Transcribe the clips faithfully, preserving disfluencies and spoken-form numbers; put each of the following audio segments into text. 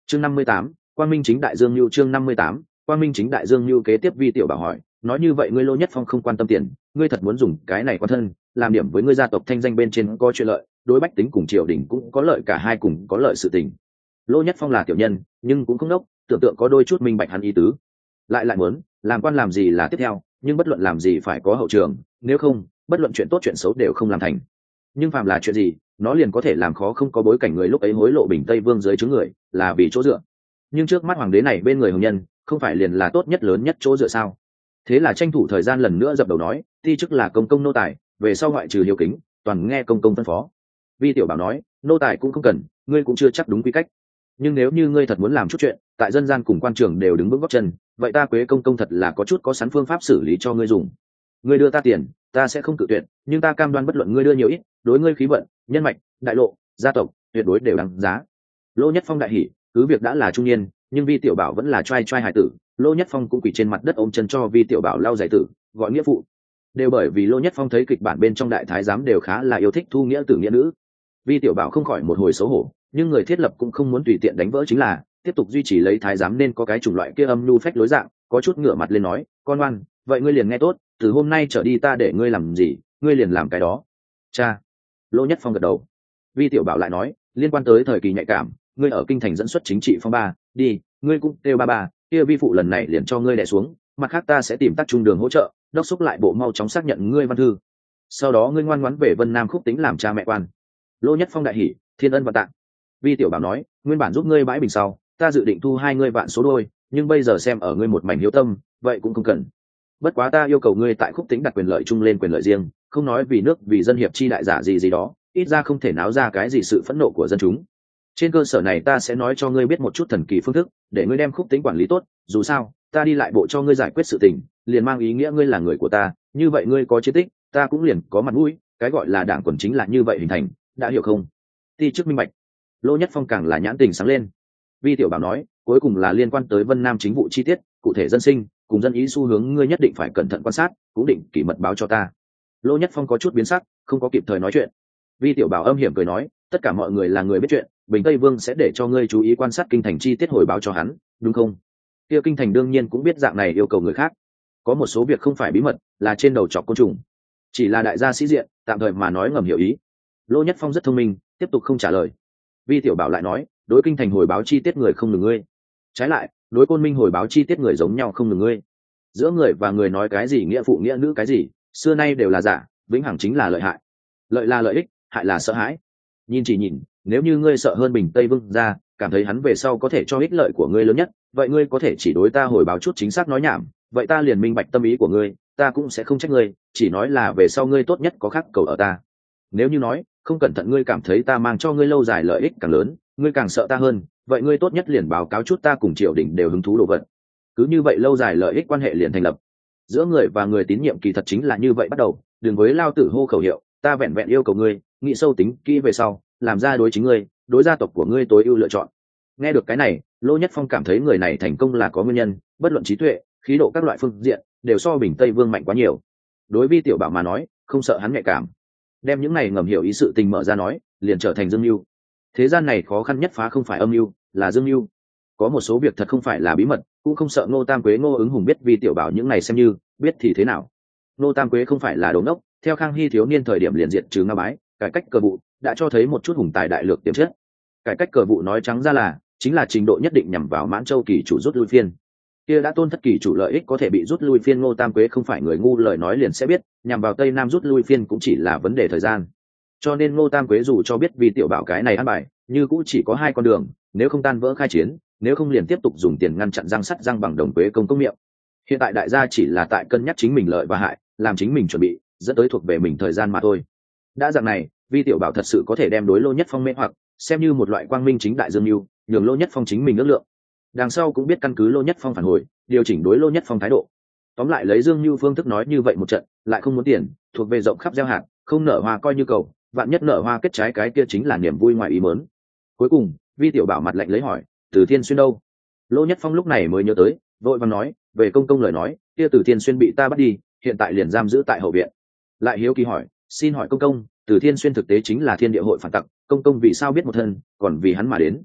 chương năm mươi tám, quang minh chính đại dương lưu. Chương năm mươi tám, quang minh chính đại dương lưu. Kế tiếp Vi Tiểu Bảo hỏi, nói như vậy ngươi Lô Nhất Phong không quan tâm tiền, ngươi thật muốn dùng cái này quan thân làm điểm với ngươi gia tộc thanh danh bên trên có chuyện lợi, đối bách tính cùng triều đình cũng có lợi, cả hai cùng có lợi sự tình. Lô Nhất Phong là tiểu nhân nhưng cũng không đốc, tưởng tượng có đôi chút minh bạch hắn ý tứ. Lại lại muốn làm quan làm gì là tiếp theo, nhưng bất luận làm gì phải có hậu trường, nếu không bất luận chuyện tốt chuyện xấu đều không làm thành. Nhưng phàm là chuyện gì nó liền có thể làm khó không có bối cảnh người lúc ấy hối lộ Bình Tây Vương dưới chướng người là vì chỗ dựa, nhưng trước mắt hoàng đế này bên người hồng nhân không phải liền là tốt nhất lớn nhất chỗ dựa sao? Thế là tranh thủ thời gian lần nữa dập đầu nói, ti chức là công công nô tài, về sau ngoại trừ hiếu kính toàn nghe công công phân phó. Vi Tiểu Bảo nói, nô tài cũng không cần, ngươi cũng chưa chắc đúng quy cách, nhưng nếu như ngươi thật muốn làm chút chuyện tại dân gian cùng quan trường đều đứng vững góc chân, vậy ta Quế công công thật là có chút có sẵn phương pháp xử lý cho ngươi dùng. Ngươi đưa ta tiền ta sẽ không cự tuyệt, nhưng ta cam đoan bất luận ngươi đưa nhiều ít, đối ngươi khí vận nhân mạch đại lộ gia tộc tuyệt đối đều đáng giá. Lô Nhất Phong đại hỉ, cứ việc đã là trung niên nhưng Vi Tiểu Bảo vẫn là trai trai hải tử. Lô Nhất Phong cũng quỳ trên mặt đất ôm chân cho Vi Tiểu Bảo lau giày tử, gọi nghĩa phụ. Đều bởi vì Lô Nhất Phong thấy kịch bản bên trong đại thái giám đều khá là yêu thích thu nghĩa tử nghĩa nữ. Vi Tiểu Bảo không khỏi một hồi xấu hổ, nhưng người thiết lập cũng không muốn tùy tiện đánh vỡ chính là tiếp tục duy trì lấy thái giám nên có cái chủng loại kia âm nhu phách lối dạng, có chút ngửa mặt lên nói, con ngoan, vậy ngươi liền nghe tốt, từ hôm nay trở đi ta để ngươi làm gì ngươi liền làm cái đó. Cha. Lô Nhất Phong gật đầu. Vi Tiểu Bảo lại nói, liên quan tới thời kỳ nhạy cảm, ngươi ở kinh thành dẫn xuất chính trị phong ba, đi, ngươi cũng kêu ba ba, kia vi phụ lần này liền cho ngươi đè xuống, mặt khác ta sẽ tìm tác trung đường hỗ trợ, đốc xúc lại bộ mau chóng xác nhận ngươi văn thư. Sau đó ngươi ngoan ngoãn về Vân Nam Khúc Tính làm cha mẹ quan. Lô Nhất Phong đại hỉ, thiên ân và tạng. Vi Tiểu Bảo nói, nguyên bản giúp ngươi bãi bình sau, ta dự định thu hai ngươi vạn số đôi, nhưng bây giờ xem ở ngươi một mảnh hiếu tâm, vậy cũng không cần. Bất quá ta yêu cầu ngươi tại Khúc Tính đặt quyền lợi chung lên quyền lợi riêng, không nói vì nước vì dân hiệp chi đại giả gì gì đó, ít ra không thể náo ra cái gì sự phẫn nộ của dân chúng. Trên cơ sở này ta sẽ nói cho ngươi biết một chút thần kỳ phương thức để ngươi đem Khúc Tính quản lý tốt, dù sao ta đi lại bộ cho ngươi giải quyết sự tình liền mang ý nghĩa ngươi là người của ta, như vậy ngươi có chiến tích ta cũng liền có mặt mũi, cái gọi là đảng quần chính là như vậy hình thành, đã hiểu không? Ti chức minh bạch. Lô Nhất Phong càng là nhãn tình sáng lên. Vi Tiểu Bảo nói, cuối cùng là liên quan tới Vân Nam chính vụ chi tiết, cụ thể dân sinh cùng dân ý xu hướng ngươi nhất định phải cẩn thận quan sát, cũng định kỷ mật báo cho ta. Lô Nhất Phong có chút biến sắc, không có kịp thời nói chuyện. Vi Tiểu Bảo âm hiểm cười nói, tất cả mọi người là người biết chuyện, Bình Tây Vương sẽ để cho ngươi chú ý quan sát kinh thành chi tiết hồi báo cho hắn, đúng không? Kia kinh thành đương nhiên cũng biết dạng này yêu cầu người khác. Có một số việc không phải bí mật, là trên đầu chọc côn trùng, chỉ là đại gia sĩ diện, tạm thời mà nói ngầm hiểu ý. Lô Nhất Phong rất thông minh, tiếp tục không trả lời. Vi Tiểu Bảo lại nói, đối kinh thành hồi báo chi tiết người không ngừng ngươi, trái lại đối Côn Minh hồi báo chi tiết người giống nhau không ngừng ngươi. Giữa người và người nói cái gì nghĩa phụ nghĩa nữ cái gì, xưa nay đều là giả, vĩnh hằng chính là lợi hại. Lợi là lợi ích, hại là sợ hãi. Nhìn chỉ nhìn, nếu như ngươi sợ hơn Bình Tây Vương ra, cảm thấy hắn về sau có thể cho ích lợi của ngươi lớn nhất, vậy ngươi có thể chỉ đối ta hồi báo chút chính xác nói nhảm, vậy ta liền minh bạch tâm ý của ngươi, ta cũng sẽ không trách ngươi, chỉ nói là về sau ngươi tốt nhất có khắc cầu ở ta. Nếu như nói không cẩn thận ngươi cảm thấy ta mang cho ngươi lâu dài lợi ích càng lớn, ngươi càng sợ ta hơn, vậy ngươi tốt nhất liền báo cáo chút ta cùng triều đình đều hứng thú đồ vật. Cứ như vậy lâu dài lợi ích quan hệ liền thành lập. Giữa người và người tín nhiệm kỳ thật chính là như vậy bắt đầu, đừng với lao tử hô khẩu hiệu, ta vẹn vẹn yêu cầu ngươi nghĩ sâu tính kỹ về sau, làm ra đối chính ngươi, đối gia tộc của ngươi tối ưu lựa chọn. Nghe được cái này, Lô Nhất Phong cảm thấy người này thành công là có nguyên nhân, bất luận trí tuệ, khí độ các loại phương diện đều so Bình Tây Vương mạnh quá nhiều. Đối Vi Tiểu Bảo mà nói, không sợ hắn nhạy cảm, đem những này ngầm hiểu ý sự tình mở ra nói, liền trở thành dương mưu. Thế gian này khó khăn nhất phá không phải âm mưu, là dương mưu. Có một số việc thật không phải là bí mật, cũng không sợ Ngô Tam Quế Ngô Ứng Hùng biết Vi Tiểu Bảo những này xem như biết thì thế nào. Ngô Tam Quế không phải là đồ ngốc, theo Khang Hy thiếu niên thời điểm liền diệt trừ Nga Bái, cải cách cờ vụ đã cho thấy một chút hùng tài đại lược tiềm chất. Cải cách cờ vụ nói trắng ra là chính là trình độ nhất định nhằm vào Mãn Châu kỳ chủ rút lui phiên. Kia đã tôn thất kỳ chủ lợi ích có thể bị rút lui phiên, Ngô Tam Quế không phải người ngu, lời nói liền sẽ biết, nhằm vào Tây Nam rút lui phiên cũng chỉ là vấn đề thời gian. Cho nên Ngô Tam Quế dù cho biết Vi Tiểu Bảo cái này ăn bài, như cũng chỉ có hai con đường, nếu không tan vỡ khai chiến, nếu không liền tiếp tục dùng tiền ngăn chặn răng sắt răng bằng đồng Quế công công miệng. Hiện tại đại gia chỉ là tại cân nhắc chính mình lợi và hại, làm chính mình chuẩn bị, dẫn tới thuộc về mình thời gian mà thôi. Đã dạng này, Vi Tiểu Bảo thật sự có thể đem đối Lô Nhất Phong mê hoặc, xem như một loại quang minh chính đại dương mưu, nhường Lô Nhất Phong chính mình ước lượng. Đằng sau cũng biết căn cứ Lô Nhất Phong phản hồi, điều chỉnh đối Lô Nhất Phong thái độ. Tóm lại lấy dương mưu phương thức nói như vậy một trận, lại không muốn tiền, thuộc về rộng khắp gieo hạt, không nở hoa coi như cầu, vạn nhất nở hoa kết trái cái kia chính là niềm vui ngoài ý muốn. Cuối cùng, Vi Tiểu Bảo mặt lạnh lấy hỏi, Từ Thiên Xuyên đâu? Lô Nhất Phong lúc này mới nhớ tới, vội vàng nói, về công công lời nói, kia Từ Thiên Xuyên bị ta bắt đi, hiện tại liền giam giữ tại hậu viện. Lại hiếu kỳ hỏi, xin hỏi công công, Từ Thiên Xuyên thực tế chính là Thiên Địa hội phản tặc, công công vì sao biết một thân, còn vì hắn mà đến?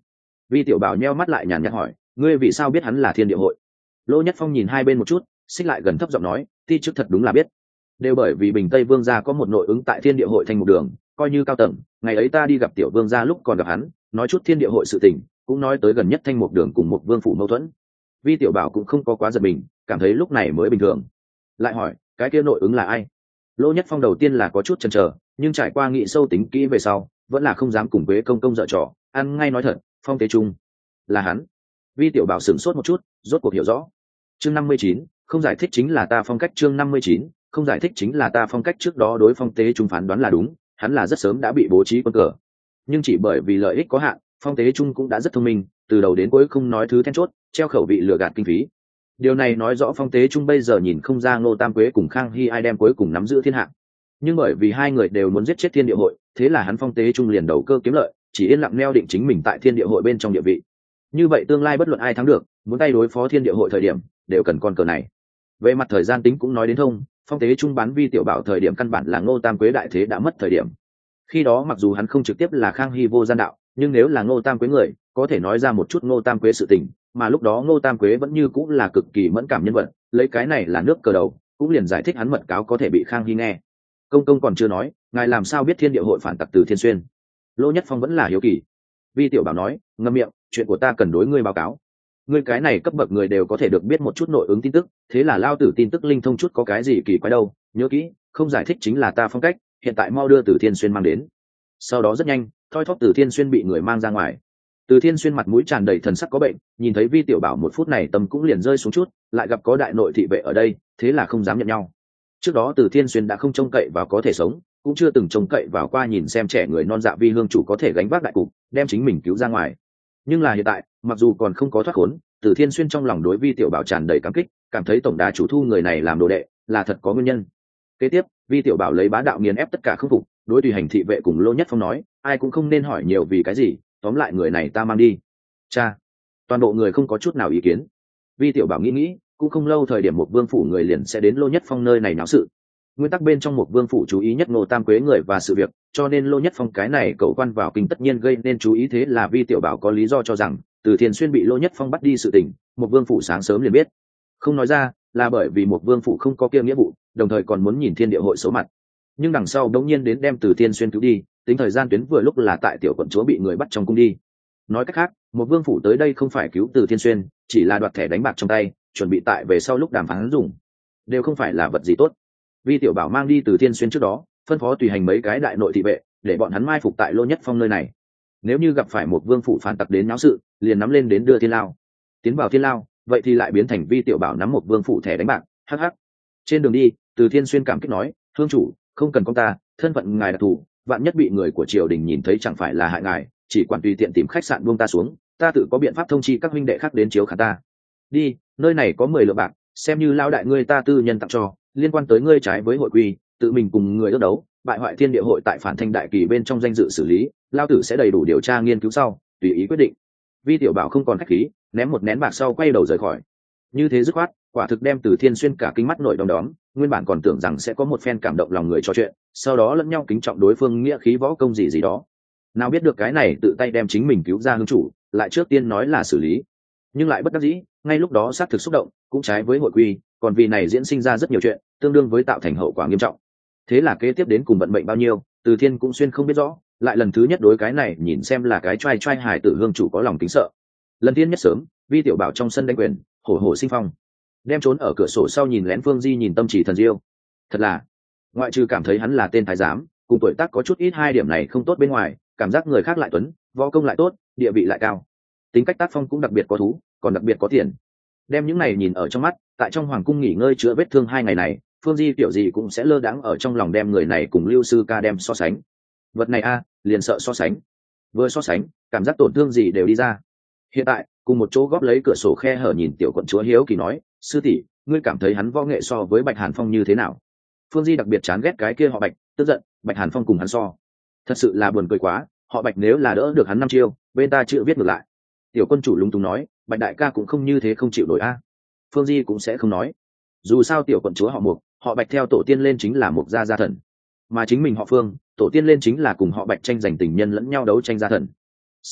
Vi tiểu bảo nheo mắt lại nhàn nhạt hỏi, ngươi vì sao biết hắn là thiên địa hội? Lô Nhất Phong nhìn hai bên một chút, xích lại gần thấp giọng nói, ti chức thật đúng là biết, đều bởi vì Bình Tây Vương gia có một nội ứng tại thiên địa hội thành một đường, coi như cao tầng. Ngày ấy ta đi gặp tiểu vương gia lúc còn gặp hắn, nói chút thiên địa hội sự tình, cũng nói tới gần nhất thanh một đường cùng một vương phủ mâu thuẫn. Vi tiểu bảo cũng không có quá giật mình, cảm thấy lúc này mới bình thường. Lại hỏi, cái kia nội ứng là ai? Lô Nhất Phong đầu tiên là có chút chần chờ, nhưng trải qua nghị sâu tính kỹ về sau, vẫn là không dám cùng Quế công công dở trò, ăn ngay nói thật, Phong Tế Trung là hắn. Vi tiểu bảo sửng sốt một chút, rốt cuộc hiểu rõ. Chương năm mươi chín, không giải thích chính là ta phong cách. Chương năm mươi chín, không giải thích chính là ta phong cách. Trước đó đối Phong Tế Trung phán đoán là đúng, hắn là rất sớm đã bị bố trí quân cờ, nhưng chỉ bởi vì lợi ích có hạn, Phong Tế Trung cũng đã rất thông minh, từ đầu đến cuối không nói thứ then chốt, treo khẩu vị lừa gạt kinh phí. Điều này nói rõ Phong Tế Trung bây giờ nhìn không ra Ngô Tam Quế cùng Khang Hy ai đem cuối cùng nắm giữ thiên hạ, nhưng bởi vì hai người đều muốn giết chết thiên địa hội, thế là hắn Phong Tế Trung liền đầu cơ kiếm lợi, chỉ yên lặng neo định chính mình tại thiên địa hội bên trong địa vị. Như vậy tương lai bất luận ai thắng được, muốn tay đối phó thiên địa hội thời điểm, đều cần con cờ này. Về mặt thời gian tính cũng nói đến thông, Phong Tế Trung bán Vi tiểu bảo thời điểm căn bản là Ngô Tam Quế đại thế đã mất thời điểm. Khi đó mặc dù hắn không trực tiếp là Khang Hy vô gian đạo, nhưng nếu là Ngô Tam Quế người, có thể nói ra một chút Ngô Tam Quế sự tình, mà lúc đó Ngô Tam Quế vẫn như cũng là cực kỳ mẫn cảm nhân vật, lấy cái này là nước cờ đầu, cũng liền giải thích hắn mật cáo có thể bị Khang Hy nghe. Công công còn chưa nói, ngài làm sao biết thiên địa hội phản tặc từ Thiên Xuyên? Lô Nhất Phong vẫn là hiếu kỳ. Vi tiểu bảo nói, ngậm miệng, chuyện của ta cần đối ngươi báo cáo. Ngươi cái này cấp bậc người đều có thể được biết một chút nội ứng tin tức, thế là lao tử tin tức linh thông chút có cái gì kỳ quái đâu, nhớ kỹ, không giải thích chính là ta phong cách, hiện tại mau đưa Từ Thiên Xuyên mang đến. Sau đó rất nhanh, thoi thóp Từ Thiên Xuyên bị người mang ra ngoài. Từ Thiên Xuyên mặt mũi tràn đầy thần sắc có bệnh, nhìn thấy Vi tiểu bảo một phút này tâm cũng liền rơi xuống chút, lại gặp có đại nội thị vệ ở đây, thế là không dám nhận nhau. Trước đó Từ Thiên Xuyên đã không trông cậy vào có thể sống, cũng chưa từng trông cậy vào qua nhìn xem trẻ người non dạ Vi hương chủ có thể gánh vác đại cục, đem chính mình cứu ra ngoài. Nhưng là hiện tại, mặc dù còn không có thoát khốn, Từ Thiên Xuyên trong lòng đối Vi tiểu bảo tràn đầy cảm kích, cảm thấy tổng đà chủ thu người này làm đồ đệ là thật có nguyên nhân. Kế tiếp, Vi tiểu bảo lấy bá đạo nghiền ép tất cả khâm phục, đối tùy hành thị vệ cùng Lô Nhất Phong nói, ai cũng không nên hỏi nhiều vì cái gì, tóm lại người này ta mang đi. Cha, toàn bộ người không có chút nào ý kiến. Vi tiểu bảo nghĩ nghĩ, cũng không lâu thời điểm một vương phủ người liền sẽ đến Lô Nhất Phong nơi này náo sự. Nguyên tắc bên trong một vương phủ chú ý nhất Ngô Tam Quế người và sự việc, cho nên Lô Nhất Phong cái này cậu quan vào kinh tất nhiên gây nên chú ý, thế là Vi tiểu bảo có lý do cho rằng Từ Thiên Xuyên bị Lô Nhất Phong bắt đi sự tình, một vương phủ sáng sớm liền biết. Không nói ra, là bởi vì một vương phủ không có kia nghĩa vụ, đồng thời còn muốn nhìn thiên địa hội số mặt. Nhưng đằng sau đống nhiên đến đem Từ Thiên Xuyên cứu đi, tính thời gian tuyến vừa lúc là tại tiểu quận chúa bị người bắt trong cung đi. Nói cách khác, một vương phủ tới đây không phải cứu Từ Thiên Xuyên, chỉ là đoạt thẻ đánh bạc trong tay, chuẩn bị tại về sau lúc đàm phán dùng, đều không phải là vật gì tốt. Vi tiểu bảo mang đi Từ Thiên Xuyên trước đó, phân phó tùy hành mấy cái đại nội thị vệ, để bọn hắn mai phục tại Lô Nhất Phong nơi này. Nếu như gặp phải một vương phủ phản tặc đến náo sự, liền nắm lên đến đưa thiên lao. Tiến vào thiên lao, vậy thì lại biến thành Vi tiểu bảo nắm một vương phủ thẻ đánh bạc, hắc hắc. Trên đường đi, Từ Thiên Xuyên cảm kích nói, hương chủ, không cần con ta, thân phận ngài đặc thù, vạn nhất bị người của triều đình nhìn thấy chẳng phải là hại ngài, chỉ quản tùy tiện tìm khách sạn buông ta xuống, ta tự có biện pháp thông chi các huynh đệ khác đến chiếu khả ta. Đi, nơi này có mười lượng bạc, xem như lao đại ngươi ta tư nhân tặng cho, liên quan tới ngươi trái với hội quy, tự mình cùng người ước đấu, bại hoại thiên địa hội tại phản thanh đại kỳ bên trong danh dự xử lý, lao tử sẽ đầy đủ điều tra nghiên cứu sau, tùy ý quyết định. Vi tiểu bảo không còn khách khí, ném một nén bạc sau quay đầu rời khỏi. Như thế dứt khoát, quả thực đem Từ Thiên Xuyên cả kinh mắt nổi đom đóm, nguyên bản còn tưởng rằng sẽ có một phen cảm động lòng người trò chuyện, sau đó lẫn nhau kính trọng đối phương nghĩa khí võ công gì gì đó. Nào biết được cái này tự tay đem chính mình cứu ra hương chủ, lại trước tiên nói là xử lý, nhưng lại bất đắc dĩ, ngay lúc đó xác thực xúc động, cũng trái với hội quy, còn vì này diễn sinh ra rất nhiều chuyện, tương đương với tạo thành hậu quả nghiêm trọng. Thế là kế tiếp đến cùng vận mệnh bao nhiêu, Từ Thiên cũng xuyên không biết rõ, lại lần thứ nhất đối cái này nhìn xem là cái trai trai hài tử hương chủ có lòng kính sợ. Lần tiên nhất sớm, Vi tiểu bảo trong sân đánh quyền, hổ hổ sinh phong, đem trốn ở cửa sổ sau nhìn lén Phương Di nhìn tâm chỉ thần diêu. Thật là, ngoại trừ cảm thấy hắn là tên thái giám, cùng tuổi tác có chút ít hai điểm này không tốt bên ngoài, cảm giác người khác lại tuấn, võ công lại tốt, địa vị lại cao, tính cách tác phong cũng đặc biệt có thú, còn đặc biệt có tiền. Đem những này nhìn ở trong mắt, tại trong hoàng cung nghỉ ngơi chữa vết thương hai ngày này, Phương Di kiểu gì cũng sẽ lơ đãng ở trong lòng đem người này cùng Lưu Sư Ca đem so sánh. Vật này a, liền sợ so sánh. Vừa so sánh, cảm giác tổn thương gì đều đi ra. Hiện tại, cùng một chỗ góp lấy cửa sổ khe hở nhìn tiểu quận chúa hiếu kỳ nói, sư tỷ, ngươi cảm thấy hắn võ nghệ so với Bạch Hàn Phong như thế nào? Phương Di đặc biệt chán ghét cái kia họ Bạch, tức giận, Bạch Hàn Phong cùng hắn so, thật sự là buồn cười quá, họ Bạch nếu là đỡ được hắn năm chiêu, bên ta chữ viết ngược lại. Tiểu quân chủ lúng túng nói, Bạch đại ca cũng không như thế không chịu nổi a. Phương Di cũng sẽ không nói, dù sao tiểu quận chúa họ Mục, họ Bạch theo tổ tiên lên chính là Mục gia gia thần, mà chính mình họ Phương, tổ tiên lên chính là cùng họ Bạch tranh giành tình nhân lẫn nhau đấu tranh gia thần. Sau đó,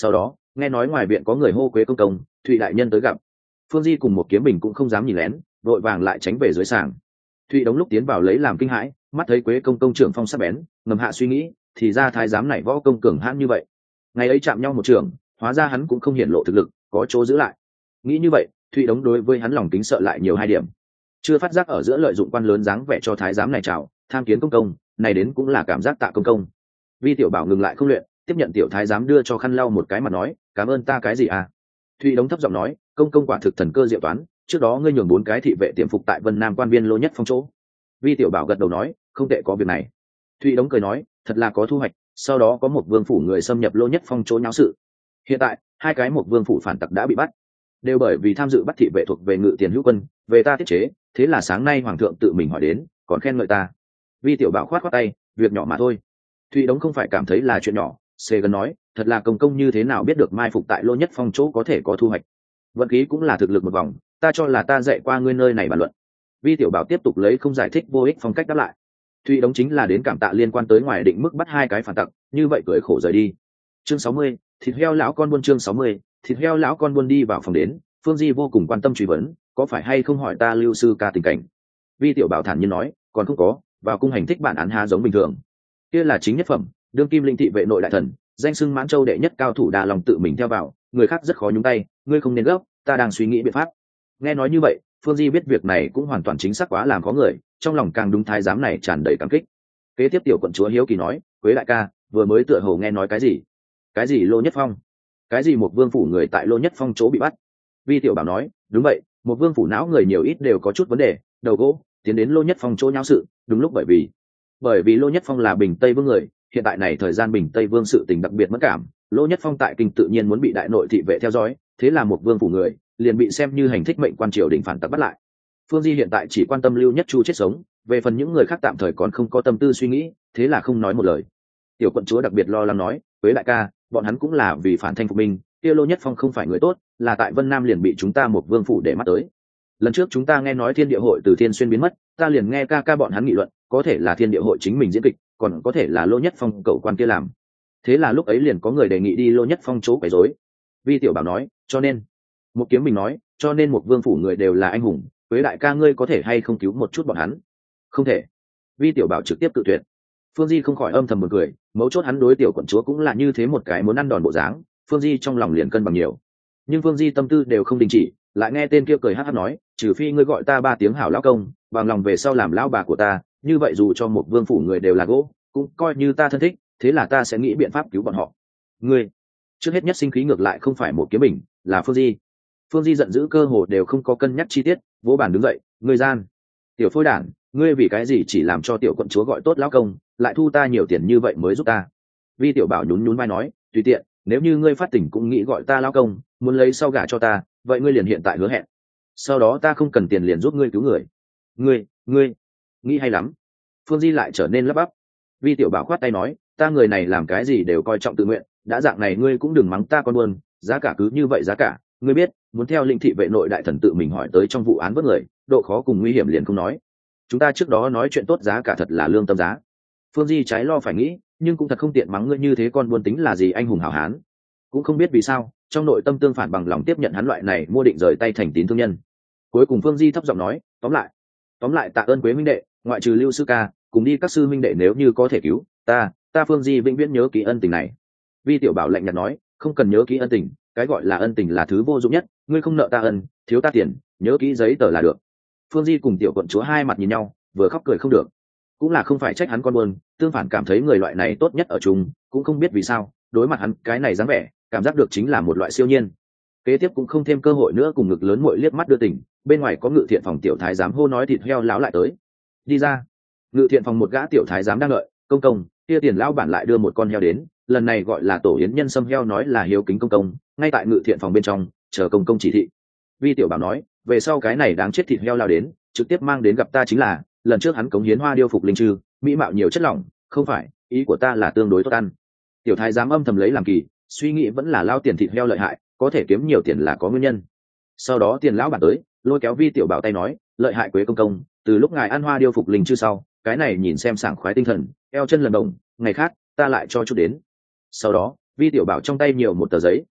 nghe nói ngoài viện có người hô Quế công công, Thụy đại nhân tới gặp. Phương Di cùng một kiếm bình cũng không dám nhìn lén, vội vàng lại tránh về dưới sàng. Thụy đống lúc tiến vào lấy làm kinh hãi, mắt thấy Quế công công trưởng phong sắc bén, ngầm hạ suy nghĩ, thì ra thái giám này võ công cường hãn như vậy. Ngày ấy chạm nhau một trường, hóa ra hắn cũng không hiển lộ thực lực, có chỗ giữ lại. Nghĩ như vậy, Thụy đống đối với hắn lòng kính sợ lại nhiều hai điểm. Chưa phát giác ở giữa lợi dụng quan lớn dáng vẻ cho thái giám này chào, tham kiến công công, này đến cũng là cảm giác tạ công công. Vi tiểu bảo ngừng lại không luyện, tiếp nhận tiểu thái giám đưa cho khăn lau một cái mặt nói, cảm ơn ta cái gì à? Thụy đống thấp giọng nói, công công quả thực thần cơ diệu toán, trước đó ngươi nhường bốn cái thị vệ tiệm phục tại Vân Nam quan viên Lô Nhất Phong chỗ. Vi tiểu bảo gật đầu nói, không tệ có việc này. Thụy đống cười nói, thật là có thu hoạch, sau đó có một vương phủ người xâm nhập Lô Nhất Phong chỗ nháo sự. Hiện tại hai cái một vương phủ phản tặc đã bị bắt, đều bởi vì tham dự bắt thị vệ thuộc về Ngự Tiền Hữu Quân, về ta tiết chế, thế là sáng nay hoàng thượng tự mình hỏi đến, còn khen ngợi ta. Vi tiểu bảo khoát khoát tay, việc nhỏ mà thôi. Thụy đống không phải cảm thấy là chuyện nhỏ, xê gần nói, thật là công công như thế nào biết được mai phục tại Lô Nhất Phong chỗ có thể có thu hoạch. Vận khí cũng là thực lực một vòng, ta cho là ta dạy qua ngươi nơi này bàn luận. Vi tiểu bảo tiếp tục lấy không giải thích vô ích phong cách đáp lại. Thụy đống chính là đến cảm tạ liên quan tới ngoài định mức bắt hai cái phản tặc, như vậy cười khổ rời đi. Chương sáu mươi, thịt heo lão con buôn chương sáu mươi, thịt heo lão con buôn đi vào phòng đến, Phương Di vô cùng quan tâm truy vấn, có phải hay không hỏi ta Lưu sư ca tình cảnh. Vi tiểu bảo thản nhiên nói, còn không có, vào cung hành thích bản án há giống bình thường. Kia là chính nhất phẩm, đương kim linh thị vệ nội đại thần, danh xưng Mãn Châu đệ nhất cao thủ đa lòng tự mình theo vào, người khác rất khó nhúng tay, ngươi không nên gấp, ta đang suy nghĩ biện pháp. Nghe nói như vậy, Phương Di biết việc này cũng hoàn toàn chính xác quá làm khó người, trong lòng càng đúng thái giám này tràn đầy cảm kích. Kế tiếp tiểu quận chúa hiếu kỳ nói, Quế đại ca, vừa mới tựa hồ nghe nói cái gì? Cái gì Lô Nhất Phong? Cái gì một vương phủ người tại Lô Nhất Phong chỗ bị bắt? Vi tiểu bảo nói, đúng vậy, một vương phủ não người nhiều ít đều có chút vấn đề, đầu gỗ tiến đến Lô Nhất Phong chỗ nháo sự, đúng lúc bởi vì bởi vì Lô Nhất Phong là Bình Tây Vương người, hiện tại này thời gian Bình Tây Vương sự tình đặc biệt mất cảm, Lô Nhất Phong tại kinh tự nhiên muốn bị đại nội thị vệ theo dõi, thế là một vương phủ người liền bị xem như hành thích mệnh quan triều đình phản tặc bắt lại. Phương Di hiện tại chỉ quan tâm Lưu Nhất Chu chết sống, về phần những người khác tạm thời còn không có tâm tư suy nghĩ, thế là không nói một lời. Tiểu quận chúa đặc biệt lo lắng nói, với đại ca, bọn hắn cũng là vì phản thanh phục minh, kia Lô Nhất Phong không phải người tốt, là tại Vân Nam liền bị chúng ta một vương phủ để mắt tới. Lần trước chúng ta nghe nói Thiên Địa hội từ Thiên Xuyên biến mất, ta liền nghe ca ca bọn hắn nghị luận, có thể là Thiên Địa hội chính mình diễn kịch, còn có thể là Lô Nhất Phong cậu quan kia làm. Thế là lúc ấy liền có người đề nghị đi Lô Nhất Phong chỗ quấy rối. Vi tiểu bảo nói, cho nên một kiếm mình nói, cho nên một vương phủ người đều là anh hùng, với đại ca ngươi có thể hay không cứu một chút bọn hắn? Không thể. Vi tiểu bảo trực tiếp tự tuyệt. Phương Di không khỏi âm thầm một cười, mấu chốt hắn đối tiểu quận chúa cũng là như thế một cái muốn ăn đòn bộ dáng, Phương Di trong lòng liền cân bằng nhiều. Nhưng Phương Di tâm tư đều không đình chỉ, lại nghe tên kia cười hắc hắc nói, trừ phi ngươi gọi ta ba tiếng hảo lão công, bằng lòng về sau làm lão bà của ta, như vậy dù cho một vương phủ người đều là gỗ, cũng coi như ta thân thích, thế là ta sẽ nghĩ biện pháp cứu bọn họ. Ngươi, trước hết nhất sinh khí ngược lại không phải một kiếm bình, là Phương Di. Phương Di giận dữ cơ hồ đều không có cân nhắc chi tiết, vỗ bàn đứng dậy, ngươi gian, tiểu phôi đản, ngươi vì cái gì chỉ làm cho tiểu quận chúa gọi tốt lão công, lại thu ta nhiều tiền như vậy mới giúp ta? Vi tiểu bảo nhún nhún vai nói, tùy tiện, nếu như ngươi phát tỉnh cũng nghĩ gọi ta lão công, muốn lấy sau gả cho ta, vậy ngươi liền hiện tại hứa hẹn, sau đó ta không cần tiền liền giúp ngươi cứu người. Ngươi, ngươi, nghĩ hay lắm. Phương Di lại trở nên lắp bắp. Vi tiểu bảo khoát tay nói, ta người này làm cái gì đều coi trọng tự nguyện, đã dạng này ngươi cũng đừng mắng ta con buồn, giá cả cứ như vậy giá cả, ngươi biết, muốn theo linh thị vệ nội đại thần tự mình hỏi tới trong vụ án vớt người, độ khó cùng nguy hiểm liền không nói. Chúng ta trước đó nói chuyện tốt giá cả thật là lương tâm giá. Phương Di trái lo phải nghĩ, nhưng cũng thật không tiện mắng ngươi như thế, con buôn tính là gì anh hùng hảo hán. Cũng không biết vì sao, trong nội tâm tương phản bằng lòng tiếp nhận hắn loại này mua định rời tay thành tín thương nhân. Cuối cùng Phương Di thấp giọng nói, tóm lại, tóm lại tạ ơn Quế minh đệ, ngoại trừ Lưu sư ca, cùng đi các sư minh đệ nếu như có thể cứu ta, ta Phương Di vĩnh viễn nhớ kỹ ân tình này. Vi tiểu bảo lạnh nhạt nói, không cần nhớ kỹ ân tình, cái gọi là ân tình là thứ vô dụng nhất, ngươi không nợ ta ân, thiếu ta tiền, nhớ kỹ giấy tờ là được. Phương Di cùng tiểu quận chúa hai mặt nhìn nhau, vừa khóc cười không được. Cũng là không phải trách hắn con buồn, tương phản cảm thấy người loại này tốt nhất ở chung, cũng không biết vì sao, đối mặt hắn cái này dáng vẻ, cảm giác được chính là một loại siêu nhiên. Kế tiếp cũng không thêm cơ hội nữa, cùng ngực lớn muội liếc mắt đưa tình, bên ngoài có Ngự Thiện phòng tiểu thái giám hô nói thịt heo láo lại tới. Đi ra. Ngự Thiện phòng một gã tiểu thái giám đang đợi, công công, kia tiền lão bản lại đưa một con heo đến, lần này gọi là tổ yến nhân sâm heo, nói là hiếu kính công công, ngay tại Ngự Thiện phòng bên trong, chờ công công chỉ thị. Vi tiểu bảo nói, về sau cái này đáng chết thịt heo lao đến, trực tiếp mang đến gặp ta chính là, lần trước hắn cống hiến hoa điêu phục linh trư, mỹ mạo nhiều chất lỏng, không phải, ý của ta là tương đối tốt ăn. Tiểu thái giám âm thầm lấy làm kỳ, suy nghĩ vẫn là lao tiền thịt heo lợi hại, có thể kiếm nhiều tiền là có nguyên nhân. Sau đó tiền lão bản tới, lôi kéo Vi tiểu bảo tay nói, lợi hại Quế công công, từ lúc ngài ăn hoa điêu phục linh trư sau, cái này nhìn xem sảng khoái tinh thần, eo chân lần đồng, ngày khác ta lại cho chút đến. Sau đó Vi tiểu bảo trong tay nhiều một tờ giấy,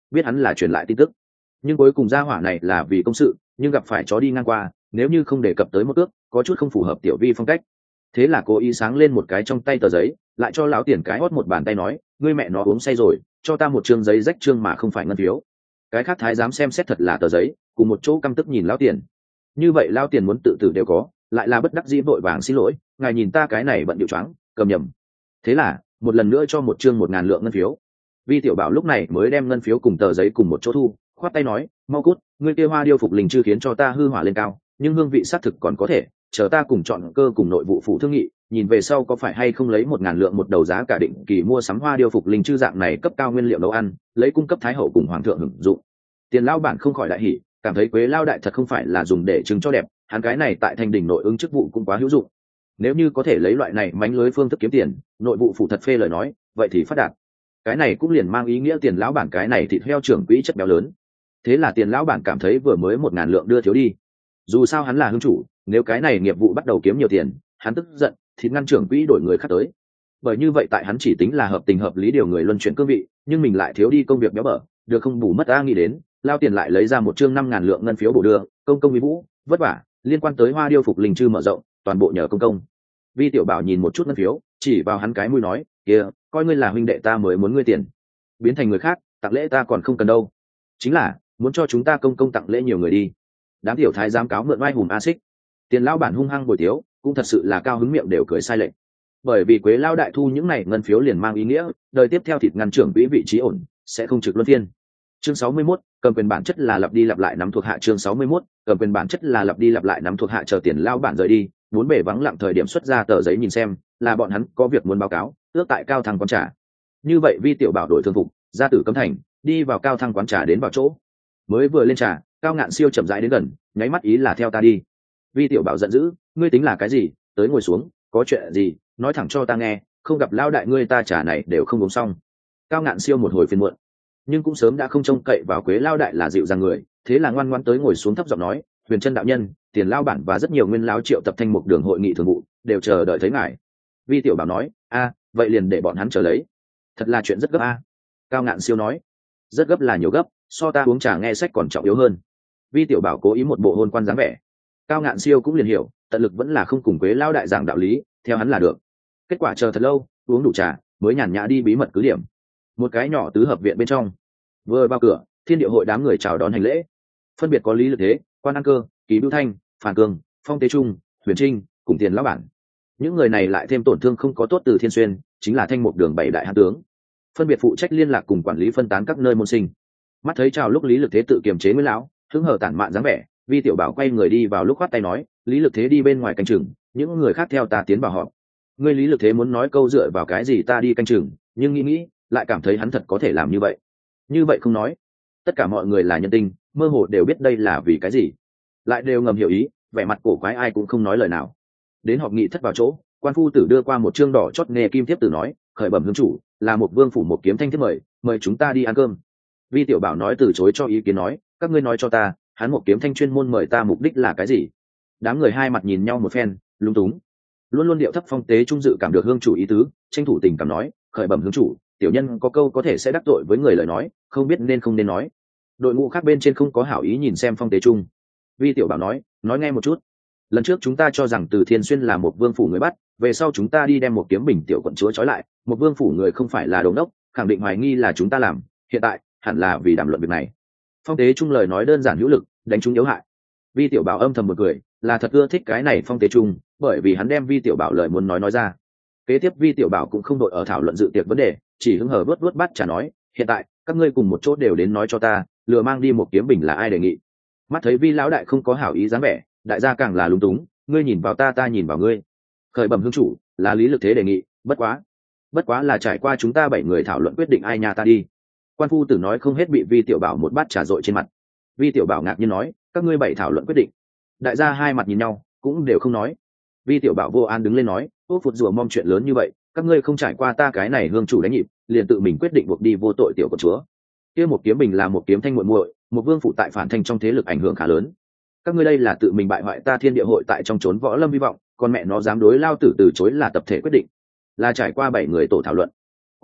biết hắn là truyền lại tin tức. Nhưng cuối cùng gia hỏa này là vì công sự, nhưng gặp phải chó đi ngang qua, nếu như không đề cập tới một ước, có chút không phù hợp tiểu vi phong cách. Thế là cố ý sáng lên một cái trong tay tờ giấy, lại cho lão tiền cái hót một bàn tay nói, ngươi mẹ nó uống say rồi, cho ta một trương giấy rách trương mà không phải ngân phiếu. Cái khác thái giám xem xét thật là tờ giấy, cùng một chỗ căm tức nhìn lão tiền. Như vậy lão tiền muốn tự tử đều có, lại là bất đắc dĩ vội vàng xin lỗi, ngài nhìn ta cái này bận điệu choáng, cầm nhầm. Thế là một lần nữa cho một trương một ngàn lượng ngân phiếu. Vi tiểu bảo lúc này mới đem ngân phiếu cùng tờ giấy cùng một chỗ thu, khoát tay nói, mau cút, ngươi kia hoa điêu phục linh chưa khiến cho ta hư hỏa lên cao, nhưng hương vị xác thực còn có thể, chờ ta cùng chọn cơ cùng nội vụ phụ thương nghị, nhìn về sau có phải hay không lấy một ngàn lượng một đầu giá cả định kỳ mua sắm hoa điêu phục linh chư dạng này cấp cao nguyên liệu nấu ăn, lấy cung cấp thái hậu cùng hoàng thượng hưởng dụng. Tiền lao bản không khỏi đại hỉ, cảm thấy Quế lao đại thật không phải là dùng để trưng cho đẹp, hắn cái này tại Thanh Đình nội ứng chức vụ cũng quá hữu dụng. Nếu như có thể lấy loại này mánh lưới phương thức kiếm tiền, nội vụ phụ thật phê lời nói, vậy thì phát đạt. Cái này cũng liền mang ý nghĩa tiền lão bản cái này thịt heo trưởng quỹ chất béo lớn. Thế là tiền lão bản cảm thấy vừa mới một ngàn lượng đưa thiếu đi. Dù sao hắn là hương chủ, nếu cái này nghiệp vụ bắt đầu kiếm nhiều tiền, hắn tức giận, thịt ngăn trưởng quỹ đổi người khác tới. Bởi như vậy tại hắn chỉ tính là hợp tình hợp lý điều người luân chuyển cương vị, nhưng mình lại thiếu đi công việc béo bở, được không bù mất a nghĩ đến, lao tiền lại lấy ra một chương năm ngàn lượng ngân phiếu bổ đưa, công công Vi Vũ, vất vả, liên quan tới hoa điêu phục linh chư mở rộng, toàn bộ nhờ công công. Vi tiểu bảo nhìn một chút ngân phiếu, chỉ vào hắn cái mũi nói, kia, coi ngươi là huynh đệ ta mới muốn ngươi tiền, biến thành người khác, tặng lễ ta còn không cần đâu. Chính là muốn cho chúng ta công công tặng lễ nhiều người đi. Đám tiểu thái giám cáo mượn oai hùng a xích. Tiền lão bản hung hăng bồi tiếu, cũng thật sự là cao hứng miệng đều cười sai lệch. Bởi vì Quế lao đại thu những này ngân phiếu liền mang ý nghĩa, đời tiếp theo thịt ngăn trưởng quỹ vị trí ổn, sẽ không trực luân phiên. Chương sáu mươi mốt, cầm quyền bản chất là lặp đi lặp lại nắm thuộc hạ. Chương sáu mươi mốt, cầm quyền bản chất là lặp đi lặp lại nắm thuộc hạ. Chờ tiền lao bản rời đi, bốn bề vắng lặng thời điểm xuất ra tờ giấy nhìn xem, là bọn hắn có việc muốn báo cáo, ước tại cao thăng quán trà. Như vậy Vi tiểu bảo đổi thường phục, ra tử cấm thành, đi vào cao thăng quán trà đến vào chỗ. Mới vừa lên trà, Cao Ngạn Siêu chậm rãi đến gần, nháy mắt ý là theo ta đi. Vi tiểu bảo giận dữ, ngươi tính là cái gì, tới ngồi xuống, có chuyện gì, nói thẳng cho ta nghe, không gặp lao đại ngươi ta trà này đều không uống xong. Cao Ngạn Siêu một hồi phiền muộn, nhưng cũng sớm đã không trông cậy vào Quế lao đại là dịu dàng người, thế là ngoan ngoãn tới ngồi xuống thấp giọng nói, Huyền Trân đạo nhân, Tiền lao bản và rất nhiều nguyên lão triệu tập thanh mục đường hội nghị thường vụ, đều chờ đợi thấy ngài. Vi tiểu bảo nói, a, vậy liền để bọn hắn chờ lấy. Thật là chuyện rất gấp a. Cao Ngạn Siêu nói, rất gấp là nhiều gấp, so ta uống trà nghe sách còn trọng yếu hơn. Vi tiểu bảo cố ý một bộ hôn quan dáng vẻ. Cao Ngạn Siêu cũng liền hiểu, tận lực vẫn là không cùng Quế lao đại giảng đạo lý, theo hắn là được. Kết quả chờ thật lâu, uống đủ trà, mới nhàn nhã đi bí mật cứ điểm. Một cái nhỏ tứ hợp viện bên trong, vừa vào cửa, Thiên Địa hội đám người chào đón hành lễ, phân biệt có Lý Lực Thế, Quan An Cơ, Kỳ Bưu Thanh, Phàn Cương, Phong Tế Trung, Huyền Trinh, cùng Tiền lão bản. Những người này lại thêm tổn thương không có tốt từ Thiên Xuyên, chính là thanh một đường bảy đại hán tướng, phân biệt phụ trách liên lạc cùng quản lý phân tán các nơi môn sinh. Mắt thấy chào lúc Lý Lực Thế tự kiềm chế Nguyễn lão, hứng hở tản mạn dáng vẻ, Vi tiểu bảo quay người đi vào lúc khoát tay nói, Lý Lực Thế đi bên ngoài canh chừng, những người khác theo ta tiến vào họp. Ngươi Lý Lực Thế muốn nói câu dựa vào cái gì ta đi canh chừng, nhưng nghĩ nghĩ lại cảm thấy hắn thật có thể làm như vậy. Như vậy không nói, tất cả mọi người là nhân tinh, mơ hồ đều biết đây là vì cái gì, lại đều ngầm hiểu ý, vẻ mặt cổ quái ai cũng không nói lời nào. Đến họp nghị thất vào chỗ, quan phu tử đưa qua một chương đỏ chót nghề kim thiếp tử nói, khởi bẩm hương chủ, là một vương phủ một kiếm thanh thiếp mời, mời chúng ta đi ăn cơm. Vi tiểu bảo nói từ chối cho ý kiến nói, các ngươi nói cho ta, hắn một kiếm thanh chuyên môn mời ta mục đích là cái gì? Đám người hai mặt nhìn nhau một phen, lúng túng. Luôn luôn điệu thấp Phong Tế Trung dự cảm được hương chủ ý tứ, tranh thủ tình cảm nói, khởi bẩm hương chủ, tiểu nhân có câu có thể sẽ đắc tội với người lời nói, không biết nên không nên nói. Đội ngũ khác bên trên không có hảo ý nhìn xem Phong Tế Trung. Vi tiểu bảo nói, nói nghe một chút. Lần trước chúng ta cho rằng từ Thiên Xuyên là một vương phủ người bắt, về sau chúng ta đi đem một kiếm bình tiểu quận chúa trói lại, một vương phủ người không phải là đồ đốc, khẳng định hoài nghi là chúng ta làm, hiện tại hẳn là vì đàm luận việc này. Phong Tế Trung lời nói đơn giản hữu lực, đánh trúng yếu hại. Vi tiểu bảo âm thầm một cười, là thật ưa thích cái này Phong Tế Trung, bởi vì hắn đem Vi tiểu bảo lời muốn nói nói ra. Kế tiếp Vi tiểu bảo cũng không đội ở thảo luận dự tiệc vấn đề, chỉ hứng hờ vớt vớt bắt trả nói, hiện tại các ngươi cùng một chỗ đều đến nói cho ta, lừa mang đi một kiếm bình là ai đề nghị. Mắt thấy Vi lão đại không có hảo ý dáng vẻ, đại gia càng là lúng túng, ngươi nhìn vào ta ta nhìn vào ngươi. Khởi bẩm hương chủ, là Lý Lực Thế đề nghị, bất quá bất quá là trải qua chúng ta bảy người thảo luận quyết định ai nhà ta đi. Quan phu tử nói không hết bị Vi tiểu bảo một bát trà dội trên mặt. Vi tiểu bảo ngạc nhiên nói, các ngươi bảy thảo luận quyết định. Đại gia hai mặt nhìn nhau, cũng đều không nói. Vi tiểu bảo vô an đứng lên nói, ốc phụt rùa mong chuyện lớn như vậy, các ngươi không trải qua ta cái này hương chủ đánh nhịp, liền tự mình quyết định buộc đi vô tội tiểu con chúa. Kia một kiếm bình là một kiếm thanh muội muội, một vương phụ tại phản thanh trong thế lực ảnh hưởng khá lớn. Các ngươi đây là tự mình bại hoại ta Thiên Địa hội tại trong trốn võ lâm vi vọng, còn mẹ nó dám đối lao tử từ chối là tập thể quyết định, là trải qua bảy người tổ thảo luận.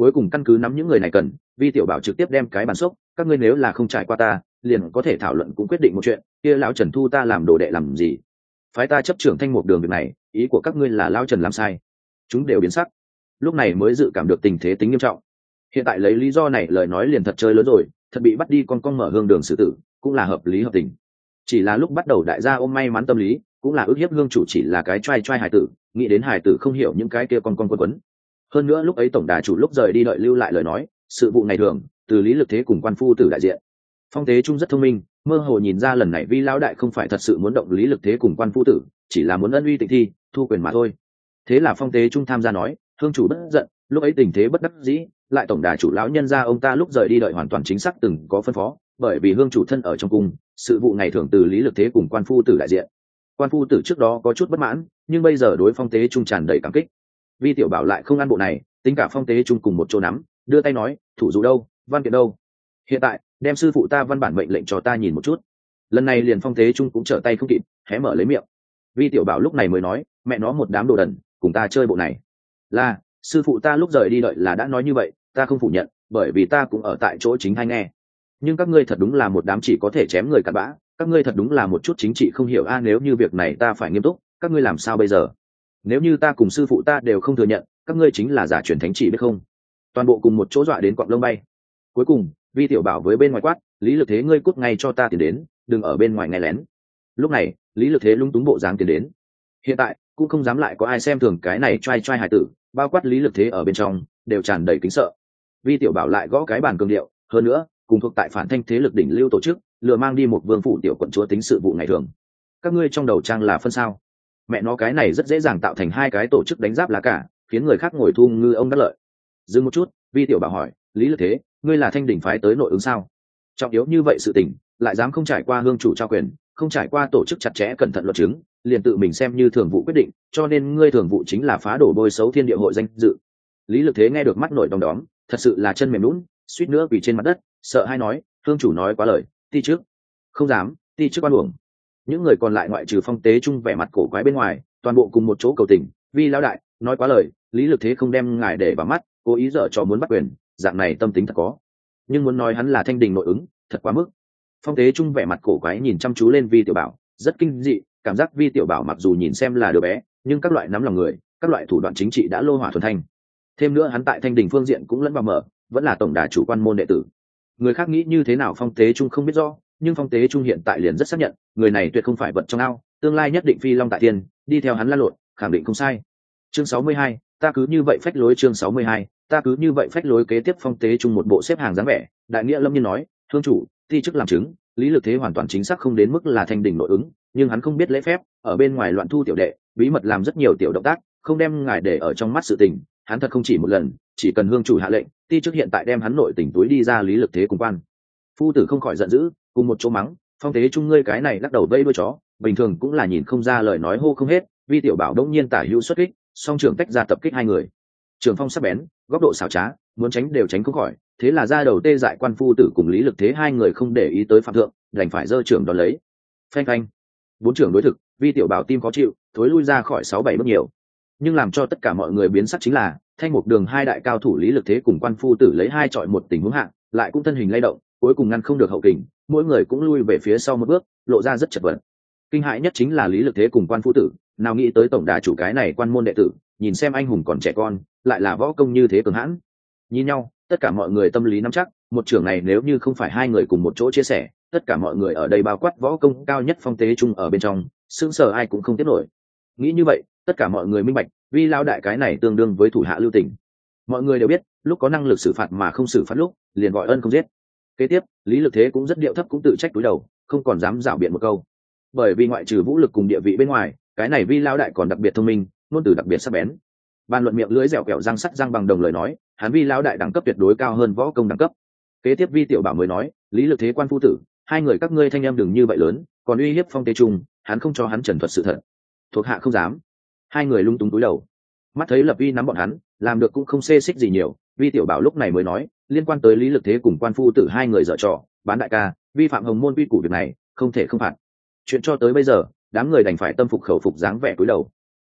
cuối cùng căn cứ nắm những người này cần, vi tiểu bảo trực tiếp đem cái bàn xốc, các ngươi nếu là không trải qua ta liền có thể thảo luận cũng quyết định một chuyện, kia lão Trần thu ta làm đồ đệ làm gì? Phái ta chấp trưởng Thanh Mục Đường việc này, ý của các ngươi là lão Trần làm sai? Chúng đều biến sắc, lúc này mới dự cảm được tình thế tính nghiêm trọng. Hiện tại lấy lý do này lời nói liền thật chơi lớn rồi, thật bị bắt đi con con mở hương đường xử tử cũng là hợp lý hợp tình. Chỉ là lúc bắt đầu đại gia ôm may mắn tâm lý, cũng là ước hiếp hương chủ chỉ là cái trai trai hài tử, nghĩ đến hài tử không hiểu những cái kia con con quấn quấn. Hơn nữa lúc ấy tổng đà chủ lúc rời đi đợi lưu lại lời nói, sự vụ này thường từ Lý Lực Thế cùng quan phu tử đại diện. Phong Tế Trung rất thông minh, mơ hồ nhìn ra lần này vi lão đại không phải thật sự muốn động Lý Lực Thế cùng quan phu tử, chỉ là muốn ân uy tịnh thi, thu quyền mà thôi. Thế là Phong Tế Trung tham gia nói, hương chủ bất giận, lúc ấy tình thế bất đắc dĩ, lại tổng đà chủ lão nhân ra ông ta lúc rời đi đợi hoàn toàn chính xác từng có phân phó, bởi vì hương chủ thân ở trong cung, sự vụ này thường từ Lý Lực Thế cùng quan phu tử đại diện. Quan phu tử trước đó có chút bất mãn, nhưng bây giờ đối Phong Tế Trung tràn đầy cảm kích. Vi tiểu bảo lại không ăn bộ này, tính cả Phong Tế Trung cùng một chỗ nắm, đưa tay nói, thủ dụ đâu, văn kiện đâu? Hiện tại đem sư phụ ta văn bản mệnh lệnh cho ta nhìn một chút. Lần này liền Phong Tế Trung cũng trở tay không kịp, hé mở lấy miệng. Vi tiểu bảo lúc này mới nói, mẹ nó một đám đồ đần, cùng ta chơi bộ này. Là sư phụ ta lúc rời đi đợi là đã nói như vậy, ta không phủ nhận, bởi vì ta cũng ở tại chỗ chính hay nghe. Nhưng các ngươi thật đúng là một đám chỉ có thể chém người cặn bã, các ngươi thật đúng là một chút chính trị không hiểu a. Nếu như việc này ta phải nghiêm túc, các ngươi làm sao bây giờ? Nếu như ta cùng sư phụ ta đều không thừa nhận, các ngươi chính là giả truyền thánh chỉ biết không? Toàn bộ cùng một chỗ dọa đến quặng lông bay. Cuối cùng Vi tiểu bảo với bên ngoài quát, Lý Lực Thế ngươi cút ngay cho ta tiền đến, đừng ở bên ngoài nghe lén. Lúc này Lý Lực Thế lúng túng bộ dáng tiền đến. Hiện tại cũng không dám lại có ai xem thường cái này trai trai hài tử, bao quát Lý Lực Thế ở bên trong đều tràn đầy kính sợ. Vi tiểu bảo lại gõ cái bàn cường điệu, hơn nữa cùng thuộc tại phản thanh thế lực đỉnh lưu tổ chức lừa mang đi một vương phủ tiểu quận chúa tính sự vụ ngày thường. Các ngươi trong đầu trang là phân sao? Mẹ nó cái này rất dễ dàng tạo thành hai cái tổ chức đánh giáp lá cả, khiến người khác ngồi thu ngư ông đắc lợi. Dừng một chút, Vi tiểu bảo hỏi, Lý Lực Thế ngươi là thanh đỉnh phái tới nội ứng sao? Trọng yếu như vậy sự tình lại dám không trải qua hương chủ trao quyền, không trải qua tổ chức chặt chẽ cẩn thận luật chứng, liền tự mình xem như thường vụ quyết định, cho nên ngươi thường vụ chính là phá đổ bôi xấu thiên địa hội danh dự. Lý Lực Thế nghe được mắt nổi đom đóm, thật sự là chân mềm lún, suýt nữa quỳ trên mặt đất, sợ hai nói, hương chủ nói quá lời, ti trước không dám, ti trước oan uổng. Những người còn lại ngoại trừ Phong Tế Trung vẻ mặt cổ quái bên ngoài, toàn bộ cùng một chỗ cầu tình, Vi lão đại nói quá lời, Lý Lực Thế không đem ngài để vào mắt, cố ý dở trò muốn bắt quyền, dạng này tâm tính thật có, nhưng muốn nói hắn là thanh đình nội ứng thật quá mức. Phong Tế Trung vẻ mặt cổ quái nhìn chăm chú lên Vi tiểu bảo, rất kinh dị, cảm giác Vi tiểu bảo mặc dù nhìn xem là đứa bé, nhưng các loại nắm lòng người, các loại thủ đoạn chính trị đã lô hỏa thuần thanh. Thêm nữa hắn tại thanh đình phương diện cũng lẫn vào mở, vẫn là tổng đà chủ quan môn đệ tử. Người khác nghĩ như thế nào Phong Tế Trung không biết rõ, nhưng Phong Tế Trung hiện tại liền rất xác nhận, người này tuyệt không phải vật trong ao, tương lai nhất định phi long tại tiên, đi theo hắn lan lộn, khẳng định không sai. Chương sáu mươi hai, ta cứ như vậy phách lối. Chương sáu mươi hai, ta cứ như vậy phách lối. Kế tiếp Phong Tế Trung một bộ xếp hàng dáng vẻ, đại nghĩa lâm nhiên nói, thương chủ ti chức làm chứng, Lý Lực Thế hoàn toàn chính xác không đến mức là thanh đỉnh nội ứng, nhưng hắn không biết lễ phép, ở bên ngoài loạn thu tiểu đệ, bí mật làm rất nhiều tiểu động tác, không đem ngài để ở trong mắt sự tình, hắn thật không chỉ một lần, chỉ cần hương chủ hạ lệnh, ti chức hiện tại đem hắn nội tình túi đi ra Lý Lực Thế cùng quan phu tử không khỏi giận dữ, cùng một chỗ mắng, Phong Tế Trung ngươi cái này lắc đầu vây đuôi chó, bình thường cũng là nhìn không ra lời nói hô không hết. Vi tiểu bảo đống nhiên tả hữu xuất kích, song trưởng tách ra tập kích hai người, trường phong sắc bén, góc độ xảo trá, muốn tránh đều tránh không khỏi, thế là ra đầu tê dại quan phu tử cùng Lý Lực Thế hai người không để ý tới phạm thượng, đành phải giơ trưởng đón lấy. Phanh phanh, bốn trưởng đối thực, Vi tiểu bảo tim khó chịu, thối lui ra khỏi sáu bảy bước nhiều. Nhưng làm cho tất cả mọi người biến sắc chính là Thanh Mục Đường hai đại cao thủ Lý Lực Thế cùng quan phu tử lấy hai chọi một tình huống hạng, lại cũng thân hình lay động, cuối cùng ngăn không được hậu kình, mỗi người cũng lui về phía sau một bước, lộ ra rất chật vật. Kinh hãi nhất chính là Lý Lực Thế cùng quan phu tử, nào nghĩ tới tổng đà chủ cái này quan môn đệ tử, nhìn xem anh hùng còn trẻ con, lại là võ công như thế cường hãn. Nhìn nhau, tất cả mọi người tâm lý nắm chắc, một trưởng này nếu như không phải hai người cùng một chỗ chia sẻ, tất cả mọi người ở đây bao quát võ công cao nhất Phong Tế Trung ở bên trong, sững sờ ai cũng không tiếp nổi. Nghĩ như vậy, tất cả mọi người minh bạch, Vi lão đại cái này tương đương với thủ hạ lưu tình. Mọi người đều biết, lúc có năng lực xử phạt mà không xử phạt lúc, liền gọi ân không giết. Kế tiếp, Lý Lực Thế cũng rất điệu thấp, cũng tự trách túi đầu, không còn dám giảo biện một câu. Bởi vì ngoại trừ vũ lực cùng địa vị bên ngoài, cái này Vi lão đại còn đặc biệt thông minh, ngôn từ đặc biệt sắc bén. Bàn luận miệng lưỡi dẻo kẹo răng sắt răng bằng đồng lời nói, hắn Vi lão đại đẳng cấp tuyệt đối cao hơn võ công đẳng cấp. Kế tiếp Vi tiểu bảo mới nói, Lý Lực Thế quan phu tử, hai người các ngươi thanh em đừng như vậy lớn, còn uy hiếp Phong Tế Trung, hắn không cho hắn trần thuật sự thật. Thuộc hạ không dám. Hai người lung túng túi đầu. Mắt thấy Lập Vi nắm bọn hắn, làm được cũng không xê xích gì nhiều, Vi tiểu bảo lúc này mới nói, liên quan tới Lý Lực Thế cùng quan phu tử hai người dở trò, bán đại ca, vi phạm hồng môn quy củ việc này, không thể không phạt. Chuyện cho tới bây giờ, đám người đành phải tâm phục khẩu phục dáng vẻ cúi đầu.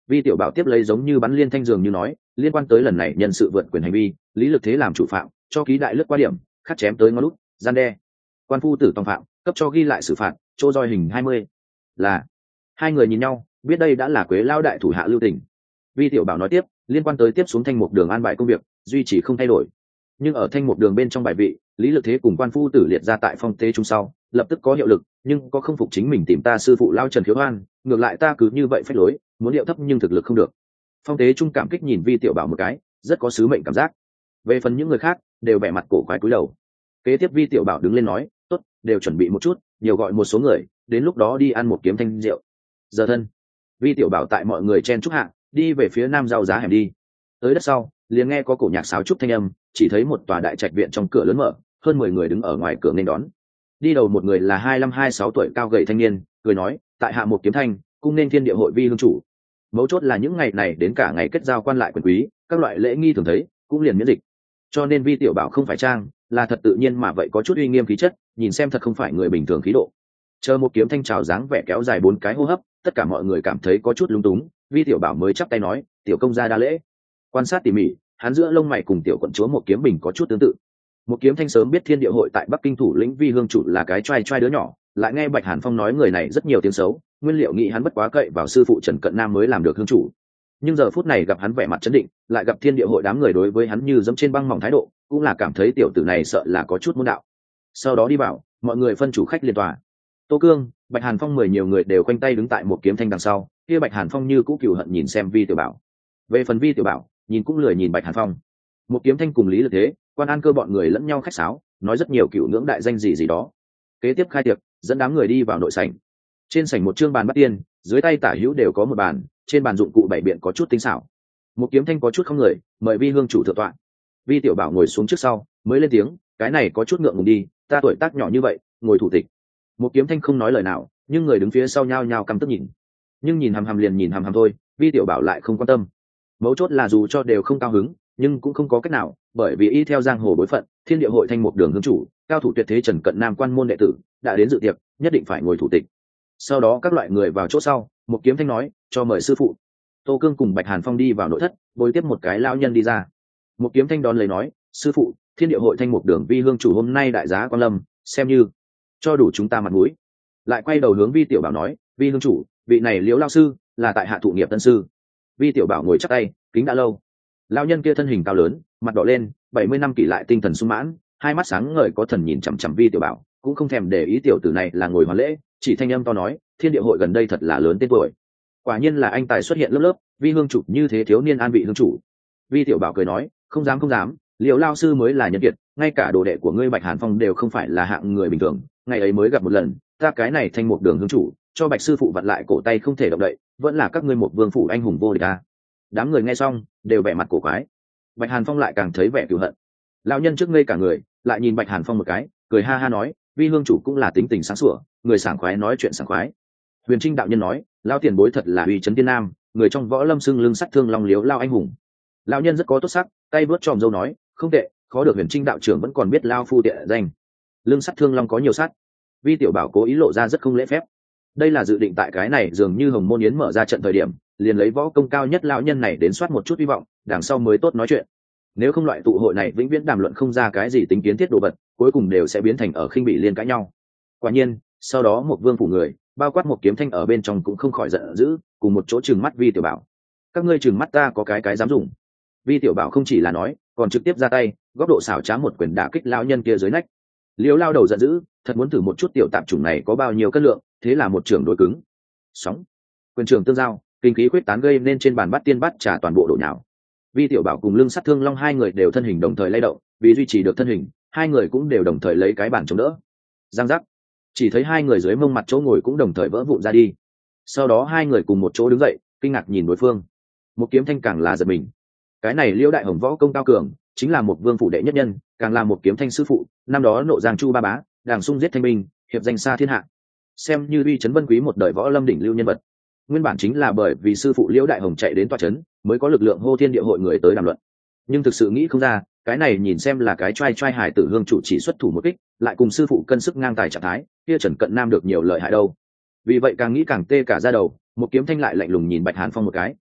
Vi tiểu bảo tiếp lấy giống như bắn liên thanh dường như nói, liên quan tới lần này nhân sự vượt quyền hành vi, lý lực thế làm chủ phạm, cho ký đại lướt qua điểm, khắc chém tới ngón lút, gian đe. Quan phu tử tòng phạm, cấp cho ghi lại xử phạt, chỗ roi hình hai mươi. Là. Hai người nhìn nhau, biết đây đã là Quế lao đại thủ hạ lưu tình. Vi tiểu bảo nói tiếp, liên quan tới tiếp xuống thanh mục đường an bài công việc, duy trì không thay đổi. Nhưng ở thanh mục đường bên trong bài vị, lý lực thế cùng quan phu tử liệt ra tại phong tế trung sau, lập tức có hiệu lực, nhưng có không phục chính mình tìm ta sư phụ lao Trần Khiếu Hoan, ngược lại ta cứ như vậy phách lối, muốn điệu thấp nhưng thực lực không được. Phong tế trung cảm kích nhìn Vi tiểu bảo một cái, rất có sứ mệnh cảm giác. Về phần những người khác, đều bẻ mặt cổ quái cúi đầu. Kế tiếp Vi tiểu bảo đứng lên nói, tốt, đều chuẩn bị một chút, nhiều gọi một số người, đến lúc đó đi ăn một kiếm thanh rượu. Giờ thân. Vi tiểu bảo tại mọi người chen chúc hạ, đi về phía nam giao giá hẻm đi. Tới đất sau, liền nghe có cổ nhạc sáo trúc thanh âm, chỉ thấy một tòa đại trạch viện trong cửa lớn mở, hơn mười người đứng ở ngoài cửa nên đón. Đi đầu một người là hai lăm hai sáu tuổi cao gầy thanh niên, cười nói, tại hạ một kiếm thanh, cung nên thiên địa hội vi hương chủ. Mấu chốt là những ngày này đến cả ngày kết giao quan lại quyền quý, các loại lễ nghi thường thấy, cũng liền miễn dịch. Cho nên Vi tiểu bảo không phải trang, là thật tự nhiên mà vậy có chút uy nghiêm khí chất, nhìn xem thật không phải người bình thường khí độ. Chờ một kiếm thanh trào dáng vẻ kéo dài bốn cái hô hấp, tất cả mọi người cảm thấy có chút lung túng, Vi tiểu bảo mới chắp tay nói, tiểu công gia đa lễ. Quan sát tỉ mỉ, hắn giữa lông mày cùng tiểu quận chúa một kiếm bình có chút tương tự. Một kiếm thanh sớm biết thiên địa hội tại Bắc Kinh thủ lĩnh Vi hương chủ là cái trai trai đứa nhỏ, lại nghe Bạch Hàn Phong nói người này rất nhiều tiếng xấu, nguyên liệu nghĩ hắn bất quá cậy vào sư phụ Trần Cận Nam mới làm được hương chủ. Nhưng giờ phút này gặp hắn vẻ mặt chấn định, lại gặp thiên địa hội đám người đối với hắn như dẫm trên băng mỏng thái độ, cũng là cảm thấy tiểu tử này sợ là có chút môn đạo. Sau đó đi vào, mọi người phân chủ khách liên tòa. Tô Cương, Bạch Hàn Phong mười nhiều người đều khoanh tay đứng tại một kiếm thanh đằng sau, kia Bạch Hàn Phong như cũ cừu hận nhìn xem Vi tiểu bảo. Về phần Vi tiểu bảo, nhìn cũng lười nhìn Bạch Hàn Phong. Một kiếm thanh cùng lý lực thế, quan an cơ bọn người lẫn nhau khách sáo, nói rất nhiều cựu ngưỡng đại danh gì gì đó. Kế tiếp khai tiệc, dẫn đám người đi vào nội sảnh. Trên sảnh một chương bàn bắt tiên, dưới tay tả hữu đều có một bàn, trên bàn dụng cụ bảy biện có chút tinh xảo. Một kiếm thanh có chút không người, mời Vi hương chủ thượng tọa. Vi tiểu bảo ngồi xuống trước sau, mới lên tiếng, cái này có chút ngượng ngùng đi, ta tuổi tác nhỏ như vậy, ngồi thủ tịch. Một kiếm thanh không nói lời nào, nhưng người đứng phía sau nhao nhao căm tức nhìn. Nhưng nhìn hằm hằm liền nhìn hằm hằm thôi, Vi tiểu bảo lại không quan tâm. Mấu chốt là dù cho đều không cao hứng, nhưng cũng không có cách nào, bởi vì y theo giang hồ bối phận, thiên địa hội thanh một đường hương chủ, cao thủ tuyệt thế Trần Cận Nam quan môn đệ tử, đã đến dự tiệc, nhất định phải ngồi thủ tịch. Sau đó các loại người vào chỗ sau, một kiếm thanh nói, cho mời sư phụ. Tô Cương cùng Bạch Hàn Phong đi vào nội thất, bồi tiếp một cái lão nhân đi ra. Một kiếm thanh đón lấy nói, sư phụ, thiên địa hội thanh một đường vi hương chủ hôm nay đại giá quan lâm, xem như cho đủ chúng ta mặt mũi. Lại quay đầu hướng Vi tiểu bảo nói, Vi hương chủ, vị này Liễu lão sư là tại hạ thụ nghiệp tân sư. Vi tiểu bảo ngồi chắc tay, kính đã lâu. Lão nhân kia thân hình cao lớn, mặt đỏ lên, bảy mươi năm kỷ lại tinh thần sung mãn, hai mắt sáng ngời có thần nhìn chằm chằm Vi tiểu bảo, cũng không thèm để ý tiểu tử này là ngồi hoàn lễ, chỉ thanh âm to nói, thiên địa hội gần đây thật là lớn tên tuổi. Quả nhiên là anh tài xuất hiện lớp lớp, Vi hương chủ như thế thiếu niên an vị hương chủ. Vi tiểu bảo cười nói, không dám không dám, Liễu lão sư mới là nhân kiệt, ngay cả đồ đệ của ngươi Bạch Hàn Phong đều không phải là hạng người bình thường, ngày ấy mới gặp một lần, ta cái này thanh một đường hương chủ, cho Bạch sư phụ vặn lại cổ tay không thể động đậy, vẫn là các ngươi một vương phủ anh hùng vô địch ta. Đám người nghe xong đều vẻ mặt cổ quái. Bạch Hàn Phong lại càng thấy vẻ cừu hận. Lão nhân trước ngây cả người, lại nhìn Bạch Hàn Phong một cái, cười ha ha nói, Vi hương chủ cũng là tính tình sáng sủa, người sảng khoái nói chuyện sảng khoái. Huyền Trinh đạo nhân nói, lão tiền bối thật là uy chấn tiên nam, người trong võ lâm xưng lưng sắt thương long liếu lao anh hùng. Lão nhân rất có tốt sắc, tay vớt tròm dâu nói, không tệ, khó được Huyền Trinh đạo trưởng vẫn còn biết lao phu tiện danh. Lưng sắt thương long có nhiều sắt. Vi tiểu bảo cố ý lộ ra rất không lễ phép. Đây là dự định tại cái này dường như Hồng Môn Yến mở ra trận thời điểm, liền lấy võ công cao nhất lão nhân này đến soát một chút hy vọng, đằng sau mới tốt nói chuyện. Nếu không loại tụ hội này vĩnh viễn đàm luận không ra cái gì tính kiến thiết đồ vật, cuối cùng đều sẽ biến thành ở khinh bị liên cãi nhau. Quả nhiên, sau đó một vương phủ người, bao quát một kiếm thanh ở bên trong cũng không khỏi giận dữ, cùng một chỗ trừng mắt Vi tiểu bảo. Các ngươi trừng mắt ta có cái cái dám dùng. Vi tiểu bảo không chỉ là nói, còn trực tiếp ra tay, góc độ xảo trá một quyền đả kích lão nhân kia dưới nách. Liễu lao đầu giận dữ, thật muốn thử một chút tiểu tạp chủng này có bao nhiêu cân lượng, thế là một trường đối cứng. Sóng, quyền trường tương giao, kinh khí quyết tán gây nên trên bàn bắt tiên bắt trả toàn bộ độ nhào. Vi tiểu bảo cùng lưng sát thương long hai người đều thân hình đồng thời lay động, vì duy trì được thân hình, hai người cũng đều đồng thời lấy cái bàn chống đỡ. Giang giác, chỉ thấy hai người dưới mông mặt chỗ ngồi cũng đồng thời vỡ vụn ra đi. Sau đó hai người cùng một chỗ đứng dậy, kinh ngạc nhìn đối phương. Một kiếm thanh càng là giật mình. Cái này Liễu đại hồng võ công cao cường, chính là một vương phủ đệ nhất nhân, càng là một kiếm thanh sư phụ, năm đó nộ giang chu ba bá, đàng sung giết thanh minh, hiệp danh xa thiên hạ, xem như uy chấn vân quý một đời võ lâm đỉnh lưu nhân vật. Nguyên bản chính là bởi vì sư phụ Liễu đại hồng chạy đến tòa chấn, mới có lực lượng hô thiên địa hội người tới đàm luận. Nhưng thực sự nghĩ không ra, cái này nhìn xem là cái trai trai hải tử hương chủ chỉ xuất thủ một kích, lại cùng sư phụ cân sức ngang tài trạng thái, kia Trần Cận Nam được nhiều lợi hại đâu. Vì vậy càng nghĩ càng tê cả da đầu, một kiếm thanh lại lạnh lùng nhìn Bạch Hàn Phong một cái,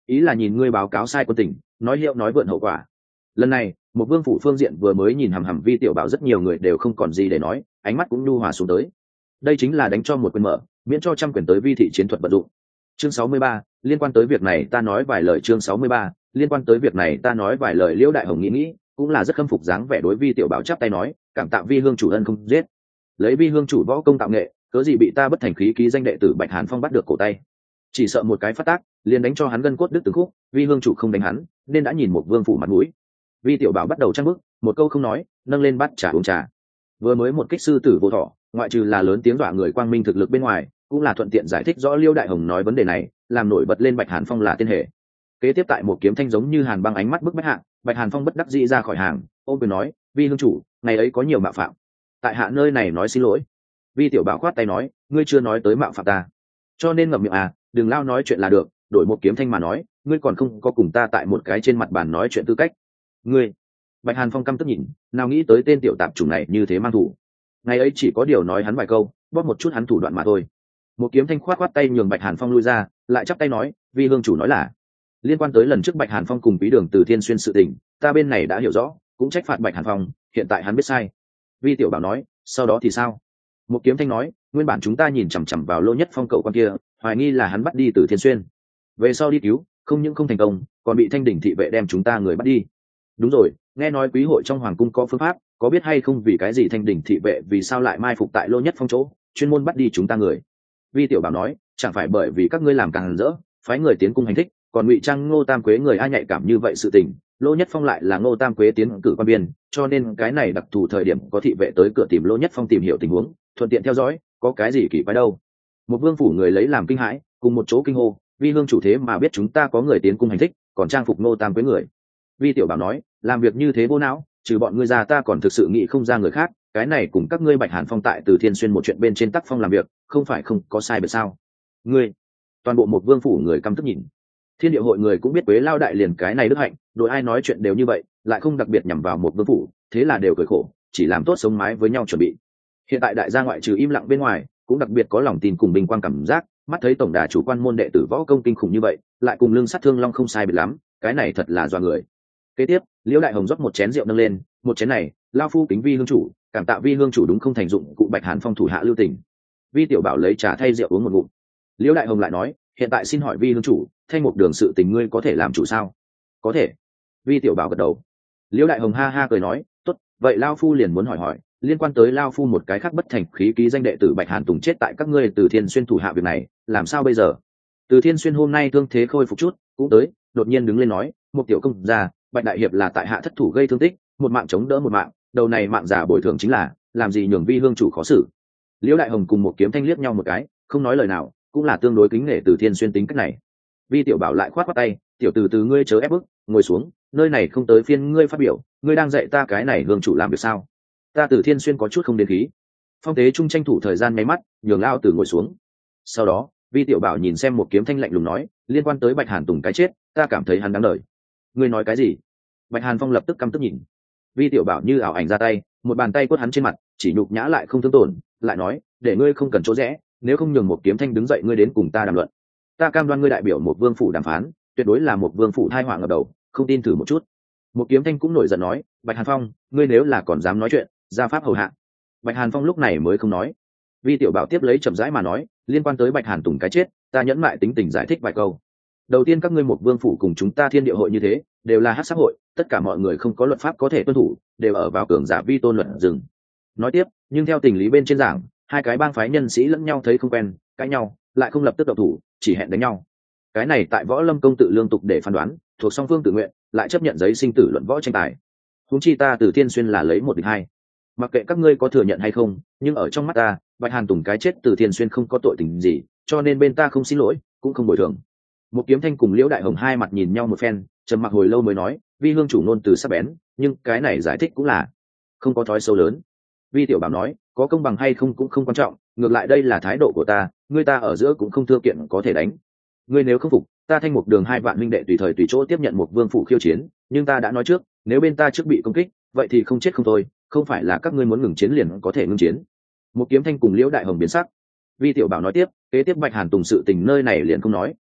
ý là nhìn ngươi báo cáo sai quân tình, nói hiệu nói vượn hậu quả. Lần này một vương phủ phương diện vừa mới nhìn hằm hằm Vi Tiểu Bảo, rất nhiều người đều không còn gì để nói, ánh mắt cũng nhu hòa xuống tới. Đây chính là đánh cho một quyền mở, miễn cho trăm quyền tới vi thị chiến thuật vận dụng. Chương sáu mươi ba, liên quan tới việc này ta nói vài lời. Chương sáu mươi ba, liên quan tới việc này ta nói vài lời. Liễu Đại Hồng nghĩ nghĩ, cũng là rất khâm phục dáng vẻ đối Vi Tiểu Bảo chắp tay nói, cảm tạ Vi hương chủ ân không giết. Lấy Vi hương chủ võ công tạo nghệ, cớ gì bị ta bất thành khí ký danh đệ tử Bạch Hàn Phong bắt được cổ tay. Chỉ sợ một cái phát tác, liền đánh cho hắn gân cốt đứt từng khúc, Vi hương chủ không đánh hắn, nên đã nhìn một vương phủ mặt mũi. Vi Tiểu Bảo bắt đầu trang bức, một câu không nói, nâng lên bát trà uống trà. Vừa mới một kích sư tử vô thọ, ngoại trừ là lớn tiếng dọa người quang minh thực lực bên ngoài, cũng là thuận tiện giải thích rõ Liêu Đại Hồng nói vấn đề này, làm nổi bật lên Bạch Hàn Phong là tiên hệ. Kế tiếp tại một kiếm thanh giống như hàn băng ánh mắt bức bách hạ, Bạch Hàn Phong bất đắc dĩ ra khỏi hàng, ôm quyền nói, Vi hương chủ, ngày ấy có nhiều mạo phạm, tại hạ nơi này nói xin lỗi. Vi Tiểu Bảo khoát tay nói, ngươi chưa nói tới mạo phạm ta, cho nên ngậm miệng à, đừng lao nói chuyện là được. Đổi một kiếm thanh mà nói, ngươi còn không có cùng ta tại một cái trên mặt bàn nói chuyện tư cách. Ngươi. Bạch Hàn Phong căm tức nhìn, nào nghĩ tới tên tiểu tạp chủng này như thế mang thủ. Ngày ấy chỉ có điều nói hắn vài câu, bóp một chút hắn thủ đoạn mà thôi. Một kiếm thanh khoát khoát tay nhường Bạch Hàn Phong lui ra, lại chắp tay nói, Vi hương chủ nói là liên quan tới lần trước Bạch Hàn Phong cùng Quý Đường từ Thiên Xuyên sự tình, ta bên này đã hiểu rõ, cũng trách phạt Bạch Hàn Phong, hiện tại hắn biết sai. Vi Tiểu Bảo nói, sau đó thì sao? Một kiếm thanh nói, nguyên bản chúng ta nhìn chằm chằm vào Lô Nhất Phong cậu con kia, hoài nghi là hắn bắt đi từ Thiên Xuyên, về sau đi cứu, không những không thành công, còn bị Thanh Đỉnh thị vệ đem chúng ta người bắt đi. Đúng rồi, nghe nói quý hội trong hoàng cung có phương pháp, có biết hay không vì cái gì Thanh Đỉnh thị vệ vì sao lại mai phục tại Lô Nhất Phong chỗ, chuyên môn bắt đi chúng ta người? Vi Tiểu Bảo nói, chẳng phải bởi vì các ngươi làm càng rỡ, phái người tiến cung hành thích, còn ngụy trang Ngô Tam Quế người ai nhạy cảm như vậy sự tình, Lô Nhất Phong lại là Ngô Tam Quế tiến cử quan biên, cho nên cái này đặc thù thời điểm có thị vệ tới cửa tìm Lô Nhất Phong tìm hiểu tình huống, thuận tiện theo dõi, có cái gì kỳ quái đâu. Một vương phủ người lấy làm kinh hãi, cùng một chỗ kinh hô, Vi hương chủ thế mà biết chúng ta có người tiến cung hành thích, còn trang phục Ngô Tam Quế người. Vi Tiểu Bảo nói, làm việc như thế vô não, trừ bọn ngươi ra ta còn thực sự nghĩ không ra người khác, cái này cùng các ngươi Bạch Hàn Phong tại từ Thiên Xuyên một chuyện bên trên tác phong làm việc, không phải không có sai biệt sao? Ngươi, toàn bộ một vương phủ người căm tức nhìn. Thiên Địa hội người cũng biết Quế lao đại liền cái này đức hạnh, đội ai nói chuyện đều như vậy, lại không đặc biệt nhằm vào một vương phủ, thế là đều cười khổ, chỉ làm tốt sống mái với nhau chuẩn bị. Hiện tại đại gia ngoại trừ im lặng bên ngoài, cũng đặc biệt có lòng tin cùng bình quang cảm giác, mắt thấy tổng đà chủ quan môn đệ tử võ công kinh khủng như vậy, lại cùng lương sát thương long không sai biệt lắm, cái này thật là doa người. Kế tiếp, Liễu Đại Hồng rót một chén rượu nâng lên, một chén này, lao phu kính Vi hương chủ, cảm tạ Vi hương chủ đúng không thành dụng cụ Bạch Hàn Phong thủ hạ lưu tình. Vi Tiểu Bảo lấy trà thay rượu uống một ngụm. Liễu Đại Hồng lại nói, hiện tại xin hỏi Vi hương chủ, thanh một đường sự tình ngươi có thể làm chủ sao? Có thể. Vi Tiểu Bảo gật đầu. Liễu Đại Hồng ha ha cười nói, tốt, vậy lao phu liền muốn hỏi hỏi, liên quan tới lao phu một cái khác bất thành khí ký danh đệ tử Bạch Hàn Tùng chết tại các ngươi từ Thiên Xuyên thủ hạ việc này, làm sao bây giờ? Từ Thiên Xuyên hôm nay thương thế khôi phục chút, cũng tới, đột nhiên đứng lên nói, một tiểu công gia, Bạch đại hiệp là tại hạ thất thủ gây thương tích, một mạng chống đỡ một mạng, đầu này mạng giả bồi thường chính là, làm gì nhường Vi hương chủ khó xử. Liễu Đại Hồng cùng một kiếm thanh liếc nhau một cái, không nói lời nào, cũng là tương đối kính nể từ Thiên Xuyên tính cách này. Vi Tiểu Bảo lại khoát khoát tay, tiểu từ từ ngươi chớ ép bức, ngồi xuống, nơi này không tới phiên ngươi phát biểu, ngươi đang dạy ta cái này hương chủ làm việc sao? Ta từ Thiên Xuyên có chút không đến khí. Phong Tế Trung tranh thủ thời gian nháy mắt, nhường lao từ ngồi xuống. Sau đó, Vi Tiểu Bảo nhìn xem một kiếm thanh lạnh lùng nói, liên quan tới Bạch Hàn Tùng cái chết, ta cảm thấy hắn đáng đời. Ngươi nói cái gì? Bạch Hàn Phong lập tức căm tức nhìn. Vi Tiểu Bảo như ảo ảnh ra tay, một bàn tay quất hắn trên mặt, chỉ nhục nhã lại không thương tổn, lại nói, để ngươi không cần chỗ rẽ, nếu không nhường một kiếm thanh đứng dậy ngươi đến cùng ta đàm luận. Ta cam đoan ngươi đại biểu một vương phủ đàm phán, tuyệt đối là một vương phủ thai họa ngập đầu, không tin thử một chút. Một kiếm thanh cũng nổi giận nói, Bạch Hàn Phong, ngươi nếu là còn dám nói chuyện, ra pháp hầu hạ. Bạch Hàn Phong lúc này mới không nói. Vi Tiểu Bảo tiếp lấy chậm rãi mà nói, liên quan tới Bạch Hàn Tùng cái chết, ta nhẫn mại tính tình giải thích vài câu. Đầu tiên các ngươi một vương phủ cùng chúng ta Thiên Địa hội như thế, đều là hắc xã hội, tất cả mọi người không có luật pháp có thể tuân thủ, đều ở vào cường giả vi tôn luật dừng. Nói tiếp, nhưng theo tình lý bên trên giảng, hai cái bang phái nhân sĩ lẫn nhau thấy không quen, cãi nhau, lại không lập tức động thủ, chỉ hẹn đánh nhau. Cái này tại Võ Lâm công tự lương tục để phán đoán, thuộc song phương tự nguyện, lại chấp nhận giấy sinh tử luận võ tranh tài. Huống chi ta từ Thiên Xuyên là lấy một địch hai. Mặc kệ các ngươi có thừa nhận hay không, nhưng ở trong mắt ta, Bạch Hàn Tùng cái chết từ Thiên Xuyên không có tội tình gì, cho nên bên ta không xin lỗi, cũng không bồi thường. Một kiếm thanh cùng Liễu Đại Hồng hai mặt nhìn nhau một phen, trầm mặc hồi lâu mới nói, Vi hương chủ ngôn từ sắc bén, nhưng cái này giải thích cũng là không có thói sâu lớn. Vi Tiểu Bảo nói, có công bằng hay không cũng không quan trọng, ngược lại đây là thái độ của ta, ngươi ta ở giữa cũng không thưa kiện có thể đánh. Ngươi nếu không phục, ta thanh một đường hai vạn minh đệ tùy thời tùy chỗ tiếp nhận một vương phủ khiêu chiến, nhưng ta đã nói trước, nếu bên ta trước bị công kích, vậy thì không chết không thôi, không phải là các ngươi muốn ngừng chiến liền có thể ngừng chiến. Một kiếm thanh cùng Liễu Đại Hồng biến sắc. Vi Tiểu Bảo nói tiếp, kế tiếp Bạch Hàn Tùng sự tình nơi này liền không nói,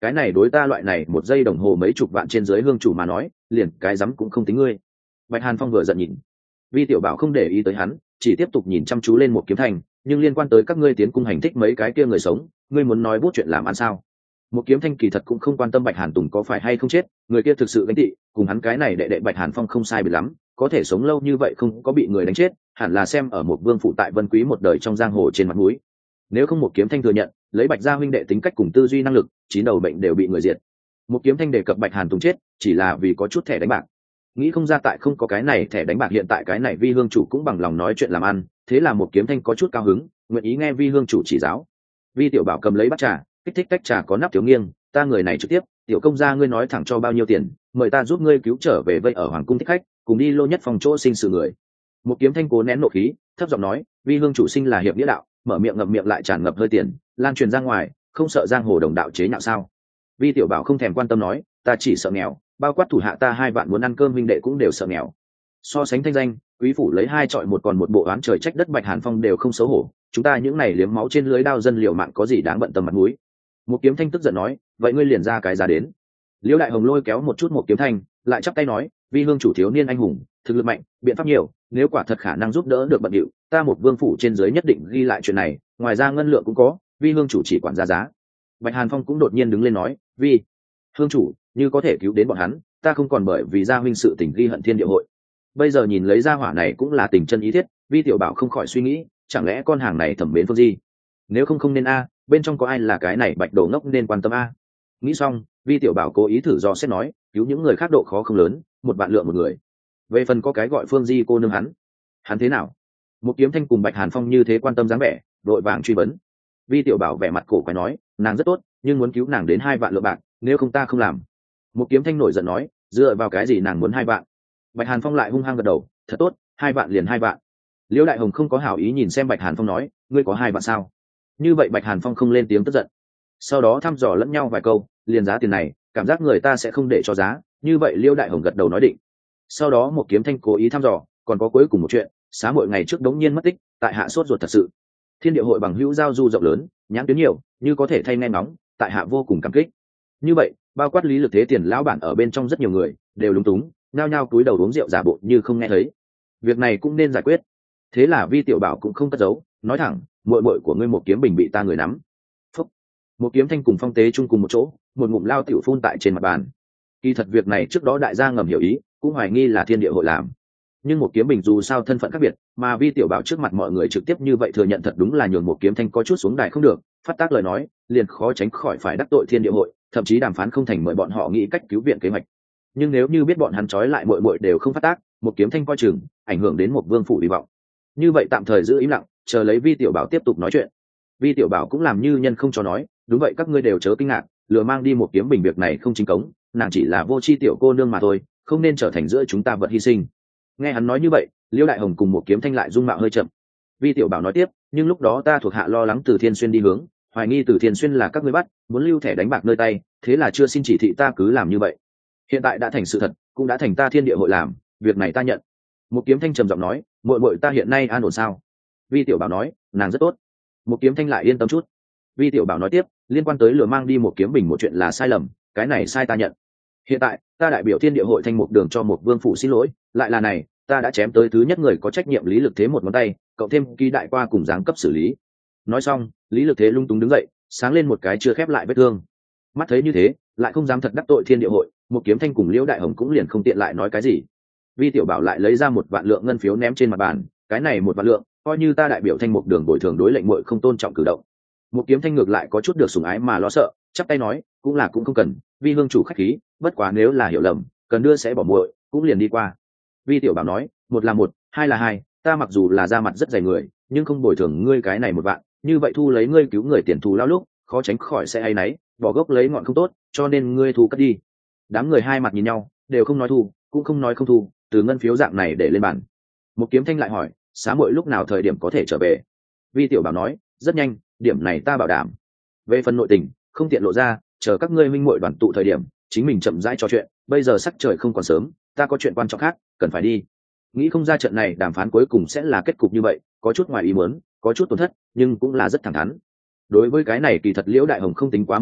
cái này đối ta loại này một giây đồng hồ mấy chục vạn trên dưới hương chủ mà nói liền cái rắm cũng không tính ngươi. Bạch Hàn Phong vừa giận nhìn, Vi Tiểu Bảo không để ý tới hắn, chỉ tiếp tục nhìn chăm chú lên một kiếm thành, nhưng liên quan tới các ngươi tiến cung hành thích mấy cái kia người sống, ngươi muốn nói bút chuyện làm ăn sao? Một kiếm thanh kỳ thật cũng không quan tâm Bạch Hàn Tùng có phải hay không chết, người kia thực sự gánh tị, cùng hắn cái này đệ đệ Bạch Hàn Phong không sai biệt lắm, có thể sống lâu như vậy không có bị người đánh chết, hẳn là xem ở một vương phụ tại Vân Quý một đời trong giang hồ trên mặt mũi. Nếu không một kiếm thanh thừa nhận, lấy Bạch gia huynh đệ tính cách cùng tư duy năng lực, chín đầu bệnh đều bị người diệt. Một kiếm thanh đề cập Bạch Hàn Tùng chết, chỉ là vì có chút thẻ đánh bạc. Nghĩ không ra tại không có cái này thẻ đánh bạc hiện tại cái này Vi hương chủ cũng bằng lòng nói chuyện làm ăn, thế là một kiếm thanh có chút cao hứng, nguyện ý nghe Vi hương chủ chỉ giáo. Vi Tiểu Bảo cầm lấy bát trà, kích thích tách trà có nắp thiếu nghiêng, ta người này trực tiếp, tiểu công gia ngươi nói thẳng cho bao nhiêu tiền, mời ta giúp ngươi cứu trở về vây ở hoàng cung thích khách, cùng đi lô nhất phòng chỗ sinh sự người. Một kiếm thanh cố nén nộ khí, thấp giọng nói, Vi hương chủ sinh là hiệp nghĩa đạo, mở miệng ngậm miệng lại tràn ngập hơi tiền, lan truyền ra ngoài, không sợ giang hồ đồng đạo chế nhạo sao? Vi Tiểu Bảo không thèm quan tâm nói, ta chỉ sợ nghèo, bao quát thủ hạ ta hai bạn muốn ăn cơm huynh đệ cũng đều sợ nghèo. So sánh thanh danh, quý phủ lấy hai trọi một còn một bộ oán trời trách đất Bạch Hàn Phong đều không xấu hổ, chúng ta những này liếm máu trên lưới đao dân liều mạng có gì đáng bận tâm mặt mũi. Một kiếm thanh tức giận nói, vậy ngươi liền ra cái giá đến. Liễu Đại Hồng lôi kéo một chút một kiếm thanh, lại chắp tay nói, Vi hương chủ thiếu niên anh hùng, thực lực mạnh, biện pháp nhiều, nếu quả thật khả năng giúp đỡ được bận điệu, ta một vương phủ trên dưới nhất định ghi lại chuyện này, ngoài ra ngân lượng cũng có, Vi hương chủ chỉ quản ra giá. Bạch Hàn Phong cũng đột nhiên đứng lên nói, Vi hương chủ, như có thể cứu đến bọn hắn, ta không còn bởi vì gia huynh sự tình ghi hận thiên địa hội. Bây giờ nhìn lấy gia hỏa này cũng là tình chân ý thiết, Vi Tiểu Bảo không khỏi suy nghĩ, chẳng lẽ con hàng này thẩm mến Phương Di? Nếu không không nên a, bên trong có ai là cái này Bạch Đồ ngốc nên quan tâm a? Nghĩ xong, Vi Tiểu Bảo cố ý thử do xét nói, cứu những người khác độ khó không lớn, một vạn lượng một người. Về phần có cái gọi Phương Di cô nương hắn, hắn thế nào? Một kiếm thanh cùng Bạch Hàn Phong như thế quan tâm dáng vẻ, đội vàng truy vấn. Vi Tiểu Bảo vẻ mặt cổ quái nói, nàng rất tốt, nhưng muốn cứu nàng đến hai vạn lượng bạc, nếu không ta không làm. Một kiếm thanh nổi giận nói, dựa vào cái gì nàng muốn hai vạn? Bạch Hàn Phong lại hung hăng gật đầu, thật tốt, hai vạn liền hai vạn. Liễu Đại Hồng không có hảo ý nhìn xem Bạch Hàn Phong nói, ngươi có hai vạn sao? Như vậy Bạch Hàn Phong không lên tiếng tức giận. Sau đó thăm dò lẫn nhau vài câu, liền giá tiền này, cảm giác người ta sẽ không để cho giá, như vậy Liễu Đại Hồng gật đầu nói định. Sau đó một kiếm thanh cố ý thăm dò, còn có cuối cùng một chuyện, xá muội ngày trước đống nhiên mất tích, tại hạ sốt ruột thật sự. Thiên địa hội bằng hữu giao du rộng lớn, nhãn tuyến nhiều, như có thể thay nghe ngóng, tại hạ vô cùng cảm kích. Như vậy, bao quát Lý Lực Thế tiền lão bản ở bên trong rất nhiều người, đều lúng túng, nhao nhao túi đầu uống rượu giả bộ như không nghe thấy. Việc này cũng nên giải quyết. Thế là Vi Tiểu Bảo cũng không cất giấu, nói thẳng, muội muội của ngươi một kiếm bình bị ta người nắm. Phúc. Một kiếm thanh cùng Phong Tế chung cùng một chỗ, một ngụm lao tiểu phun tại trên mặt bàn. Kỳ thật việc này trước đó đại gia ngầm hiểu ý, cũng hoài nghi là Thiên Địa hội làm. Nhưng một kiếm bình dù sao thân phận khác biệt, mà Vi Tiểu Bảo trước mặt mọi người trực tiếp như vậy thừa nhận thật đúng là nhường một kiếm thanh có chút xuống đài không được, phát tác lời nói, liền khó tránh khỏi phải đắc tội Thiên Địa hội, thậm chí đàm phán không thành mời bọn họ nghĩ cách cứu viện kế hoạch. Nhưng nếu như biết bọn hắn trói lại muội muội đều không phát tác, một kiếm thanh coi chừng, ảnh hưởng đến một vương phủ hy vọng. Như vậy tạm thời giữ im lặng, chờ lấy Vi Tiểu Bảo tiếp tục nói chuyện. Vi Tiểu Bảo cũng làm như nhân không cho nói, đúng vậy các ngươi đều chớ kinh ngạc, lừa mang đi một kiếm bình việc này không chính cống, nàng chỉ là vô tri tiểu cô nương mà thôi, không nên trở thành giữa chúng ta vật hy sinh. Nghe hắn nói như vậy, Liễu Đại Hồng cùng một kiếm thanh lại dung mạo hơi chậm. Vi Tiểu Bảo nói tiếp, nhưng lúc đó ta thuộc hạ lo lắng Từ Thiên Xuyên đi hướng, hoài nghi Từ Thiên Xuyên là các ngươi bắt, muốn lưu thẻ đánh bạc nơi tay, thế là chưa xin chỉ thị ta cứ làm như vậy. Hiện tại đã thành sự thật, cũng đã thành ta Thiên Địa hội làm, việc này ta nhận. Một kiếm thanh trầm giọng nói, muội muội ta hiện nay an ổn sao? Vi Tiểu Bảo nói, nàng rất tốt. Một kiếm thanh lại yên tâm chút. Vi Tiểu Bảo nói tiếp, liên quan tới lừa mang đi một kiếm bình một chuyện là sai lầm, cái này sai ta nhận. Hiện tại ta đại biểu Thiên Địa hội thanh một đường cho một vương phủ xin lỗi, lại là này, ta đã chém tới thứ nhất người có trách nhiệm Lý Lực Thế một ngón tay, cộng thêm ký đại qua cùng giáng cấp xử lý. Nói xong, Lý Lực Thế lung túng đứng dậy, sáng lên một cái chưa khép lại vết thương. Mắt thấy như thế, lại không dám thật đắc tội Thiên Địa hội, một kiếm thanh cùng Liễu Đại Hồng cũng liền không tiện lại nói cái gì. Vi Tiểu Bảo lại lấy ra một vạn lượng ngân phiếu ném trên mặt bàn, cái này một vạn lượng, coi như ta đại biểu thanh một đường bồi thường đối lệnh muội không tôn trọng cử động. Một kiếm thanh ngược lại có chút được sủng ái mà lo sợ, chắp tay nói, cũng là cũng không cần, Vi hương chủ khách khí, bất quá nếu là hiểu lầm, cần đưa sẽ bỏ muội, cũng liền đi qua. Vi Tiểu Bảo nói, một là một, hai là hai, ta mặc dù là ra mặt rất dày người, nhưng không bồi thường ngươi cái này một vạn, như vậy thu lấy ngươi cứu người tiền thù lao lúc, khó tránh khỏi sẽ hay náy, bỏ gốc lấy ngọn không tốt, cho nên ngươi thu cất đi. Đám người hai mặt nhìn nhau, đều không nói thu, cũng không nói không thu, từ ngân phiếu dạng này để lên bàn. Một kiếm thanh lại hỏi, xá muội lúc nào thời điểm có thể trở về? Vi Tiểu Bảo nói, rất nhanh, điểm này ta bảo đảm. Về phần nội tình, không tiện lộ ra, chờ các ngươi minh muội đoàn tụ thời điểm, chính mình chậm rãi trò chuyện, bây giờ sắc trời không còn sớm, ta có chuyện quan trọng khác, cần phải đi. Nghĩ không ra trận này đàm phán cuối cùng sẽ là kết cục như vậy, có chút ngoài ý muốn, có chút tổn thất, nhưng cũng là rất thẳng thắn. Đối với cái này kỳ thật Liễu Đại Hồng không tính quá mâu thuẫn,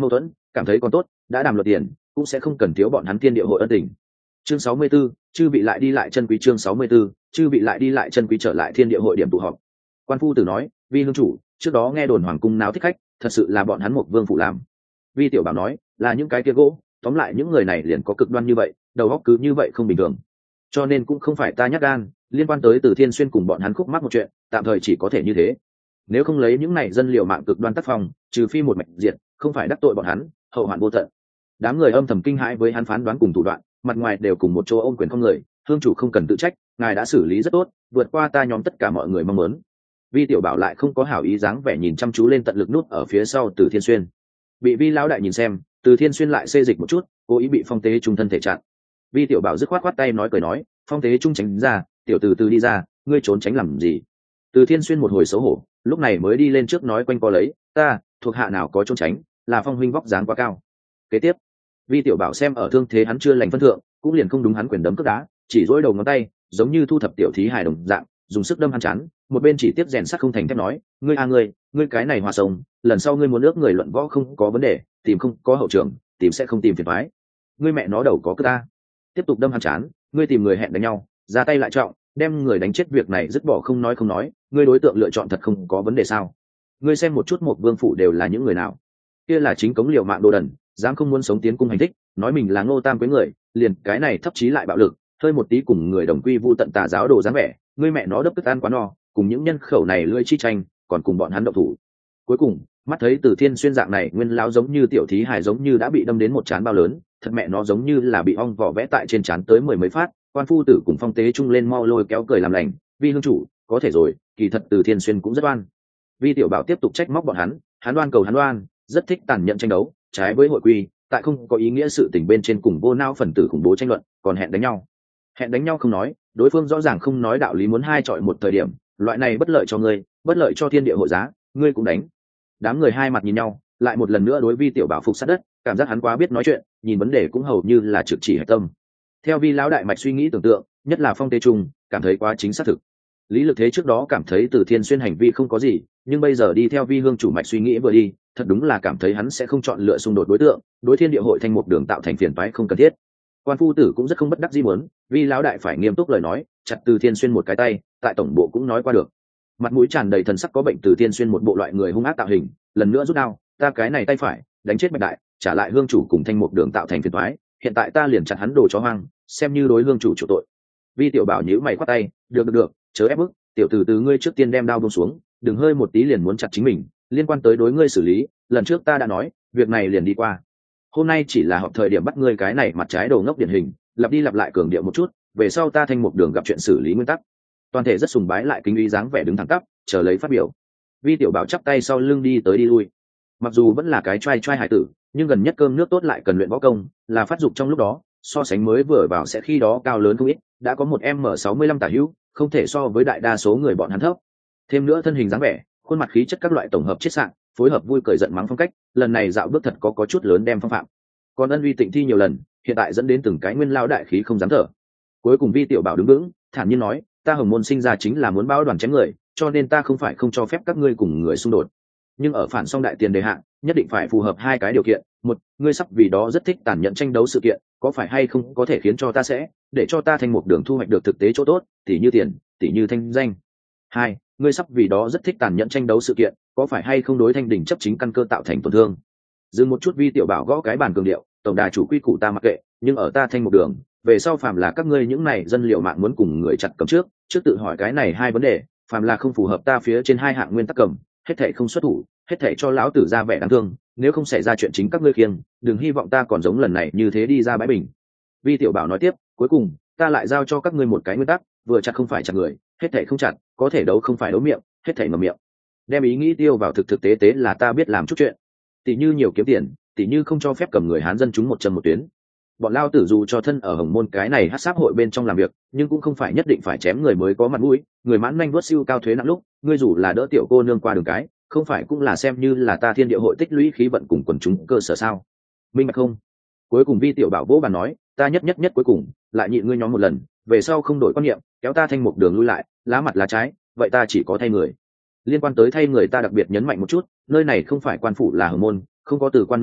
cảm thấy còn tốt, đã đàm luật tiền cũng sẽ không cần thiếu bọn hắn thiên địa hội ân tình. Chương sáu mươi 64, chư vị lại đi lại chân quý. Chương sáu mươi 64, chư vị lại đi lại chân quý. Trở lại thiên địa hội điểm tụ họp. Quan phu tử nói, vi hương chủ, trước đó nghe đồn hoàng cung náo thích khách, thật sự là bọn hắn một vương phụ làm. Vi tiểu bảo nói, là những cái kia gỗ, tóm lại những người này liền có cực đoan như vậy, đầu óc cứ như vậy không bình thường. Cho nên cũng không phải ta nhát gan, liên quan tới Từ Thiên Xuyên cùng bọn hắn khúc mắc một chuyện, tạm thời chỉ có thể như thế. Nếu không lấy những này dân liều mạng cực đoan tác phong, trừ phi một mạch diệt, không phải đắc tội bọn hắn, hậu hoạn vô tận. Đám người âm thầm kinh hãi với hắn phán đoán cùng thủ đoạn, mặt ngoài đều cùng một chỗ ôm quyền không người, hương chủ không cần tự trách, ngài đã xử lý rất tốt, vượt qua ta nhóm tất cả mọi người mong muốn. Vi tiểu bảo lại không có hảo ý dáng vẻ nhìn chăm chú lên tận lực nút ở phía sau Từ Thiên Xuyên. Bị Vi lão đại nhìn xem, Từ Thiên Xuyên lại xê dịch một chút, cố ý bị Phong Tế Trung thân thể chặn. Vi tiểu bảo dứt khoát khoát tay nói cười nói, Phong Tế Trung tránh ra, tiểu từ từ đi ra, ngươi trốn tránh làm gì? Từ Thiên Xuyên một hồi xấu hổ, lúc này mới đi lên trước nói quanh co lấy, ta thuộc hạ nào có trốn tránh, là Phong huynh vóc dáng quá cao. Kế tiếp, Vi tiểu bảo xem ở thương thế hắn chưa lành phân thượng, cũng liền không đúng hắn quyền đấm cước đá, chỉ dỗi đầu ngón tay, giống như thu thập tiểu thí hài đồng dạng, dùng sức đâm hắn chán, một bên chỉ tiếp rèn sắt không thành thép nói, ngươi a ngươi, ngươi cái này hòa sông, lần sau ngươi muốn ước người luận võ không có vấn đề, tìm không có hậu trường, tìm sẽ không tìm phiền toái. Ngươi mẹ nó đầu có cơ ta. Tiếp tục đâm hắn chán, ngươi tìm người hẹn đánh nhau, ra tay lại trọng, đem người đánh chết việc này dứt bỏ không nói không nói, ngươi đối tượng lựa chọn thật không có vấn đề sao? Ngươi xem một chút một vương phủ đều là những người nào? Kia là chính cống liều mạng đồ đần, dám không muốn sống tiến cung hành thích, nói mình là Ngô Tam Quế người, liền cái này thấp chí lại bạo lực, hơi một tí cùng người đồng quy vu tận tà giáo đồ dáng vẻ, ngươi mẹ nó đấp tức ăn quá no, cùng những nhân khẩu này lưỡi chi tranh, còn cùng bọn hắn động thủ. Cuối cùng, mắt thấy Từ Thiên Xuyên dạng này nguyên lão giống như tiểu thí hài giống như đã bị đâm đến một trán bao lớn, thật mẹ nó giống như là bị ong vỏ vẽ tại trên trán tới mười mấy phát, quan phu tử cùng Phong Tế Trung lên mau lôi kéo cười làm lành, Vi hương chủ, có thể rồi, kỳ thật Từ Thiên Xuyên cũng rất oan. Vi tiểu bảo tiếp tục trách móc bọn hắn, hắn oan cầu hắn oan, rất thích tàn nhẫn tranh đấu, trái với hội quy, tại không có ý nghĩa sự tình bên trên cùng vô não phần tử khủng bố tranh luận, còn hẹn đánh nhau. Hẹn đánh nhau không nói, đối phương rõ ràng không nói đạo lý muốn hai chọi một thời điểm, loại này bất lợi cho ngươi, bất lợi cho thiên địa hội giá, ngươi cũng đánh. Đám người hai mặt nhìn nhau, lại một lần nữa đối Vi tiểu bảo phục sát đất, cảm giác hắn quá biết nói chuyện, nhìn vấn đề cũng hầu như là trực chỉ hạch tâm. Theo Vi lão đại mạch suy nghĩ tưởng tượng, nhất là Phong Tế Trung, cảm thấy quá chính xác thực. Lý Lực Thế trước đó cảm thấy Từ Thiên Xuyên hành vi không có gì, nhưng bây giờ đi theo Vi hương chủ mạch suy nghĩ vừa đi, thật đúng là cảm thấy hắn sẽ không chọn lựa xung đột đối tượng, đối thiên địa hội thành một đường tạo thành phiền toái không cần thiết. Quan phu tử cũng rất không bất đắc dĩ muốn, Vi lão đại phải nghiêm túc lời nói, chặt Từ Thiên Xuyên một cái tay, tại tổng bộ cũng nói qua được. Mặt mũi tràn đầy thần sắc có bệnh Từ Thiên Xuyên một bộ loại người hung ác tạo hình, lần nữa rút đao, ta cái này tay phải, đánh chết Bạch đại, trả lại hương chủ cùng thanh một đường tạo thành phiền toái, hiện tại ta liền chặt hắn đồ chó hoang, xem như đối hương chủ chủ tội. Vi tiểu bảo nhíu mày quát tay, được được được, chớ ép bức, tiểu tử từ ngươi trước tiên đem đao buông xuống, đừng hơi một tí liền muốn chặt chính mình, liên quan tới đối ngươi xử lý, lần trước ta đã nói, việc này liền đi qua. Hôm nay chỉ là họp thời điểm bắt ngươi cái này mặt trái đồ ngốc điển hình, lặp đi lặp lại cường điệu một chút, về sau ta thanh một đường gặp chuyện xử lý nguyên tắc. Toàn thể rất sùng bái lại kính uy dáng vẻ đứng thẳng tắp, chờ lấy phát biểu. Vi tiểu bảo chắp tay sau lưng đi tới đi lui. Mặc dù vẫn là cái trai trai hải tử, nhưng gần nhất cơm nước tốt lại cần luyện võ công, là phát dục trong lúc đó, so sánh mới vừa vào sẽ khi đó cao lớn không ít, đã có một em sáu mươi lăm tả hữu, không thể so với đại đa số người bọn hắn thấp. Thêm nữa thân hình dáng vẻ, khuôn mặt khí chất các loại tổng hợp chiết sạng, phối hợp vui cười giận mắng phong cách, lần này dạo bước thật có có chút lớn đem phong phạm. Còn ân uy tịnh thi nhiều lần, hiện tại dẫn đến từng cái nguyên lao đại khí không dám thở. Cuối cùng Vi tiểu bảo đứng vững, thản nhiên nói, ta Hồng môn sinh ra chính là muốn bao đoàn chém người, cho nên ta không phải không cho phép các ngươi cùng người xung đột. Nhưng ở phản song đại tiền đề hạn, nhất định phải phù hợp hai cái điều kiện, một, ngươi sắp vì đó rất thích tàn nhẫn tranh đấu sự kiện, có phải hay không có thể khiến cho ta sẽ để cho ta thành một đường thu hoạch được thực tế chỗ tốt, tỉ như tiền, tỉ như thanh danh. Hai, ngươi sắp vì đó rất thích tàn nhẫn tranh đấu sự kiện, có phải hay không đối thanh đỉnh chấp chính căn cơ tạo thành tổn thương. Dừng một chút Vi tiểu bảo gõ cái bàn cường điệu, tổng đà chủ quy củ ta mặc kệ, nhưng ở ta thanh một đường, về sau phàm là các ngươi những này dân liệu mạng muốn cùng người chặt cầm trước, trước tự hỏi cái này hai vấn đề, phàm là không phù hợp ta phía trên hai hạng nguyên tắc cầm, hết thảy không xuất thủ, hết thảy cho lão tử ra vẻ đáng thương, nếu không xảy ra chuyện chính các ngươi khiêng, đừng hy vọng ta còn giống lần này như thế đi ra bãi bình. Vi tiểu bảo nói tiếp, cuối cùng, ta lại giao cho các ngươi một cái nguyên tắc, vừa chặt không phải chặt người, hết thảy không chặt, có thể đấu không phải đấu miệng, hết thảy ngậm miệng. Đem ý nghĩ tiêu vào thực thực tế tế là ta biết làm chút chuyện. Tỷ như nhiều kiếm tiền, tỷ như không cho phép cầm người Hán dân chúng một chân một tuyến. Bọn lao tử dù cho thân ở Hồng môn cái này hắc sáp hội bên trong làm việc, nhưng cũng không phải nhất định phải chém người mới có mặt mũi, người mãn nhanh vuốt siêu cao thuế nặng lúc, ngươi dù là đỡ tiểu cô nương qua đường cái, không phải cũng là xem như là ta thiên địa hội tích lũy khí vận cùng quần chúng cơ sở sao? Minh bạch không? Cuối cùng Vi tiểu bảo vỗ bàn nói, ta nhất nhất nhất cuối cùng, lại nhịn ngươi nhóm một lần, về sau không đổi quan niệm, kéo ta thành một đường lui lại, lá mặt lá trái, vậy ta chỉ có thay người. Liên quan tới thay người ta đặc biệt nhấn mạnh một chút, nơi này không phải quan phủ là Hồng môn, không có từ quan nói chuyện,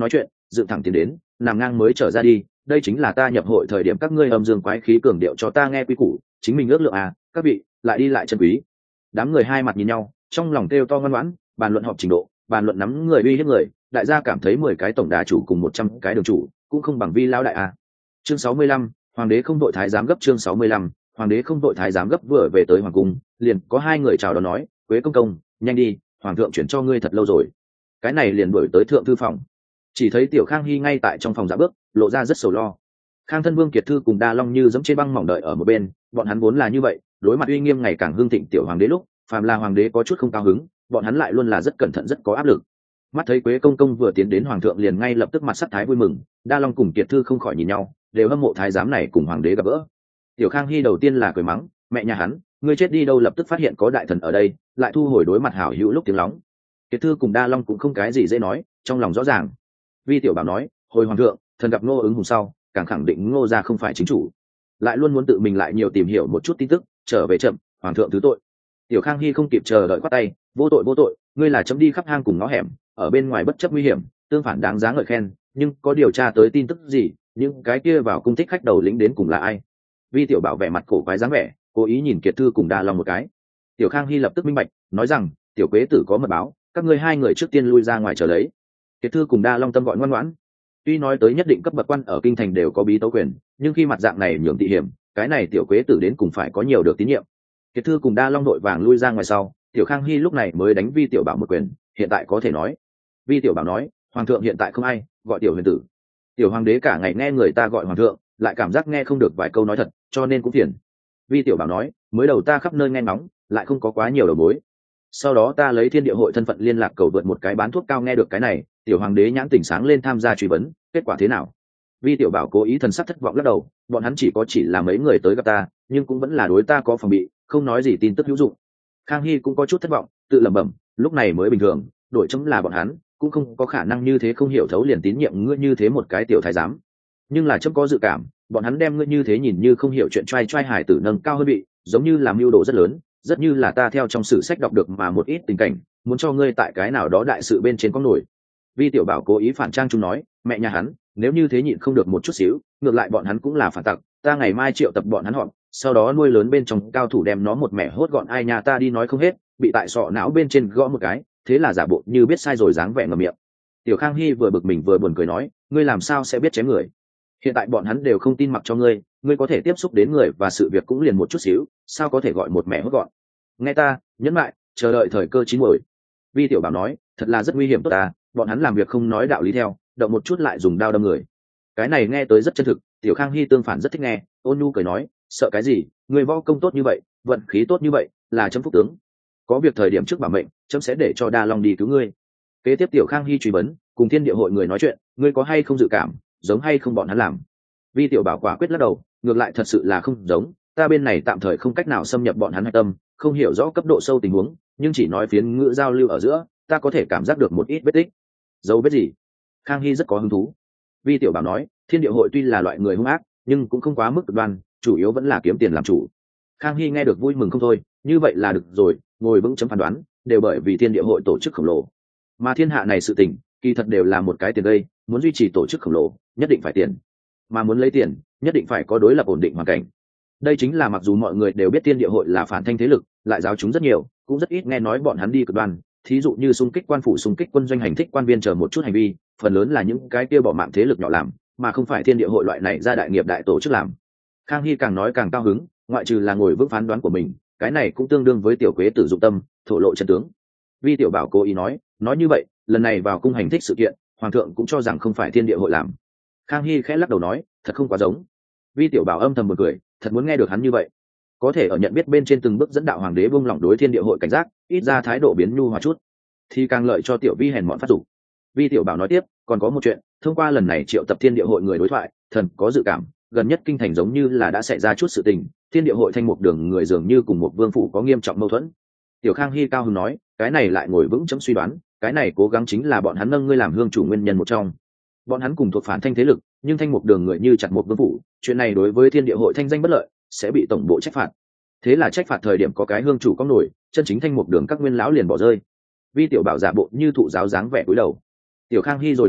dựng thẳng tiến đến, nằm ngang mới trở ra đi. Đây chính là ta nhập hội thời điểm các ngươi âm dương quái khí cường điệu cho ta nghe quy củ, chính mình ước lượng à, các vị lại đi lại chân quý. Đám người hai mặt nhìn nhau, trong lòng kêu to ngoan ngoãn, bàn luận họp trình độ, bàn luận nắm người uy hiếp người, đại gia cảm thấy mười cái tổng đà chủ cùng một trăm cái đường chủ cũng không bằng vi lão đại à. Chương sáu mươi lăm, hoàng đế không đội thái giám gấp. Chương sáu mươi lăm, hoàng đế không đội thái giám gấp. Vừa về tới hoàng cung, liền có hai người chào đón nói, Quế công công, nhanh đi, hoàng thượng chuyển cho ngươi thật lâu rồi. Cái này liền đuổi tới thượng thư phòng, chỉ thấy tiểu Khang Hy ngay tại trong phòng dạ bước, lộ ra rất sầu lo. Khang thân vương Kiệt Thư cùng Đa Long như dẫm trên băng mỏng đợi ở một bên, bọn hắn vốn là như vậy, đối mặt uy nghiêm ngày càng hưng thịnh tiểu hoàng đế lúc, phàm là hoàng đế có chút không cao hứng, bọn hắn lại luôn là rất cẩn thận rất có áp lực. Mắt thấy Quế công công vừa tiến đến hoàng thượng liền ngay lập tức mặt sắc thái vui mừng, Đa Long cùng Kiệt Thư không khỏi nhìn nhau, đều hâm mộ thái giám này cùng hoàng đế gặp gỡ. Tiểu Khang Hy đầu tiên là cười mắng, mẹ nhà hắn, ngươi chết đi đâu, lập tức phát hiện có đại thần ở đây, lại thu hồi đối mặt hảo hữu lúc tiếng lóng. Kiệt Thư cùng Đa Long cũng không cái gì dễ nói, trong lòng rõ ràng. Vi tiểu bảo nói, hồi hoàng thượng, thần gặp Ngô ứng hùng sau, càng khẳng định Ngô gia không phải chính chủ, lại luôn muốn tự mình lại nhiều tìm hiểu một chút tin tức, trở về chậm, hoàng thượng thứ tội. Tiểu Khang Hy không kịp chờ đợi quát tay, vô tội vô tội, ngươi là chấm đi khắp hang cùng ngõ hẻm, ở bên ngoài bất chấp nguy hiểm, tương phản đáng giá ngợi khen, nhưng có điều tra tới tin tức gì, những cái kia vào cung thích khách đầu lĩnh đến cùng là ai? Vi tiểu bảo vẻ mặt cổ quái dáng vẻ, cố ý nhìn Kiệt Thư cùng Đa Long một cái. Tiểu Khang Hy lập tức minh bạch, nói rằng, tiểu Quế tử có mật báo, các ngươi hai người trước tiên lui ra ngoài chờ lấy. Kiệt Thư cùng Đa Long tâm gọi ngoan ngoãn. Tuy nói tới nhất định cấp bậc quan ở kinh thành đều có bí tấu quyền, nhưng khi mặt dạng này nhường tị hiểm, cái này tiểu Quế tử đến cùng phải có nhiều được tín nhiệm. Kiệt Thư cùng Đa Long đội vàng lui ra ngoài sau, tiểu Khang Hy lúc này mới đánh Vi tiểu bảo một quyền, hiện tại có thể nói. Vi tiểu bảo nói, hoàng thượng hiện tại không ai, gọi tiểu huyền tử. Tiểu hoàng đế cả ngày nghe người ta gọi hoàng thượng, lại cảm giác nghe không được vài câu nói thật, cho nên cũng phiền. Vi tiểu bảo nói, mới đầu ta khắp nơi nghe ngóng, lại không có quá nhiều đầu mối. Sau đó ta lấy thiên địa hội thân phận liên lạc cầu vượt một cái bán thuốc cao nghe được cái này, tiểu hoàng đế nhãn tỉnh sáng lên tham gia truy vấn, kết quả thế nào? Vi tiểu bảo cố ý thần sắc thất vọng lắc đầu, bọn hắn chỉ có chỉ là mấy người tới gặp ta, nhưng cũng vẫn là đối ta có phòng bị, không nói gì tin tức hữu dụng. Khang Hy cũng có chút thất vọng, tự lẩm bẩm, lúc này mới bình thường, đổi chấm là bọn hắn, cũng không có khả năng như thế không hiểu thấu liền tín nhiệm ngươi như thế một cái tiểu thái giám. Nhưng là chấm có dự cảm, bọn hắn đem ngươi như thế nhìn như không hiểu chuyện trai trai hải tử nâng cao hơn bị, giống như làm mưu đồ rất lớn, rất như là ta theo trong sử sách đọc được mà một ít tình cảnh, muốn cho ngươi tại cái nào đó đại sự bên trên có nổi. Vi tiểu bảo cố ý phản trang chung nói, mẹ nhà hắn, nếu như thế nhịn không được một chút xíu, ngược lại bọn hắn cũng là phản tặc, ta ngày mai triệu tập bọn hắn họp, sau đó nuôi lớn bên trong cao thủ đem nó một mẻ hốt gọn. Ai nhà ta đi nói không hết, bị tại sọ não bên trên gõ một cái, thế là giả bộ như biết sai rồi dáng vẻ ngậm miệng. Tiểu Khang Hy vừa bực mình vừa buồn cười nói, ngươi làm sao sẽ biết chém người? Hiện tại bọn hắn đều không tin mặc cho ngươi, ngươi có thể tiếp xúc đến người và sự việc cũng liền một chút xíu, sao có thể gọi một mẻ hốt gọn? Nghe ta, nhẫn lại, chờ đợi thời cơ chín muồi. Vi tiểu bảo nói, thật là rất nguy hiểm tốt ta, bọn hắn làm việc không nói đạo lý theo, động một chút lại dùng đao đâm người. Cái này nghe tới rất chân thực, Tiểu Khang Hy tương phản rất thích nghe, ôn nhu cười nói, sợ cái gì, người võ công tốt như vậy, vận khí tốt như vậy, là chấm phúc tướng. Có việc thời điểm trước bảo mệnh, chấm sẽ để cho Đa Long đi cứu ngươi. Kế tiếp Tiểu Khang Hy truy vấn, cùng thiên địa hội người nói chuyện, ngươi có hay không dự cảm, giống hay không bọn hắn làm? Vi tiểu bảo quả quyết lắc đầu, ngược lại thật sự là không giống, ta bên này tạm thời không cách nào xâm nhập bọn hắn hạch tâm, không hiểu rõ cấp độ sâu tình huống, nhưng chỉ nói phiến ngữ giao lưu ở giữa, ta có thể cảm giác được một ít vết tích. Dấu vết gì? Khang Hy rất có hứng thú. Vi tiểu bảo nói, thiên địa hội tuy là loại người hung ác, nhưng cũng không quá mức cực đoan, chủ yếu vẫn là kiếm tiền làm chủ. Khang Hy nghe được vui mừng không thôi, như vậy là được rồi, ngồi vững chấm phán đoán, đều bởi vì thiên địa hội tổ chức khổng lồ, mà thiên hạ này sự tình, kỳ thật đều là một cái tiền đây, muốn duy trì tổ chức khổng lồ, nhất định phải tiền, mà muốn lấy tiền, nhất định phải có đối lập ổn định hoàn cảnh. Đây chính là mặc dù mọi người đều biết thiên địa hội là phản thanh thế lực, lại giáo chúng rất nhiều, cũng rất ít nghe nói bọn hắn đi cực đoan, thí dụ như xung kích quan phủ, xung kích quân doanh, hành thích quan viên chờ một chút hành vi, phần lớn là những cái kia bỏ mạng thế lực nhỏ làm, mà không phải thiên địa hội loại này ra đại nghiệp đại tổ chức làm. Khang Hy càng nói càng cao hứng, ngoại trừ là ngồi vững phán đoán của mình, cái này cũng tương đương với tiểu Quế tử dụng tâm thổ lộ chân tướng. Vi tiểu bảo cố ý nói, nói như vậy, lần này vào cung hành thích sự kiện, hoàng thượng cũng cho rằng không phải thiên địa hội làm. Khang Hy khẽ lắc đầu nói, thật không quá giống. Vi tiểu bảo âm thầm một cười, thật muốn nghe được hắn như vậy. Có thể ở nhận biết bên trên từng bước dẫn đạo hoàng đế buông lỏng đối thiên địa hội cảnh giác, ít ra thái độ biến nhu hòa chút, thì càng lợi cho tiểu Vi hèn mọn phát dục. Vi tiểu bảo nói tiếp, còn có một chuyện, thông qua lần này triệu tập thiên địa hội người đối thoại, thần có dự cảm, gần nhất kinh thành giống như là đã xảy ra chút sự tình, thiên địa hội thanh mục đường người dường như cùng một vương phủ có nghiêm trọng mâu thuẫn. Tiểu Khang Hy cao hứng nói, cái này lại ngồi vững chấm suy đoán, cái này cố gắng chính là bọn hắn nâng ngươi làm hương chủ nguyên nhân một trong. Bọn hắn cùng thuộc phản thanh thế lực, nhưng thanh mục đường người như chặt một vương phủ, chuyện này đối với thiên địa hội thanh danh bất lợi, sẽ bị tổng bộ trách phạt. Thế là trách phạt thời điểm có cái hương chủ có nổi, chân chính thanh mục đường các nguyên lão liền bỏ rơi. Vi tiểu bảo giả bộ như thụ giáo dáng vẻ cúi đầu. Tiểu Khang Hy rồi nói tiếp,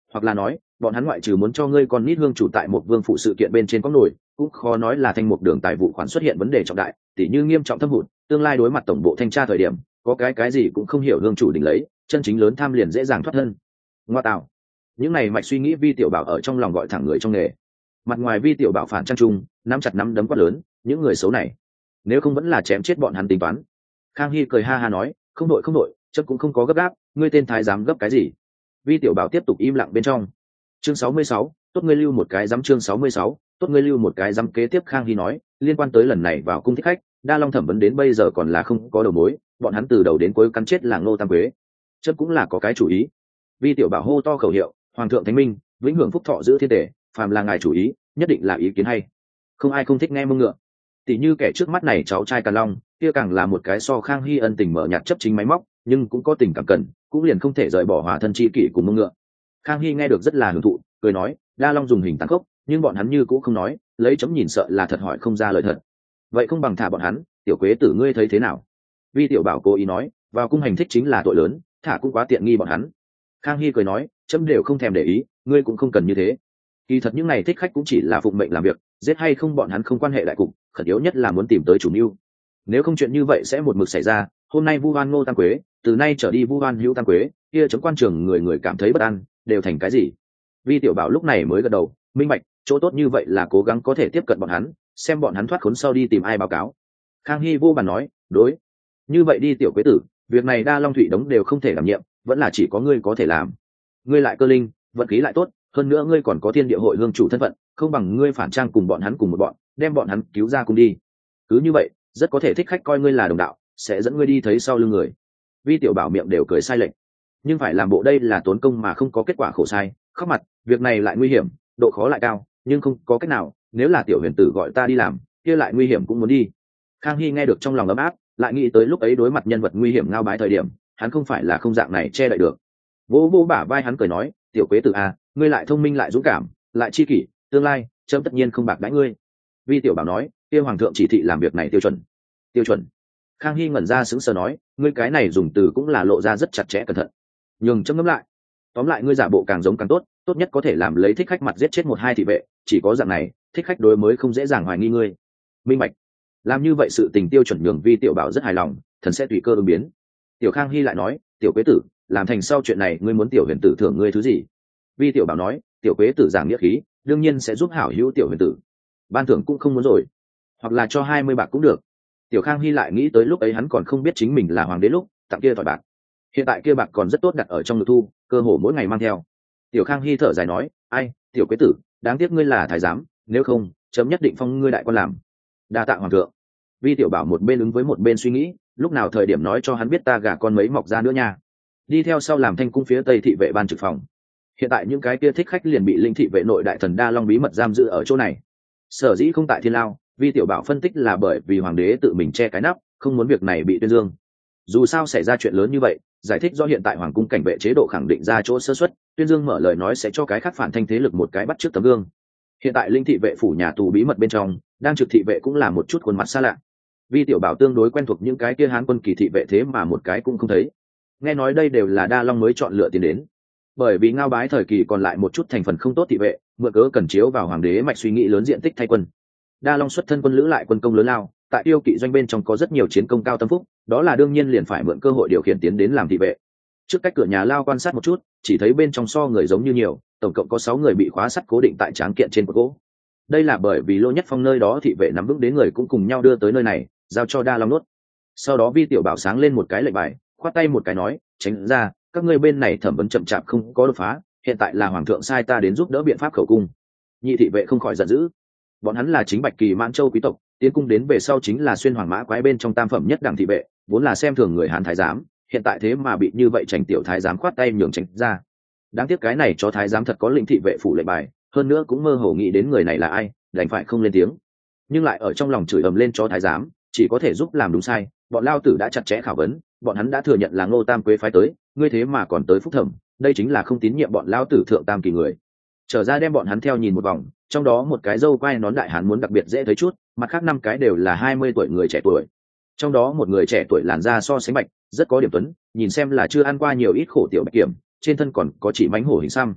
hoặc là nói bọn hắn ngoại trừ muốn cho ngươi con nít hương chủ tại một vương phụ sự kiện bên trên có nổi, cũng khó nói là thanh mục đường tài vụ khoản xuất hiện vấn đề trọng đại, tỉ như nghiêm trọng thâm hụt, tương lai đối mặt tổng bộ thanh tra thời điểm có cái cái gì cũng không hiểu hương chủ đỉnh lấy, chân chính lớn tham liền dễ dàng thoát thân. Ngoa tạo, những này mạch suy nghĩ Vi Tiểu Bảo ở trong lòng gọi thẳng người trong nghề. Mặt ngoài Vi Tiểu Bảo phản trang trung nắm chặt nắm đấm quát lớn, những người xấu này nếu không vẫn là chém chết bọn hắn tính toán. Khang Hy cười ha ha nói, không đội không đội, chấp cũng không có gấp gáp, ngươi tên thái giám gấp cái gì? Vi Tiểu Bảo tiếp tục im lặng bên trong. Chương sáu mươi sáu, tốt ngươi lưu một cái giám. Chương sáu mươi sáu, tốt ngươi lưu một cái giám. Kế tiếp Khang Hy nói, liên quan tới lần này vào cung thích khách, Đa Long thẩm vấn đến bây giờ còn là không có đầu mối, bọn hắn từ đầu đến cuối cắn chết là Ngô Tam Quế. Chấp cũng là có cái chủ ý. Vi Tiểu Bảo hô to khẩu hiệu, hoàng thượng thánh minh, vĩnh hưởng phúc thọ giữ thiên tể, phàm là ngài chủ ý, nhất định là ý kiến hay. Không ai không thích nghe mông ngựa. Tỷ như kẻ trước mắt này cháu trai Càn Long, kia càng là một cái so Khang Hy ân tình mở nhạt chấp chính máy móc, nhưng cũng có tình cảm cần, cũng liền không thể rời bỏ hòa thân chi kỷ cùng mông ngựa. Khang Hy nghe được rất là hưởng thụ, cười nói, Đa Long dùng hình tàn khốc, nhưng bọn hắn như cũng không nói, lấy chấm nhìn sợ là thật hỏi không ra lời thật. Vậy không bằng thả bọn hắn, Tiểu Quế tử ngươi thấy thế nào? Vi Tiểu Bảo cố ý nói, vào cung hành thích chính là tội lớn, thả cũng quá tiện nghi bọn hắn. Khang Hy cười nói, chấm đều không thèm để ý, ngươi cũng không cần như thế. Kỳ thật những này thích khách cũng chỉ là phụng mệnh làm việc, giết hay không bọn hắn không quan hệ đại cục, khẩn yếu nhất là muốn tìm tới chủ mưu. Nếu không chuyện như vậy sẽ một mực xảy ra, hôm nay vu oan Ngô Tam Quế, từ nay trở đi vu oan Hữu Tam Quế, kia chấm quan trường người người cảm thấy bất an, đều thành cái gì? Vi Tiểu Bảo lúc này mới gật đầu, minh bạch, chỗ tốt như vậy là cố gắng có thể tiếp cận bọn hắn, xem bọn hắn thoát khốn sau đi tìm ai báo cáo. Khang Hy vô bàn nói, đối, như vậy đi Tiểu Quế tử, việc này Đa Long Thụy Đống đều không thể đảm nhiệm, vẫn là chỉ có ngươi có thể làm. Ngươi lại cơ linh, vận khí lại tốt, hơn nữa ngươi còn có Thiên Địa hội hương chủ thân phận, không bằng ngươi phản trang cùng bọn hắn cùng một bọn, đem bọn hắn cứu ra cùng đi. Cứ như vậy, rất có thể thích khách coi ngươi là đồng đạo, sẽ dẫn ngươi đi thấy sau lưng người. Vi Tiểu Bảo miệng đều cười sai lệch, nhưng phải làm bộ đây là tốn công mà không có kết quả khổ sai, khóc mặt, việc này lại nguy hiểm, độ khó lại cao, nhưng không có cách nào, nếu là Tiểu Huyền tử gọi ta đi làm, kia lại nguy hiểm cũng muốn đi. Khang Hy nghe được trong lòng ấm áp, lại nghĩ tới lúc ấy đối mặt nhân vật nguy hiểm ngao bái thời điểm, hắn không phải là không dạng này che đậy được. Vỗ vỗ bả vai hắn cười nói, Tiểu Quế tử a, ngươi lại thông minh lại dũng cảm, lại chi kỷ, tương lai chấm tất nhiên không bạc đãi ngươi. Vi Tiểu Bảo nói, tiêu hoàng thượng chỉ thị làm việc này tiêu chuẩn. Tiêu chuẩn? Khang Hy ngẩn ra sững sờ nói, ngươi cái này dùng từ cũng là lộ ra rất chặt chẽ cẩn thận. Nhường chấm ngẫm lại. Tóm lại ngươi giả bộ càng giống càng tốt, tốt nhất có thể làm lấy thích khách mặt giết chết một hai thị vệ, chỉ có dạng này, thích khách đối mới không dễ dàng hoài nghi ngươi. Minh bạch. Làm như vậy sự tình tiêu chuẩn nhường Vi Tiểu Bảo rất hài lòng, thần sẽ tùy cơ ứng biến. Tiểu Khang Hy lại nói, Tiểu Quế tử, làm thành sau chuyện này ngươi muốn Tiểu Huyền tử thưởng ngươi thứ gì? Vi Tiểu Bảo nói, Tiểu Quế tử giảng nghĩa khí, đương nhiên sẽ giúp hảo hữu Tiểu Huyền tử. Ban thưởng cũng không muốn rồi, hoặc là cho hai mươi bạc cũng được. Tiểu Khang Hy lại nghĩ tới lúc ấy hắn còn không biết chính mình là hoàng đế lúc tặng kia thỏi bạc, hiện tại kia bạc còn rất tốt đặt ở trong ngực thu, cơ hồ mỗi ngày mang theo. Tiểu Khang Hy thở dài nói, ai, Tiểu Quế tử, đáng tiếc ngươi là thái giám, nếu không chấm nhất định phong ngươi đại quan làm. Đa tạ hoàng thượng. Vi Tiểu Bảo một bên ứng với một bên suy nghĩ, lúc nào thời điểm nói cho hắn biết ta gả con mấy mọc ra nữa nha. Đi theo sau làm thanh cung phía tây thị vệ ban trực phòng. Hiện tại những cái kia thích khách liền bị linh thị vệ nội đại thần Đa Long bí mật giam giữ ở chỗ này. Sở dĩ không tại Thiên Lao, Vi Tiểu Bảo phân tích là bởi vì hoàng đế tự mình che cái nắp, không muốn việc này bị tuyên dương. Dù sao xảy ra chuyện lớn như vậy, giải thích do hiện tại hoàng cung cảnh vệ chế độ khẳng định ra chỗ sơ suất, tuyên dương mở lời nói sẽ cho cái khác phản thanh thế lực một cái bắt trước tấm gương. Hiện tại linh thị vệ phủ nhà tù bí mật bên trong, đang trực thị vệ cũng là một chút khuôn mặt xa lạ. Vi Tiểu Bảo tương đối quen thuộc những cái kia Hán quân kỳ thị vệ thế mà một cái cũng không thấy. Nghe nói đây đều là Đa Long mới chọn lựa tiền đến, bởi vì ngao bái thời kỳ còn lại một chút thành phần không tốt thị vệ, mượn cớ cần chiếu vào hoàng đế mạch suy nghĩ lớn diện tích thay quân. Đa Long xuất thân quân lữ lại quân công lớn lao, tại Tiêu Kỵ doanh bên trong có rất nhiều chiến công cao tâm phúc, đó là đương nhiên liền phải mượn cơ hội điều khiển tiến đến làm thị vệ. Trước cách cửa nhà lao quan sát một chút, chỉ thấy bên trong so người giống như nhiều, tổng cộng có sáu người bị khóa sắt cố định tại tráng kiện trên cột gỗ. Đây là bởi vì Lô Nhất Phong nơi đó thị vệ nắm vững đến người cũng cùng nhau đưa tới nơi này, giao cho Đa Long nuốt. Sau đó Vi Tiểu Bảo sáng lên một cái lệnh bài, khoát tay một cái nói, tránh ra, các ngươi bên này thẩm vấn chậm chạp không có đột phá, hiện tại là hoàng thượng sai ta đến giúp đỡ biện pháp khẩu cung. Nhị thị vệ không khỏi giận dữ. Bọn hắn là chính Bạch Kỳ Mãn Châu quý tộc, tiến cung đến về sau chính là xuyên hoàng mã quái bên trong tam phẩm nhất đẳng thị vệ, vốn là xem thường người Hán thái giám, hiện tại thế mà bị như vậy Trành tiểu thái giám khoát tay nhường tránh ra. Đáng tiếc cái này cho thái giám thật có lĩnh thị vệ phủ lệnh bài, hơn nữa cũng mơ hồ nghĩ đến người này là ai, đành phải không lên tiếng, nhưng lại ở trong lòng chửi ầm lên cho thái giám, chỉ có thể giúp làm đúng sai. Bọn lao tử đã chặt chẽ khảo vấn, bọn hắn đã thừa nhận là Ngô Tam Quế phái tới, ngươi thế mà còn tới phúc thẩm, đây chính là không tín nhiệm bọn lao tử thượng tam kỳ người. Trở ra đem bọn hắn theo nhìn một vòng, trong đó một cái dâu quai nón đại hán muốn đặc biệt dễ thấy chút, mặt khác năm cái đều là hai mươi tuổi người trẻ tuổi. Trong đó một người trẻ tuổi làn da so sánh bạch, rất có điểm tuấn, nhìn xem là chưa ăn qua nhiều ít khổ tiểu bạch kiểm, trên thân còn có chỉ mánh hổ hình xăm.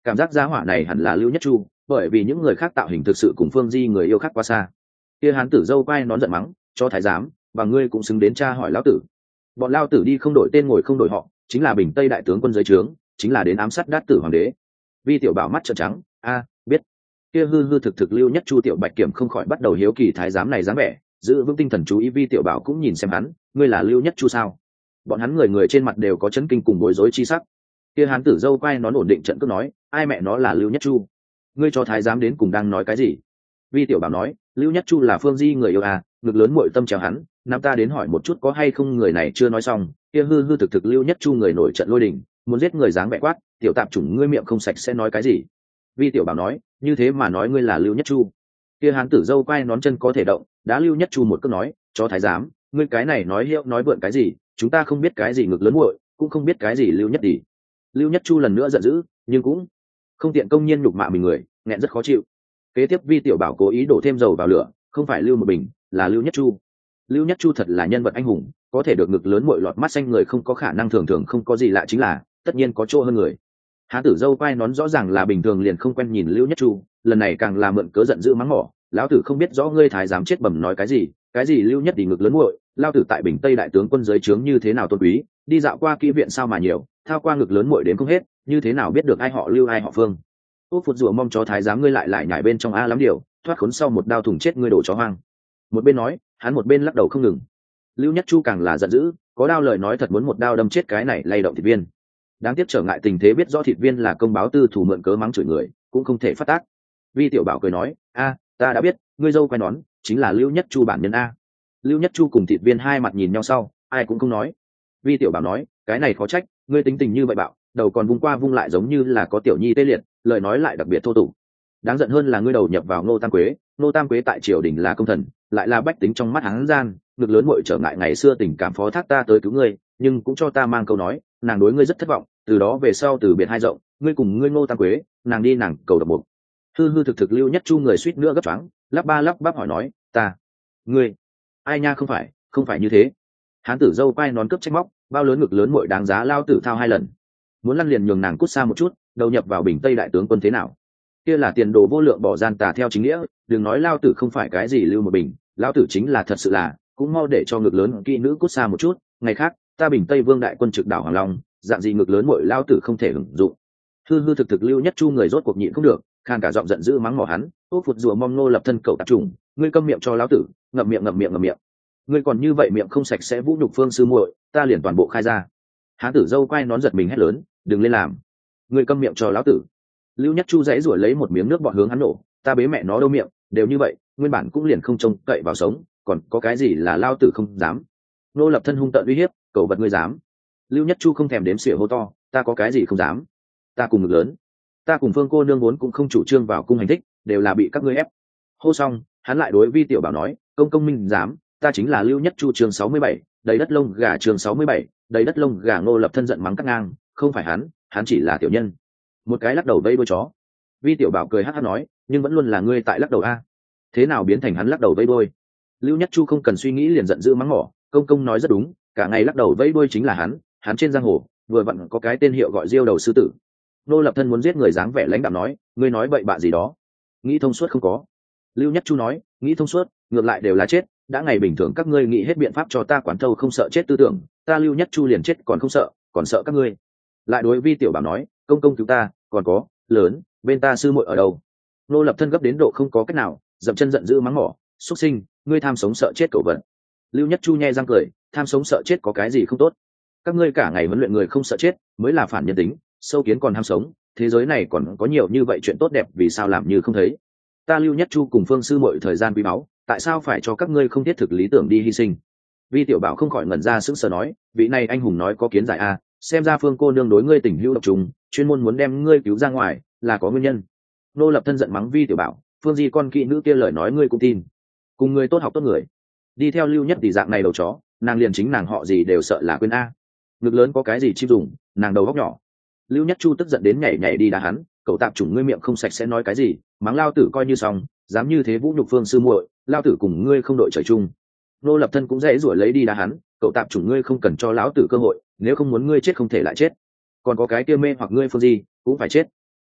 cảm giác giá hỏa này hẳn là Lưu Nhất Chu, bởi vì những người khác tạo hình thực sự cùng Phương Di người yêu khác quá xa. Kia hán tử dâu quay nón giận mắng, cho thái giám, và ngươi cũng xứng đến tra hỏi lão tử. Bọn lao tử đi không đổi tên ngồi không đổi họ, chính là Bình Tây đại tướng quân dưới trướng, chính là đến ám sát Đát tử hoàng đế. Vi tiểu bảo mắt trợn trắng, a, biết. Kia hư hư thực thực Lưu Nhất Chu tiểu bạch kiểm không khỏi bắt đầu hiếu kỳ thái giám này dáng vẻ, giữ vững tinh thần chú ý. Vi tiểu bảo cũng nhìn xem hắn, ngươi là Lưu Nhất Chu sao? Bọn hắn người người trên mặt đều có chấn kinh cùng bối rối chi sắc. Kia hán tử dâu quay nón ổn định trận cứ nói, ai mẹ nó là Lưu Nhất Chu? Ngươi cho thái giám đến cùng đang nói cái gì? Vi tiểu bảo nói, Lưu Nhất Chu là Phương Di người yêu à, ngực lớn muội tâm trèo hắn, nam ta đến hỏi một chút có hay không. Người này chưa nói xong, kia hư hư thực thực Lưu Nhất Chu người nổi trận lôi đình, muốn giết người dáng vẻ quát, tiểu tạp chủng ngươi miệng không sạch sẽ nói cái gì? Vi tiểu bảo nói, như thế mà nói ngươi là Lưu Nhất Chu. Kia hán tử dâu quay nón chân có thể động, đá Lưu Nhất Chu một cước nói, cho thái giám, ngươi cái này nói hiệu nói vượn cái gì? Chúng ta không biết cái gì ngực lớn muội, cũng không biết cái gì Lưu Nhất Tỷ. Lưu Nhất Chu lần nữa giận dữ, nhưng cũng không tiện công nhiên nhục mạ mình người, nghẹn rất khó chịu. Kế tiếp Vi tiểu bảo cố ý đổ thêm dầu vào lửa, không phải Lưu một Bình, là Lưu Nhất Chu. Lưu Nhất Chu thật là nhân vật anh hùng, có thể được ngực lớn muội lọt mắt xanh người không có khả năng, thường thường không có gì lạ, chính là tất nhiên có chỗ hơn người. Hán tử dâu quay nón rõ ràng là bình thường liền không quen nhìn Lưu Nhất Chu, lần này càng là mượn cớ giận dữ mắng mỏ, lão tử không biết rõ ngươi thái giám chết bẩm nói cái gì, cái gì Lưu Nhất Tỷ ngực lớn muội, lao tử tại Bình Tây đại tướng quân dưới trướng như thế nào tôn quý, đi dạo qua kỹ viện sao mà nhiều, thao qua ngực lớn muội đến không hết, như thế nào biết được ai họ Lưu ai họ Phương. Út phụt rùa mong chó thái giám ngươi lại lại nhảy bên trong a lắm điều, thoát khốn sau một đao thủng chết ngươi đổ chó hoang. Một bên nói, hắn một bên lắc đầu không ngừng. Lưu Nhất Chu càng là giận dữ, có đao lời nói thật muốn một đao đâm chết cái này lay động thịt viên. Đáng tiếc trở ngại tình thế, biết rõ thịt viên là công báo tư thủ, mượn cớ mắng chửi người cũng không thể phát tác. Vi tiểu bảo cười nói, a, ta đã biết, ngươi dâu quay nón chính là Lưu Nhất Chu bản nhân a. Lưu Nhất Chu cùng thịt viên hai mặt nhìn nhau sau, ai cũng không nói. Vi tiểu bảo nói, cái này khó trách, ngươi tính tình như vậy bạo, đầu còn vung qua vung lại giống như là có tiểu nhi tê liệt, lời nói lại đặc biệt thô tục. Đáng giận hơn là ngươi đầu nhập vào Ngô Tam Quế, Ngô Tam Quế tại triều đình là công thần, lại là bách tính trong mắt hắn gian, ngực lớn muội trở ngại ngày xưa tình cảm phó thác ta tới cứu ngươi, nhưng cũng cho ta mang câu nói, nàng đối ngươi rất thất vọng, từ đó về sau từ biệt hai rộng, ngươi cùng ngươi Ngô Tam Quế, nàng đi nàng cầu độc mục. Hư hư thực thực Lưu Nhất Chu người suýt nữa gấp choáng, lắp ba lắp bắp hỏi nói, ta, ngươi, ai nha, không phải, không phải như thế. Hán tử dâu quay nón cướp trách móc, bao lớn ngực lớn muội đáng giá lao tử thao hai lần, muốn lăn liền nhường nàng cút xa một chút, đầu nhập vào Bình Tây đại tướng quân thế nào? Kia là tiền đồ vô lượng bỏ gian tà theo chính nghĩa, đừng nói lao tử không phải cái gì Lưu một Bình, lao tử chính là thật sự là, cũng mau để cho ngực lớn kỹ nữ cút xa một chút. Ngày khác ta Bình Tây vương đại quân trực đảo Hoàng Long, dạng gì ngực lớn muội lao tử không thể hưởng dụng. Hư hư thực thực Lưu Nhất Chu người rốt cuộc nhịn không được, khan cả giọng giận dữ mắng mỏ hắn, ố phụt rùa mong nô lập thân cậu tạp trùng, ngươi câm miệng cho lao tử, ngậm miệng ngậm miệng ngậm miệng. Ngươi còn như vậy miệng không sạch sẽ vũ nhục Phương sư muội, ta liền toàn bộ khai ra. Hán tử dâu quay nón giật mình hét lớn, đừng lên làm, ngươi câm miệng cho lão tử. Lưu Nhất Chu dãy rủa lấy một miếng nước bọt hướng hắn nổ, ta bế mẹ nó đâu miệng, đều như vậy, nguyên bản cũng liền không trông cậy vào sống, còn có cái gì là lao tử không dám. Nô lập thân hung tợn uy hiếp, cậu vật ngươi dám. Lưu Nhất Chu không thèm đếm xỉa hô to, ta có cái gì không dám, ta cùng ngực lớn, ta cùng Phương cô nương vốn cũng không chủ trương vào cung hành thích, đều là bị các ngươi ép. Hô xong, hắn lại đối Vi tiểu bảo nói, công công minh dám, ta chính là Lưu Nhất Chu. Chương sáu mươi bảy, đầy đất lông gà. Chương sáu mươi bảy, đầy đất lông gà. Ngô lập thân giận mắng cắt ngang, không phải hắn, hắn chỉ là tiểu nhân. Một cái lắc đầu vây đuôi chó. Vi tiểu bảo cười hắt hắt nói, nhưng vẫn luôn là ngươi tại lắc đầu a, thế nào biến thành hắn lắc đầu vây đuôi? Lưu Nhất Chu không cần suy nghĩ liền giận dữ mắng mỏ, công công nói rất đúng, cả ngày lắc đầu vây đuôi chính là hắn, hắn trên giang hồ vừa vặn có cái tên hiệu gọi Diêu đầu sư tử. Nô lập thân muốn giết người dáng vẻ lãnh đạm nói, ngươi nói bậy bạ gì đó, nghĩ thông suốt không có? Lưu Nhất Chu nói, nghĩ thông suốt, ngược lại đều là chết, đã ngày bình thường các ngươi nghĩ hết biện pháp cho ta quán thâu không sợ chết tư tưởng, ta Lưu Nhất Chu liền chết còn không sợ, còn sợ các ngươi. Lại đối Vi tiểu bảo nói, công công cứu ta, còn có lớn bên ta sư muội ở đâu? Nô lập thân gấp đến độ không có cách nào, dậm chân giận dữ mắng mỏ, xuất sinh, ngươi tham sống sợ chết cẩu vật. Lưu Nhất Chu nhe răng cười, tham sống sợ chết có cái gì không tốt? Các ngươi cả ngày huấn luyện người không sợ chết mới là phản nhân tính, sâu kiến còn ham sống, thế giới này còn có nhiều như vậy chuyện tốt đẹp, vì sao làm như không thấy? Ta Lưu Nhất Chu cùng Phương sư muội thời gian quý báu, tại sao phải cho các ngươi không thiết thực lý tưởng đi hy sinh? Vi tiểu bảo không khỏi ngẩn ra sững sờ nói, vị này anh hùng nói có kiến giải a, xem ra Phương cô nương đối ngươi tình hữu độc trùng, chuyên môn muốn đem ngươi cứu ra ngoài, là có nguyên nhân. Nô lập thân giận mắng Vi tiểu bảo, Phương gì con kỵ nữ kia lời nói ngươi cũng tin? Cùng ngươi tốt học tốt người, đi theo Lưu Nhất Tỷ dạng này đầu chó, nàng liền chính nàng họ gì đều sợ là quên a. Ngực lớn có cái gì chim dùng, nàng đầu góc nhỏ. Lưu Nhất Chu tức giận đến nhảy nhảy đi đá hắn, cậu tạp chủng ngươi miệng không sạch sẽ nói cái gì, mắng lao tử coi như xong, dám như thế vũ nhục Phương sư muội, lao tử cùng ngươi không đội trời chung. Nô lập thân cũng dễ rủa lấy đi đá hắn, cậu tạp chủng ngươi không cần cho lão tử cơ hội, nếu không muốn ngươi chết không thể lại chết, còn có cái kia mê hoặc ngươi Phương gì cũng phải chết.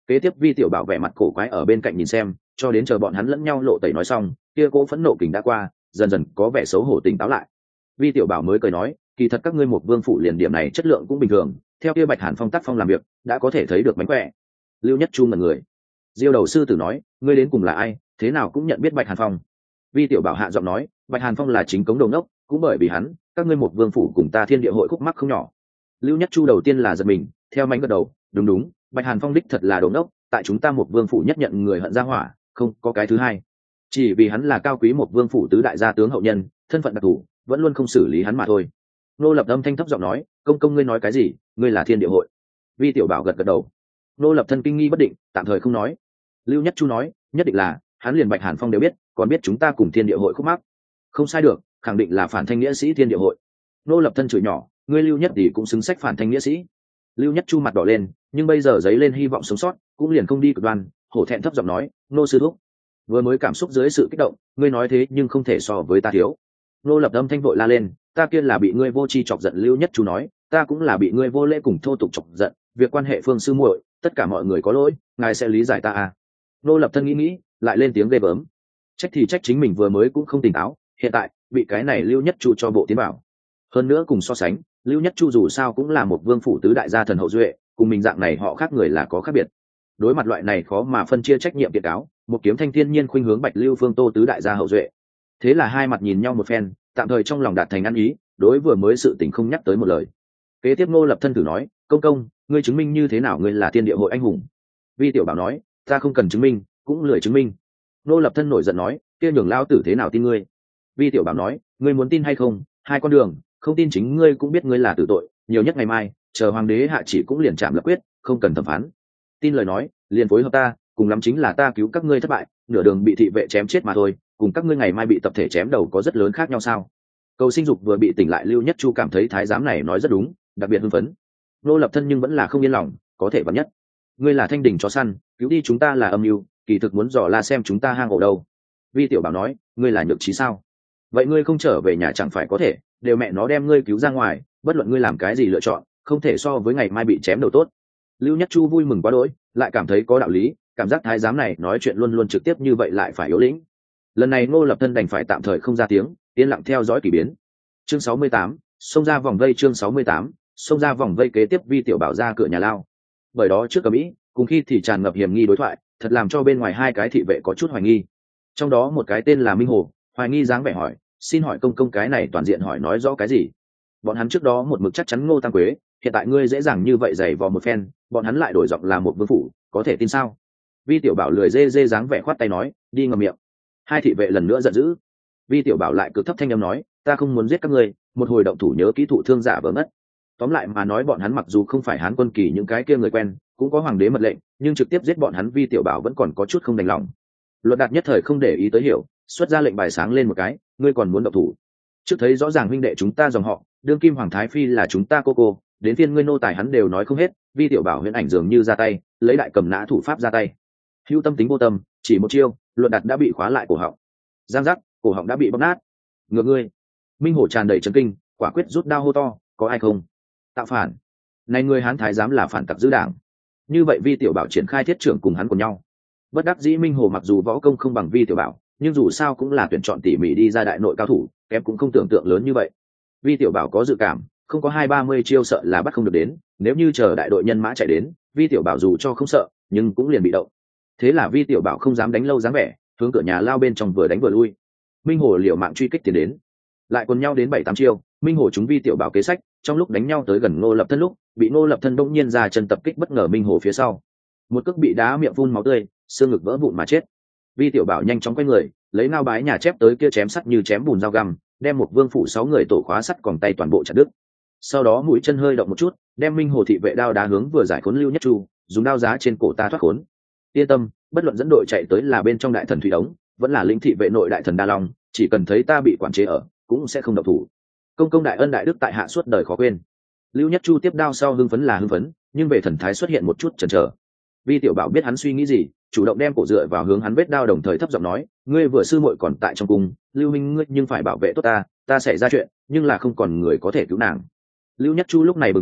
Kế tiếp vi tiểu bảo vẻ mặt cổ quái ở bên cạnh nhìn xem, cho đến chờ bọn hắn lẫn nhau lộ tẩy nói xong, kia cỗ phẫn nộ kình đã qua, dần dần có vẻ xấu hổ tỉnh táo lại. Vi tiểu bảo mới cười nói, kỳ thật các ngươi một vương phủ liền điểm này chất lượng cũng bình thường, theo kia Bạch Hàn Phong tác phong làm việc đã có thể thấy được mánh khỏe. Lưu Nhất Chu ngẩn người. Diêu đầu sư tử nói, ngươi đến cùng là ai, thế nào cũng nhận biết Bạch Hàn Phong. Vi tiểu bảo hạ giọng nói, Bạch Hàn Phong là chính cống đầu nốc, cũng bởi vì hắn, các ngươi một vương phủ cùng ta Thiên Địa hội khúc mắc không nhỏ. Lưu Nhất Chu đầu tiên là giật mình, theo mánh gật đầu, đúng đúng, Bạch Hàn Phong đích thật là đầu nốc, tại chúng ta một vương phủ nhất nhận người hận ra hỏa, không có cái thứ hai. Chỉ vì hắn là cao quý một vương phủ tứ đại gia tướng hậu nhân, thân phận đặc thù, vẫn luôn không xử lý hắn mà thôi. Nô Lập âm thanh thấp giọng nói, công công ngươi nói cái gì, ngươi là Thiên Địa hội. Vi tiểu bảo gật gật đầu. Nô Lập thân kinh nghi bất định, tạm thời không nói. Lưu Nhất Chu nói, nhất định là hắn liền Bạch Hàn Phong đều biết, còn biết chúng ta cùng Thiên Địa hội khúc mắc. Không sai được, khẳng định là phản thanh nghĩa sĩ Thiên Địa hội. Nô Lập thân chửi nhỏ, ngươi Lưu Nhất thì cũng xứng sách phản thanh nghĩa sĩ. Lưu Nhất Chu mặt đỏ lên, nhưng bây giờ giấy lên hy vọng sống sót, cũng liền không đi cực đoan, hổ thẹn thấp giọng nói, nô sư thúc. Vừa mới cảm xúc dưới sự kích động, ngươi nói thế nhưng không thể so với ta thiếu. Nô Lập âm thanh vội la lên, ta kia là bị ngươi vô tri chọc giận. Lưu Nhất Chu nói, ta cũng là bị ngươi vô lễ cùng thô tục chọc giận, việc quan hệ Phương sư muội, tất cả mọi người có lỗi, ngài sẽ lý giải ta à. Nô Lập thân nghĩ nghĩ, lại lên tiếng ghê gớm, trách thì trách chính mình vừa mới cũng không tỉnh táo, hiện tại bị cái này Lưu Nhất Chu cho bộ tiến bảo. Hơn nữa cùng so sánh, Lưu Nhất Chu dù sao cũng là một vương phủ tứ đại gia thần hậu duệ, cùng mình dạng này họ khác người là có khác biệt. Đối mặt loại này khó mà phân chia trách nhiệm kiện cáo, một kiếm thanh thiên nhiên khuynh hướng Bạch Lưu Phương Tô tứ đại gia hậu duệ. Thế là hai mặt nhìn nhau một phen, tạm thời trong lòng đạt thành ăn ý, đối vừa mới sự tình không nhắc tới một lời. Kế tiếp Ngô Lập thân thử nói, công công, ngươi chứng minh như thế nào ngươi là Thiên Địa hội anh hùng? Vi tiểu bảo nói, ta không cần chứng minh, cũng lười chứng minh. Ngô Lập thân nổi giận nói, kia nhường lao tử thế nào tin ngươi? Vi tiểu bảo nói, ngươi muốn tin hay không, hai con đường, không tin chính ngươi cũng biết ngươi là tử tội, nhiều nhất ngày mai, chờ hoàng đế hạ chỉ cũng liền chạm lập quyết, không cần thẩm phán. Tin lời nói, liền phối hợp ta, cùng lắm chính là ta cứu các ngươi thất bại, nửa đường bị thị vệ chém chết mà thôi, cùng các ngươi ngày mai bị tập thể chém đầu có rất lớn khác nhau sao? Cầu sinh dục vừa bị tỉnh lại, Lưu Nhất Chu cảm thấy thái giám này nói rất đúng, đặc biệt hưng phấn. Nô Lập thân nhưng vẫn là không yên lòng, có thể vắn nhất, ngươi là thanh đình chó săn, cứu đi chúng ta là âm mưu, kỳ thực muốn dò la xem chúng ta hang ổ đâu. Vi tiểu bảo nói, ngươi là nhược trí sao? Vậy ngươi không trở về nhà chẳng phải có thể, đều mẹ nó đem ngươi cứu ra ngoài, bất luận ngươi làm cái gì lựa chọn, không thể so với ngày mai bị chém đầu tốt. Lưu Nhất Chu vui mừng quá đỗi, lại cảm thấy có đạo lý, cảm giác thái giám này nói chuyện luôn luôn trực tiếp như vậy lại phải yếu lĩnh. Lần này Ngô Lập thân đành phải tạm thời không ra tiếng, yên lặng theo dõi kỳ biến. Chương sáu mươi tám, xông ra vòng vây. Chương sáu mươi tám, xông ra vòng vây. Kế tiếp Vi tiểu bảo ra cửa nhà lao. Bởi đó trước cầm ý, cùng khi thì tràn ngập hiểm nghi đối thoại, thật làm cho bên ngoài hai cái thị vệ có chút hoài nghi. Trong đó một cái tên là Minh Hồ, hoài nghi dáng vẻ hỏi, xin hỏi công công cái này toàn diện hỏi nói rõ cái gì? Bọn hắn trước đó một mực chắc chắn Ngô Tăng Quế, hiện tại ngươi dễ dàng như vậy giày vò một phen, bọn hắn lại đổi giọng là một vương phủ, có thể tin sao? Vi tiểu bảo lười dê dê dáng vẻ khoát tay nói, đi ngậm miệng. Hai thị vệ lần nữa giận dữ. Vi tiểu bảo lại cực thấp thanh âm nói, ta không muốn giết các ngươi, một hồi động thủ nhớ kỹ thụ thương giả vỡ mất. Tóm lại mà nói, bọn hắn mặc dù không phải Hán quân kỳ những cái kia người quen, cũng có hoàng đế mật lệnh, nhưng trực tiếp giết bọn hắn Vi tiểu bảo vẫn còn có chút không đành lòng. Luật Đạt nhất thời không để ý tới hiểu, xuất ra lệnh bài sáng lên một cái, ngươi còn muốn động thủ? Trước thấy rõ ràng huynh đệ chúng ta dòng họ, đương kim hoàng thái phi là chúng ta cô cô, đến phiên ngươi nô tài hắn đều nói không hết. Vi tiểu bảo huyễn ảnh dường như ra tay, lấy đại cầm nã thủ pháp ra tay. Hữu tâm tính vô tâm, chỉ một chiêu, Luật Đạt đã bị khóa lại cổ họng. Giang giác, cổ họng đã bị bóp nát. Ngược ngươi. Minh Hổ tràn đầy chấn kinh, quả quyết rút đao hô to, có ai không? Tạo phản. Này người Hán thái giám là phản tặc giữ đảng. Như vậy Vi tiểu bảo triển khai thiết trưởng cùng hắn cùng nhau. Bất đắc dĩ Minh Hổ mặc dù võ công không bằng Vi tiểu bảo, nhưng dù sao cũng là tuyển chọn tỉ mỉ đi ra đại nội cao thủ, kém cũng không tưởng tượng lớn như vậy. Vi tiểu bảo có dự cảm, không có hai ba mươi chiêu sợ là bắt không được đến, nếu như chờ đại đội nhân mã chạy đến, Vi tiểu bảo dù cho không sợ, nhưng cũng liền bị động. Thế là Vi tiểu bảo không dám đánh lâu dáng vẻ, hướng cửa nhà lao bên trong vừa đánh vừa lui. Minh Hổ liều mạng truy kích tiến đến, lại quần nhau đến bảy tám chiêu. Minh Hổ chúng Vi tiểu bảo kế sách, trong lúc đánh nhau tới gần Ngô Lập thân lúc, bị Ngô Lập thân đông nhiên ra chân tập kích bất ngờ Minh Hổ phía sau, một cước bị đá miệng phun máu tươi, xương ngực vỡ vụn mà chết. Vi tiểu bảo nhanh chóng quay người, lấy ngao bái nhà chép tới kia chém sắt như chém bùn dao găm, đem một vương phủ sáu người tổ khóa sắt còn tay toàn bộ chặt đứt. Sau đó mũi chân hơi động một chút, đem Minh Hồ thị vệ đao đá hướng vừa giải khốn Lưu Nhất Chu, dùng đao giá trên cổ ta thoát khốn. Yên tâm, bất luận dẫn đội chạy tới là bên trong đại thần Thủy Đống, vẫn là lĩnh thị vệ nội đại thần Đa Long, chỉ cần thấy ta bị quản chế ở, cũng sẽ không động thủ. Công công đại ân đại đức tại hạ suốt đời khó quên. Lưu Nhất Chu tiếp đao sau hưng phấn là hưng phấn, nhưng về thần thái xuất hiện một chút chần chờ. Vi tiểu bảo biết hắn suy nghĩ gì, chủ động đem cổ dựa vào hướng hắn vết đao, đồng thời thấp giọng nói, ngươi vừa sư muội còn tại trong cung, Lưu minh ngươi nhưng phải bảo vệ tốt ta, ta sẽ ra chuyện, nhưng là không còn người có thể cứu nàng. Lưu Nhất Chu lúc này bừng tỉnh,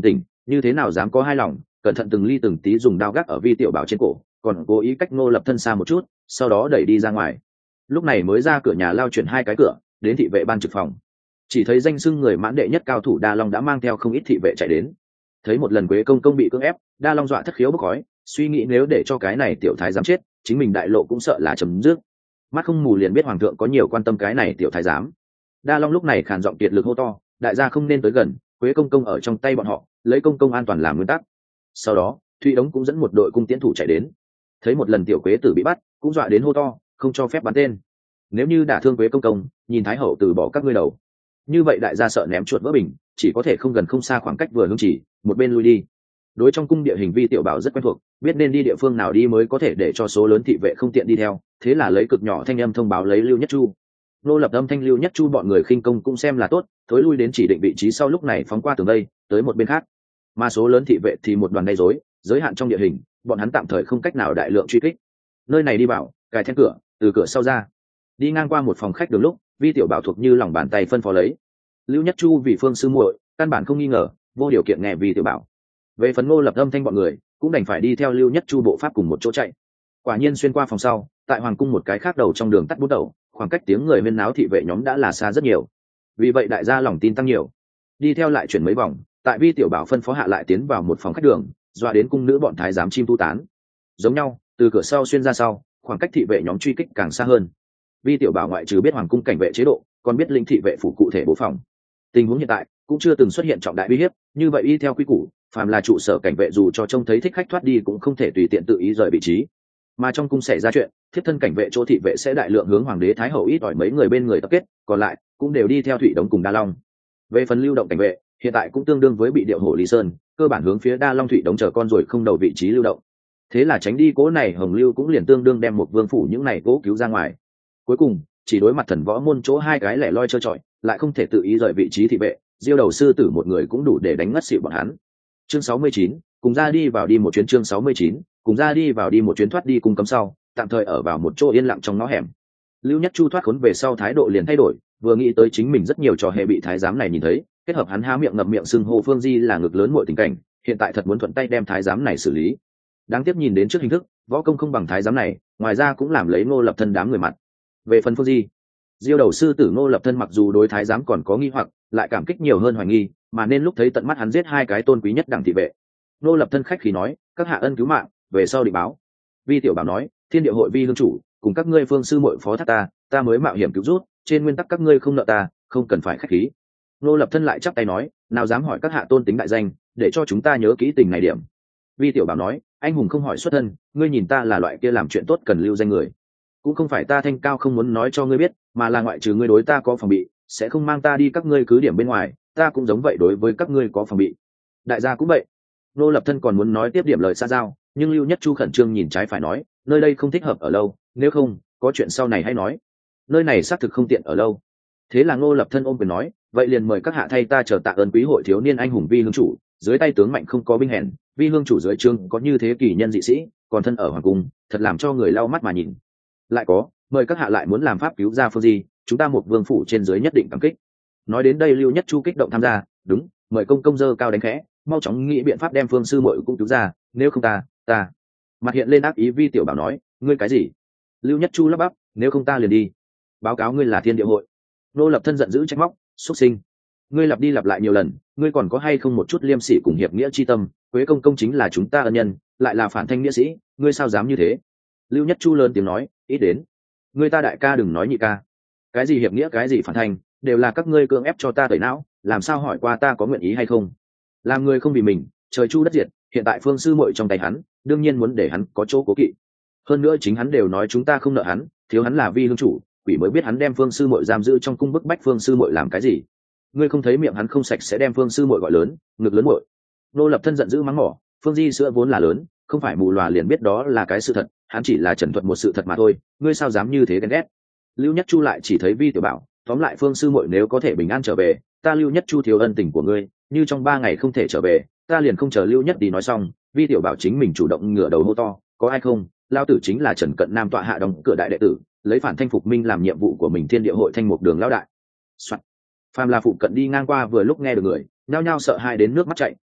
như thế nào dám có hai lòng, cẩn thận từng ly từng tí dùng đao gác ở vi tiểu bảo trên cổ, còn cố ý cách Ngô Lập Thân xa một chút, sau đó đẩy đi ra ngoài. Lúc này mới ra cửa nhà lao chuyển hai cái cửa, đến thị vệ ban trực phòng. Chỉ thấy danh xưng người mãn đệ nhất cao thủ Đa Long đã mang theo không ít thị vệ chạy đến. Thấy một lần Quế công công bị cưỡng ép, Đa Long dọa thất khiếu bốc khói, suy nghĩ nếu để cho cái này tiểu thái giám chết, chính mình đại lộ cũng sợ là chấm dứt. Mắt không mù liền biết hoàng thượng có nhiều quan tâm cái này tiểu thái giám. Đa Long lúc này khàn giọng kiệt lực hô to, đại gia không nên tới gần, Quế công công ở trong tay bọn họ, lấy công công an toàn làm nguyên tắc. Sau đó Thụy Đống cũng dẫn một đội cung tiễn thủ chạy đến. Thấy một lần tiểu Quế tử bị bắt, cũng dọa đến hô to, không cho phép bắn tên. Nếu như đả thương Quế công công, nhìn thái hậu từ bỏ các ngươi đầu. Như vậy đại gia sợ ném chuột vỡ bình, chỉ có thể không gần không xa khoảng cách vừa hướng chỉ, một bên lui đi. Đối trong cung địa hình vi tiểu bảo rất quen thuộc, biết nên đi địa phương nào đi mới có thể để cho số lớn thị vệ không tiện đi theo, thế là lấy cực nhỏ thanh âm thông báo lấy Lưu Nhất Chu. Nô Lập âm thanh Lưu Nhất Chu bọn người khinh công cũng xem là tốt, thối lui đến chỉ định vị trí sau lúc này phóng qua tường đây, tới một bên khác. Mà số lớn thị vệ thì một đoàn gây rối, giới hạn trong địa hình, bọn hắn tạm thời không cách nào đại lượng truy kích. Nơi này đi vào, cài then cửa, từ cửa sau ra. Đi ngang qua một phòng khách đường lúc, vi tiểu bảo thuộc như lòng bàn tay phân phó lấy. Lưu Nhất Chu vì phương sư muội, căn bản không nghi ngờ, vô điều kiện nghe vi tiểu bảo. Về phần Ngô Lập âm thanh bọn người, cũng đành phải đi theo Lưu Nhất Chu bộ pháp cùng một chỗ chạy. Quả nhiên xuyên qua phòng sau, tại hoàng cung một cái khác đầu trong đường tắt bút đầu, khoảng cách tiếng người huyên náo thị vệ nhóm đã là xa rất nhiều. Vì vậy đại gia lòng tin tăng nhiều. Đi theo lại chuyển mấy vòng, tại vi tiểu bảo phân phó hạ lại tiến vào một phòng khách đường, dọa đến cung nữ bọn thái giám chim tu tán. Giống nhau, từ cửa sau xuyên ra sau, khoảng cách thị vệ nhóm truy kích càng xa hơn. Vi tiểu bảo ngoại trừ biết hoàng cung cảnh vệ chế độ, còn biết linh thị vệ phủ cụ thể bố phòng. Tình huống hiện tại cũng chưa từng xuất hiện trọng đại uy hiếp, như vậy y theo quy củ, phàm là trụ sở cảnh vệ dù cho trông thấy thích khách thoát đi cũng không thể tùy tiện tự ý rời vị trí. Mà trong cung xảy ra chuyện, thiếp thân cảnh vệ chỗ thị vệ sẽ đại lượng hướng hoàng đế thái hậu ít ỏi mấy người bên người tập kết, còn lại cũng đều đi theo Thụy Đống cùng Đa Long. Về phần lưu động cảnh vệ, hiện tại cũng tương đương với bị điệu hổ Lý Sơn, cơ bản hướng phía Đa Long Thụy Đống chờ con rồi không đầu vị trí lưu động. Thế là tránh đi cố này Hồng Lưu cũng liền tương đương đem một vương phủ những này cố cứu ra ngoài. Cuối cùng chỉ đối mặt thần võ môn chỗ hai cái lẻ loi trơ trọi, lại không thể tự ý rời vị trí thị vệ, diêu đầu sư tử một người cũng đủ để đánh ngất xỉu bọn hắn. Chương sáu mươi chín, cùng ra đi vào đi một chuyến. Chương sáu mươi chín, cùng ra đi vào đi một chuyến. Thoát đi cung cấm sau, tạm thời ở vào một chỗ yên lặng trong ngõ hẻm. Lưu Nhất Chu thoát khốn về sau thái độ liền thay đổi, vừa nghĩ tới chính mình rất nhiều trò hề bị thái giám này nhìn thấy, kết hợp hắn há miệng ngậm miệng xưng hô Phương Di là ngực lớn mọi tình cảnh, hiện tại thật muốn thuận tay đem thái giám này xử lý. Đáng tiếc nhìn đến trước hình thức, võ công không bằng thái giám này, ngoài ra cũng làm lấy Ngô Lập thân đám người mặt. Về phần Phương Di, diêu đầu sư tử Ngô Lập thân mặc dù đối thái giám còn có nghi hoặc, lại cảm kích nhiều hơn hoài nghi, mà nên lúc thấy tận mắt hắn giết hai cái tôn quý nhất đẳng thị vệ. Ngô Lập thân khách khí nói, các hạ ân cứu mạng, về sau định báo. Vi tiểu bảo nói, thiên địa hội vi hương chủ, cùng các ngươi phương sư muội phó thác ta, ta mới mạo hiểm cứu rút, trên nguyên tắc các ngươi không nợ ta, không cần phải khách khí. Ngô Lập thân lại chắp tay nói, nào dám hỏi các hạ tôn tính đại danh, để cho chúng ta nhớ kỹ tình này điểm. Vi tiểu bảo nói, anh hùng không hỏi xuất thân, ngươi nhìn ta là loại kia làm chuyện tốt cần lưu danh người, cũng không phải ta thanh cao không muốn nói cho ngươi biết, mà là ngoại trừ ngươi đối ta có phòng bị, sẽ không mang ta đi các ngươi cứ điểm bên ngoài, ta cũng giống vậy đối với các ngươi có phòng bị. Đại gia cũng vậy. Ngô Lập thân còn muốn nói tiếp điểm lời xa giao, nhưng Lưu Nhất Chu khẩn trương nhìn trái phải nói, nơi đây không thích hợp ở lâu, nếu không có chuyện sau này hãy nói, nơi này xác thực không tiện ở lâu. Thế là Ngô Lập thân ôm quyền nói, vậy liền mời các hạ thay ta chờ tạ ơn quý hội thiếu niên anh hùng vi hương chủ, dưới tay tướng mạnh không có binh hèn, vi hương chủ dưới trương có như thế kỳ nhân dị sĩ, còn thân ở hoàng cung, thật làm cho người lau mắt mà nhìn. Lại có, mời các hạ lại muốn làm pháp cứu ra Phương Di, chúng ta một vương phủ trên dưới nhất định cảm kích. Nói đến đây Lưu Nhất Chu kích động tham gia, đúng, mời công công dơ cao đánh khẽ, mau chóng nghĩ biện pháp đem Phương sư muội cũng cứu ra, nếu không ta, ta. Mặt hiện lên ác ý vi tiểu bảo nói, ngươi cái gì? Lưu Nhất Chu lắp bắp, nếu không ta liền đi. Báo cáo ngươi là thiên địa hội. Nô Lập thân giận dữ trách móc, xuất sinh. Ngươi lặp đi lặp lại nhiều lần, ngươi còn có hay không một chút liêm sỉ cùng hiệp nghĩa chi tâm, Quế công công chính là chúng ta ân nhân, lại là phản thanh nghĩa sĩ, ngươi sao dám như thế? Lưu Nhất Chu lớn tiếng nói, ít đến. Ngươi ta đại ca đừng nói nhị ca. Cái gì hiệp nghĩa cái gì phản thanh, đều là các ngươi cưỡng ép cho ta tẩy não, làm sao hỏi qua ta có nguyện ý hay không? Làm người không vì mình, trời chu đất diệt, hiện tại Phương sư muội trong tay hắn, đương nhiên muốn để hắn có chỗ cố kỵ. Hơn nữa chính hắn đều nói chúng ta không nợ hắn, thiếu hắn là vi hương chủ, quỷ mới biết hắn đem Phương sư muội giam giữ trong cung bức bách Phương sư muội làm cái gì. Ngươi không thấy miệng hắn không sạch sẽ đem Phương sư muội gọi lớn, ngực lớn muội. Nô Lập thân giận dữ mắng mỏ, Phương Di sữa vốn là lớn, không phải mù lòa liền biết đó là cái sự thật, hắn chỉ là trần thuật một sự thật mà thôi, ngươi sao dám như thế ghen ghét? Lưu Nhất Chu lại chỉ thấy vi tiểu bảo, tóm lại Phương sư muội nếu có thể bình an trở về, ta Lưu Nhất Chu thiếu ân tình của ngươi, như trong ba ngày không thể trở về, ta liền không chờ Lưu Nhất đi nói xong, vi tiểu bảo chính mình chủ động ngửa đầu hô to, có ai không? Lao tử chính là Trần Cận Nam tọa hạ đóng cửa đại đệ tử, lấy phản thanh phục minh làm nhiệm vụ của mình thiên địa hội thanh mục đường lao đại. Soạn. Phàm là phụ cận đi ngang qua vừa lúc nghe được người, nhao nhao sợ hai đến nước mắt chảy,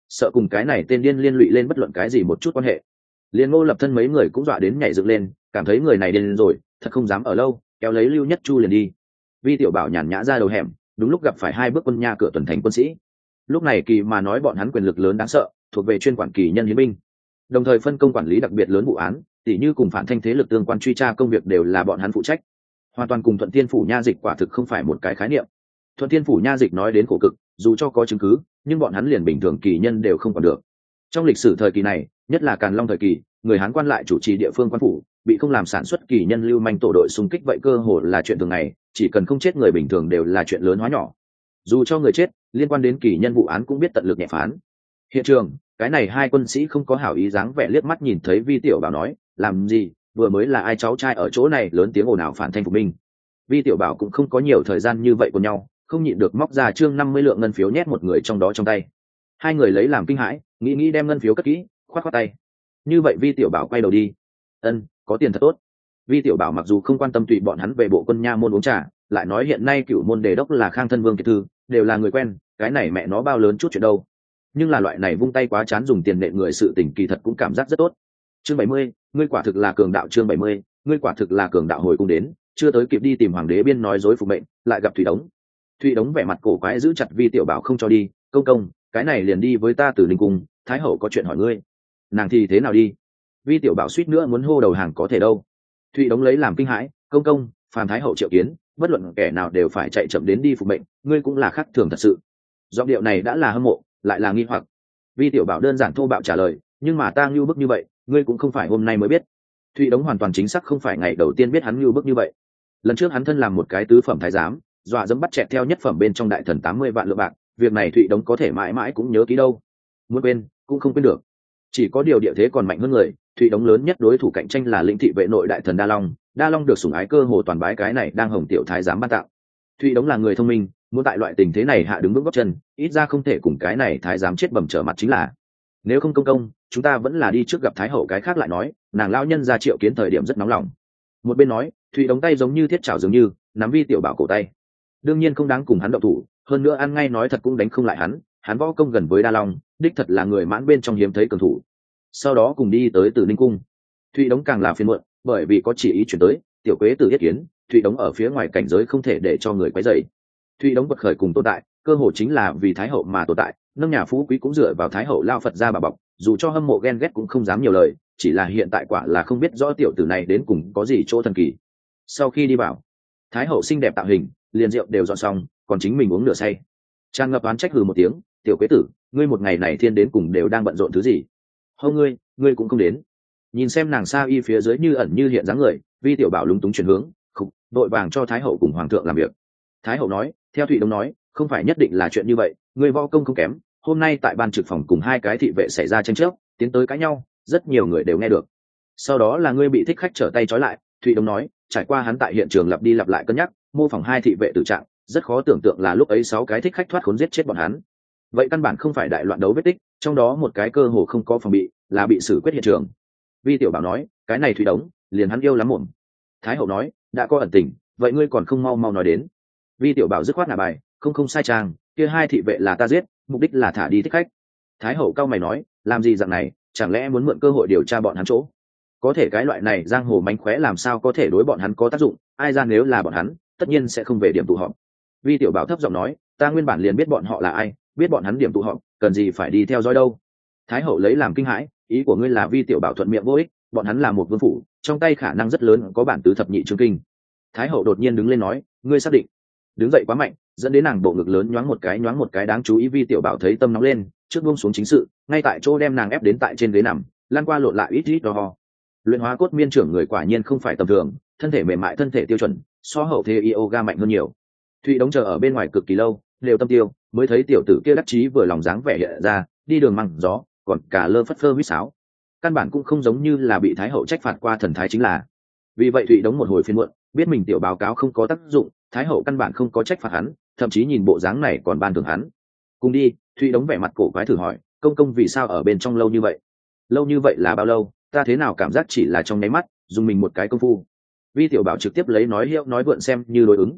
sợ cùng cái này tên điên liên lụy lên bất luận cái gì một chút quan hệ. Liên Ngô Lập Thân mấy người cũng dọa đến nhảy dựng lên, cảm thấy người này điên rồi, thật không dám ở lâu, kéo lấy Lưu Nhất Chu liền đi. Vi Tiểu Bảo nhàn nhã ra đầu hẻm, đúng lúc gặp phải hai bước quân nha cửa tuần thành quân sĩ. Lúc này Kỳ mà nói bọn hắn quyền lực lớn đáng sợ, thuộc về chuyên quản kỳ nhân hiến binh, đồng thời phân công quản lý đặc biệt lớn vụ án, tỉ như cùng phản thanh thế lực tương quan truy tra công việc đều là bọn hắn phụ trách, hoàn toàn cùng Thuận Thiên phủ nha dịch quả thực không phải một cái khái niệm. Thuận Thiên phủ nha dịch nói đến khổ cực, dù cho có chứng cứ, nhưng bọn hắn liền bình thường kỳ nhân đều không còn được. Trong lịch sử thời kỳ này, nhất là Càn Long thời kỳ, người Hán quan lại chủ trì địa phương quan phủ, bị không làm sản xuất kỳ nhân lưu manh tổ đội xung kích vậy cơ hồ là chuyện thường ngày, chỉ cần không chết người bình thường đều là chuyện lớn hóa nhỏ. Dù cho người chết, liên quan đến kỳ nhân vụ án cũng biết tận lực nhẹ phán. Hiện trường, cái này hai quân sĩ không có hảo ý dáng vẻ liếc mắt nhìn thấy Vi Tiểu Bảo nói, làm gì, vừa mới là ai cháu trai ở chỗ này lớn tiếng ồn ào phản thanh phục minh. Vi Tiểu Bảo cũng không có nhiều thời gian như vậy của nhau, không nhịn được móc ra trương năm mươi lượng ngân phiếu nhét một người trong đó trong tay. Hai người lấy làm kinh hãi, nghĩ nghĩ đem ngân phiếu cất kỹ, khoát khoát tay. Như vậy Vi Tiểu Bảo quay đầu đi. Ân, có tiền thật tốt. Vi Tiểu Bảo mặc dù không quan tâm tùy bọn hắn về bộ quân nha môn uống trà, lại nói hiện nay cựu môn đề đốc là Khang Thân Vương Kiệt Thư, đều là người quen, cái này mẹ nó bao lớn chút chuyện đâu. Nhưng là loại này vung tay quá chán dùng tiền nện người sự tình kỳ thật cũng cảm giác rất tốt. Chương bảy mươi, ngươi quả thực là cường đạo. Chương bảy mươi, ngươi quả thực là cường đạo. Hồi cung đến, chưa tới kịp đi tìm hoàng đế biên nói dối phục mệnh, lại gặp Thủy Đống. Thủy Đống vẻ mặt cổ quái giữ chặt Vi Tiểu Bảo không cho đi, công công, cái này liền đi với ta từ Linh cung, thái hậu có chuyện hỏi ngươi. Nàng thì thế nào đi? Vi Tiểu Bảo suýt nữa muốn hô đầu hàng có thể đâu. Thủy Đống lấy làm kinh hãi, công công, phàm thái hậu triệu kiến, bất luận kẻ nào đều phải chạy chậm đến đi phục mệnh, ngươi cũng là khác thường thật sự. Giọng điệu này đã là hâm mộ, lại là nghi hoặc. Vi Tiểu Bảo đơn giản thô bạo trả lời, nhưng mà ta ngưu bức như vậy, ngươi cũng không phải hôm nay mới biết. Thụy Đống hoàn toàn chính xác không phải ngày đầu tiên biết hắn ngưu bức như vậy. Lần trước hắn thân làm một cái tứ phẩm thái giám, dọa dẫm bắt chẹt theo nhất phẩm bên trong đại thần tám mươi vạn lượng bạc, việc này Thụy Đống có thể mãi mãi cũng nhớ kỹ đâu. Muốn quên, cũng không quên được. Chỉ có điều địa thế còn mạnh hơn người, Thụy Đống lớn nhất đối thủ cạnh tranh là lĩnh thị vệ nội đại thần Đa Long, Đa Long được sủng ái cơ hồ toàn bái cái này đang hồng tiểu thái giám ban tặng. Thụy Đống là người thông minh, muốn tại loại tình thế này hạ đứng vững gót chân, ít ra không thể cùng cái này thái giám chết bầm trở mặt chính là. Nếu không công công, chúng ta vẫn là đi trước gặp thái hậu cái khác lại nói, nàng lão nhân ra triệu kiến thời điểm rất nóng lòng. Một bên nói, Thụy Đống tay giống như thiết chảo dường như nắm Vi Tiểu Bảo cổ tay. Đương nhiên không đáng cùng hắn động thủ, hơn nữa ăn ngay nói thật cũng đánh không lại hắn, hắn võ công gần với Đa Long, đích thật là người mãn bên trong hiếm thấy cường thủ. Sau đó cùng đi tới Tử Ninh cung. Thụy Đống càng là phiền muộn, bởi vì có chỉ ý chuyển tới, tiểu quế tử yết kiến, Thụy Đống ở phía ngoài cảnh giới không thể để cho người quấy rầy. Thụy Đống bật khởi cùng tồn tại, cơ hồ chính là vì thái hậu mà tồn tại, nâng nhà phú quý cũng dựa vào thái hậu lao Phật ra bà bọc, dù cho hâm mộ ghen ghét cũng không dám nhiều lời, chỉ là hiện tại quả là không biết rõ tiểu tử này đến cùng có gì chỗ thần kỳ. Sau khi đi vào, thái hậu xinh đẹp tạo hình, liền rượu đều dọn xong, còn chính mình uống nửa say. Tràn ngập oán trách hừ một tiếng, tiểu quế tử, ngươi một ngày này thiên đến cùng đều đang bận rộn thứ gì? Hô ngươi, ngươi cũng không đến. Nhìn xem nàng sa y phía dưới như ẩn như hiện dáng người, Vi Tiểu Bảo lúng túng chuyển hướng, khục, đội vàng cho thái hậu cùng hoàng thượng làm việc. Thái hậu nói, theo Thụy Đống nói, không phải nhất định là chuyện như vậy, người võ công không kém, hôm nay tại ban trực phòng cùng hai cái thị vệ xảy ra tranh chấp, tiến tới cãi nhau, rất nhiều người đều nghe được. Sau đó là ngươi bị thích khách trở tay trói lại, Thụy Đống nói, trải qua hắn tại hiện trường lặp đi lặp lại cân nhắc, mô phỏng hai thị vệ tử trạng, rất khó tưởng tượng là lúc ấy sáu cái thích khách thoát khốn giết chết bọn hắn. Vậy căn bản không phải đại loạn đấu vết tích, trong đó một cái cơ hồ không có phòng bị, là bị xử quyết hiện trường. Vi Tiểu Bảo nói, cái này Thụy Đống, liền hắn yêu lắm mồm. Thái hậu nói, đã có ẩn tình, vậy ngươi còn không mau mau nói đến. Vi Tiểu Bảo dứt khoát ngả bài, không không sai trang, kia hai thị vệ là ta giết, mục đích là thả đi thích khách. Thái hậu cao mày nói, làm gì dạng này, chẳng lẽ muốn mượn cơ hội điều tra bọn hắn chỗ? Có thể cái loại này giang hồ mánh khóe làm sao có thể đối bọn hắn có tác dụng, ai ra nếu là bọn hắn, tất nhiên sẽ không về điểm tụ họp. Vi Tiểu Bảo thấp giọng nói, ta nguyên bản liền biết bọn họ là ai, biết bọn hắn điểm tụ họp, cần gì phải đi theo dõi đâu. Thái hậu lấy làm kinh hãi, ý của ngươi là Vi Tiểu Bảo thuận miệng vô ích, bọn hắn là một vương phủ, trong tay khả năng rất lớn có bản tứ thập nhị chương kinh. Thái hậu đột nhiên đứng lên nói, ngươi xác định? Đứng dậy quá mạnh, dẫn đến nàng bộ ngực lớn nhoáng một cái nhoáng một cái đáng chú ý. Vi Tiểu Bảo thấy tâm nóng lên, trước buông xuống chính sự, ngay tại chỗ đem nàng ép đến tại trên ghế nằm, lan qua lộn lại ít ít đo ho. Luyện hóa cốt miên trưởng người quả nhiên không phải tầm thường, thân thể mềm mại, thân thể tiêu chuẩn, so hậu thế yoga mạnh hơn nhiều. Thụy Đống chờ ở bên ngoài cực kỳ lâu, đều tâm tiêu, mới thấy tiểu tử kia đắc chí vừa lòng dáng vẻ hiện ra, đi đường măng gió, còn cả lơ phất phơ huýt sáo, căn bản cũng không giống như là bị thái hậu trách phạt qua thần thái chính là. Vì vậy Thụy Đống một hồi phiền muộn, biết mình tiểu báo cáo không có tác dụng, thái hậu căn bản không có trách phạt hắn, thậm chí nhìn bộ dáng này còn ban thưởng hắn. Cùng đi. Thụy Đống vẻ mặt cổ quái thử hỏi, công công vì sao ở bên trong lâu như vậy? Lâu như vậy là bao lâu? Ta thế nào cảm giác chỉ là trong nháy mắt, dùng mình một cái công phu. Vi Tiểu Bảo trực tiếp lấy nói hiệu nói vượn xem như đối ứng.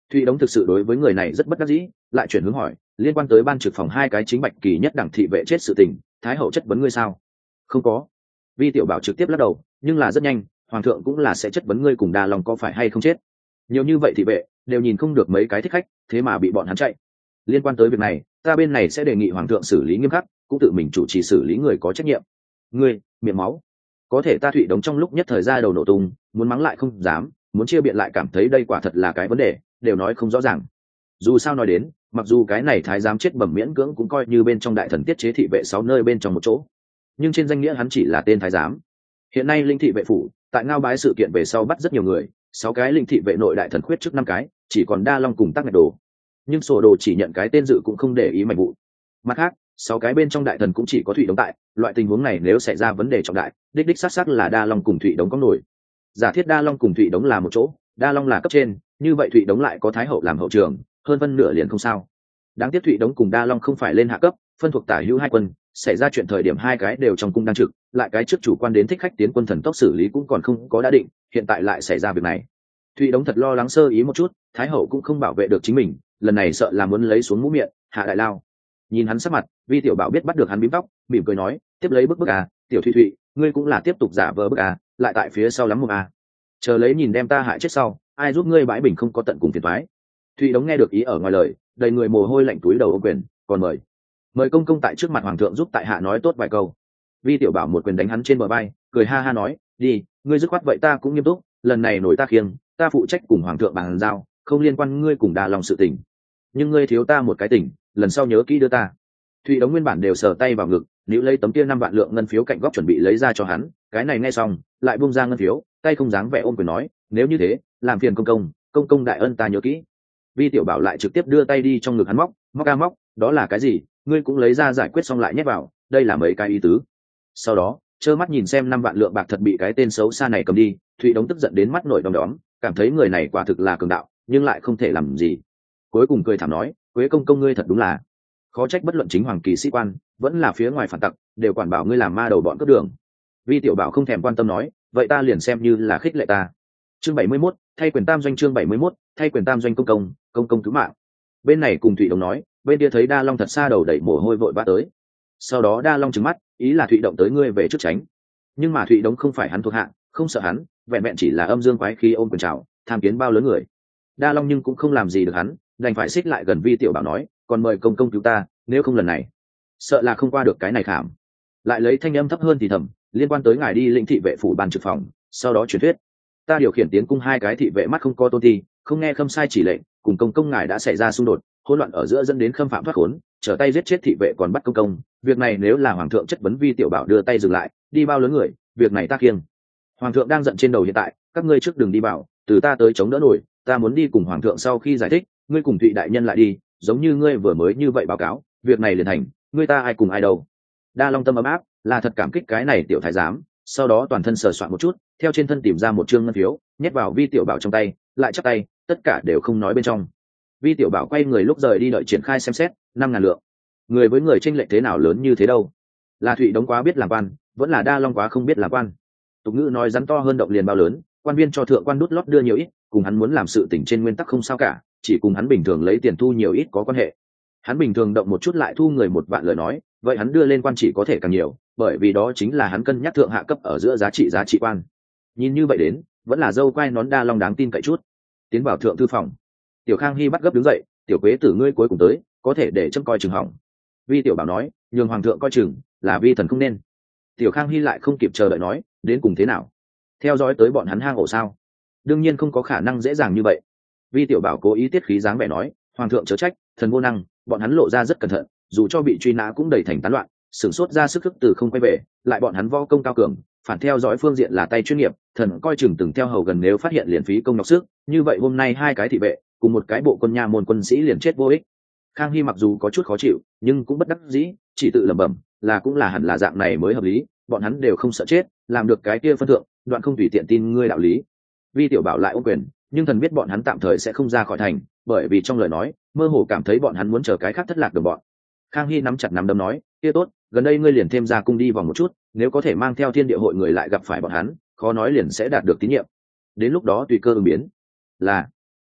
Thụy Đống thực sự đối với người này rất bất đắc dĩ, lại chuyển hướng hỏi, liên quan tới ban trực phòng hai cái chính bạch kỳ nhất đẳng thị vệ chết sự tình, thái hậu chất vấn ngươi sao? Không có. Vi Tiểu Bảo trực tiếp lắc đầu, nhưng là rất nhanh, hoàng thượng cũng là sẽ chất vấn ngươi cùng Đa Long có phải hay không chết. Nhiều như vậy thị vệ đều nhìn không được mấy cái thích khách, thế mà bị bọn hắn chạy. Liên quan tới việc này, ta bên này sẽ đề nghị hoàng thượng xử lý nghiêm khắc, cũng tự mình chủ trì xử lý người có trách nhiệm. Ngươi, miệng máu. Có thể ta Thụy Đống trong lúc nhất thời ra đầu nổ tung, muốn mắng lại không dám, muốn chia biện lại cảm thấy đây quả thật là cái vấn đề, đều nói không rõ ràng. Dù sao nói đến, mặc dù cái này thái giám chết bẩm miễn cưỡng cũng coi như bên trong đại thần tiết chế thị vệ sáu nơi bên trong một chỗ, nhưng trên danh nghĩa hắn chỉ là tên thái giám. Hiện nay linh thị vệ phủ tại ngao bái sự kiện về sau bắt rất nhiều người, sáu cái linh thị vệ nội đại thần khuyết trước năm cái, chỉ còn Đa Long cùng Tắc Ngạch Đồ, nhưng sổ đồ chỉ nhận cái tên dự cũng không để ý mạch vụ. Mặt khác, sáu cái bên trong đại thần cũng chỉ có Thụy Đống tại, loại tình huống này nếu xảy ra vấn đề trọng đại, đích đích xác xác là Đa Long cùng Thụy Đống có nổi. Giả thiết Đa Long cùng Thụy Đống là một chỗ, Đa Long là cấp trên, như vậy Thụy Đống lại có thái hậu làm hậu trường, hơn phân nửa liền không sao. Đáng tiếc Thụy Đống cùng Đa Long không phải lên hạ cấp, phân thuộc tả hữu hai quân, xảy ra chuyện thời điểm hai cái đều trong cung đang trực, lại cái trước chủ quan đến thích khách tiến quân thần tốc xử lý cũng còn không có đã định, hiện tại lại xảy ra việc này. Thụy Đống thật lo lắng sơ ý một chút, thái hậu cũng không bảo vệ được chính mình, lần này sợ là muốn lấy xuống mũ miệng, hạ đại lao. Nhìn hắn sắc mặt, Vi Tiểu Bảo biết bắt được hắn bím tóc, mỉm cười nói, tiếp lấy bức bức à, tiểu Thụy Thụy, ngươi cũng là tiếp tục giả vờ bức à, lại tại phía sau lắm một à. Chờ lấy nhìn đem ta hại chết sau, ai giúp ngươi bãi bình không có tận cùng phiền toái. Thụy Đống nghe được ý ở ngoài lời, đầy người mồ hôi lạnh túi đầu ô quyền, còn mời mời công công tại trước mặt hoàng thượng giúp tại hạ nói tốt vài câu. Vi Tiểu Bảo một quyền đánh hắn trên bờ vai, cười ha ha nói, đi, ngươi dứt khoát vậy ta cũng nghiêm túc, lần này nổi ta khiêng, ta phụ trách cùng hoàng thượng bàn giao, không liên quan ngươi cùng Đa Long sự tình, nhưng ngươi thiếu ta một cái tình, lần sau nhớ kỹ đưa ta. Thụy Đống nguyên bản đều sờ tay vào ngực, níu lấy tấm kia năm vạn lượng ngân phiếu cạnh góc chuẩn bị lấy ra cho hắn, cái này nghe xong lại buông ra ngân phiếu, tay không dáng vẻ ôm quyền nói, nếu như thế, làm phiền công công, công công đại ân ta nhớ kỹ. Vi Tiểu Bảo lại trực tiếp đưa tay đi trong ngực hắn móc, móc ca móc, đó là cái gì, ngươi cũng lấy ra giải quyết xong lại nhét vào, đây là mấy cái ý tứ. Sau đó trơ mắt nhìn xem năm vạn lượng bạc thật bị cái tên xấu xa này cầm đi, Thụy Đống tức giận đến mắt nổi đom đóm, cảm thấy người này quả thực là cường đạo, nhưng lại không thể làm gì. Cuối cùng cười thảm nói, Quế công công ngươi thật đúng là khó trách, bất luận chính hoàng kỳ sĩ quan vẫn là phía ngoài phản tặc đều quản bảo ngươi làm ma đầu bọn cướp đường. Vi Tiểu Bảo không thèm quan tâm nói, vậy ta liền xem như là khích lệ ta. Chương bảy mươi mốt, thay quyền tam doanh. Chương bảy mươi mốt, thay quyền tam doanh. Công công, công công cứu mạng. Bên này cùng Thụy Đống nói, bên kia thấy Đa Long thật xa đầu đẩy mồ hôi vội vã tới. Sau đó Đa Long trừng mắt, ý là Thụy Động tới ngươi về trước tránh. Nhưng mà Thụy Đống không phải hắn thuộc hạ, không sợ hắn, vẹn vẹn chỉ là âm dương quái khí ôm quyền chào, tham kiến bao lớn người. Đa Long nhưng cũng không làm gì được hắn, đành phải xích lại gần Vi Tiểu Bảo nói, còn mời công công cứu ta, nếu không lần này sợ là không qua được cái này khảm. Lại lấy thanh âm thấp hơn thì thầm, liên quan tới ngài đi lĩnh thị vệ phủ ban trực phòng, sau đó truyền thuyết ta điều khiển tiến cung hai cái thị vệ mắt không có tôn thi, không nghe khâm sai chỉ lệnh, cùng công công ngài đã xảy ra xung đột, hỗn loạn ở giữa dẫn đến khâm phạm thoát khốn, trở tay giết chết thị vệ còn bắt công công. Việc này nếu là hoàng thượng chất vấn, Vi Tiểu Bảo đưa tay dừng lại, đi bao lớn người, việc này ta kiêng. Hoàng thượng đang giận trên đầu hiện tại, các ngươi trước đường đi bảo, từ ta tới chống đỡ nổi, ta muốn đi cùng hoàng thượng sau khi giải thích, ngươi cùng Thụy đại nhân lại đi, giống như ngươi vừa mới như vậy báo cáo, việc này liền thành, ngươi ta ai cùng ai đâu. Đa Long tâm ấm áp, là thật cảm kích cái này tiểu thái giám, sau đó toàn thân sờ soạn một chút, theo trên thân tìm ra một trương ngân phiếu, nhét vào Vi Tiểu Bảo trong tay, lại chắp tay, tất cả đều không nói bên trong. Vi Tiểu Bảo quay người lúc rời đi đợi triển khai xem xét, năm ngàn lượng. Người với người tranh lệch thế nào lớn như thế đâu? Là Thụy Đống quá biết làm quan, vẫn là Đa Long quá không biết làm quan? Tục ngữ nói rắn to hơn động liền bao lớn, quan viên cho thượng quan đút lót đưa nhiều ít, cùng hắn muốn làm sự tình trên nguyên tắc không sao cả, chỉ cùng hắn bình thường lấy tiền thu nhiều ít có quan hệ. Hắn bình thường động một chút lại thu người một vạn lời nói, vậy hắn đưa lên quan chỉ có thể càng nhiều, bởi vì đó chính là hắn cân nhắc thượng hạ cấp ở giữa giá trị giá trị quan. Nhìn như vậy đến, vẫn là dâu quai nón Đa Long đáng tin cậy chút. Tiến vào thượng thư phòng, Tiểu Khang Hy bắt gấp đứng dậy, tiểu Quế tử ngươi cuối cùng tới, có thể để châm coi chừng hỏng. Vi Tiểu Bảo nói, nhường hoàng thượng coi chừng, là vi thần không nên. Tiểu Khang Hy lại không kịp chờ đợi nói, đến cùng thế nào? Theo dõi tới bọn hắn hang ổ sao? Đương nhiên không có khả năng dễ dàng như vậy. Vi Tiểu Bảo cố ý tiết khí dáng vẻ nói, hoàng thượng chớ trách, thần vô năng, bọn hắn lộ ra rất cẩn thận, dù cho bị truy nã cũng đầy thành tán loạn, sửng sốt ra sức thức từ không quay về, lại bọn hắn võ công cao cường, phản theo dõi phương diện là tay chuyên nghiệp, thần coi chừng từng theo hầu gần nếu phát hiện liền phí công nhọc sức, như vậy hôm nay hai cái thị vệ cùng một cái bộ quân nha môn quân sĩ liền chết vô ích. Khang Hy mặc dù có chút khó chịu, nhưng cũng bất đắc dĩ, chỉ tự lẩm bẩm, là cũng là hẳn là dạng này mới hợp lý, bọn hắn đều không sợ chết, làm được cái kia phân thượng, đoạn không tùy tiện tin ngươi đạo lý. Vi Tiểu Bảo lại ôm quyền, nhưng thần biết bọn hắn tạm thời sẽ không ra khỏi thành, bởi vì trong lời nói mơ hồ cảm thấy bọn hắn muốn chờ cái khác thất lạc đồng bọn. Khang Hy nắm chặt nắm đấm nói, kia tốt, gần đây ngươi liền thêm ra cung đi vòng một chút, nếu có thể mang theo thiên địa hội người lại gặp phải bọn hắn, khó nói liền sẽ đạt được tín nhiệm, đến lúc đó tùy cơ ứng biến. Là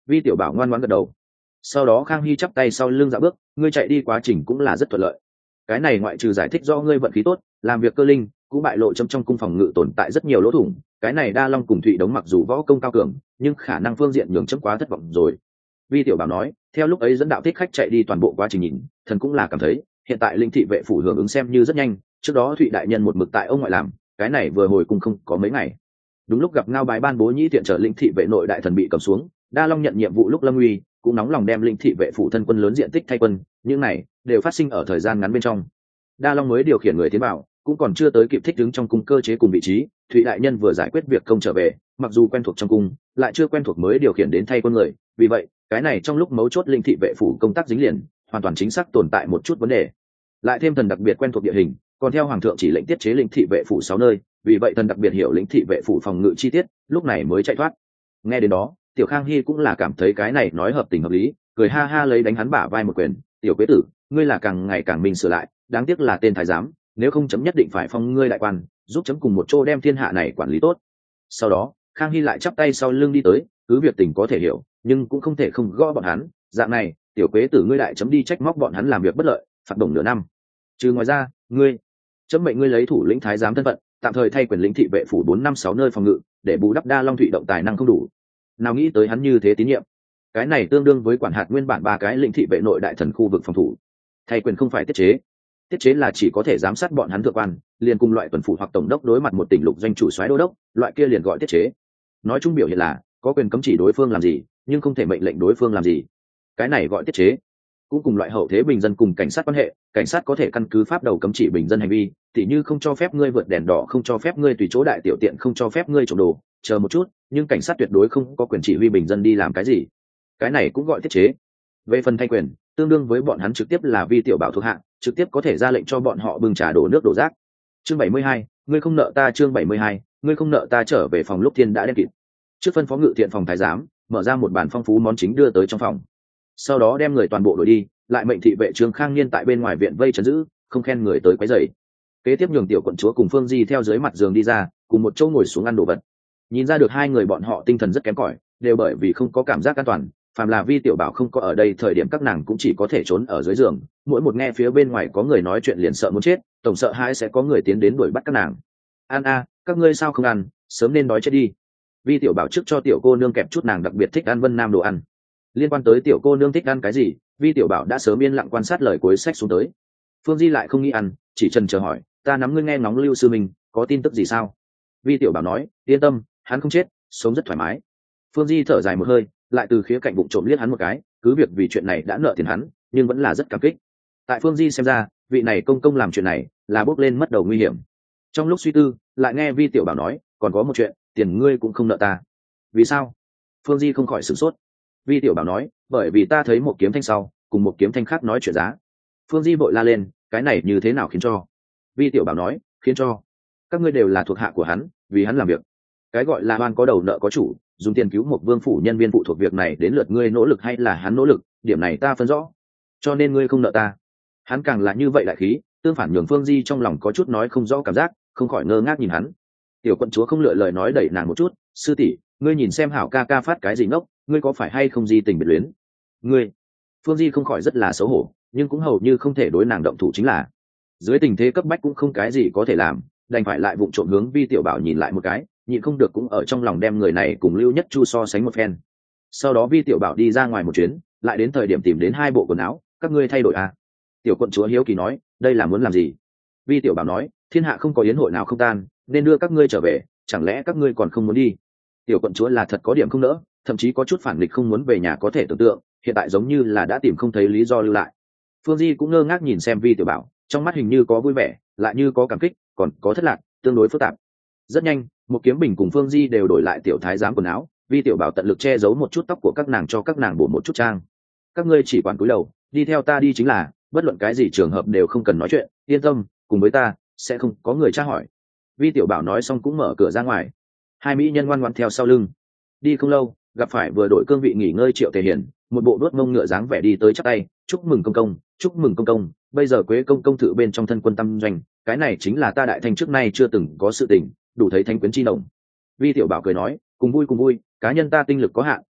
Vi tiểu bảo ngoan ngoãn gật đầu. Sau đó Khang Hy chắp tay sau lưng dạo bước, ngươi chạy đi quá trình cũng là rất thuận lợi. Cái này ngoại trừ giải thích do ngươi vận khí tốt, làm việc cơ linh, cũng bại lộ trong trong cung phòng ngự tồn tại rất nhiều lỗ thủng. Cái này Đa Long cùng Thụy Đống mặc dù võ công cao cường, nhưng khả năng phương diện nhường chấm quá thất vọng rồi. Vi tiểu bảo nói, theo lúc ấy dẫn đạo thích khách chạy đi toàn bộ quá trình nhìn, thần cũng là cảm thấy, hiện tại linh thị vệ phủ hưởng ứng xem như rất nhanh. Trước đó Thụy đại nhân một mực tại ông ngoại làm, cái này vừa hồi cung không có mấy ngày. Đúng lúc gặp Ngao Bái ban bố nhĩ tiện trở linh thị vệ nội đại thần bị cầm xuống, Đa Long nhận nhiệm vụ lúc lâm uy, cũng nóng lòng đem linh thị vệ phủ thân quân lớn diện tích thay quân, những này đều phát sinh ở thời gian ngắn bên trong. Đa Long mới điều khiển người tiến vào, cũng còn chưa tới kịp thích ứng trong cung cơ chế cùng vị trí, Thụy đại nhân vừa giải quyết việc công trở về, mặc dù quen thuộc trong cung, lại chưa quen thuộc mới điều khiển đến thay quân người, vì vậy, cái này trong lúc mấu chốt linh thị vệ phủ công tác dính liền, hoàn toàn chính xác tồn tại một chút vấn đề. Lại thêm thần đặc biệt quen thuộc địa hình, còn theo hoàng thượng chỉ lệnh tiết chế linh thị vệ phủ sáu nơi, vì vậy thần đặc biệt hiểu linh thị vệ phủ phòng ngự chi tiết, lúc này mới chạy thoát. Nghe đến đó, Tiểu Khang Hy cũng là cảm thấy cái này nói hợp tình hợp lý, cười ha ha lấy đánh hắn bả vai một quyền, "Tiểu Quế tử, ngươi là càng ngày càng minh sửa lại, đáng tiếc là tên thái giám, nếu không chấm nhất định phải phong ngươi đại quan, giúp chấm cùng một chỗ đem thiên hạ này quản lý tốt." Sau đó, Khang Hy lại chắp tay sau lưng đi tới, cứ việc tình có thể hiểu, nhưng cũng không thể không gõ bọn hắn, dạng này, Tiểu Quế tử ngươi đại chấm đi trách móc bọn hắn làm việc bất lợi, phạt đồng nửa năm. Trừ ngoài ra, ngươi, chấm mệnh ngươi lấy thủ lĩnh thái giám thân phận, tạm thời thay quyền lĩnh thị vệ phủ bốn năm sáu nơi phòng ngự, để bù đắp Đa Long Thụy động tài năng không đủ. Nào nghĩ tới hắn như thế tín nhiệm, cái này tương đương với quản hạt nguyên bản ba cái lĩnh thị vệ nội đại thần khu vực phòng thủ. Thay quyền không phải tiết chế, tiết chế là chỉ có thể giám sát bọn hắn thượng quan, liền cùng loại tuần phủ hoặc tổng đốc đối mặt một tỉnh lục doanh chủ soái đô đốc, loại kia liền gọi tiết chế. Nói chung biểu hiện là có quyền cấm chỉ đối phương làm gì, nhưng không thể mệnh lệnh đối phương làm gì, cái này gọi tiết chế. Cũng cùng loại hậu thế bình dân cùng cảnh sát quan hệ, cảnh sát có thể căn cứ pháp đầu cấm chỉ bình dân hành vi, tỉ như không cho phép ngươi vượt đèn đỏ, không cho phép ngươi tùy chỗ đại tiểu tiện, không cho phép ngươi trộm đồ, chờ một chút, nhưng cảnh sát tuyệt đối không có quyền chỉ huy bình dân đi làm cái gì, cái này cũng gọi tiết chế. Về phần thay quyền, tương đương với bọn hắn trực tiếp là Vi tiểu bảo thuộc hạ, trực tiếp có thể ra lệnh cho bọn họ bưng trà đổ nước đổ rác. Chương bảy mươi hai, ngươi không nợ ta. Chương bảy mươi hai, ngươi không nợ ta. Trở về phòng lúc thiên đã đen kịt. Trước phân phó ngự thiện phòng thái giám mở ra một bàn phong phú món chính đưa tới trong phòng, sau đó đem người toàn bộ đuổi đi, lại mệnh thị vệ Trương Khang Niên tại bên ngoài viện vây trấn giữ, không khen người tới quấy rầy. Kế tiếp nhường tiểu quận chúa cùng Phương Di theo dưới mặt giường đi ra, cùng một chỗ ngồi xuống ăn đồ vật. Nhìn ra được hai người bọn họ tinh thần rất kém cỏi, đều bởi vì không có cảm giác an toàn, phàm là Vi tiểu bảo không có ở đây thời điểm các nàng cũng chỉ có thể trốn ở dưới giường, mỗi một nghe phía bên ngoài có người nói chuyện liền sợ muốn chết, tổng sợ hãi sẽ có người tiến đến đuổi bắt các nàng. An a, các ngươi sao không ăn, sớm nên đói chết đi. Vi tiểu bảo trước cho tiểu cô nương kẹp chút nàng đặc biệt thích ăn Vân Nam đồ ăn. Liên quan tới tiểu cô nương thích ăn cái gì, Vi tiểu bảo đã sớm yên lặng quan sát lời cuối sách xuống tới. Phương Di lại không nghĩ ăn, chỉ trần chờ hỏi, ta nắm ngươi nghe ngóng Lưu sư mình có tin tức gì sao? Vi tiểu bảo nói, yên tâm, hắn không chết, sống rất thoải mái. Phương Di thở dài một hơi, lại từ khía cạnh bụng trộm liếc hắn một cái, cứ việc vì chuyện này đã nợ tiền hắn, nhưng vẫn là rất cảm kích. Tại Phương Di xem ra, vị này công công làm chuyện này là bốc lên mất đầu nguy hiểm. Trong lúc suy tư, lại nghe Vi tiểu bảo nói, còn có một chuyện, tiền ngươi cũng không nợ ta. Vì sao? Phương Di không khỏi sửng sốt. Vi tiểu bảo nói, bởi vì ta thấy một kiếm thanh sau cùng một kiếm thanh khác nói chuyện giá. Phương Di vội la lên, cái này như thế nào khiến cho? Vi tiểu bảo nói, khiến cho các ngươi đều là thuộc hạ của hắn, vì hắn làm việc. Cái gọi là oan có đầu nợ có chủ, dùng tiền cứu một vương phủ nhân viên phụ thuộc việc này đến lượt ngươi nỗ lực hay là hắn nỗ lực, điểm này ta phân rõ. Cho nên ngươi không nợ ta. Hắn càng là như vậy đại khí, tương phản nhường Phương Di trong lòng có chút nói không rõ cảm giác, không khỏi ngơ ngác nhìn hắn. Tiểu quận chúa không lựa lời nói đẩy nàng một chút, sư tỷ, ngươi nhìn xem hảo ca ca phát cái gì ngốc, ngươi có phải hay không di tình biệt luyến? Ngươi, Phương Di không khỏi rất là xấu hổ, nhưng cũng hầu như không thể đối nàng động thủ chính là. Dưới tình thế cấp bách cũng không cái gì có thể làm, đành phải lại vụng trộm hướng Vi tiểu bảo nhìn lại một cái, nhịn không được cũng ở trong lòng đem người này cùng Lưu Nhất Chu so sánh một phen. Sau đó Vi tiểu bảo đi ra ngoài một chuyến, lại đến thời điểm tìm đến hai bộ quần áo, các ngươi thay đổi à? Tiểu quận chúa hiếu kỳ nói, đây là muốn làm gì? Vi tiểu bảo nói, thiên hạ không có yến hội nào không tan, nên đưa các ngươi trở về, chẳng lẽ các ngươi còn không muốn đi? Tiểu quận chúa là thật có điểm không nỡ, thậm chí có chút phản nghịch không muốn về nhà có thể tưởng tượng, hiện tại giống như là đã tìm không thấy lý do lưu lại. Phương Di cũng ngơ ngác nhìn xem Vi tiểu bảo, trong mắt hình như có vui vẻ, lại như có cảm kích, còn có thất lạc, tương đối phức tạp. Rất nhanh, một kiếm bình cùng Phương Di đều đổi lại tiểu thái giám quần áo, Vi tiểu bảo tận lực che giấu một chút tóc của các nàng cho các nàng bổ một chút trang. Các ngươi chỉ quản cúi đầu, đi theo ta đi chính là, bất luận cái gì trường hợp đều không cần nói chuyện, yên tâm, cùng với ta sẽ không có người tra hỏi. Vi tiểu bảo nói xong cũng mở cửa ra ngoài. Hai mỹ nhân ngoan ngoãn theo sau lưng. Đi không lâu, gặp phải vừa đổi cương vị nghỉ ngơi Triệu Tề Hiền, một bộ đuốt mông ngựa dáng vẻ đi tới chắp tay, chúc mừng công công, chúc mừng công công, bây giờ Quế công công thự bên trong thân quân tâm doanh, cái này chính là ta đại thanh trước nay chưa từng có sự tình, đủ thấy thanh quyến chi nồng. Vi tiểu bảo cười nói, cùng vui cùng vui, cá nhân ta tinh lực có hạn,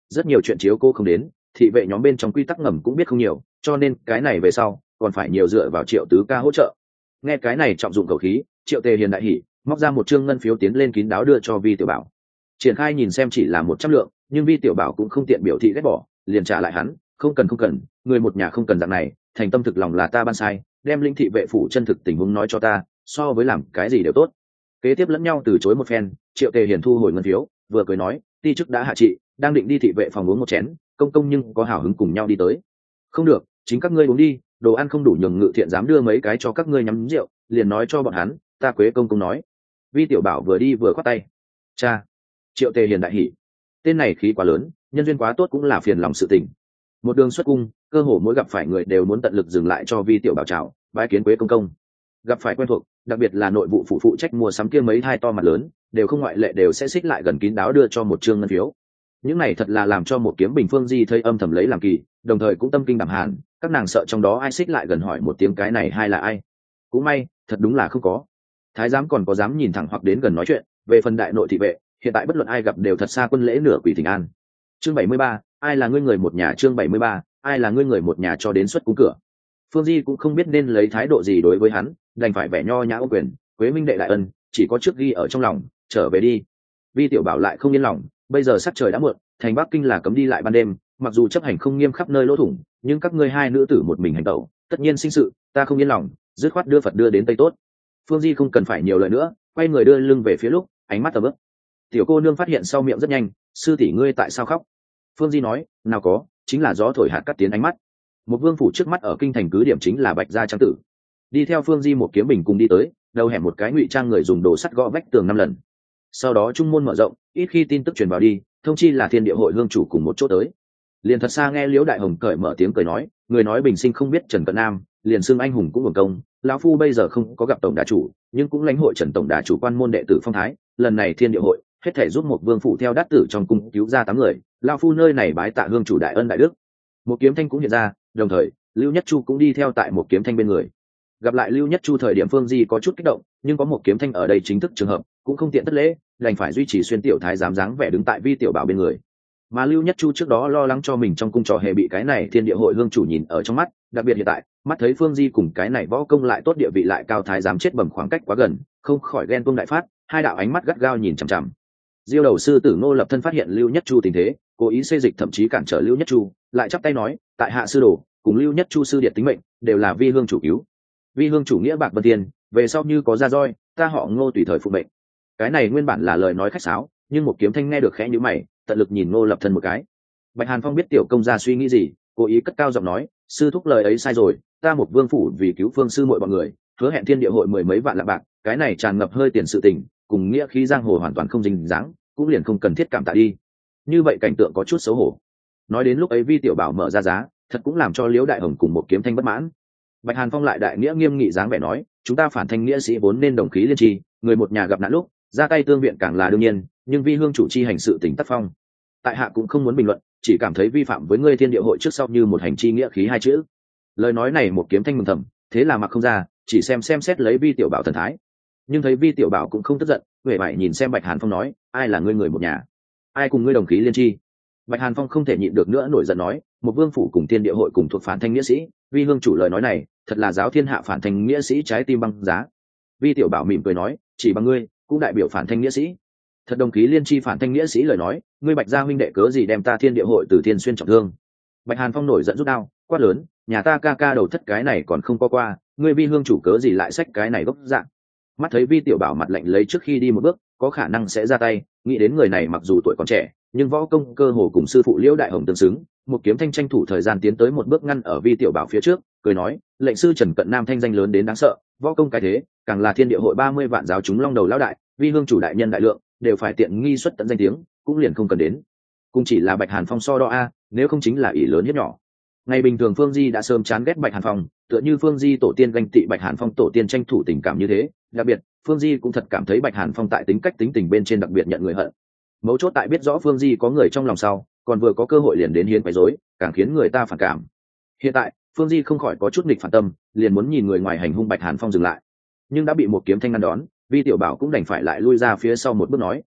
rất nhiều chuyện chiếu cô không đến, thị vệ nhóm bên trong quy tắc ngầm cũng biết không nhiều, cho nên cái này về sau còn phải nhiều dựa vào Triệu tứ ca hỗ trợ. Nghe cái này trọng dụng cầu khí, Triệu tề hiền đại hỉ, móc ra một trương ngân phiếu tiến lên kín đáo đưa cho Vi tiểu bảo. Triển khai nhìn xem chỉ là một trăm lượng, nhưng Vi tiểu bảo cũng không tiện biểu thị ghét bỏ, liền trả lại hắn, không cần không cần, người một nhà không cần dạng này, thành tâm thực lòng là ta ban sai, đem linh thị vệ phủ chân thực tình huống nói cho ta, so với làm cái gì đều tốt. Kế tiếp lẫn nhau từ chối một phen, Triệu tề hiền thu hồi ngân phiếu, vừa cười nói, ti chức đã hạ trị, đang định đi thị vệ phòng uống một chén, công công nhưng có hào hứng cùng nhau đi tới. Không được, chính các ngươi uống đi, đồ ăn không đủ nhường ngự thiện dám đưa mấy cái cho các ngươi nhắm rượu, liền nói cho bọn hắn, ta Quế công công nói. Vi tiểu bảo vừa đi vừa khoát tay. Cha. Triệu tề hiền đại hỉ, tên này khí quá lớn, nhân duyên quá tốt cũng là phiền lòng sự tình. Một đường xuất cung, cơ hồ mỗi gặp phải người đều muốn tận lực dừng lại cho Vi tiểu bảo chào, bái kiến Quế công công. Gặp phải quen thuộc, đặc biệt là nội vụ phụ phụ trách mua sắm kia mấy hai to mặt lớn, đều không ngoại lệ đều sẽ xích lại gần kín đáo đưa cho một trương ngân phiếu. Những này thật là làm cho một kiếm bình phương di thấy âm thầm lấy làm kỳ, đồng thời cũng tâm kinh đảm hàn, các nàng sợ trong đó ai xích lại gần hỏi một tiếng cái này hay là ai. Cũng may, thật đúng là không có. Thái giám còn có dám nhìn thẳng hoặc đến gần nói chuyện. Về phần đại nội thị vệ, hiện tại bất luận ai gặp đều thật xa quân lễ nửa quỷ thỉnh an. Chương bảy mươi ba, ai là ngươi người một nhà. Chương bảy mươi ba, ai là ngươi người một nhà cho đến xuất cung cửa. Phương Di cũng không biết nên lấy thái độ gì đối với hắn, đành phải vẻ nho nhã ô quyền, Quế minh đệ đại ân, chỉ có trước ghi ở trong lòng, trở về đi. Vi tiểu bảo lại không yên lòng, bây giờ sắc trời đã muộn, thành Bắc Kinh là cấm đi lại ban đêm, mặc dù chấp hành không nghiêm khắp nơi lỗ thủng, nhưng các ngươi hai nữ tử một mình hành tẩu, tất nhiên sinh sự, ta không yên lòng, dứt khoát đưa Phật đưa đến Tây tốt. Phương Di không cần phải nhiều lời nữa, quay người đưa lưng về phía lúc, ánh mắt tầm ướp. Tiểu cô nương phát hiện sau miệng rất nhanh, sư tỷ ngươi tại sao khóc? Phương Di nói, nào có, chính là gió thổi hạt cắt tiến ánh mắt. Một vương phủ trước mắt ở kinh thành cứ điểm chính là Bạch gia trang tử. Đi theo Phương Di một kiếm bình cùng đi tới, đầu hẻm một cái ngụy trang người dùng đồ sắt gõ vách tường năm lần. Sau đó trung môn mở rộng, ít khi tin tức truyền vào đi, thông chi là Thiên Địa hội hương chủ cùng một chỗ tới. Liền thật xa nghe Liễu Đại Hồng cởi mở tiếng cười nói, người nói bình sinh không biết Trần Cận Nam, liền xưng anh hùng cũng hưởng công, lão phu bây giờ không có gặp tổng đà chủ, nhưng cũng lãnh hội Trần tổng đà chủ quan môn đệ tử phong thái, lần này Thiên Địa hội hết thể giúp một vương phụ theo đát tử trong cung cứu ra tám người, lão phu nơi này bái tạ hương chủ đại ân đại đức. Một kiếm thanh cũng hiện ra, đồng thời Lưu Nhất Chu cũng đi theo tại một kiếm thanh bên người. Gặp lại Lưu Nhất Chu thời điểm Phương Di có chút kích động, nhưng có một kiếm thanh ở đây chính thức trường hợp, cũng không tiện thất lễ, đành phải duy trì xuyên tiểu thái giám dáng vẻ đứng tại Vi tiểu bảo bên người. Mà Lưu Nhất Chu trước đó lo lắng cho mình trong cung trò hề bị cái này Thiên Địa hội hương chủ nhìn ở trong mắt, đặc biệt hiện tại mắt thấy Phương Di cùng cái này võ công lại tốt địa vị lại cao thái giám chết bẩm khoảng cách quá gần, không khỏi ghen tuông đại phát, hai đạo ánh mắt gắt gao nhìn chằm chằm. Diêu đầu sư tử Ngô Lập Thân phát hiện Lưu Nhất Chu tình thế, cố ý xê dịch thậm chí cản trở Lưu Nhất Chu, lại chắp tay nói, tại hạ sư đồ cùng Lưu Nhất Chu sư điệt tính mệnh đều là vi hương chủ cứu. Vi hương chủ nghĩa bạc vân tiền, về sau như có ra roi, ta họ Ngô tùy thời phụ mệnh. Cái này nguyên bản là lời nói khách sáo, nhưng một kiếm thanh nghe được khẽ nhíu mày, tận lực nhìn Ngô Lập Thân một cái. Bạch Hàn Phong biết tiểu công gia suy nghĩ gì, cố ý cất cao giọng nói, sư thúc lời ấy sai rồi, ta một vương phủ vì cứu phương sư mọi bọn người, hứa hẹn Thiên Địa hội mười mấy vạn lạng bạc, cái này tràn ngập hơi tiền sự tình, cùng nghĩa khí giang hồ hoàn toàn không dính dáng, cũng liền không cần thiết cảm tạ đi. Như vậy cảnh tượng có chút xấu hổ. Nói đến lúc ấy Vi tiểu bảo mở ra giá, thật cũng làm cho Liễu Đại Hồng cùng một kiếm thanh bất mãn. Bạch Hàn Phong lại đại nghĩa nghiêm nghị dáng vẻ nói, chúng ta phản thanh nghĩa sĩ vốn nên đồng khí liên tri, người một nhà gặp nạn lúc ra tay tương viện càng là đương nhiên, nhưng vi hương chủ chi hành sự tình tác phong, tại hạ cũng không muốn bình luận, chỉ cảm thấy vi phạm với ngươi Thiên Địa hội trước sau như một hành chi nghĩa khí hai chữ. Lời nói này một kiếm thanh mừng thầm, thế là mặc không ra, chỉ xem xem xét lấy Vi tiểu bảo thần thái. Nhưng thấy Vi tiểu bảo cũng không tức giận, huệ vải nhìn xem Bạch Hàn Phong nói, ai là ngươi người một nhà, ai cùng ngươi đồng khí liên tri? Bạch Hàn Phong không thể nhịn được nữa nổi giận nói, một vương phủ cùng Thiên Địa hội cùng thuộc phản thanh nghĩa sĩ, vi hương chủ lời nói này thật là giáo thiên hạ phản thanh nghĩa sĩ trái tim băng giá. Vi tiểu bảo mỉm cười nói, chỉ bằng ngươi cũng đại biểu phản thanh nghĩa sĩ, thật đồng khí liên chi phản thanh nghĩa sĩ lời nói, ngươi Bạch gia huynh đệ cớ gì đem ta Thiên Địa hội từ Thiên xuyên trọng thương? Bạch Hàn Phong nổi giận rút đao quát lớn, nhà ta ca ca đầu thất cái này còn không có qua, ngươi vi hương chủ cớ gì lại xách cái này gốc dạng? Mắt thấy Vi tiểu bảo mặt lạnh lấy trước khi đi một bước có khả năng sẽ ra tay, nghĩ đến người này mặc dù tuổi còn trẻ nhưng võ công cơ hồ cùng sư phụ Liễu Đại Hồng tương xứng, một kiếm thanh tranh thủ thời gian tiến tới một bước ngăn ở Vi tiểu bảo phía trước, cười nói, lệnh sư Trần Cận Nam thanh danh lớn đến đáng sợ, võ công cái thế càng là Thiên Địa hội ba mươi vạn giáo chúng long đầu lão đại, vi hương chủ đại nhân đại lượng đều phải tiện nghi xuất tận danh tiếng, cũng liền không cần đến. Cũng chỉ là Bạch Hàn Phong so đo a, nếu không chính là ỷ lớn hiếp nhỏ. Ngày bình thường Phương Di đã sớm chán ghét Bạch Hàn Phong, tựa như Phương Di tổ tiên ganh tị Bạch Hàn Phong tổ tiên tranh thủ tình cảm như thế, đặc biệt Phương Di cũng thật cảm thấy Bạch Hàn Phong tại tính cách tính tình bên trên đặc biệt nhận người hận. Mấu chốt tại biết rõ Phương Di có người trong lòng sau, còn vừa có cơ hội liền đến hiến quấy rối, càng khiến người ta phản cảm. Hiện tại Phương Di không khỏi có chút nghịch phản tâm, liền muốn nhìn người ngoài hành hung Bạch Hàn Phong dừng lại, nhưng đã bị một kiếm thanh ngăn đón. Vi tiểu bảo cũng đành phải lại lui ra phía sau một bước nói,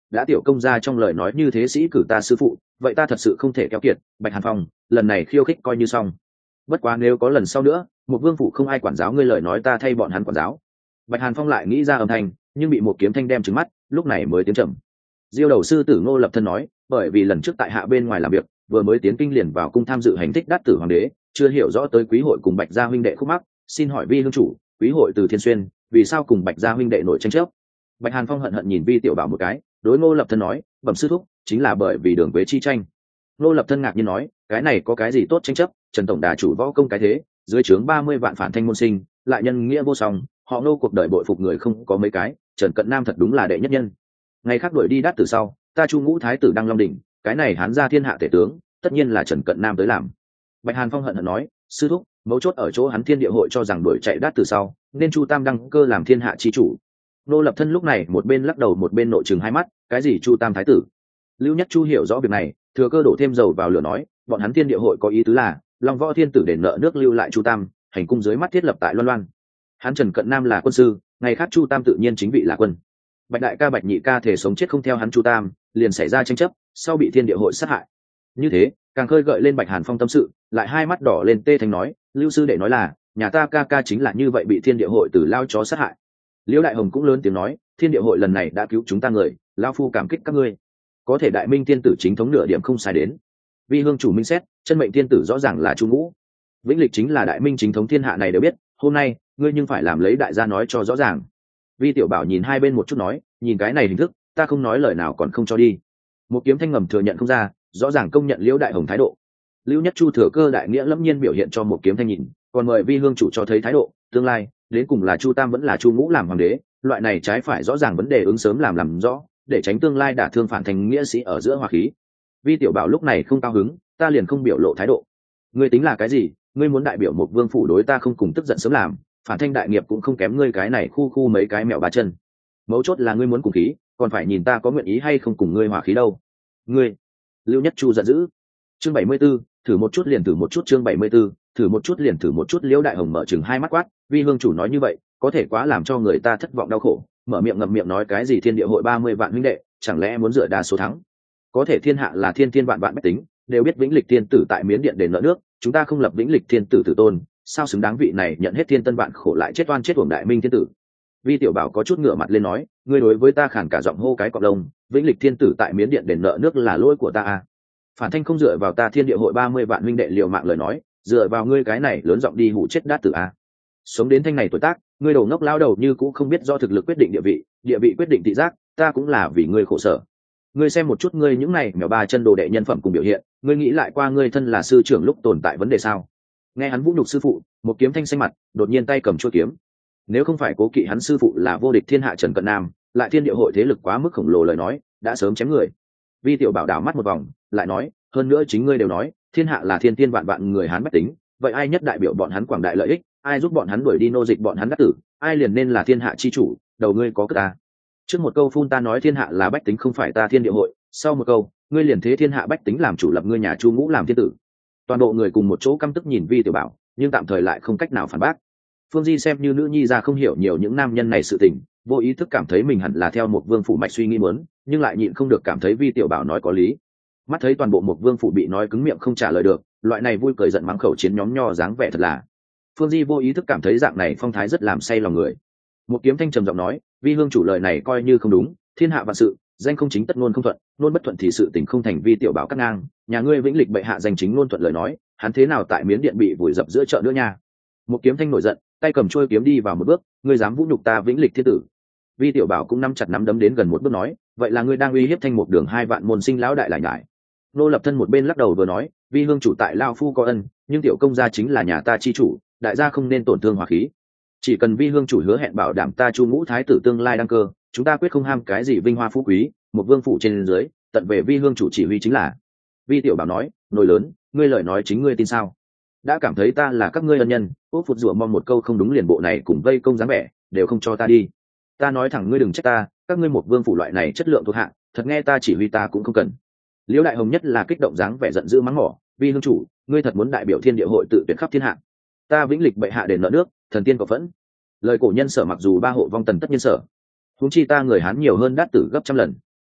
đã tiểu công gia trong lời nói như thế sĩ cử ta sư phụ, vậy ta thật sự không thể keo kiệt. Bạch Hàn Phong, lần này khiêu khích coi như xong, bất quá nếu có lần sau nữa, một vương phủ không ai quản giáo ngươi lời nói ta thay bọn hắn quản giáo. Bạch Hàn Phong lại nghĩ ra âm thanh, nhưng bị một kiếm thanh đem trừng mắt, lúc này mới tiếng trầm. Diêu đầu sư tử Ngô Lập Thân nói, bởi vì lần trước tại hạ bên ngoài làm việc, vừa mới tiến kinh liền vào cung tham dự hành thích đát tử hoàng đế, chưa hiểu rõ tới quý hội cùng Bạch gia huynh đệ khúc mắc, xin hỏi vi hương chủ, quý hội từ Thiên Xuyên, vì sao cùng Bạch gia huynh đệ nổi tranh chấp? Bạch Hàn Phong hận hận nhìn Vi Tiểu Bảo một cái, đối Ngô Lập Thân nói, bẩm sư thúc, chính là bởi vì đường quế chi tranh. Ngô Lập Thân ngạc nhiên nói, cái này có cái gì tốt tranh chấp? Trần tổng đà chủ võ công cái thế, dưới trướng ba mươi vạn phản thanh môn sinh, lại nhân nghĩa vô song, họ Ngô cuộc đời bội phục người không có mấy cái, Trần Cận Nam thật đúng là đệ nhất nhân. Ngày khác đuổi đi đát từ sau, ta Chu Ngũ thái tử đăng long đỉnh, cái này hán gia thiên hạ tể tướng, tất nhiên là Trần Cận Nam tới làm. Bạch Hàn Phong hận hận nói, sư thúc, mấu chốt ở chỗ hắn Thiên Địa hội cho rằng đuổi chạy đát từ sau, nên Chu Tam đăng cơ làm thiên hạ chi chủ. Ngô Lập Thân lúc này một bên lắc đầu một bên nội trừng hai mắt, cái gì Chu Tam thái tử? Lưu Nhất Chu hiểu rõ việc này, thừa cơ đổ thêm dầu vào lửa nói, bọn hắn Thiên Địa hội có ý tứ là Long Võ thiên tử đền nợ nước lưu lại Chu Tam, hành cung dưới mắt thiết lập tại Loan Loan. Hắn Trần Cận Nam là quân sư, ngày khác Chu Tam tự nhiên chính vị là quân. Bạch đại ca Bạch nhị ca thể sống chết không theo hắn Chu Tam, liền xảy ra tranh chấp, sau bị Thiên Địa hội sát hại. Như thế, càng khơi gợi lên Bạch Hàn Phong tâm sự, lại hai mắt đỏ lên tê thành nói, Lưu sư đệ nói là, nhà ta ca ca chính là như vậy bị Thiên Địa hội tử lao chó sát hại. Liễu Đại Hồng cũng lớn tiếng nói, Thiên Địa hội lần này đã cứu chúng ta người, lão phu cảm kích các ngươi. Có thể Đại Minh thiên tử chính thống nửa điểm không sai đến. Vi hương chủ minh xét, chân mệnh thiên tử rõ ràng là Chu Ngũ. Vĩnh Lịch chính là Đại Minh chính thống thiên hạ này đều biết, hôm nay, ngươi nhưng phải làm lấy đại gia nói cho rõ ràng. Vi Tiểu Bảo nhìn hai bên một chút nói, nhìn cái này hình thức, ta không nói lời nào còn không cho đi. Một kiếm thanh ngầm thừa nhận không ra, rõ ràng công nhận Liễu Đại Hồng thái độ. Lưu Nhất Chu thừa cơ đại nghĩa lâm nhiên biểu hiện cho một kiếm thanh nhìn, còn mời Vi hương chủ cho thấy thái độ, tương lai, đến cùng là Chu Tam vẫn là Chu Ngũ làm hoàng đế, loại này trái phải rõ ràng vấn đề ứng sớm làm làm rõ, để tránh tương lai đả thương phản thành nghĩa sĩ ở giữa hòa khí. Vi Tiểu Bảo lúc này không cao hứng, ta liền không biểu lộ thái độ. Ngươi tính là cái gì? Ngươi muốn đại biểu một vương phủ đối ta không cùng tức giận sớm làm, phản thanh đại nghiệp cũng không kém ngươi cái này khu khu mấy cái mẹo ba chân. Mấu chốt là ngươi muốn cùng khí, còn phải nhìn ta có nguyện ý hay không cùng ngươi hòa khí đâu. Ngươi, Lưu Nhất Chu giận dữ. Chương bảy mươi 74, thử một chút liền thử một chút chương bảy mươi 74, thử một chút liền thử một chút Liễu Đại Hồng mở chừng hai mắt quát, Vi hương chủ nói như vậy, có thể quá làm cho người ta thất vọng đau khổ, mở miệng ngậm miệng nói cái gì Thiên Địa hội ba mươi vạn huynh đệ, chẳng lẽ muốn dựa đa số thắng? Có thể thiên hạ là thiên thiên vạn vạn bách tính, đều biết Vĩnh Lịch thiên tử tại Miến Điện đền nợ nước, chúng ta không lập Vĩnh Lịch thiên tử tử tôn, sao xứng đáng vị này nhận hết thiên tân vạn khổ lại chết oan chết uổng Đại Minh thiên tử? Vi Tiểu Bảo có chút ngửa mặt lên nói, ngươi đối với ta khản cả giọng hô cái cọp lông, Vĩnh Lịch thiên tử tại Miến Điện đền nợ nước là lỗi của ta à? Phản thanh không dựa vào ta Thiên Địa hội ba mươi vạn huynh đệ liều mạng lời nói, dựa vào ngươi cái này lớn giọng đi hủ chết đát tử à? Sống đến thanh này tuổi tác, ngươi đầu ngốc lao đầu như cũng không biết do thực lực quyết định địa vị, địa vị quyết định thị giác, ta cũng là vì ngươi khổ sở. Ngươi xem một chút ngươi những này mèo ba chân đồ đệ nhân phẩm cùng biểu hiện, ngươi nghĩ lại qua ngươi thân là sư trưởng lúc tồn tại vấn đề sao? Nghe hắn vũ nhục sư phụ, một kiếm thanh xanh mặt, đột nhiên tay cầm chuôi kiếm. Nếu không phải cố kỵ hắn sư phụ là vô địch thiên hạ Trần Cận Nam, lại Thiên Địa hội thế lực quá mức khổng lồ lời nói, đã sớm chém người. Vi Tiểu Bảo đảo mắt một vòng, lại nói, hơn nữa chính ngươi đều nói, thiên hạ là thiên tiên vạn vạn người Hán bách tính, vậy ai nhất đại biểu bọn hắn quảng đại lợi ích, ai giúp bọn hắn đuổi đi nô dịch bọn hắn đắc tử, ai liền nên là thiên hạ chi chủ, đầu ngươi có cất ta. Trước một câu phun ta nói thiên hạ là bách tính không phải ta Thiên Địa hội, sau một câu, ngươi liền thế thiên hạ bách tính làm chủ lập ngươi nhà Chu Ngũ làm thiên tử. Toàn bộ người cùng một chỗ căm tức nhìn Vi Tiểu Bảo, nhưng tạm thời lại không cách nào phản bác. Phương Di xem như nữ nhi ra không hiểu nhiều những nam nhân này sự tình, vô ý thức cảm thấy mình hẳn là theo một vương phủ mạch suy nghĩ muốn, nhưng lại nhịn không được cảm thấy Vi Tiểu Bảo nói có lý. Mắt thấy toàn bộ một vương phủ bị nói cứng miệng không trả lời được, loại này vui cười giận mắng khẩu chiến nhóm nho dáng vẻ thật là. Phương Di vô ý thức cảm thấy dạng này phong thái rất làm say lòng người. Một kiếm thanh trầm giọng nói, Vi hương chủ lời này coi như không đúng, thiên hạ vạn sự, danh không chính tất ngôn không thuận, ngôn bất thuận thì sự tình không thành. Vi Tiểu Bảo cắt ngang, nhà ngươi Vĩnh Lịch bệ hạ danh chính ngôn thuận lời nói, hắn thế nào tại Miến Điện bị vùi dập giữa chợ nữa nha? Một kiếm thanh nổi giận, tay cầm trôi kiếm đi vào một bước, ngươi dám vũ nhục ta Vĩnh Lịch thiên tử? Vi Tiểu Bảo cũng nắm chặt nắm đấm đến gần một bước nói, vậy là ngươi đang uy hiếp thanh một đường hai vạn môn sinh lão đại lại nhải. Nô Lập Thân một bên lắc đầu vừa nói, Vi hương chủ tại lao phu có ân, nhưng tiểu công gia chính là nhà ta chi chủ, đại gia không nên tổn thương hòa khí. Chỉ cần Vi hương chủ hứa hẹn bảo đảm ta Chu Ngũ thái tử tương lai đăng cơ, chúng ta quyết không ham cái gì vinh hoa phú quý, một vương phủ trên dưới, tận về Vi hương chủ chỉ huy chính là. Vi Tiểu Bảo nói, nổi lớn, ngươi lời nói chính ngươi tin sao? Đã cảm thấy ta là các ngươi ân nhân, út phụt rủa mong một câu không đúng liền bộ này cùng vây công dáng vẻ, đều không cho ta đi. Ta nói thẳng ngươi đừng trách ta, các ngươi một vương phủ loại này chất lượng thuộc hạng, thật nghe ta chỉ huy ta cũng không cần. Liễu Đại Hồng nhất là kích động dáng vẻ giận dữ mắng mỏ, Vi hương chủ, ngươi thật muốn đại biểu Thiên Địa hội tự tuyệt khắp thiên hạ? Ta Vĩnh Lịch bệ hạ đền nợ nước, thần tiên có phẫn. Lời cổ nhân sở mặc dù ba hộ vong tần tất nhân sở, huống chi ta người Hán nhiều hơn đát tử gấp trăm lần.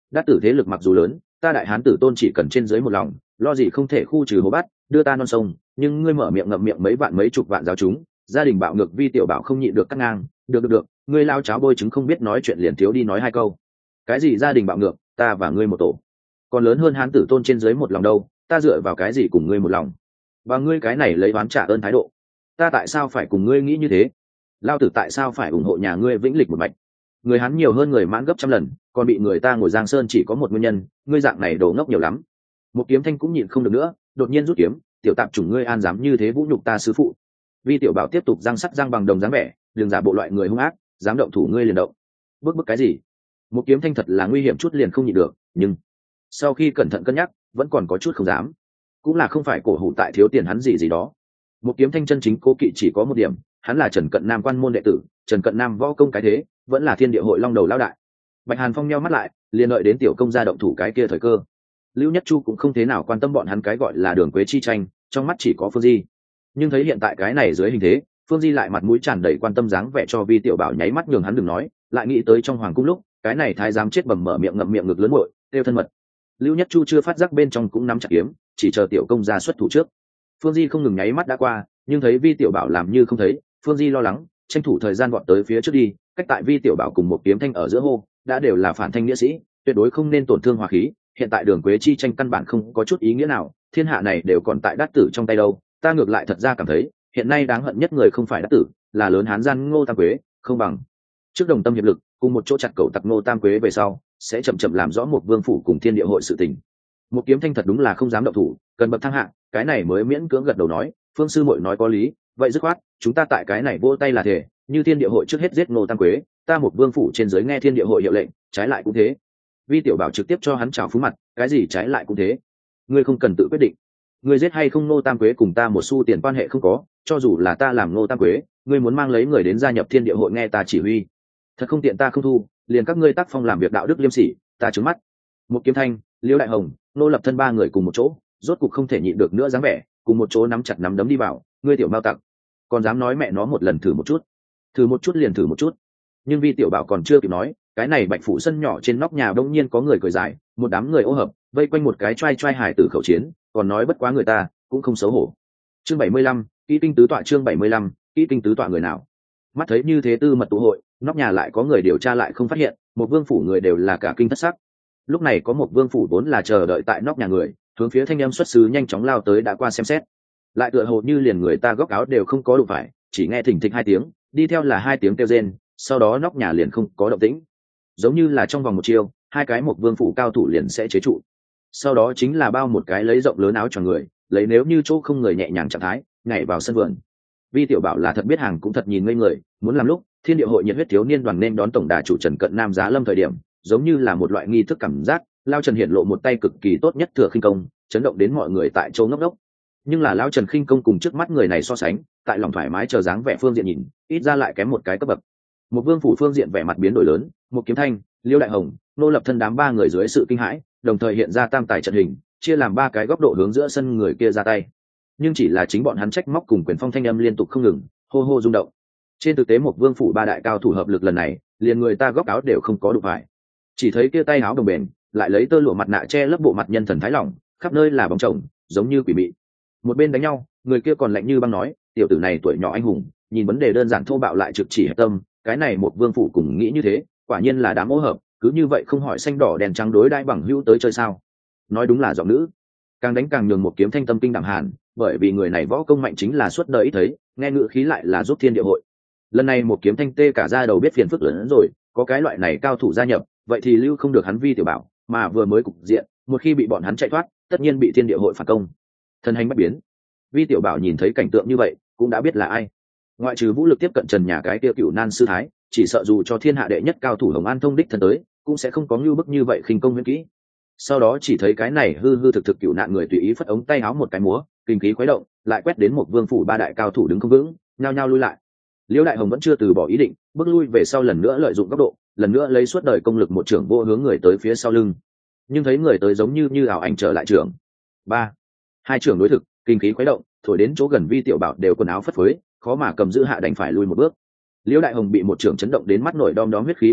đắc tử thế lực mặc dù lớn, ta đại hán tử tôn chỉ cần trên dưới một lòng, lo gì không thể khu trừ hố bát, đưa ta non sông. Nhưng ngươi mở miệng ngậm miệng mấy vạn mấy chục vạn giáo chúng, gia đình bạo ngược, vi tiểu bảo không nhịn được cắt ngang. Được được được, ngươi lao cháo bôi trứng không biết nói chuyện liền thiếu đi nói hai câu. Cái gì gia đình bạo ngược, ta và ngươi một tổ, còn lớn hơn hán tử tôn trên dưới một lòng đâu, ta dựa vào cái gì cùng ngươi một lòng? Và ngươi cái này lấy oán trả ơn thái độ, ta tại sao phải cùng ngươi nghĩ như thế? Lao tử tại sao phải ủng hộ nhà ngươi vĩnh lịch một mạch? Người hắn nhiều hơn người mãn gấp trăm lần, còn bị người ta ngồi giang sơn chỉ có một nguyên nhân, ngươi dạng này đồ ngốc nhiều lắm. Một kiếm thanh cũng nhịn không được nữa, đột nhiên rút kiếm, tiểu tạp chủng ngươi an dám như thế vũ nhục ta sư phụ? Vi tiểu bảo tiếp tục răng sắt răng bằng đồng dáng vẻ, đừng giả bộ loại người hung ác, dám động thủ ngươi liền động. Bức bức cái gì? Một kiếm thanh thật là nguy hiểm chút liền không nhịn được, nhưng sau khi cẩn thận cân nhắc, vẫn còn có chút không dám. Cũng là không phải cổ hủ tại thiếu tiền hắn gì gì đó. Một kiếm thanh chân chính cố kỵ chỉ có một điểm, hắn là Trần Cận Nam quan môn đệ tử, Trần Cận Nam võ công cái thế, vẫn là Thiên Địa hội long đầu lão đại. Bạch Hàn Phong nheo mắt lại, liền đợi đến tiểu công gia động thủ cái kia thời cơ. Lưu Nhất Chu cũng không thế nào quan tâm bọn hắn cái gọi là đường quế chi tranh, trong mắt chỉ có Phương Di. Nhưng thấy hiện tại cái này dưới hình thế, Phương Di lại mặt mũi tràn đầy quan tâm dáng vẻ cho Vi tiểu bảo nháy mắt nhường hắn đừng nói, lại nghĩ tới trong hoàng cung lúc, cái này thái giám chết bầm mở miệng ngậm miệng ngực lớn muội, tiêu thân mật. Lưu Nhất Chu chưa phát giác bên trong cũng nắm chặt kiếm, chỉ chờ tiểu công gia xuất thủ trước. Phương Di không ngừng nháy mắt đã qua, nhưng thấy Vi tiểu bảo làm như không thấy, Phương Di lo lắng, tranh thủ thời gian vọt tới phía trước đi, cách tại Vi tiểu bảo cùng một kiếm thanh ở giữa hô, đã đều là phản thanh nghĩa sĩ, tuyệt đối không nên tổn thương hòa khí. Hiện tại đường quế chi tranh căn bản không có chút ý nghĩa nào, thiên hạ này đều còn tại đát tử trong tay đâu. Ta ngược lại thật ra cảm thấy, hiện nay đáng hận nhất người không phải đát tử, là lớn hán gian Ngô Tam Quế, không bằng trước đồng tâm hiệp lực, cùng một chỗ chặt cầu tặc Ngô Tam Quế về sau, sẽ chậm chậm làm rõ một vương phủ cùng thiên địa hội sự tình. Một kiếm thanh thật đúng là không dám động thủ, cần bậc thang hạng, cái này mới miễn cưỡng gật đầu nói, Phương sư muội nói có lý, vậy dứt khoát, chúng ta tại cái này vô tay là thể, như thiên địa hội trước hết giết Ngô Tam Quế, ta một vương phủ trên dưới nghe thiên địa hội hiệu lệnh, trái lại cũng thế. Vi tiểu bảo trực tiếp cho hắn chào phúng mặt, cái gì trái lại cũng thế? Ngươi không cần tự quyết định, ngươi giết hay không Ngô Tam Quế cùng ta một xu tiền quan hệ không có, cho dù là ta làm Ngô Tam Quế, ngươi muốn mang lấy người đến gia nhập thiên địa hội nghe ta chỉ huy, thật không tiện ta không thu, liền các ngươi tác phong làm việc đạo đức liêm sỉ, ta trừng mắt. Một kiếm thanh, Liễu Đại Hồng, Nô Lập Thân ba người cùng một chỗ, rốt cục không thể nhịn được nữa dáng vẻ, cùng một chỗ nắm chặt nắm đấm đi vào, ngươi tiểu mao tặc, còn dám nói mẹ nó một lần thử một chút, thử một chút liền thử một chút. Nhưng Vi tiểu bảo còn chưa kịp nói, cái này Bạch phủ sân nhỏ trên nóc nhà đông nhiên có người cười dài, một đám người ô hợp, vây quanh một cái trai trai hải tử khẩu chiến, còn nói bất quá người ta, cũng không xấu hổ. Chương bảy mươi lăm, kỹ kinh tứ tọa chương bảy mươi lăm, kỹ kinh tứ tọa người nào? Mắt thấy như thế tư mật tụ hội, nóc nhà lại có người điều tra lại không phát hiện, một vương phủ người đều là cả kinh thất sắc. Lúc này có một vương phủ vốn là chờ đợi tại nóc nhà người, hướng phía thanh em xuất xứ nhanh chóng lao tới đã qua xem xét, lại tựa hồ như liền người ta góc áo đều không có đụng phải, chỉ nghe thình thịch hai tiếng, đi theo là hai tiếng kêu rên, sau đó nóc nhà liền không có động tĩnh, giống như là trong vòng một chiều, hai cái một vương phủ cao thủ liền sẽ chế trụ. Sau đó chính là bao một cái lấy rộng lớn áo cho người, lấy nếu như chỗ không người nhẹ nhàng trạng thái, nhảy vào sân vườn. Vi tiểu bảo là thật biết hàng cũng thật nhìn ngây người, muốn làm lúc thiên địa hội nhiệt huyết thiếu niên đoàn nên đón tổng đà chủ Trần Cận Nam giá lâm thời điểm, giống như là một loại nghi thức cảm giác, lao Trần hiện lộ một tay cực kỳ tốt nhất thừa khinh công, chấn động đến mọi người tại châu ngốc ngốc. Nhưng là lao Trần khinh công cùng trước mắt người này so sánh, tại lòng thoải mái chờ dáng vẻ phương diện nhìn, ít ra lại kém một cái cấp bậc. Một vương phủ phương diện vẻ mặt biến đổi lớn, một kiếm thanh, Liễu Đại Hồng, Nô Lập Thân đám ba người dưới sự kinh hãi, đồng thời hiện ra tam tài trận hình, chia làm ba cái góc độ hướng giữa sân người kia ra tay. Nhưng chỉ là chính bọn hắn trách móc cùng quyền phong thanh âm liên tục không ngừng, hô hô rung động. Trên thực tế một vương phủ ba đại cao thủ hợp lực lần này, liền người ta góc áo đều không có đụng phải. Chỉ thấy kia tay áo đồng bền, lại lấy tơ lụa mặt nạ che lấp bộ mặt nhân thần thái lỏng, khắp nơi là bóng chồng, giống như quỷ mị. Một bên đánh nhau, người kia còn lạnh như băng nói, tiểu tử này tuổi nhỏ anh hùng, nhìn vấn đề đơn giản thô bạo lại trực chỉ hệ tâm, cái này một vương phủ cùng nghĩ như thế, quả nhiên là đám ô hợp, cứ như vậy không hỏi xanh đỏ đèn trắng đối đãi bằng hữu tới chơi sao? Nói đúng là giọng nữ. Càng đánh càng nhường một kiếm thanh tâm kinh đẳng hàn, bởi vì người này võ công mạnh chính là suốt đời ít thấy, nghe ngữ khí lại là giúp thiên địa hội. Lần này một kiếm thanh tê cả ra đầu biết phiền phức lớn hơn rồi, có cái loại này cao thủ gia nhập, vậy thì lưu không được hắn Vi tiểu bảo, mà vừa mới cục diện, một khi bị bọn hắn chạy thoát, tất nhiên bị thiên địa hội phản công. Thân hành bất biến. Vi tiểu bảo nhìn thấy cảnh tượng như vậy, cũng đã biết là ai. Ngoại trừ vũ lực tiếp cận trần nhà cái tiêu cựu nan sư thái, chỉ sợ dù cho thiên hạ đệ nhất cao thủ Hồng An thông đích thân tới, cũng sẽ không có như bức như vậy khinh công huyễn kỹ. Sau đó chỉ thấy cái này hư hư thực thực cựu nạn người tùy ý phất ống tay áo một cái múa, kinh khí khuấy động, lại quét đến một vương phủ ba đại cao thủ đứng không vững, nhao nhao lui lại. Liễu Đại Hồng vẫn chưa từ bỏ ý định, bước lui về sau lần nữa lợi dụng góc độ, lần nữa lấy suốt đời công lực một trưởng vô hướng người tới phía sau lưng. Nhưng thấy người tới giống như như ảo ảnh trở lại trưởng. Ba, hai trưởng đối thực, kinh khí khuấy động, thổi đến chỗ gần Vi tiểu bảo đều quần áo phất phới, khó mà cầm giữ hạ đành phải lui một bước. Liễu Đại Hồng bị một trưởng chấn động đến mắt nổi đom đóm huyết khí cuồn cuộn,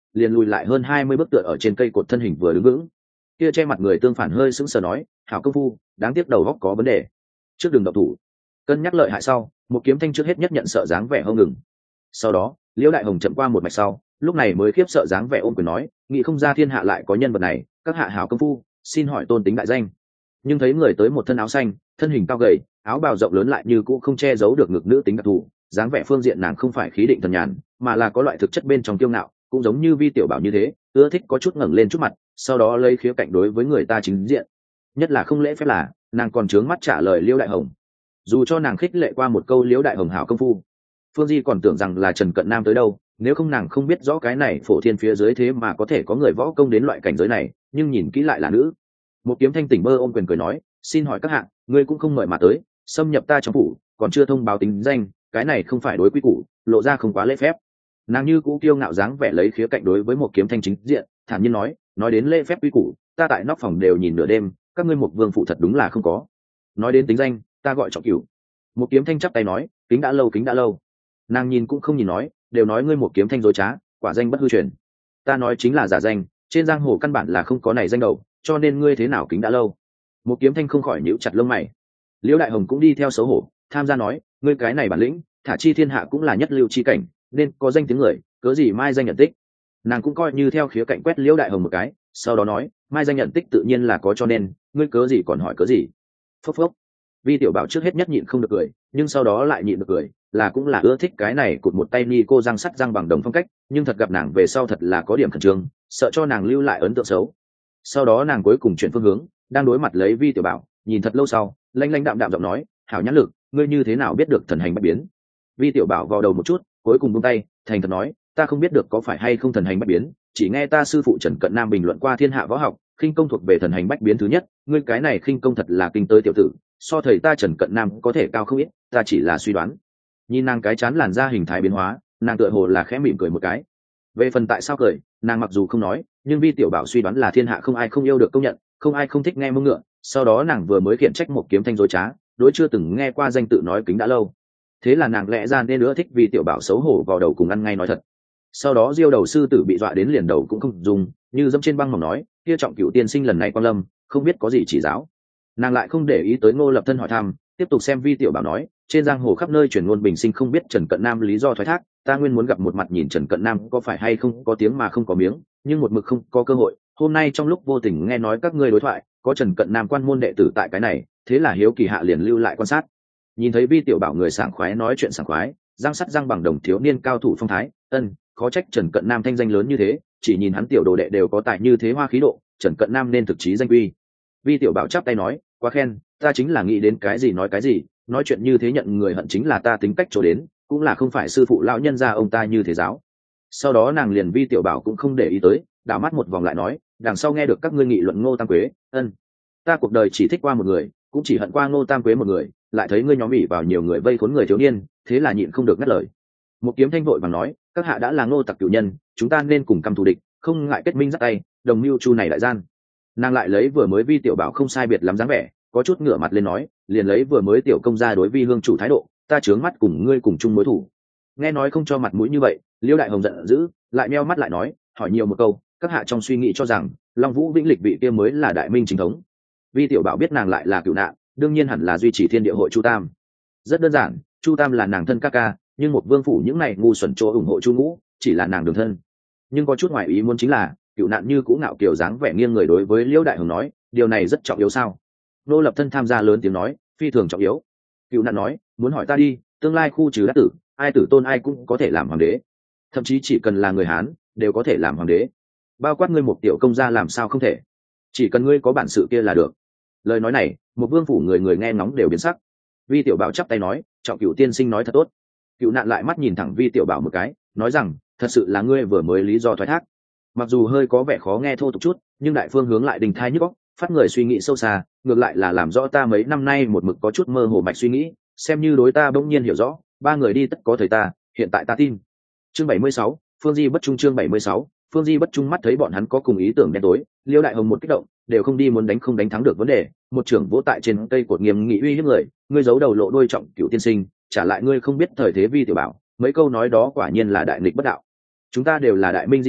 liền lùi lại hơn hai mươi bước tựa ở trên cây cột thân hình vừa đứng vững. Kia che mặt người tương phản hơi sững sờ nói, hảo công phu, đáng tiếc đầu góc có vấn đề, trước đường độc thủ, cân nhắc lợi hại sau, một kiếm thanh trước hết nhất nhận sợ dáng vẻ không ngừng. Sau đó liễu đại hồng chậm qua một mạch sau, lúc này mới khiếp sợ dáng vẻ ôm quyền nói, nghĩ không ra thiên hạ lại có nhân vật này, các hạ hảo công phu, xin hỏi tôn tính đại danh. Nhưng thấy người tới một thân áo xanh, thân hình cao gầy, áo bào rộng lớn lại như cũ không che giấu được ngực nữ tính đặc thù, dáng vẻ phương diện nàng không phải khí định thần nhàn, mà là có loại thực chất bên trong kiêu ngạo, cũng giống như Vi tiểu bảo như thế, ưa thích có chút ngẩng lên chút mặt, sau đó lấy khía cạnh đối với người ta chính diện. Nhất là không lễ phép là, nàng còn trướng mắt trả lời liễu đại hồng. Dù cho nàng khích lệ qua một câu liễu đại hồng hảo công phu, Phương Di còn tưởng rằng là Trần Cận Nam tới đâu, nếu không nàng không biết rõ cái này phổ thiên phía dưới thế mà có thể có người võ công đến loại cảnh giới này, nhưng nhìn kỹ lại là nữ. Một kiếm thanh tỉnh bơ ôm quyền cười nói, xin hỏi các hạng, ngươi cũng không mời mà tới, xâm nhập ta trong phủ, còn chưa thông báo tính danh, cái này không phải đối quy củ, lộ ra không quá lễ phép. Nàng như cũ kiêu ngạo dáng vẻ lấy khía cạnh đối với một kiếm thanh chính diện, thản nhiên nói, nói đến lễ phép quy củ, ta tại nóc phòng đều nhìn nửa đêm, các ngươi một vương phụ thật đúng là không có. Nói đến tính danh, ta gọi Trọng Cửu. Một kiếm thanh chắp tay nói, kính đã lâu kính đã lâu. Nàng nhìn cũng không nhìn nói, đều nói ngươi một kiếm thanh dối trá, quả danh bất hư truyền. Ta nói chính là giả danh, trên giang hồ căn bản là không có này danh đầu, cho nên ngươi thế nào kính đã lâu. Một kiếm thanh không khỏi nhíu chặt lông mày. Liễu đại hồng cũng đi theo xấu hổ, tham gia nói, ngươi cái này bản lĩnh, thả chi thiên hạ cũng là nhất lưu chi cảnh, nên có danh tiếng người, cớ gì mai danh nhận tích. Nàng cũng coi như theo khía cạnh quét liễu đại hồng một cái, sau đó nói, mai danh nhận tích tự nhiên là có cho nên, ngươi cớ gì còn hỏi cớ gì. Phốc phốc. Vi tiểu bảo trước hết nhất nhịn không được cười, nhưng sau đó lại nhịn được cười, là cũng là ưa thích cái này cụt một tay ni cô răng sắt răng bằng đồng phong cách, nhưng thật gặp nàng về sau thật là có điểm khẩn trương, sợ cho nàng lưu lại ấn tượng xấu. Sau đó nàng cuối cùng chuyển phương hướng, đang đối mặt lấy Vi tiểu bảo, nhìn thật lâu sau, lanh lanh đạm đạm giọng nói, hảo nhãn lực, ngươi như thế nào biết được thần hành bách biến. Vi tiểu bảo vào đầu một chút, cuối cùng buông tay, thành thật nói, ta không biết được có phải hay không thần hành bách biến, chỉ nghe ta sư phụ Trần Cận Nam bình luận qua thiên hạ võ học, khinh công thuộc về thần hành bách biến thứ nhất, ngươi cái này khinh công thật là kinh tới tiểu tử, so thầy ta Trần Cận Nam có thể cao không ít, ta chỉ là suy đoán. Nhìn nàng cái chán làn da hình thái biến hóa, nàng tựa hồ là khẽ mỉm cười một cái. Về phần tại sao cười, nàng mặc dù không nói, nhưng Vi tiểu bảo suy đoán là thiên hạ không ai không yêu được công nhận, không ai không thích nghe mông ngựa. Sau đó nàng vừa mới khiển trách một kiếm thanh dối trá, đối chưa từng nghe qua danh tự nói kính đã lâu. Thế là nàng lẽ ra nên nữa thích Vi tiểu bảo xấu hổ vào đầu cùng ăn ngay nói thật. Sau đó diêu đầu sư tử bị dọa đến liền đầu cũng không dùng, như dẫm trên băng mỏng nói, kia Trọng Cửu tiên sinh lần này quan lâm, không biết có gì chỉ giáo. Nàng lại không để ý tới Ngô Lập Thân hỏi thăm, tiếp tục xem Vi tiểu bảo nói, trên giang hồ khắp nơi truyền ngôn bình sinh không biết Trần Cận Nam lý do thoái thác, ta nguyên muốn gặp một mặt nhìn Trần Cận Nam có phải hay không có tiếng mà không có miếng, nhưng một mực không có cơ hội. Hôm nay trong lúc vô tình nghe nói các ngươi đối thoại, có Trần Cận Nam quan môn đệ tử tại cái này, thế là hiếu kỳ hạ liền lưu lại quan sát. Nhìn thấy Vi tiểu bảo người sảng khoái nói chuyện sảng khoái, răng sắt răng bằng đồng thiếu niên cao thủ phong thái, ân, khó trách Trần Cận Nam thanh danh lớn như thế, chỉ nhìn hắn tiểu đồ đệ đều có tài như thế hoa khí độ, Trần Cận Nam nên thực chí danh uy. Vi tiểu bảo chắp tay nói, quá khen, ta chính là nghĩ đến cái gì nói cái gì, nói chuyện như thế nhận người hận chính là ta tính cách chỗ đến, cũng là không phải sư phụ lão nhân gia ông ta như thế giáo. Sau đó nàng liền Vi tiểu bảo cũng không để ý tới, đảo mắt một vòng lại nói, đằng sau nghe được các ngươi nghị luận Ngô Tam Quế, ân, ta cuộc đời chỉ thích qua một người, cũng chỉ hận qua Ngô Tam Quế một người, lại thấy ngươi nhóm ỉ vào nhiều người vây khốn người thiếu niên, thế là nhịn không được ngắt lời. Một kiếm thanh vội vàng nói, các hạ đã là Ngô tặc cửu nhân, chúng ta nên cùng căm thù địch, không ngại kết minh dắt tay, đồng mưu chu này đại gian. Nàng lại lấy vừa mới Vi tiểu bảo không sai biệt lắm dáng vẻ, có chút ngửa mặt lên nói, liền lấy vừa mới tiểu công gia đối Vi hương chủ thái độ, ta chướng mắt cùng ngươi cùng chung mối thủ. Nghe nói không cho mặt mũi như vậy, Liễu đại hồng giận dữ, lại meo mắt lại nói, hỏi nhiều một câu, các hạ trong suy nghĩ cho rằng Long Vũ Vĩnh Lịch vị kia mới là đại minh chính thống. Vi tiểu bảo biết nàng lại là cựu nạn, đương nhiên hẳn là duy trì thiên địa hội Chu Tam. Rất đơn giản, Chu Tam là nàng thân ca ca, nhưng một vương phủ những này ngu xuẩn chỗ ủng hộ Chu Ngũ, chỉ là nàng đường thân. Nhưng có chút ngoài ý muốn chính là, cựu nạn như cũ ngạo kiều dáng vẻ nghiêng người đối với Liễu đại hồng nói, điều này rất trọng yếu sao? Nô Lập Thân tham gia lớn tiếng nói, phi thường trọng yếu. Cựu nạn nói, muốn hỏi ta đi, tương lai khu trừ đắc tử, ai tử tôn ai cũng có thể làm hoàng đế, thậm chí chỉ cần là người Hán đều có thể làm hoàng đế, bao quát ngươi một tiểu công gia làm sao không thể, chỉ cần ngươi có bản sự kia là được. Lời nói này, một vương phủ người người nghe ngóng đều biến sắc. Vi tiểu bảo chắp tay nói, Trọng Cửu tiên sinh nói thật tốt. Cựu nạn lại mắt nhìn thẳng Vi tiểu bảo một cái, nói rằng, thật sự là ngươi vừa mới lý do thoái thác, mặc dù hơi có vẻ khó nghe thô tục chút, nhưng đại phương hướng lại đình thai nhức óc, phát người suy nghĩ sâu xa, ngược lại là làm rõ ta mấy năm nay một mực có chút mơ hồ mạch suy nghĩ, xem như đối ta bỗng nhiên hiểu rõ, ba người đi tất có thời ta, hiện tại ta tin. Chương bảy mươi sáu, Phương Di bất trung. Chương bảy mươi sáu, Phương Di bất trung mắt thấy bọn hắn có cùng ý tưởng đen tối, Liêu đại hồng một kích động, đều không đi muốn đánh không đánh thắng được vấn đề, một trưởng vỗ tại trên cây cột nghiêm nghị uy hiếp người, ngươi giấu đầu lộ đuôi Trọng Cửu tiên sinh, trả lại ngươi không biết thời thế Vi tiểu bảo, mấy câu nói đó quả nhiên là đại nghịch bất đạo. Chúng ta đều là đại minh di dân,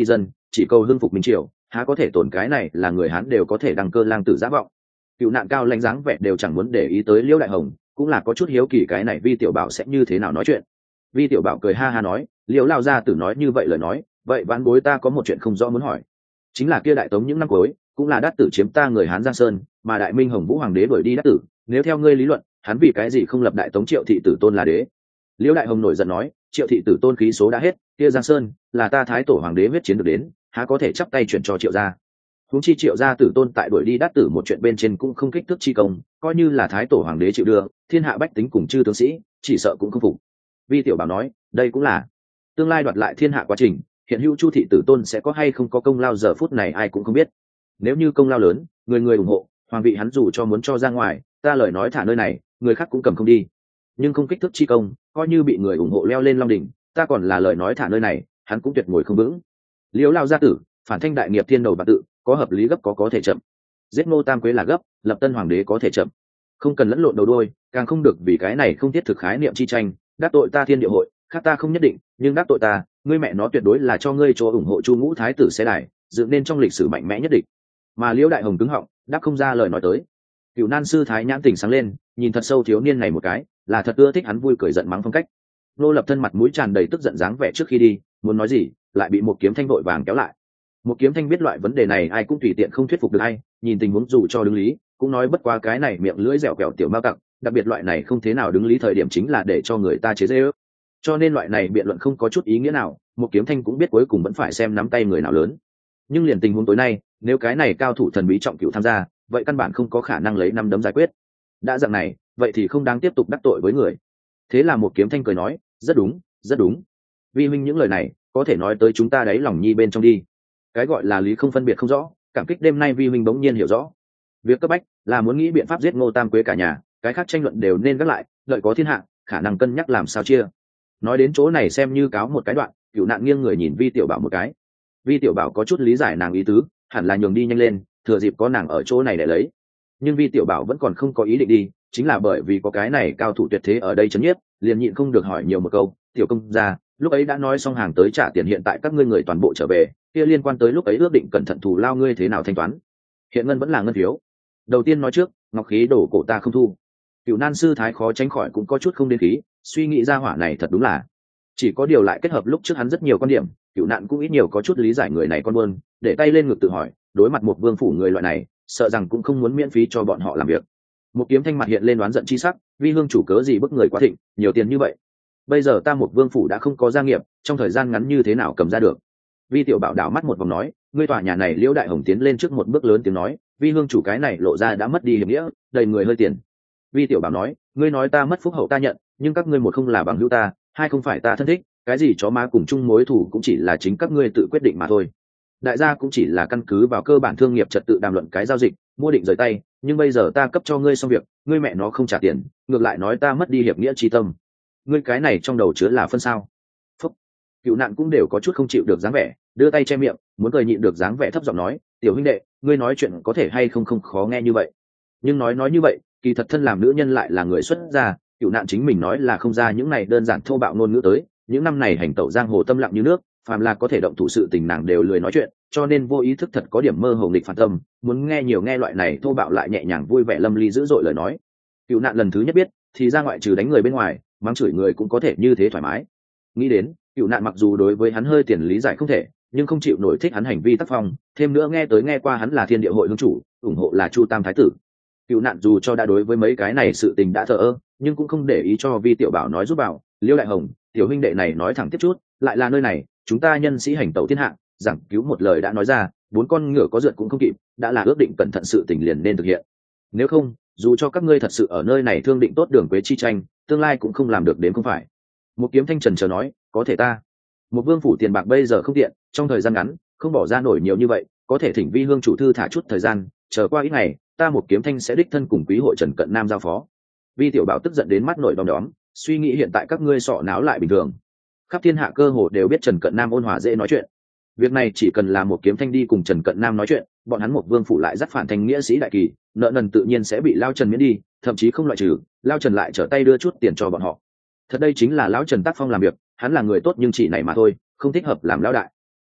chỉ cầu hưng phục minh triều, há có thể tổn cái này là người Hán đều có thể đăng cơ lang tử giả vọng. Cựu nạn cao lãnh dáng vẻ đều chẳng muốn để ý tới Liễu Đại Hồng, cũng là có chút hiếu kỳ cái này Vi tiểu bảo sẽ như thế nào nói chuyện. Vi tiểu bảo cười ha ha nói, Liễu lao gia tử nói như vậy lời nói, vậy vãn bối ta có một chuyện không rõ muốn hỏi. Chính là kia Đại Tống những năm cuối, cũng là Đát tử chiếm ta người Hán Giang Sơn, mà Đại Minh Hồng Vũ hoàng đế đuổi đi Đát tử, nếu theo ngươi lý luận, hắn vì cái gì không lập Đại Tống Triệu thị tử tôn là đế? Liễu Đại Hồng nổi giận nói, Triệu thị tử tôn khí số đã hết, kia Giang Sơn là ta thái tổ hoàng đế huyết chiến được đến, há có thể chắp tay chuyển cho Triệu gia. Huống chi Triệu gia tử tôn tại đuổi đi Đát tử một chuyện bên trên cũng không kích thước chi công, coi như là thái tổ hoàng đế chịu đưa, thiên hạ bách tính cùng chư tướng sĩ, chỉ sợ cũng không phục. Vi tiểu bảo nói, đây cũng là tương lai đoạt lại thiên hạ quá trình, hiện hữu Chu thị tử tôn sẽ có hay không có công lao giờ phút này ai cũng không biết. Nếu như công lao lớn, người người ủng hộ, hoàng vị hắn dù cho muốn cho ra ngoài, ta lời nói thả nơi này, người khác cũng cầm không đi. Nhưng không kích thước chi công, coi như bị người ủng hộ leo lên long đỉnh, ta còn là lời nói thả nơi này, hắn cũng tuyệt ngồi không vững. Liễu lao gia tử, phản thanh đại nghiệp thiên đầu và tự, có hợp lý gấp có có thể chậm. Giết Ngô Tam Quế là gấp, lập tân hoàng đế có thể chậm. Không cần lẫn lộn đầu đuôi, càng không được vì cái này không thiết thực khái niệm chi tranh, đắc tội ta thiên địa hội, khác ta không nhất định, nhưng đắc tội ta, ngươi mẹ nó tuyệt đối là cho ngươi cho ủng hộ Chu Ngũ thái tử sẽ đài, dựng nên trong lịch sử mạnh mẽ nhất định. Mà Liễu Đại Hồng cứng họng, đáp không ra lời nói tới. Cửu Nan sư thái nhãn tỉnh sáng lên, nhìn thật sâu thiếu niên này một cái, là thật ưa thích hắn vui cười giận mắng phong cách. Nô Lập Thân mặt mũi tràn đầy tức giận dáng vẻ trước khi đi, muốn nói gì, lại bị một kiếm thanh vội vàng kéo lại. Một kiếm thanh biết loại vấn đề này ai cũng tùy tiện không thuyết phục được ai, nhìn tình huống dù cho đứng lý, cũng nói bất quá cái này miệng lưỡi dẻo kẹo tiểu mao tặc, đặc biệt loại này không thế nào đứng lý thời điểm chính là để cho người ta chế giễu. Cho nên loại này biện luận không có chút ý nghĩa nào, một kiếm thanh cũng biết cuối cùng vẫn phải xem nắm tay người nào lớn. Nhưng liền tình huống tối nay, nếu cái này cao thủ thần bí trọng cửu tham gia, vậy căn bản không có khả năng lấy năm đấm giải quyết. Đã dạng này, vậy thì không đáng tiếp tục đắc tội với người. Thế là một kiếm thanh cười nói, rất đúng, rất đúng. Vi huynh những lời này, có thể nói tới chúng ta đáy lòng nhi bên trong đi. Cái gọi là lý không phân biệt không rõ, cảm kích đêm nay Vi huynh bỗng nhiên hiểu rõ. Việc cấp bách là muốn nghĩ biện pháp giết Ngô Tam Quế cả nhà, cái khác tranh luận đều nên gác lại, đợi có thiên hạ, khả năng cân nhắc làm sao chia. Nói đến chỗ này xem như cáo một cái đoạn, Cửu Nạn nghiêng người nhìn Vi tiểu bảo một cái. Vi tiểu bảo có chút lý giải nàng ý tứ, hẳn là nhường đi nhanh lên, thừa dịp có nàng ở chỗ này để lấy. Nhưng Vi tiểu bảo vẫn còn không có ý định đi, chính là bởi vì có cái này cao thủ tuyệt thế ở đây chấn nhiếp, liền nhịn không được hỏi nhiều một câu, tiểu công gia, lúc ấy đã nói xong hàng tới trả tiền, hiện tại các ngươi người toàn bộ trở về, kia liên quan tới lúc ấy ước định cẩn thận thù lao ngươi thế nào thanh toán? Hiện ngân vẫn là ngân phiếu. Đầu tiên nói trước, ngọc khí đổ cổ ta không thu. Cửu Nan sư thái khó tránh khỏi cũng có chút không đến khí, suy nghĩ ra hỏa này thật đúng là, chỉ có điều lại kết hợp lúc trước hắn rất nhiều quan điểm, Cửu Nạn cũng ít nhiều có chút lý giải người này con buôn, để tay lên ngực tự hỏi, đối mặt một vương phủ người loại này, sợ rằng cũng không muốn miễn phí cho bọn họ làm việc. Một kiếm thanh mặt hiện lên đoán giận chi sắc, Vi hương chủ cớ gì bức người quá thịnh, nhiều tiền như vậy. Bây giờ ta một vương phủ đã không có gia nghiệp, trong thời gian ngắn như thế nào cầm ra được? Vi tiểu bảo đảo mắt một vòng nói, ngươi tòa nhà này Liễu Đại Hồng tiến lên trước một bước lớn tiếng nói, Vi hương chủ cái này lộ ra đã mất đi hiểm nghĩa, đầy người hơi tiền. Vi tiểu bảo nói, ngươi nói ta mất phúc hậu ta nhận, nhưng các ngươi một không là bằng hữu ta, hai không phải ta thân thích, cái gì chó má cùng chung mối thù cũng chỉ là chính các ngươi tự quyết định mà thôi. Đại gia cũng chỉ là căn cứ vào cơ bản thương nghiệp trật tự đàm luận cái giao dịch, mua định rời tay, nhưng bây giờ ta cấp cho ngươi xong việc, ngươi mẹ nó không trả tiền, ngược lại nói ta mất đi hiệp nghĩa chi tâm. Ngươi cái này trong đầu chứa là phân sao? Phúc. Cửu Nạn cũng đều có chút không chịu được dáng vẻ, đưa tay che miệng, muốn cười nhịn được dáng vẻ thấp giọng nói, tiểu huynh đệ, ngươi nói chuyện có thể hay không không khó nghe như vậy. Nhưng nói nói như vậy, kỳ thật thân làm nữ nhân lại là người xuất gia, Cửu Nạn chính mình nói là không ra những này đơn giản thô bạo ngôn ngữ tới, những năm này hành tẩu giang hồ tâm lặng như nước, phàm là có thể động thủ sự tình nàng đều lười nói chuyện, cho nên vô ý thức thật có điểm mơ hồ nghịch phản tâm, muốn nghe nhiều nghe loại này thô bạo lại nhẹ nhàng vui vẻ lâm ly dữ dội lời nói. Cửu Nạn lần thứ nhất biết, thì ra ngoại trừ đánh người bên ngoài, mắng chửi người cũng có thể như thế thoải mái. Nghĩ đến, Cửu Nạn mặc dù đối với hắn hơi tiền lý giải không thể, nhưng không chịu nổi thích hắn hành vi tác phong, thêm nữa nghe tới nghe qua hắn là Thiên Địa hội hương chủ, ủng hộ là Chu Tam thái tử. Cửu Nạn dù cho đã đối với mấy cái này sự tình đã thờ ơ, nhưng cũng không để ý cho Vi tiểu bảo nói giúp bảo, Liễu Đại Hồng, tiểu huynh đệ này nói thẳng tiếp chút, lại là nơi này, chúng ta nhân sĩ hành tẩu thiên hạ, giảng cứu một lời đã nói ra, bốn con ngựa có rượt cũng không kịp, đã là ước định cẩn thận sự tình liền nên thực hiện. Nếu không, dù cho các ngươi thật sự ở nơi này thương định tốt đường quế chi tranh, tương lai cũng không làm được đến không phải. Một kiếm thanh trần chờ nói, có thể ta, một vương phủ tiền bạc bây giờ không tiện, trong thời gian ngắn không bỏ ra nổi nhiều như vậy, có thể thỉnh Vi hương chủ thư thả chút thời gian, chờ qua ít ngày, ta một kiếm thanh sẽ đích thân cùng quý hội Trần Cận Nam giao phó. Vi tiểu bảo tức giận đến mắt nổi đom đóm, suy nghĩ hiện tại các ngươi sọ náo lại bình thường, khắp thiên hạ cơ hồ đều biết Trần Cận Nam ôn hòa dễ nói chuyện, việc này chỉ cần là một kiếm thanh đi cùng Trần Cận Nam nói chuyện, bọn hắn một vương phủ lại dắt phản thành nghĩa sĩ đại kỳ, nợ nần tự nhiên sẽ bị lao Trần miễn đi, thậm chí không loại trừ, lao Trần lại trở tay đưa chút tiền cho bọn họ. Thật đây chính là lão Trần tác phong làm việc, hắn là người tốt nhưng chỉ này mà thôi, không thích hợp làm lão đại.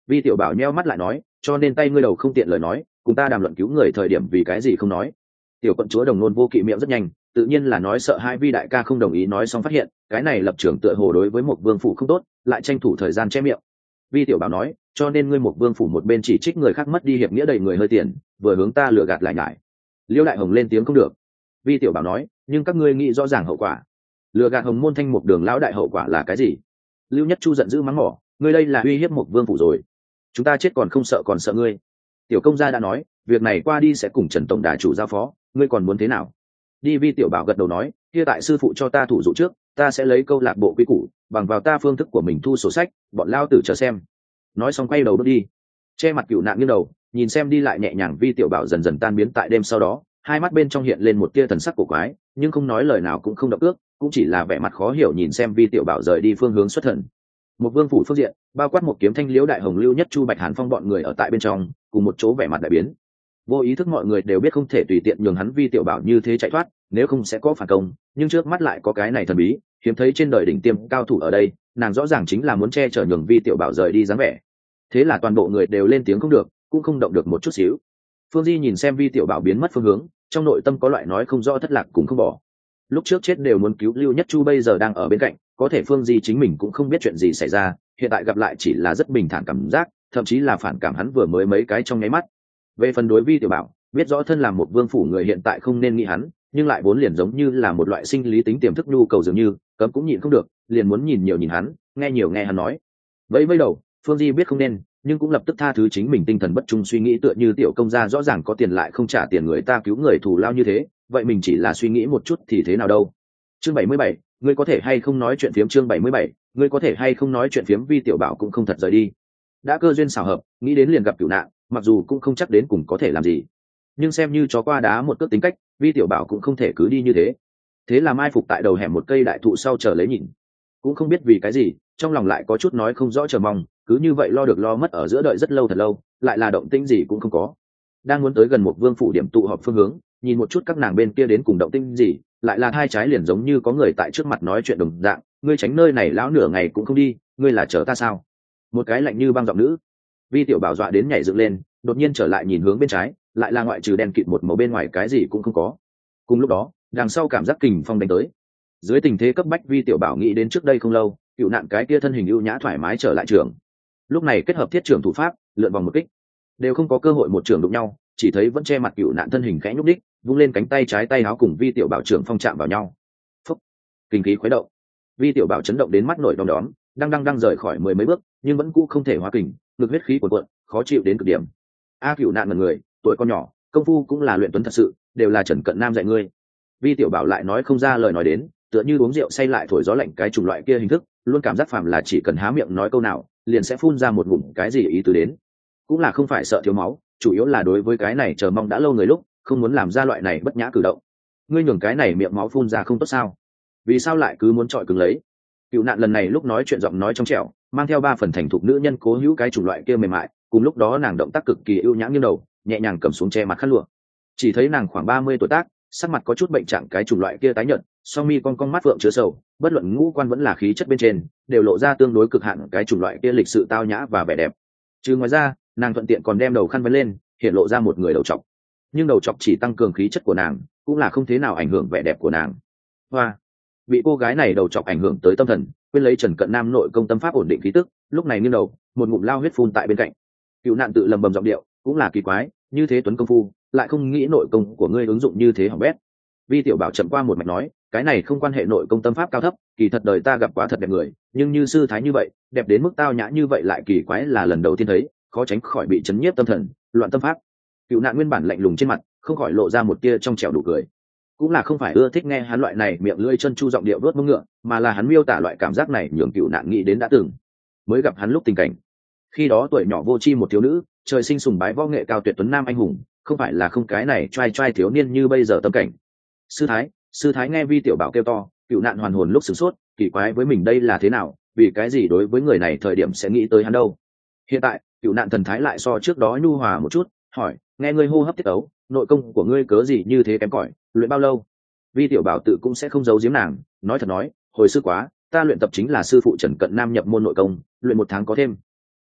Vi tiểu bảo nheo mắt lại nói, cho nên tay ngươi đầu không tiện lời nói, cùng ta đàm luận cứu người thời điểm vì cái gì không nói. Tiểu quận chúa Đồng Nôn vô kỵ miệng rất nhanh, tự nhiên là nói sợ hai Vi đại ca không đồng ý, nói xong phát hiện cái này lập trường tựa hồ đối với một vương phủ không tốt, lại tranh thủ thời gian che miệng. Vi tiểu bảo nói, cho nên ngươi một vương phủ một bên chỉ trích người khác mất đi hiệp nghĩa đầy người hơi tiền, vừa hướng ta lừa gạt lại nhải. Liêu đại hồng lên tiếng không được. Vi tiểu bảo nói, nhưng các ngươi nghĩ rõ ràng hậu quả. Lừa gạt Hồng Môn Thanh một đường lão đại hậu quả là cái gì? Lưu Nhất Chu giận dữ mắng mỏ, ngươi đây là uy hiếp một vương phủ rồi. Chúng ta chết còn không sợ còn sợ ngươi. Tiểu công gia đã nói, việc này qua đi sẽ cùng Trần tổng đà chủ giao phó, ngươi còn muốn thế nào? Đi. Vi tiểu bảo gật đầu nói, kia tại sư phụ cho ta thủ dụ trước, ta sẽ lấy câu lạc bộ quy củ, bằng vào ta phương thức của mình thu sổ sách, bọn lao tử chờ xem. Nói xong quay đầu bước đi. Che mặt Cửu Nạn nghiêng đầu, nhìn xem đi lại nhẹ nhàng Vi tiểu bảo dần dần tan biến tại đêm sau đó, hai mắt bên trong hiện lên một tia thần sắc cổ quái, nhưng không nói lời nào cũng không động ước, cũng chỉ là vẻ mặt khó hiểu nhìn xem Vi tiểu bảo rời đi phương hướng xuất thần. Một vương phủ phương diện, bao quát một kiếm thanh liễu đại hồng Lưu Nhất Chu Bạch Hàn Phong bọn người ở tại bên trong, cùng một chỗ vẻ mặt đại biến. Vô ý thức mọi người đều biết không thể tùy tiện nhường hắn Vi tiểu bảo như thế chạy thoát, nếu không sẽ có phản công, nhưng trước mắt lại có cái này thần bí, hiếm thấy trên đời đỉnh tiêm cao thủ ở đây, nàng rõ ràng chính là muốn che chở nhường Vi tiểu bảo rời đi dáng vẻ. Thế là toàn bộ người đều lên tiếng không được, cũng không động được một chút xíu. Phương Di nhìn xem Vi tiểu bảo biến mất phương hướng, trong nội tâm có loại nói không rõ thất lạc cũng không bỏ. Lúc trước chết đều muốn cứu Lưu Nhất Chu bây giờ đang ở bên cạnh, có thể Phương Di chính mình cũng không biết chuyện gì xảy ra, hiện tại gặp lại chỉ là rất bình thản cảm giác, thậm chí là phản cảm hắn vừa mới mấy cái trong nháy mắt. Về phần đối Vi tiểu bảo, biết rõ thân làm một vương phủ người hiện tại không nên nghĩ hắn, nhưng lại vốn liền giống như là một loại sinh lý tính tiềm thức nhu cầu dường như, cấm cũng nhịn không được, liền muốn nhìn nhiều nhìn hắn, nghe nhiều nghe hắn nói. Vẫy vẫy đầu, Phương Di biết không nên, nhưng cũng lập tức tha thứ chính mình tinh thần bất trung suy nghĩ, tựa như tiểu công gia rõ ràng có tiền lại không trả tiền người ta cứu người thù lao như thế, vậy mình chỉ là suy nghĩ một chút thì thế nào đâu. Chương bảy mươi bảy, ngươi có thể hay không nói chuyện phiếm. Chương bảy mươi bảy, ngươi có thể hay không nói chuyện phiếm. Vi tiểu bảo cũng không thật rời đi, đã cơ duyên xảo hợp, nghĩ đến liền gặp Cửu Nạn, mặc dù cũng không chắc đến cùng có thể làm gì, nhưng xem như chó qua đá một cước tính cách, Vi tiểu bảo cũng không thể cứ đi như thế. Thế là mai phục tại đầu hẻm một cây đại thụ sau chờ lấy nhìn, cũng không biết vì cái gì, trong lòng lại có chút nói không rõ chờ mong, cứ như vậy lo được lo mất ở giữa đợi rất lâu thật lâu, lại là động tĩnh gì cũng không có. Đang muốn tới gần một vương phủ điểm tụ họp phương hướng, nhìn một chút các nàng bên kia đến cùng động tĩnh gì, lại là hai trái liền giống như có người tại trước mặt nói chuyện đồng dạng, ngươi tránh nơi này lão nửa ngày cũng không đi, ngươi là chờ ta sao? Một cái lạnh như băng giọng nữ. Vi tiểu bảo dọa đến nhảy dựng lên, đột nhiên trở lại nhìn hướng bên trái, lại là ngoại trừ đen kịt một màu bên ngoài cái gì cũng không có. Cùng lúc đó, đằng sau cảm giác kình phong đánh tới. Dưới tình thế cấp bách, Vi tiểu bảo nghĩ đến trước đây không lâu, Cửu Nạn cái kia thân hình ưu nhã thoải mái trở lại trường. Lúc này kết hợp thiết trưởng thủ pháp, lượn vòng một kích, đều không có cơ hội một trường đụng nhau, chỉ thấy vẫn che mặt Cửu Nạn thân hình khẽ nhúc đích, vung lên cánh tay trái tay áo cùng Vi tiểu bảo trưởng phong chạm vào nhau. Phúc, kinh khí khuấy động, Vi tiểu bảo chấn động đến mắt nổi đom đóm, đang đang đang rời khỏi mười mấy bước, nhưng vẫn cũ không thể hóa kình, ngực huyết khí cuồn cuộn, khó chịu đến cực điểm. A Cửu Nạn ngẩn người, tuổi con nhỏ, công phu cũng là luyện tuấn thật sự, đều là Trần Cận Nam dạy ngươi. Vi tiểu bảo lại nói không ra lời nói đến, tựa như uống rượu say lại thổi gió lạnh cái chủng loại kia hình thức, luôn cảm giác phàm là chỉ cần há miệng nói câu nào, liền sẽ phun ra một ngụm cái gì ý tứ đến. Cũng là không phải sợ thiếu máu, chủ yếu là đối với cái này chờ mong đã lâu người lúc, không muốn làm ra loại này bất nhã cử động. Ngươi nhường cái này miệng máu phun ra không tốt sao? Vì sao lại cứ muốn trọi cứng lấy? Cửu Nạn lần này lúc nói chuyện giọng nói trong trẻo, mang theo ba phần thành thục nữ nhân cố hữu cái chủng loại kia mềm mại, cùng lúc đó nàng động tác cực kỳ ưu nhã nghiêng đầu, nhẹ nhàng cầm xuống che mặt khăn lụa. Chỉ thấy nàng khoảng ba mươi tuổi tác, sắc mặt có chút bệnh trạng cái chủng loại kia tái nhợt, song mi con con mắt phượng chứa sầu, bất luận ngũ quan vẫn là khí chất bên trên, đều lộ ra tương đối cực hạn cái chủng loại kia lịch sự tao nhã và vẻ đẹp. Chứ ngoài ra, nàng thuận tiện còn đem đầu khăn vấn lên, hiện lộ ra một người đầu trọc. Nhưng đầu trọc chỉ tăng cường khí chất của nàng, cũng là không thế nào ảnh hưởng vẻ đẹp của nàng. Hoa, bị cô gái này đầu trọc ảnh hưởng tới tâm thần, quên lấy Trần Cận Nam nội công tâm pháp ổn định khí tức, lúc này nghiêng đầu, một ngụm lao huyết phun tại bên cạnh. Cửu Nạn tự lầm bầm giọng điệu, cũng là kỳ quái, như thế tuấn công phu, lại không nghĩ nội công của ngươi ứng dụng như thế hỏng bét. Vi tiểu bảo chậm qua một mạch nói, cái này không quan hệ nội công tâm pháp cao thấp, kỳ thật đời ta gặp quá thật đẹp người, nhưng như sư thái như vậy, đẹp đến mức tao nhã như vậy lại kỳ quái là lần đầu tiên thấy, khó tránh khỏi bị chấn nhiếp tâm thần, loạn tâm pháp. Cửu Nạn nguyên bản lạnh lùng trên mặt, không khỏi lộ ra một tia trong trẻo đủ cười. Cũng là không phải ưa thích nghe hắn loại này miệng lưỡi chân chu giọng điệu vớt mông ngựa, mà là hắn miêu tả loại cảm giác này nhường Cửu Nạn nghĩ đến đã từng mới gặp hắn lúc tình cảnh. Khi đó tuổi nhỏ vô tri một thiếu nữ, trời sinh sùng bái võ nghệ cao tuyệt tuấn nam anh hùng, không phải là không cái này trai trai thiếu niên như bây giờ tâm cảnh. Sư thái, sư thái nghe Vi tiểu bảo kêu to, Cửu Nạn hoàn hồn lúc sửng sốt, kỳ quái với mình đây là thế nào, vì cái gì đối với người này thời điểm sẽ nghĩ tới hắn đâu. Hiện tại Cửu Nạn thần thái lại so trước đó nhu hòa một chút, hỏi, nghe ngươi hô hấp tiết ấu, nội công của ngươi cớ gì như thế kém cỏi, luyện bao lâu? Vi tiểu bảo tự cũng sẽ không giấu giếm nàng, nói thật nói, hồi sư quá, ta luyện tập chính là sư phụ Trần Cận Nam nhập môn nội công, luyện một tháng có thêm.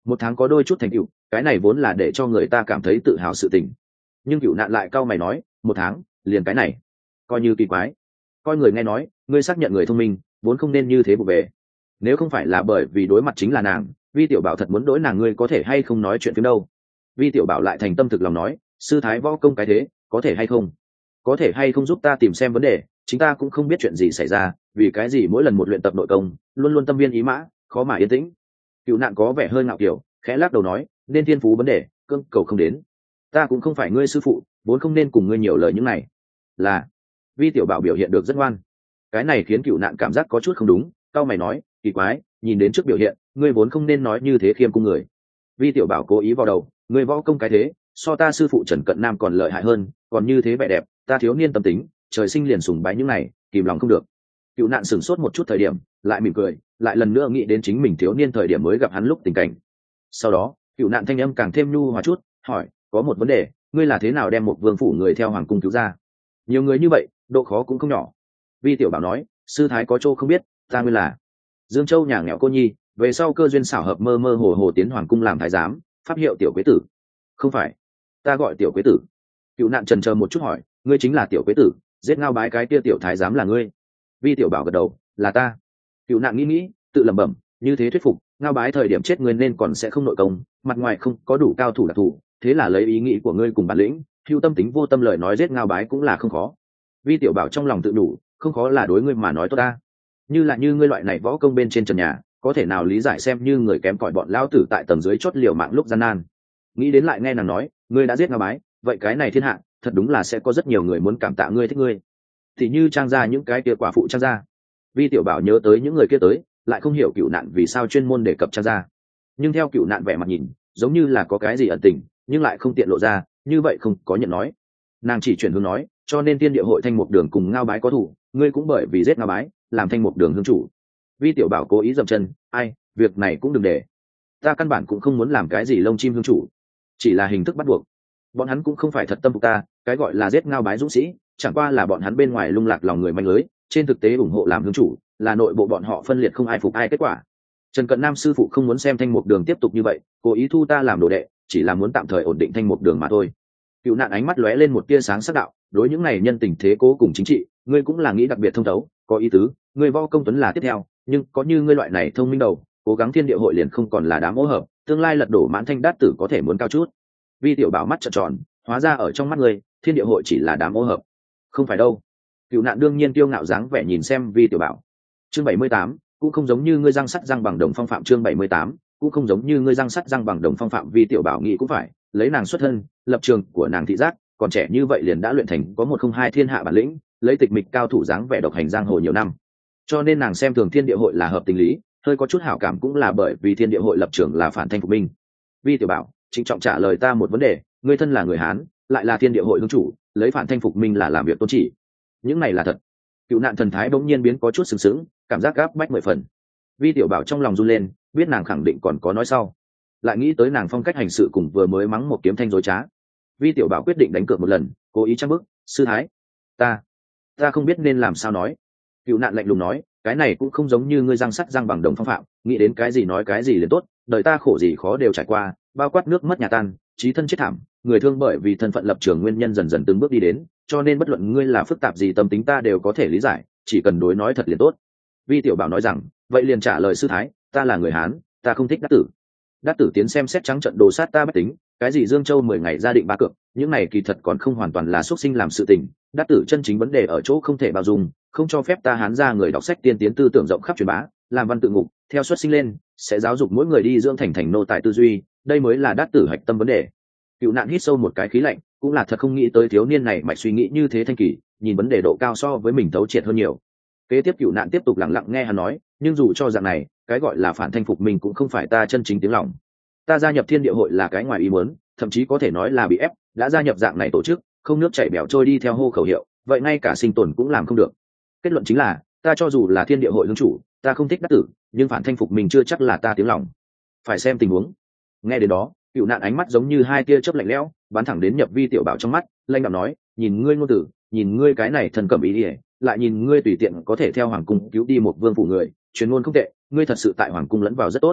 một tháng có đôi chút thành tựu, cái này vốn là để cho người ta cảm thấy tự hào sự tình. Nhưng cựu nạn lại cau mày nói, một tháng liền cái này coi như kỳ quái. Coi người nghe nói ngươi xác nhận người thông minh vốn không nên như thế vụ về. Nếu không phải là bởi vì đối mặt chính là nàng, Vi tiểu bảo thật muốn đối nàng, ngươi có thể hay không nói chuyện phim đâu. Vi tiểu bảo lại thành tâm thực lòng nói, sư thái võ công cái thế, có thể hay không có thể hay không giúp ta tìm xem vấn đề, chính ta cũng không biết chuyện gì xảy ra, vì cái gì mỗi lần một luyện tập nội công luôn luôn tâm viên ý mã, khó mà yên tĩnh. Cựu nạn có vẻ hơi ngạo kiểu, khẽ lắc đầu nói, nên thiên phú vấn đề cơm cầu không đến, ta cũng không phải ngươi sư phụ, vốn không nên cùng ngươi nhiều lời những này. Là Vi tiểu bảo biểu hiện được rất ngoan, cái này khiến cựu nạn cảm giác có chút không đúng. Cao mày nói, kỳ quái, nhìn đến trước biểu hiện ngươi vốn không nên nói như thế khiêm cung người. Vi tiểu bảo cố ý vào đầu, ngươi võ công cái thế so ta sư phụ Trần Cận Nam còn lợi hại hơn, còn như thế vẻ đẹp, ta thiếu niên tâm tính trời sinh liền sùng bái những này, kìm lòng không được. Cựu nạn sửng sốt một chút thời điểm lại mỉm cười, lại lần nữa nghĩ đến chính mình thiếu niên thời điểm mới gặp hắn lúc tình cảnh. Sau đó cựu nạn thanh âm càng thêm nhu hòa chút, hỏi, có một vấn đề, ngươi là thế nào đem một vương phủ người theo hoàng cung cứu ra? Nhiều người như vậy độ khó cũng không nhỏ. Vi tiểu bảo nói, sư thái có chỗ không biết, ta nguyên là Dương Châu nhà nghèo cô nhi, về sau cơ duyên xảo hợp mơ mơ hồ hồ tiến hoàng cung làm thái giám, pháp hiệu tiểu quế tử. Không phải, ta gọi tiểu quế tử. Cựu nạn trần chờ một chút hỏi, ngươi chính là tiểu quế tử, giết Ngao Bái cái kia tiểu thái giám là ngươi? Vi tiểu bảo gật đầu, là ta. Cựu nạn nghĩ nghĩ tự lẩm bẩm, như thế thuyết phục, Ngao Bái thời điểm chết ngươi nên còn sẽ không nội công, mặt ngoài không có đủ cao thủ đặc thù, thế là lấy ý nghĩ của ngươi cùng bản lĩnh, hưu tâm tính vô tâm lời nói giết Ngao Bái cũng là không khó. Vi tiểu bảo trong lòng tự đủ, không khó là đối ngươi mà nói tốt ta. Như là như ngươi loại này võ công bên trên trần nhà, có thể nào lý giải xem như người kém cỏi bọn lao tử tại tầng dưới chót liều mạng lúc gian nan. Nghĩ đến lại nghe nàng nói, ngươi đã giết Ngao Bái, vậy cái này thiên hạ thật đúng là sẽ có rất nhiều người muốn cảm tạ ngươi, thích ngươi. Thì như Trang gia những cái kia quả phụ Trang gia. Vi tiểu bảo nhớ tới những người kia tới, lại không hiểu cựu nạn vì sao chuyên môn đề cập Trang gia. Nhưng theo cựu nạn vẻ mặt nhìn, giống như là có cái gì ẩn tình, nhưng lại không tiện lộ ra, như vậy không có nhận nói. Nàng chỉ chuyển hướng nói, cho nên Tiên Địa hội Thanh Mục Đường cùng Ngao Bái có thủ, ngươi cũng bởi vì giết Ngao Bái làm Thanh Mục Đường hương chủ. Vi tiểu bảo cố ý dậm chân, ai, việc này cũng đừng để, ta căn bản cũng không muốn làm cái gì lông chim hương chủ, chỉ là hình thức bắt buộc. Bọn hắn cũng không phải thật tâm phục ta, cái gọi là giết Ngao Bái dũng sĩ chẳng qua là bọn hắn bên ngoài lung lạc lòng người manh lưới, trên thực tế ủng hộ làm hương chủ là nội bộ bọn họ phân liệt không ai phục ai kết quả. Trần Cận Nam sư phụ không muốn xem Thanh Mục Đường tiếp tục như vậy, cố ý thu ta làm đồ đệ, chỉ là muốn tạm thời ổn định Thanh Mục Đường mà thôi. Cựu nạn ánh mắt lóe lên một tia sáng sắc đạo, đối những này nhân tình thế cố cùng chính trị, ngươi cũng là nghĩ đặc biệt thông thấu, có ý tứ. Ngươi võ công tuấn là tiếp theo, nhưng có như ngươi loại này thông minh đầu, cố gắng Thiên Địa hội liền không còn là đám ô hợp, tương lai lật đổ Mãn Thanh Đát Tử có thể muốn cao chút. Vi tiểu bảo mắt trợn tròn, hóa ra ở trong mắt ngươi, Thiên Địa hội chỉ là đám ô hợp. Không phải đâu. Cựu nạn đương nhiên kiêu ngạo dáng vẻ nhìn xem Vi tiểu bảo. Chương bảy mươi tám, cũng không giống như ngươi răng sắt răng bằng đồng phong phạm. Chương bảy mươi tám, cũng không giống như ngươi răng sắt răng bằng đồng phong phạm. Vi tiểu bảo nghĩ cũng phải, lấy nàng xuất thân, lập trường của nàng thị giác, còn trẻ như vậy liền đã luyện thành có một không hai thiên hạ bản lĩnh, lấy tịch mịch cao thủ dáng vẻ độc hành giang hồ nhiều năm, cho nên nàng xem thường Thiên Địa hội là hợp tình lý, hơi có chút hảo cảm cũng là bởi vì Thiên Địa hội lập trường là phản Thanh phục minh. Vi tiểu bảo trịnh trọng trả lời ta một vấn đề, ngươi thân là người Hán, lại là Thiên Địa hội hương chủ, lấy phản Thanh phục minh là làm việc tôn chỉ, những này là thật? Cựu nạn thần thái bỗng nhiên biến có chút sừng sững, cảm giác gáp bách mười phần. Vi tiểu bảo trong lòng run lên, biết nàng khẳng định còn có nói sau, lại nghĩ tới nàng phong cách hành sự cùng vừa mới mắng một kiếm thanh dối trá. Vi tiểu bảo quyết định đánh cược một lần, cố ý trang bức, sư thái, ta ta không biết nên làm sao nói. Cựu nạn lạnh lùng nói, cái này cũng không giống như ngươi răng sắt răng bằng đồng phong phạm, nghĩ đến cái gì nói cái gì liền tốt, đời ta khổ gì khó đều trải qua, bao quát nước mất nhà tan, chí thân chết thảm, người thương bởi vì thân phận lập trường nguyên nhân dần dần từng bước đi đến, cho nên bất luận ngươi là phức tạp gì tâm tính ta đều có thể lý giải, chỉ cần đối nói thật liền tốt. Vi tiểu bảo nói rằng, vậy liền trả lời sư thái, ta là người Hán, ta không thích Đát Tử. Đát Tử tiến xem xét trắng trận đồ sát ta bất tính, cái gì Dương Châu mười ngày gia định ba cược, những này kỳ thật còn không hoàn toàn là xuất sinh làm sự tình. Đát Tử chân chính vấn đề ở chỗ không thể bao dung, không cho phép ta Hán ra người đọc sách tiên tiến tư tưởng rộng khắp truyền bá, làm văn tự ngục, theo xuất sinh lên, sẽ giáo dục mỗi người đi dưỡng thành thành nô tài tư duy, đây mới là Đát Tử hạch tâm vấn đề. Cựu nạn hít sâu một cái khí lạnh, cũng là thật không nghĩ tới thiếu niên này mạch suy nghĩ như thế thanh kỳ, nhìn vấn đề độ cao so với mình thấu triệt hơn nhiều. Kế tiếp Cựu nạn tiếp tục lặng lặng nghe hắn nói, nhưng dù cho dạng này, cái gọi là phản Thanh phục mình cũng không phải ta chân chính tiếng lòng. Ta gia nhập Thiên Địa hội là cái ngoài ý muốn, thậm chí có thể nói là bị ép, đã gia nhập dạng này tổ chức, không nước chảy bẻo trôi đi theo hô khẩu hiệu, vậy ngay cả sinh tồn cũng làm không được. Kết luận chính là, ta cho dù là Thiên Địa hội hương chủ, ta không thích Đát Tử, nhưng phản Thanh phục mình chưa chắc là ta tiếng lòng. Phải xem tình huống. Nghe đến đó, Cựu nạn ánh mắt giống như hai tia chớp lạnh lẽo, bắn thẳng đến nhập Vi tiểu bảo trong mắt, lanh đạm nói, nhìn ngươi ngôn tử, nhìn ngươi cái này thần cẩm ý ỉa, lại nhìn ngươi tùy tiện có thể theo hoàng cung cứu đi một vương phủ người, truyền ngôn không tệ, ngươi thật sự tại hoàng cung lẫn vào rất tốt.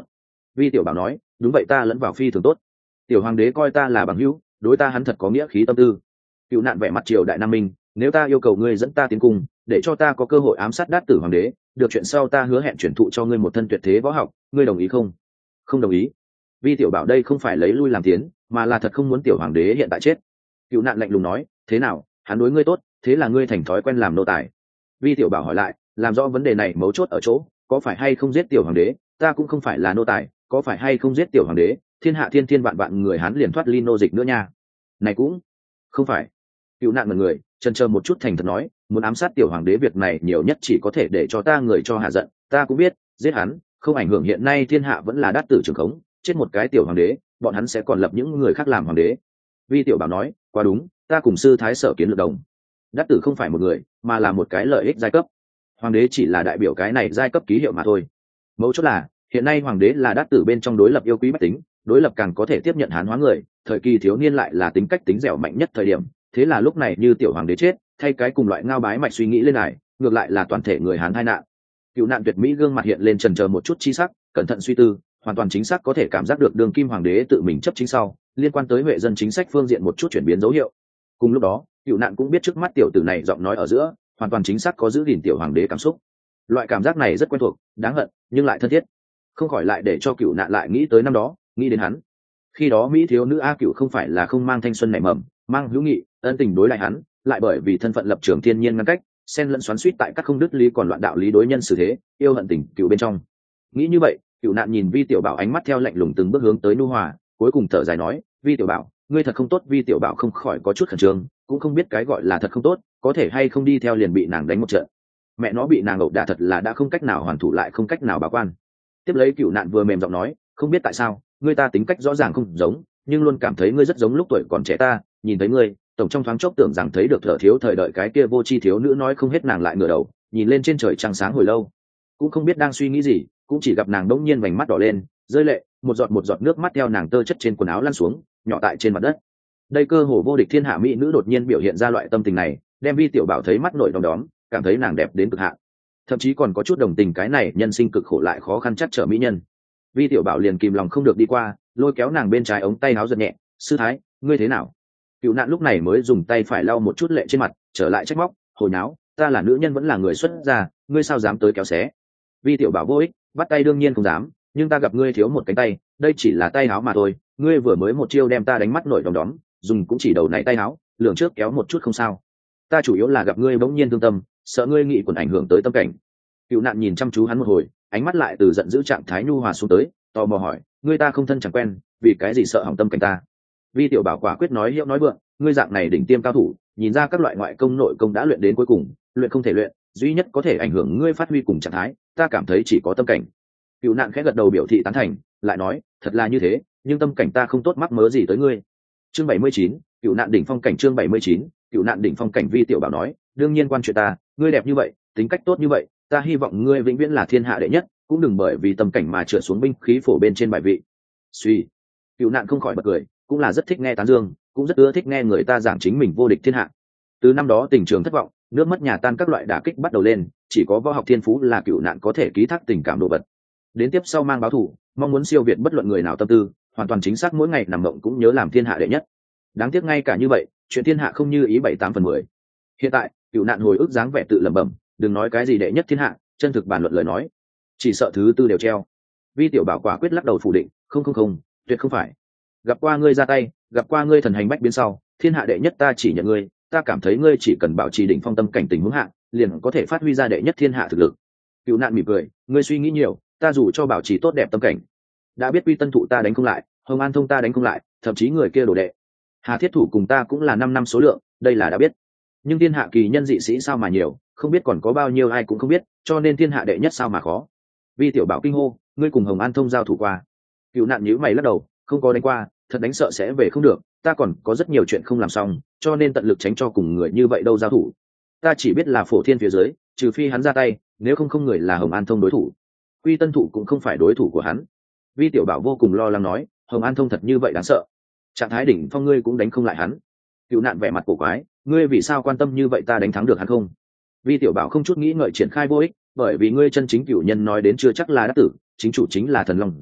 Vi tiểu bảo nói, đúng vậy, ta lẫn vào phi thường tốt. Tiểu hoàng đế coi ta là bằng hữu, đối ta hắn thật có nghĩa khí tâm tư. Cựu nạn vẻ mặt triều đại nam minh, nếu ta yêu cầu ngươi dẫn ta tiến cung, để cho ta có cơ hội ám sát đát tử hoàng đế, được chuyện sau ta hứa hẹn chuyển thụ cho ngươi một thân tuyệt thế võ học, ngươi đồng ý không? Không đồng ý. Vi tiểu bảo đây không phải lấy lui làm tiến, mà là thật không muốn tiểu hoàng đế hiện tại chết. Cựu nạn lạnh lùng nói, thế nào, hắn đối ngươi tốt, thế là ngươi thành thói quen làm nô tài. Vi tiểu bảo hỏi lại, làm rõ vấn đề này mấu chốt ở chỗ, có phải hay không giết tiểu hoàng đế, ta cũng không phải là nô tài, có phải hay không giết tiểu hoàng đế, thiên hạ thiên thiên vạn vạn người hắn liền thoát ly nô dịch nữa nha. Này cũng không phải. Cựu nạn mật người chần chờ một chút thành thật nói, muốn ám sát tiểu hoàng đế việc này nhiều nhất chỉ có thể để cho ta người cho hạ giận, ta cũng biết giết hắn không ảnh hưởng hiện nay thiên hạ vẫn là đát tử trường khống, chết một cái tiểu hoàng đế bọn hắn sẽ còn lập những người khác làm hoàng đế. Vi tiểu bảo nói, quá đúng, ta cùng sư thái sở kiến lược đồng. Đát tử không phải một người mà là một cái lợi ích giai cấp, hoàng đế chỉ là đại biểu cái này giai cấp ký hiệu mà thôi. Mấu chốt là hiện nay hoàng đế là đát tử bên trong đối lập yêu quý bách tính, đối lập càng có thể tiếp nhận hán hóa người, thời kỳ thiếu niên lại là tính cách tính dẻo mạnh nhất thời điểm, thế là lúc này như tiểu hoàng đế chết, thay cái cùng loại ngao bái mạch suy nghĩ lên này, ngược lại là toàn thể người hán tai nạn. Cựu nạn tuyệt mỹ gương mặt hiện lên trần chờ một chút chi sắc, cẩn thận suy tư, hoàn toàn chính xác có thể cảm giác được đường kim hoàng đế tự mình chấp chính sau liên quan tới huệ dân chính sách phương diện một chút chuyển biến dấu hiệu. Cùng lúc đó cựu nạn cũng biết trước mắt tiểu tử này giọng nói ở giữa hoàn toàn chính xác có giữ gìn tiểu hoàng đế cảm xúc. Loại cảm giác này rất quen thuộc, đáng hận nhưng lại thân thiết, không khỏi lại để cho cựu nạn lại nghĩ tới năm đó, nghĩ đến hắn khi đó mỹ thiếu nữ a cựu không phải là không mang thanh xuân nảy mầm, mang hữu nghị ân tình đối lại hắn, lại bởi vì thân phận lập trường thiên nhiên ngăn cách, xen lẫn xoắn suýt tại các không đứt lý còn loạn đạo lý đối nhân xử thế, yêu hận tình cựu bên trong. Nghĩ như vậy cựu nạn nhìn Vi tiểu bảo ánh mắt theo lạnh lùng từng bước hướng tới nu hòa, cuối cùng thở dài nói, Vi tiểu bảo ngươi thật không tốt. Vi tiểu bảo không khỏi có chút khẩn trương, cũng không biết cái gọi là thật không tốt, có thể hay không đi theo liền bị nàng đánh một trận, mẹ nó bị nàng ẩu đả thật là đã không cách nào hoàn thủ lại không cách nào bảo quan. Tiếp lấy cựu nạn vừa mềm giọng nói, không biết tại sao ngươi ta tính cách rõ ràng không giống, nhưng luôn cảm thấy ngươi rất giống lúc tuổi còn trẻ ta, nhìn thấy ngươi tổng trong thoáng chốc tưởng rằng thấy được thở thiếu thời đợi cái kia vô tri thiếu nữ. Nói không hết nàng lại ngửa đầu nhìn lên trên trời trăng sáng hồi lâu, cũng không biết đang suy nghĩ gì, cũng chỉ gặp nàng đống nhiên vành mắt đỏ lên rơi lệ, một giọt một giọt nước mắt theo nàng tơ chất trên quần áo lăn xuống nhỏ tại trên mặt đất. Đây cơ hồ vô địch thiên hạ mỹ nữ đột nhiên biểu hiện ra loại tâm tình này, đem Vi tiểu bảo thấy mắt nổi đom đóm, cảm thấy nàng đẹp đến cực hạn, thậm chí còn có chút đồng tình cái này nhân sinh cực khổ lại khó khăn chắc trở mỹ nhân. Vi tiểu bảo liền kìm lòng không được đi qua lôi kéo nàng bên trái ống tay áo giật nhẹ, sư thái ngươi thế nào? Cựu nạn lúc này mới dùng tay phải lau một chút lệ trên mặt, trở lại trách móc, hồi náo, ta là nữ nhân vẫn là người xuất gia, ngươi sao dám tới kéo xé? Vi tiểu bảo vô ích, bắt tay đương nhiên không dám, nhưng ta gặp ngươi thiếu một cánh tay, đây chỉ là tay áo mà thôi, ngươi vừa mới một chiêu đem ta đánh mắt nổi đom đóm, dùng cũng chỉ đầu này tay áo, lường trước kéo một chút không sao. Ta chủ yếu là gặp ngươi bỗng nhiên thương tâm, sợ ngươi nghị quần ảnh hưởng tới tâm cảnh. Cựu nạn nhìn chăm chú hắn một hồi, ánh mắt lại từ giận dữ trạng thái nhu hòa xuống tới, tò mò hỏi, ngươi ta không thân chẳng quen, vì cái gì sợ hỏng tâm cảnh ta? Vi tiểu bảo quả quyết nói hiệu nói vượng, ngươi dạng này đỉnh tiêm cao thủ, nhìn ra các loại ngoại công nội công đã luyện đến cuối cùng, luyện không thể luyện, duy nhất có thể ảnh hưởng ngươi phát huy cùng trạng thái, ta cảm thấy chỉ có tâm cảnh. Cựu nạn khẽ gật đầu biểu thị tán thành, lại nói, thật là như thế, nhưng tâm cảnh ta không tốt mắc mớ gì tới ngươi. Chương bảy mươi chín, cựu nạn đỉnh phong cảnh. Chương bảy mươi chín, cựu nạn đỉnh phong cảnh. Vi tiểu bảo nói, đương nhiên quan chuyện ta, ngươi đẹp như vậy, tính cách tốt như vậy, ta hy vọng ngươi vĩnh viễn là thiên hạ đệ nhất, cũng đừng bởi vì tâm cảnh mà trượt xuống binh khí phổ bên trên bài vị. Suy, cựu nạn không khỏi bật cười, cũng là rất thích nghe tán dương, cũng rất ưa thích nghe người ta giảng chính mình vô địch thiên hạ. Từ năm đó tình trường thất vọng, nước mất nhà tan các loại đả kích bắt đầu lên, chỉ có võ học thiên phú là cựu nạn có thể ký thác tình cảm đồ vật. Đến tiếp sau mang báo thù, mong muốn siêu việt bất luận người nào tâm tư, hoàn toàn chính xác mỗi ngày nằm mộng cũng nhớ làm thiên hạ đệ nhất. Đáng tiếc ngay cả như vậy, chuyện thiên hạ không như ý bảy tám phần mười. Hiện tại cựu nạn hồi ức dáng vẻ tự lẩm bẩm, đừng nói cái gì đệ nhất thiên hạ, chân thực bàn luận lời nói, chỉ sợ thứ tư đều treo. Vi tiểu bảo quả quyết lắc đầu phủ định, không không không, tuyệt không phải. Gặp qua ngươi ra tay, gặp qua ngươi thần hành bách biến sau, thiên hạ đệ nhất ta chỉ nhận ngươi, ta cảm thấy ngươi chỉ cần bảo trì đỉnh phong tâm cảnh tình huống hạ, liền có thể phát huy ra đệ nhất thiên hạ thực lực. Cựu nạn mỉm cười, ngươi suy nghĩ nhiều, ta dù cho bảo trì tốt đẹp tâm cảnh, đã biết Quy Tân Thụ ta đánh không lại, Hồng An Thông ta đánh không lại, thậm chí người kia đồ đệ Hà Thiết Thủ cùng ta cũng là năm năm số lượng, đây là đã biết. Nhưng thiên hạ kỳ nhân dị sĩ sao mà nhiều, không biết còn có bao nhiêu ai cũng không biết, cho nên thiên hạ đệ nhất sao mà khó. Vi tiểu bảo kinh hô, ngươi cùng Hồng An Thông giao thủ qua? Cựu nạn nhíu mày lắc đầu, không có đánh qua, thật đánh sợ sẽ về không được, ta còn có rất nhiều chuyện không làm xong, cho nên tận lực tránh cho cùng người như vậy đâu giao thủ. Ta chỉ biết là Phổ Thiên phía dưới, trừ phi hắn ra tay, nếu không không người là Hồng An Thông đối thủ. Quy Tân Thụ cũng không phải đối thủ của hắn. Vi tiểu bảo vô cùng lo lắng nói, Hồng An Thông thật như vậy đáng sợ, trạng thái đỉnh phong ngươi cũng đánh không lại hắn. Cựu nạn vẻ mặt cổ quái, ngươi vì sao quan tâm như vậy ta đánh thắng được hắn không? Vi tiểu bảo không chút nghĩ ngợi triển khai vô ích, bởi vì ngươi chân chính cựu nhân nói đến chưa chắc là đắc tử, chính chủ chính là thần long giáo,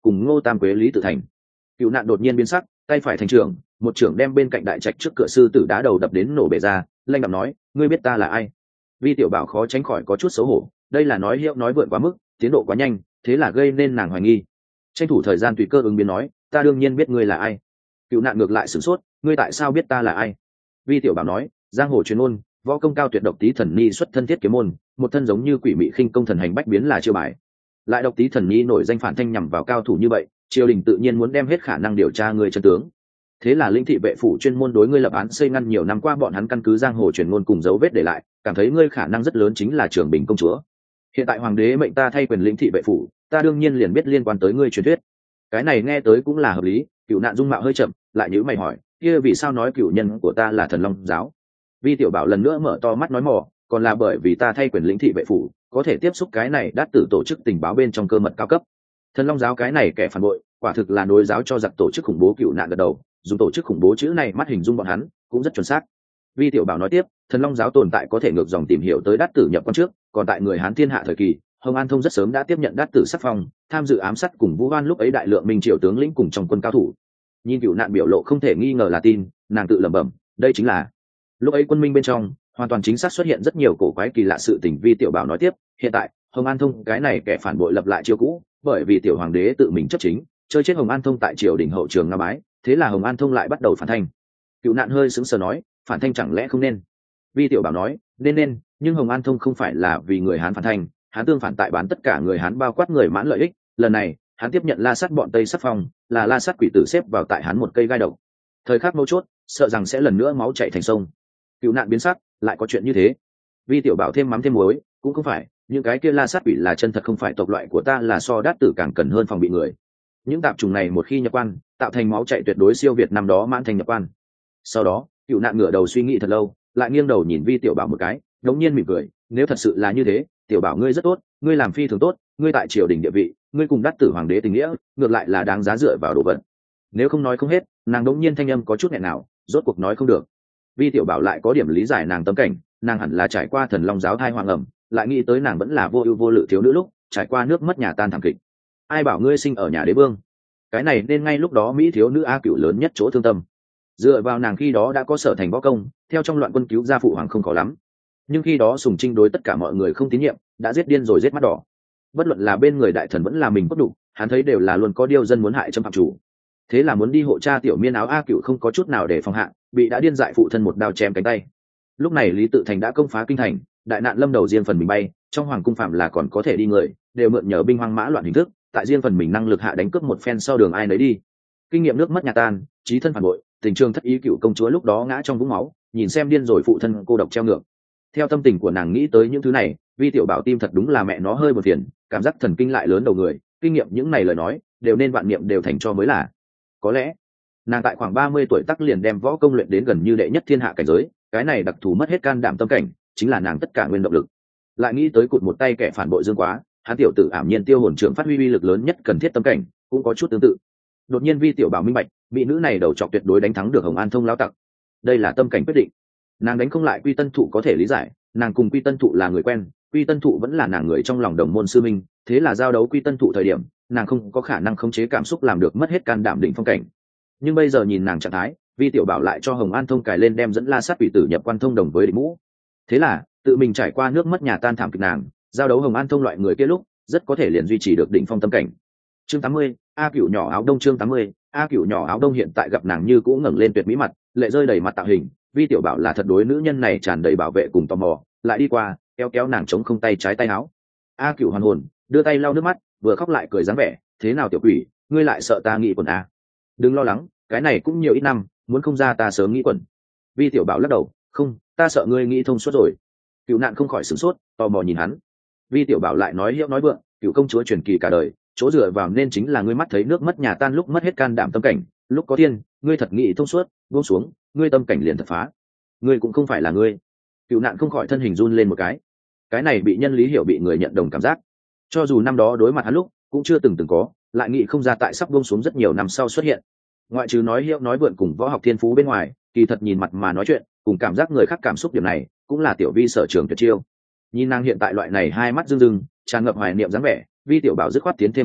cùng Ngô Tam Quế Lý Tự Thành. Cựu Nạn đột nhiên biến sắc, tay phải thành trưởng, một trưởng đem bên cạnh đại trạch trước cửa sư tử đá đầu đập đến nổ bể ra, lanh đạm nói, ngươi biết ta là ai? Vi Tiểu Bảo khó tránh khỏi có chút xấu hổ, đây là nói hiệu nói vượn quá mức, tiến độ quá nhanh, thế là gây nên nàng hoài nghi. Tranh thủ thời gian tùy cơ ứng biến nói, ta đương nhiên biết ngươi là ai. Cựu Nạn ngược lại sửng sốt, ngươi tại sao biết ta là ai? Vi Tiểu Bảo nói, giang hồ truyền ôn, võ công cao tuyệt độc tí thần ni xuất thân thiết kiếm môn, một thân giống như quỷ mị khinh công thần hành bách biến là chiêu bài. Lại độc tí thần ni nổi danh phản thanh nhằm vào cao thủ như vậy, triều đình tự nhiên muốn đem hết khả năng điều tra người chân tướng. Thế là Linh thị vệ phủ chuyên môn đối ngươi lập án xây ngăn nhiều năm qua, bọn hắn căn cứ giang hồ truyền ngôn cùng dấu vết để lại, cảm thấy ngươi khả năng rất lớn chính là Trường Bình công chúa. Hiện tại hoàng đế mệnh ta thay quyền Linh thị vệ phủ, ta đương nhiên liền biết liên quan tới ngươi truyền thuyết. Cái này nghe tới cũng là hợp lý. Cựu Nạn dung mạo hơi chậm, lại nhíu mày hỏi, kia vì sao nói cựu nhân của ta là Thần Long giáo? Vi Tiểu Bảo lần nữa mở to mắt nói mò, còn là bởi vì ta thay quyền lĩnh thị vệ phủ, có thể tiếp xúc cái này đát tử tổ chức tình báo bên trong cơ mật cao cấp. Thần Long giáo cái này kẻ phản bội, quả thực là nối giáo cho giặc tổ chức khủng bố. Cựu Nạn gật đầu, dùng tổ chức khủng bố chữ này mắt hình dung bọn hắn cũng rất chuẩn xác. Vi Tiểu Bảo nói tiếp, Thần Long giáo tồn tại có thể ngược dòng tìm hiểu tới đát tử nhập quan trước, còn tại người Hán thiên hạ thời kỳ, Hồng An Thông rất sớm đã tiếp nhận đát tử sắc phong, tham dự ám sát cùng Vũ Hoan lúc ấy đại lượng minh triều tướng lĩnh cùng trong quân cao thủ. Nhìn Cựu Nạn biểu lộ không thể nghi ngờ là tin, nàng tự lẩm bẩm, đây chính là lúc ấy quân minh bên trong hoàn toàn chính xác xuất hiện rất nhiều cổ quái kỳ lạ sự tình. Vi Tiểu Bảo nói tiếp, hiện tại Hồng An Thông cái này kẻ phản bội lập lại chiêu cũ, bởi vì tiểu hoàng đế tự mình chấp chính chơi chết Hồng An Thông tại triều đình hậu trường nga bái, thế là Hồng An Thông lại bắt đầu phản thanh. Cựu Nạn hơi sững sờ nói, phản thanh chẳng lẽ không nên? Vi Tiểu Bảo nói, nên nên, nhưng Hồng An Thông không phải là vì người Hán phản thanh, hắn tương phản tại bán tất cả người Hán bao quát người Mãn lợi ích. Lần này hắn tiếp nhận La Sát bọn Tây sắc phong, là La Sát quỷ tử xếp vào tại hắn một cây gai độc, thời khắc mấu chốt sợ rằng sẽ lần nữa máu chảy thành sông. Cựu Nạn biến sắc, lại có chuyện như thế? Vi Tiểu Bảo thêm mắm thêm muối, cũng không phải, những cái kia La Sát quỷ là chân thật không phải tộc loại của ta, là so đát tử càng cần hơn phòng bị người. Những tạp trùng này một khi nhập quan, tạo thành máu chảy tuyệt đối siêu việt năm đó Mãn Thành nhập quan. Sau đó Cựu Nạn ngửa đầu suy nghĩ thật lâu, lại nghiêng đầu nhìn Vi Tiểu Bảo một cái, đống nhiên mỉm cười, nếu thật sự là như thế, Tiểu Bảo ngươi rất tốt, ngươi làm phi thường tốt, ngươi tại triều đình địa vị, ngươi cùng đát tử hoàng đế tình nghĩa, ngược lại là đáng giá dựa vào đồ vật. Nếu không nói không hết, nàng đống nhiên thanh âm có chút nghẹn nào, rốt cuộc nói không được. Vi Tiểu Bảo lại có điểm lý giải nàng tâm cảnh, nàng hẳn là trải qua Thần Long giáo thai hoàng ẩm, lại nghĩ tới nàng vẫn là vô ưu vô lự thiếu nữ lúc trải qua nước mất nhà tan thảm kịch. Ai bảo ngươi sinh ở nhà đế vương? Cái này nên ngay lúc đó Mỹ thiếu nữ A Cửu lớn nhất chỗ thương tâm. Dựa vào nàng khi đó đã có sở thành võ công, theo trong loạn quân cứu gia phụ hoàng không khó lắm. Nhưng khi đó Sùng Trinh đối tất cả mọi người không tín nhiệm, đã giết điên rồi giết mắt đỏ. Bất luận là bên người đại thần vẫn là mình bất đủ, hắn thấy đều là luôn có điều dân muốn hại Trâm phạm chủ. Thế là muốn đi hộ cha tiểu miên áo A Cửu không có chút nào để phòng hạ, bị đã điên dại phụ thân một đao chém cánh tay. Lúc này Lý Tự Thành đã công phá kinh thành, đại nạn lâm đầu riêng phần mình bay, trong hoàng cung phạm là còn có thể đi người, đều mượn nhờ binh hoang mã loạn hình thức, tại riêng phần mình năng lực hạ đánh cướp một phen sau đường ai nấy đi. Kinh nghiệm nước mất nhà tan, trí thân phản bội, tình trường thất ý, Cựu công chúa lúc đó ngã trong vũng máu, nhìn xem điên rồi phụ thân cô độc treo ngược. Theo tâm tình của nàng nghĩ tới những thứ này, Vi Tiểu Bảo tim thật đúng là mẹ nó hơi một phiền, cảm giác thần kinh lại lớn đầu người, kinh nghiệm những này lời nói đều nên vạn niệm đều thành cho mới là. Có lẽ nàng tại khoảng ba mươi tuổi tắc liền đem võ công luyện đến gần như đệ nhất thiên hạ cảnh giới, cái này đặc thù mất hết can đảm tâm cảnh, chính là nàng tất cả nguyên động lực. Lại nghĩ tới cụt một tay kẻ phản bội Dương Quá, hắn tiểu tử ảm nhiên tiêu hồn trưởng phát huy uy lực lớn nhất cần thiết tâm cảnh, cũng có chút tương tự. Đột nhiên Vi Tiểu Bảo minh bạch, bị nữ này đầu chọc tuyệt đối đánh thắng được Hồng An Thông lão tặc. Đây là tâm cảnh quyết định. Nàng đánh không lại Quy Tân Thụ có thể lý giải, nàng cùng Quy Tân Thụ là người quen, Quy Tân Thụ vẫn là nàng người trong lòng đồng môn sư minh, thế là giao đấu Quy Tân Thụ thời điểm, nàng không có khả năng khống chế cảm xúc làm được mất hết can đảm định phong cảnh. Nhưng bây giờ nhìn nàng trạng thái, Vi Tiểu Bảo lại cho Hồng An Thông cài lên đem dẫn La Sát quỷ tử nhập quan thông đồng với địch mũ. Thế là tự mình trải qua nước mất nhà tan thảm kịch nàng, giao đấu Hồng An Thông loại người kia lúc, rất có thể liền duy trì được đỉnh phong tâm cảnh. Chương tám mươi, A Cửu nhỏ áo đông. Chương tám mươi, A Cửu nhỏ áo đông hiện tại gặp nàng như cũ ngẩng lên tuyệt mỹ mặt, lệ rơi đầy mặt tạo hình, Vi Tiểu Bảo là thật đối nữ nhân này tràn đầy bảo vệ cùng tò mò, lại đi qua kéo kéo nàng chống không tay trái tay áo. A Cửu hoàn hồn, đưa tay lau nước mắt, vừa khóc lại cười dáng vẻ, thế nào tiểu quỷ, ngươi lại sợ ta nghĩ quần à? Đừng lo lắng, cái này cũng nhiều ít năm, muốn không ra ta sớm nghĩ quần. Vi Tiểu Bảo lắc đầu, không, ta sợ ngươi nghĩ thông suốt rồi. Cựu Nạn không khỏi sửng sốt, tò mò nhìn hắn. Vi Tiểu Bảo lại nói hiệu nói vượng, Cựu công chúa truyền kỳ cả đời, chỗ dựa vào nên chính là ngươi mắt thấy nước mất nhà tan lúc mất hết can đảm tâm cảnh, lúc có thiên, ngươi thật nghĩ thông suốt, buông xuống, ngươi tâm cảnh liền thật phá. Ngươi cũng không phải là ngươi. Cựu Nạn không khỏi thân hình run lên một cái. Cái này bị nhân lý hiểu bị người nhận đồng cảm giác. Cho dù năm đó đối mặt hắn lúc, cũng chưa từng từng có, lại nghĩ không ra tại sắp buông xuống rất nhiều năm sau xuất hiện. Ngoại trừ nói hiệu nói vượn cùng võ học thiên phú bên ngoài, kỳ thật nhìn mặt mà nói chuyện, cùng cảm giác người khác cảm xúc điểm này, cũng là Tiểu Vi sở trường tuyệt chiêu. Nhìn nàng hiện tại loại này hai mắt rưng rưng, tràn ngập hoài niệm dáng vẻ, Vi Tiểu Bảo dứt khoát tiến thêm một bước,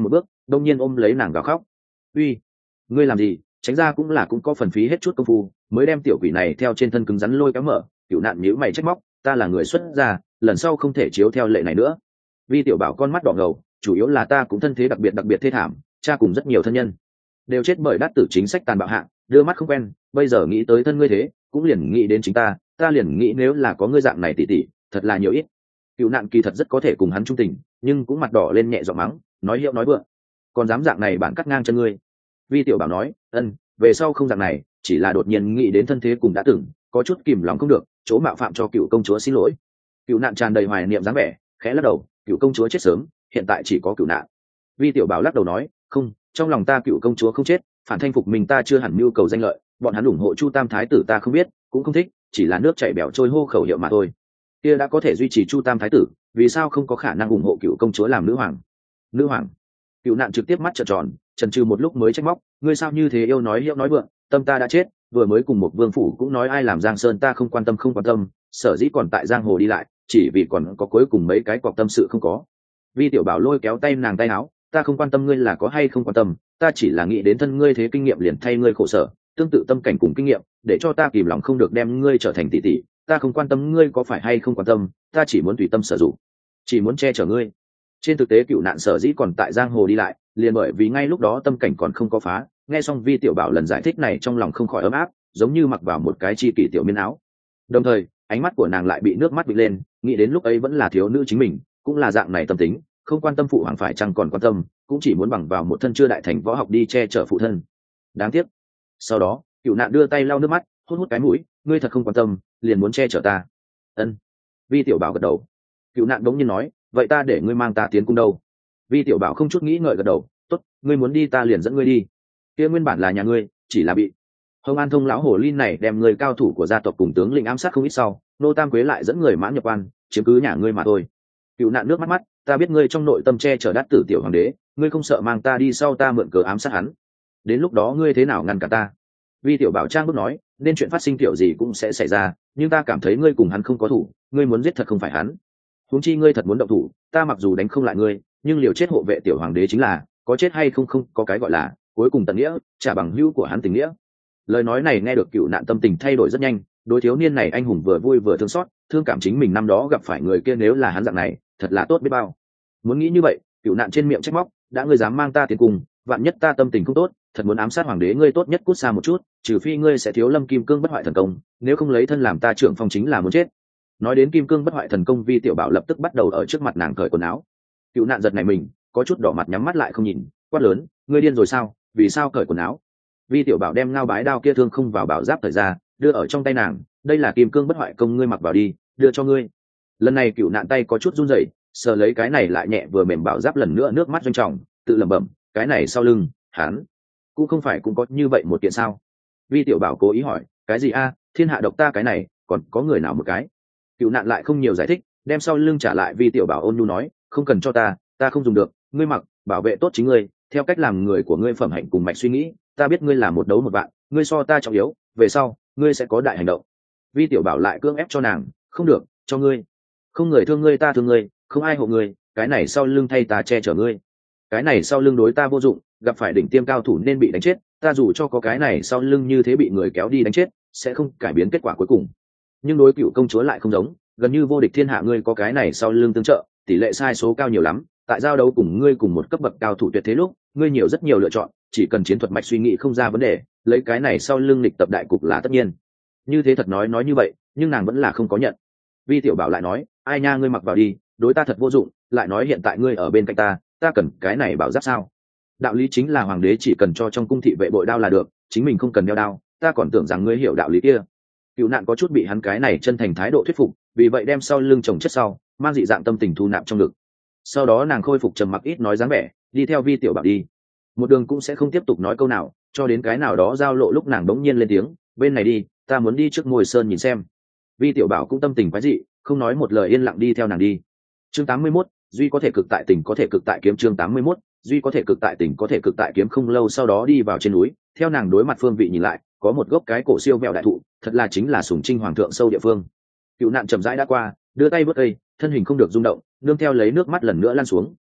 đông nhiên ôm lấy nàng gào khóc. Uy, ngươi làm gì? Tránh ra cũng là cũng có phần phí hết chút công phu mới đem tiểu quỷ này theo trên thân cứng rắn lôi kéo mở. Cựu nạn nhíu mày trách móc, ta là người xuất gia, lần sau không thể chiếu theo lệ này nữa. Vi tiểu bảo con mắt đỏ ngầu, chủ yếu là ta cũng thân thế đặc biệt đặc biệt thê thảm, cha cùng rất nhiều thân nhân đều chết bởi đát tử chính sách tàn bạo hạ, đưa mắt không quen, bây giờ nghĩ tới thân ngươi thế cũng liền nghĩ đến chính ta, ta liền nghĩ nếu là có ngươi dạng này tỉ tỉ, thật là nhiều ít. Cựu nạn kỳ thật rất có thể cùng hắn trung tình, nhưng cũng mặt đỏ lên nhẹ giọng mắng, nói hiệu nói vượng, còn dám dạng này bạn cắt ngang chân ngươi. Vi tiểu bảo nói, ân, về sau không dạng này, chỉ là đột nhiên nghĩ đến thân thế cùng đã từng, có chút kìm lòng không được, chỗ mạo phạm cho cựu công chúa xin lỗi. Cựu nạn tràn đầy hoài niệm dáng vẻ, khẽ lắc đầu, cựu công chúa chết sớm, hiện tại chỉ có cựu nạn. Vi tiểu bảo lắc đầu nói, không, trong lòng ta cựu công chúa không chết, phản thanh phục mình ta chưa hẳn mưu cầu danh lợi, bọn hắn ủng hộ Chu Tam thái tử ta không biết, cũng không thích, chỉ là nước chảy bẻo trôi hô khẩu hiệu mà thôi. Kia đã có thể duy trì Chu Tam thái tử, vì sao không có khả năng ủng hộ cựu công chúa làm nữ hoàng? Nữ hoàng? Cựu nạn trực tiếp mắt trợn tròn, chần chừ một lúc mới trách móc, ngươi sao như thế yêu nói hiệu nói vượng, tâm ta đã chết, vừa mới cùng một vương phủ cũng nói ai làm Giang Sơn ta không quan tâm không quan tâm, sở dĩ còn tại giang hồ đi lại, chỉ vì còn có cuối cùng mấy cái cọc tâm sự không có. Vi tiểu bảo lôi kéo tay nàng tay áo, ta không quan tâm ngươi là có hay không quan tâm, ta chỉ là nghĩ đến thân ngươi thế kinh nghiệm liền thay ngươi khổ sở, tương tự tâm cảnh cùng kinh nghiệm, để cho ta kìm lòng không được đem ngươi trở thành tỷ tỷ, ta không quan tâm ngươi có phải hay không quan tâm, ta chỉ muốn tùy tâm sử dụng, chỉ muốn che chở ngươi. Trên thực tế cựu nạn sở dĩ còn tại giang hồ đi lại, liền bởi vì ngay lúc đó tâm cảnh còn không có phá. Nghe xong Vi tiểu bảo lần giải thích này trong lòng không khỏi ấm áp, giống như mặc vào một cái chi kỷ tiểu miên áo. Đồng thời ánh mắt của nàng lại bị nước mắt bịt lên, nghĩ đến lúc ấy vẫn là thiếu nữ chính mình, cũng là dạng này tâm tính, không quan tâm phụ hoàng phải chăng còn quan tâm, cũng chỉ muốn bằng vào một thân chưa đại thành võ học đi che chở phụ thân. Đáng tiếc. Sau đó cựu nạn đưa tay lau nước mắt, hút hút cái mũi, ngươi thật không quan tâm, liền muốn che chở ta. Ân. Vi tiểu bảo gật đầu. Cựu nạn đống nhiên nói, vậy ta để ngươi mang ta tiến cung đâu? Vi tiểu bảo không chút nghĩ ngợi gật đầu, tốt, ngươi muốn đi ta liền dẫn ngươi đi. Kia nguyên bản là nhà ngươi, chỉ là bị Hồng An Thông lão hồ ly này đem người cao thủ của gia tộc cùng tướng lĩnh ám sát không ít sau, nô tam quế lại dẫn người mãn nhập quan, chiếm cứ nhà ngươi mà thôi. Cựu nạn nước mắt mắt, ta biết ngươi trong nội tâm che chở đát tử tiểu hoàng đế, ngươi không sợ mang ta đi sau ta mượn cớ ám sát hắn. Đến lúc đó ngươi thế nào ngăn cả ta? Vi tiểu bảo trang bước nói, nên chuyện phát sinh tiểu gì cũng sẽ xảy ra, nhưng ta cảm thấy ngươi cùng hắn không có thủ, ngươi muốn giết thật không phải hắn. Huống chi ngươi thật muốn động thủ, ta mặc dù đánh không lại ngươi, nhưng liều chết hộ vệ tiểu hoàng đế chính là, có chết hay không không có cái gọi là, cuối cùng tận nghĩa, trả bằng hữu của hắn tình nghĩa. Lời nói này nghe được cựu nạn tâm tình thay đổi rất nhanh, đối thiếu niên này anh hùng vừa vui vừa thương xót, thương cảm chính mình năm đó gặp phải người kia nếu là hắn dạng này, thật là tốt biết bao. Muốn nghĩ như vậy, cựu nạn trên miệng trách móc, đã ngươi dám mang ta tiến cùng, vạn nhất ta tâm tình không tốt, thật muốn ám sát hoàng đế ngươi tốt nhất cút xa một chút, trừ phi ngươi sẽ thiếu lâm kim cương bất hoại thần công, nếu không lấy thân làm ta trưởng phong chính là muốn chết. Nói đến kim cương bất hoại thần công, Vi tiểu bảo lập tức bắt đầu ở trước mặt nàng cởi quần áo. Cựu nạn giật này mình, có chút đỏ mặt nhắm mắt lại không nhìn, quát lớn, ngươi điên rồi sao, vì sao cởi quần áo? Vi tiểu bảo đem ngao bái đao kia thương không vào bảo giáp thời ra, đưa ở trong tay nàng, đây là kim cương bất hoại công, ngươi mặc vào đi, đưa cho ngươi. Lần này cựu nạn tay có chút run rẩy, sờ lấy cái này lại nhẹ vừa mềm bảo giáp, lần nữa nước mắt doanh trọng, tự lẩm bẩm, cái này sau lưng hắn cũng không phải cũng có như vậy một kiện sao? Vi tiểu bảo cố ý hỏi, cái gì a? Thiên hạ độc ta cái này, còn có người nào một cái? Cựu nạn lại không nhiều giải thích, đem sau lưng trả lại. Vi tiểu bảo ôn nhu nói, không cần cho ta, ta không dùng được, ngươi mặc, bảo vệ tốt chính ngươi, theo cách làm người của ngươi phẩm hạnh cùng mạch suy nghĩ, ta biết ngươi là một đấu một bạn, ngươi so ta trọng yếu, về sau ngươi sẽ có đại hành động. Vi tiểu bảo lại cưỡng ép cho nàng, không được, cho ngươi, không người thương ngươi ta thương ngươi, không ai hộ ngươi, cái này sau lưng thay ta che chở ngươi, cái này sau lưng đối ta vô dụng, gặp phải đỉnh tiêm cao thủ nên bị đánh chết, ta dù cho có cái này sau lưng như thế bị người kéo đi đánh chết, sẽ không cải biến kết quả cuối cùng. Nhưng đối cựu công chúa lại không giống, gần như vô địch thiên hạ, ngươi có cái này sau lưng tương trợ, tỷ lệ sai số cao nhiều lắm, tại giao đấu cùng ngươi cùng một cấp bậc cao thủ tuyệt thế lúc, ngươi nhiều rất nhiều lựa chọn, chỉ cần chiến thuật mạch suy nghĩ không ra vấn đề, lấy cái này sau lưng lịch tập đại cục là tất nhiên. Như thế thật nói nói như vậy, nhưng nàng vẫn là không có nhận. Vi tiểu bảo lại nói, ai nha, ngươi mặc vào đi, đối ta thật vô dụng, lại nói hiện tại ngươi ở bên cạnh ta, ta cần cái này bảo giáp sao? Đạo lý chính là hoàng đế chỉ cần cho trong cung thị vệ bội đao là được, chính mình không cần đeo đao, ta còn tưởng rằng ngươi hiểu đạo lý kia. Cựu nạn có chút bị hắn cái này chân thành thái độ thuyết phục, vì vậy đem sau lưng chồng chất sau, mang dị dạng tâm tình thu nạp trong ngực. Sau đó nàng khôi phục trầm mặc ít nói dáng vẻ, đi theo Vi tiểu bảo đi. Một đường cũng sẽ không tiếp tục nói câu nào, cho đến cái nào đó giao lộ lúc nàng đống nhiên lên tiếng, bên này đi, ta muốn đi trước ngôi sơn nhìn xem. Vi tiểu bảo cũng tâm tình quái dị, không nói một lời yên lặng đi theo nàng đi. Chương tám mươi mốt, duy có thể cực tại tình có thể cực tại kiếm. Chương tám mươi mốt, duy có thể cực tại tình có thể cực tại kiếm. Không lâu sau đó đi vào trên núi, theo nàng đối mặt phương vị nhìn lại, có một gốc cái cổ siêu vẹo đại thụ, thật là chính là sùng trinh hoàng thượng sâu địa phương. Cựu nạn chậm rãi đã qua, đưa tay vớt cây, thân hình không được rung động, nương theo lấy nước mắt lần nữa lan xuống.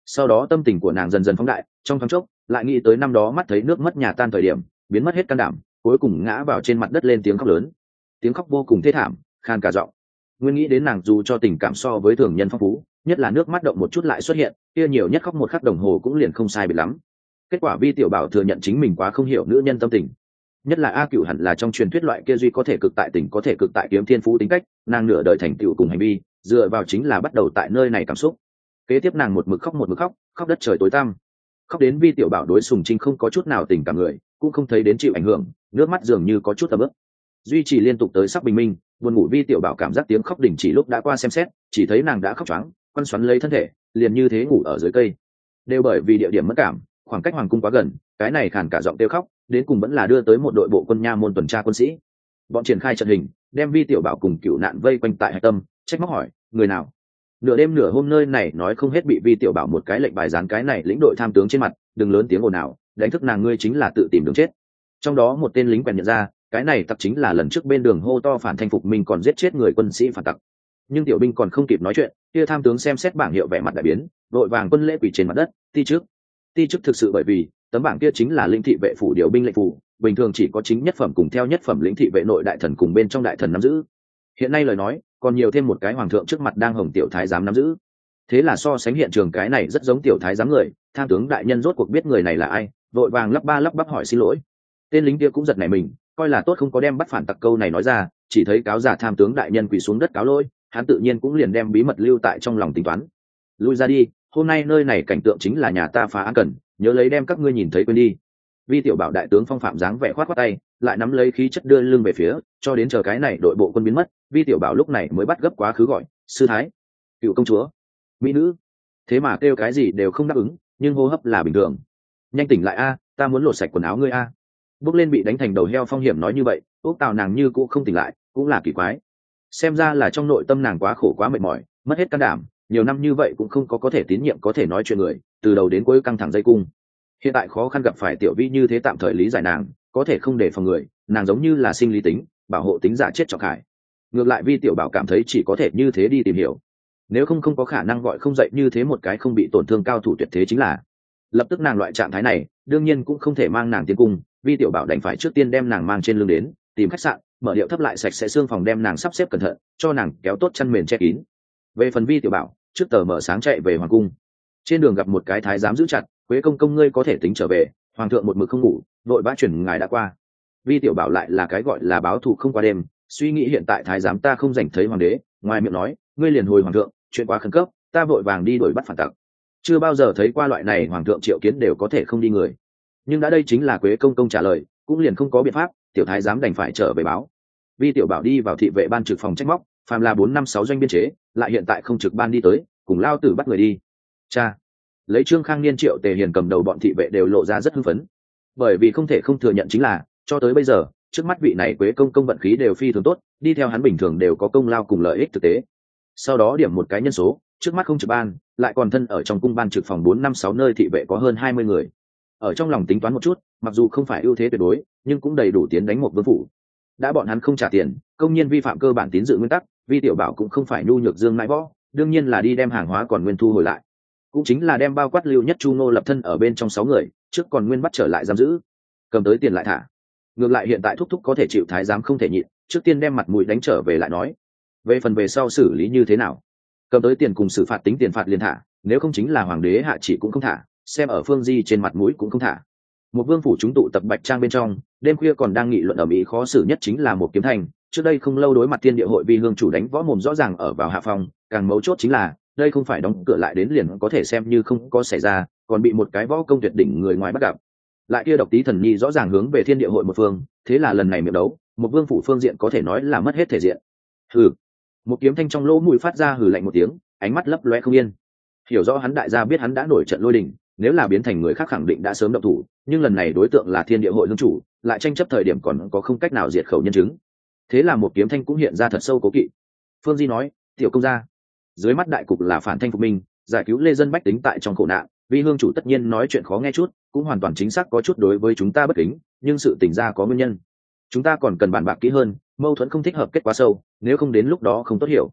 Sau đó tâm tình của nàng dần dần phóng đại, trong thoáng chốc lại nghĩ tới năm đó mắt thấy nước mất nhà tan thời điểm, biến mất hết can đảm, cuối cùng ngã vào trên mặt đất lên tiếng khóc lớn. Tiếng khóc vô cùng thê thảm, khan cả giọng. Nguyên nghĩ đến nàng dù cho tình cảm so với thường nhân phong phú, nhất là nước mắt động một chút lại xuất hiện, kia nhiều nhất khóc một khắc đồng hồ cũng liền không sai biệt lắm. Kết quả Vi Tiểu Bảo thừa nhận chính mình quá không hiểu nữ nhân tâm tình, nhất là A Cựu hẳn là trong truyền thuyết loại kia duy có thể cực tại tình có thể cực tại kiếm thiên phú tính cách, nàng nửa đời thành tựu cùng hành vi dựa vào chính là bắt đầu tại nơi này cảm xúc. Kế tiếp nàng một mực khóc một mực khóc, khóc đất trời tối tăm, khóc đến Vi Tiểu Bảo đối Sùng Trinh không có chút nào tình cảm người, cũng không thấy đến chịu ảnh hưởng, nước mắt dường như có chút tầm ướp. Duy trì liên tục tới sắc bình minh, buồn ngủ Vi Tiểu Bảo cảm giác tiếng khóc đình chỉ lúc đã qua xem xét, chỉ thấy nàng đã khóc choáng, quăn xoắn lấy thân thể, liền như thế ngủ ở dưới cây. Đều bởi vì địa điểm mất cảm, khoảng cách hoàng cung quá gần, cái này khàn cả giọng kêu khóc, đến cùng vẫn là đưa tới một đội bộ quân nha môn tuần tra quân sĩ. Bọn triển khai trận hình, đem Vi Tiểu Bảo cùng Cựu Nạn vây quanh tại hạch tâm, trách móc hỏi, người nào? Nửa đêm nửa hôm nơi này nói không hết bị Vi Tiểu Bảo một cái lệnh bài dán cái này lĩnh đội tham tướng trên mặt, đừng lớn tiếng ồn ào, đánh thức nàng ngươi chính là tự tìm đường chết. Trong đó một tên lính quèn nhận ra, cái này tặc chính là lần trước bên đường hô to phản thanh phục mình còn giết chết người quân sĩ phản tặc. Nhưng tiểu binh còn không kịp nói chuyện, kia tham tướng xem xét bảng hiệu vẻ mặt đại biến, vội vàng quân lễ quỳ trên mặt đất, ti trước. Ti chức thực sự bởi vì tấm bảng kia chính là lĩnh thị vệ phủ điều binh lệnh phủ, bình thường chỉ có chính nhất phẩm cùng theo nhất phẩm lĩnh thị vệ nội đại thần cùng bên trong đại thần nắm giữ. Hiện nay lời nói còn nhiều thêm một cái hoàng thượng trước mặt đang hồng tiểu thái giám nắm giữ. Thế là so sánh hiện trường cái này rất giống tiểu thái giám người, tham tướng đại nhân rốt cuộc biết người này là ai, vội vàng lắp ba lắp bắp hỏi xin lỗi. Tên lính kia cũng giật nảy mình, coi là tốt không có đem bắt phản tặc câu này nói ra, chỉ thấy cáo giả tham tướng đại nhân quỳ xuống đất cáo lỗi, hắn tự nhiên cũng liền đem bí mật lưu tại trong lòng tính toán. Lui ra đi, hôm nay nơi này cảnh tượng chính là nhà ta phá án cần, nhớ lấy đem các ngươi nhìn thấy quên đi. Vi Tiểu Bảo đại tướng phong phạm dáng vẻ khoát khoát tay, lại nắm lấy khí chất đưa lưng về phía, cho đến chờ cái này đội bộ quân biến mất, Vi Tiểu Bảo lúc này mới bắt gấp quá khứ gọi, sư thái, Cựu công chúa, mỹ nữ. Thế mà kêu cái gì đều không đáp ứng, nhưng hô hấp là bình thường. Nhanh tỉnh lại a, ta muốn lột sạch quần áo ngươi a. Bước lên bị đánh thành đầu heo Phong Hiểm nói như vậy, ốc tào nàng như cũ không tỉnh lại, cũng là kỳ quái. Xem ra là trong nội tâm nàng quá khổ quá mệt mỏi, mất hết can đảm, nhiều năm như vậy cũng không có có thể tín nhiệm có thể nói chuyện người, từ đầu đến cuối căng thẳng dây cung. Hiện tại khó khăn gặp phải Tiểu Vi như thế tạm thời lý giải nàng, có thể không để phòng người, nàng giống như là sinh lý tính, bảo hộ tính giả chết cho khải. Ngược lại Vi Tiểu Bảo cảm thấy chỉ có thể như thế đi tìm hiểu, nếu không không có khả năng gọi không dậy như thế một cái không bị tổn thương cao thủ tuyệt thế chính là. Lập tức nàng loại trạng thái này, đương nhiên cũng không thể mang nàng tiến cung, Vi Tiểu Bảo đành phải trước tiên đem nàng mang trên lưng đến, tìm khách sạn, mở điệu thấp lại sạch sẽ xương phòng đem nàng sắp xếp cẩn thận, cho nàng kéo tốt chăn mền che kín. Về phần Vi Tiểu Bảo, trước tờ mở sáng chạy về hoàng cung. Trên đường gặp một cái thái giám giữ chặt, Quế công công ngươi có thể tính trở về, hoàng thượng một mực không ngủ, vội vã chuyển ngài đã qua. Vi Tiểu Bảo lại là cái gọi là báo thù không qua đêm, suy nghĩ hiện tại thái giám ta không dành thấy hoàng đế, ngoài miệng nói, ngươi liền hồi hoàng thượng, chuyện quá khẩn cấp, ta vội vàng đi đuổi bắt phản tặc. Chưa bao giờ thấy qua loại này hoàng thượng triệu kiến đều có thể không đi người. Nhưng đã đây chính là Quế công công trả lời, cũng liền không có biện pháp, tiểu thái giám đành phải trở về báo. Vi Tiểu Bảo đi vào thị vệ ban trực phòng trách móc, phàm là bốn năm sáu doanh biên chế, lại hiện tại không trực ban đi tới, cùng lao tử bắt người đi. Cha, lấy Trương Khang Niên Triệu Tề Hiền cầm đầu bọn thị vệ đều lộ ra rất hưng phấn, bởi vì không thể không thừa nhận chính là, cho tới bây giờ, trước mắt vị này Quế công công vận khí đều phi thường tốt, đi theo hắn bình thường đều có công lao cùng lợi ích thực tế. Sau đó điểm một cái nhân số, trước mắt không trực ban, lại còn thân ở trong cung ban trực phòng bốn năm sáu nơi thị vệ có hơn hai mươi người. Ở trong lòng tính toán một chút, mặc dù không phải ưu thế tuyệt đối, nhưng cũng đầy đủ tiến đánh một vương phủ. Đã bọn hắn không trả tiền, công nhiên vi phạm cơ bản tín dự nguyên tắc, Vi Tiểu Bảo cũng không phải nhu nhược dương nãi võ, đương nhiên là đi đem hàng hóa còn nguyên thu hồi lại, cũng chính là đem bao quát lưu nhất Chu Nô lập thân ở bên trong sáu người, trước còn nguyên bắt trở lại giam giữ, cầm tới tiền lại thả. Ngược lại hiện tại thúc thúc có thể chịu thái giám không thể nhịn, trước tiên đem mặt mũi đánh trở về lại nói, về phần về sau xử lý như thế nào, cầm tới tiền cùng xử phạt tính tiền phạt liền thả, nếu không chính là hoàng đế hạ chỉ cũng không thả, xem ở phương di trên mặt mũi cũng không thả. Một vương phủ chúng tụ tập Bạch Trang bên trong, đêm khuya còn đang nghị luận ở mỹ khó xử nhất chính là một kiếm thành, trước đây không lâu đối mặt thiên địa hội vi hương chủ đánh võ mồm rõ ràng ở vào hạ phòng, càng mấu chốt chính là đây không phải đóng cửa lại đến liền có thể xem như không có xảy ra, còn bị một cái võ công tuyệt đỉnh người ngoài bắt gặp. Lại kia độc tí thần nhi rõ ràng hướng về thiên địa hội một phương, thế là lần này miệng đấu, một vương phủ phương diện có thể nói là mất hết thể diện. Hừ. Một kiếm thanh trong lỗ mũi phát ra hừ lạnh một tiếng, ánh mắt lấp loe không yên. Hiểu rõ hắn đại gia biết hắn đã nổi trận lôi đình, nếu là biến thành người khác khẳng định đã sớm động thủ, nhưng lần này đối tượng là thiên địa hội hương chủ, lại tranh chấp thời điểm còn có không cách nào diệt khẩu nhân chứng. Thế là một kiếm thanh cũng hiện ra thật sâu cố kỵ. Phương Di nói, tiểu công gia, dưới mắt đại cục là phản thanh phục minh, giải cứu lê dân bách tính tại trong khổ nạn, vì hương chủ tất nhiên nói chuyện khó nghe chút, cũng hoàn toàn chính xác có chút đối với chúng ta bất kính, nhưng sự tình ra có nguyên nhân, chúng ta còn cần bàn bạc kỹ hơn, mâu thuẫn không thích hợp kết quá sâu, nếu không đến lúc đó không tốt hiểu.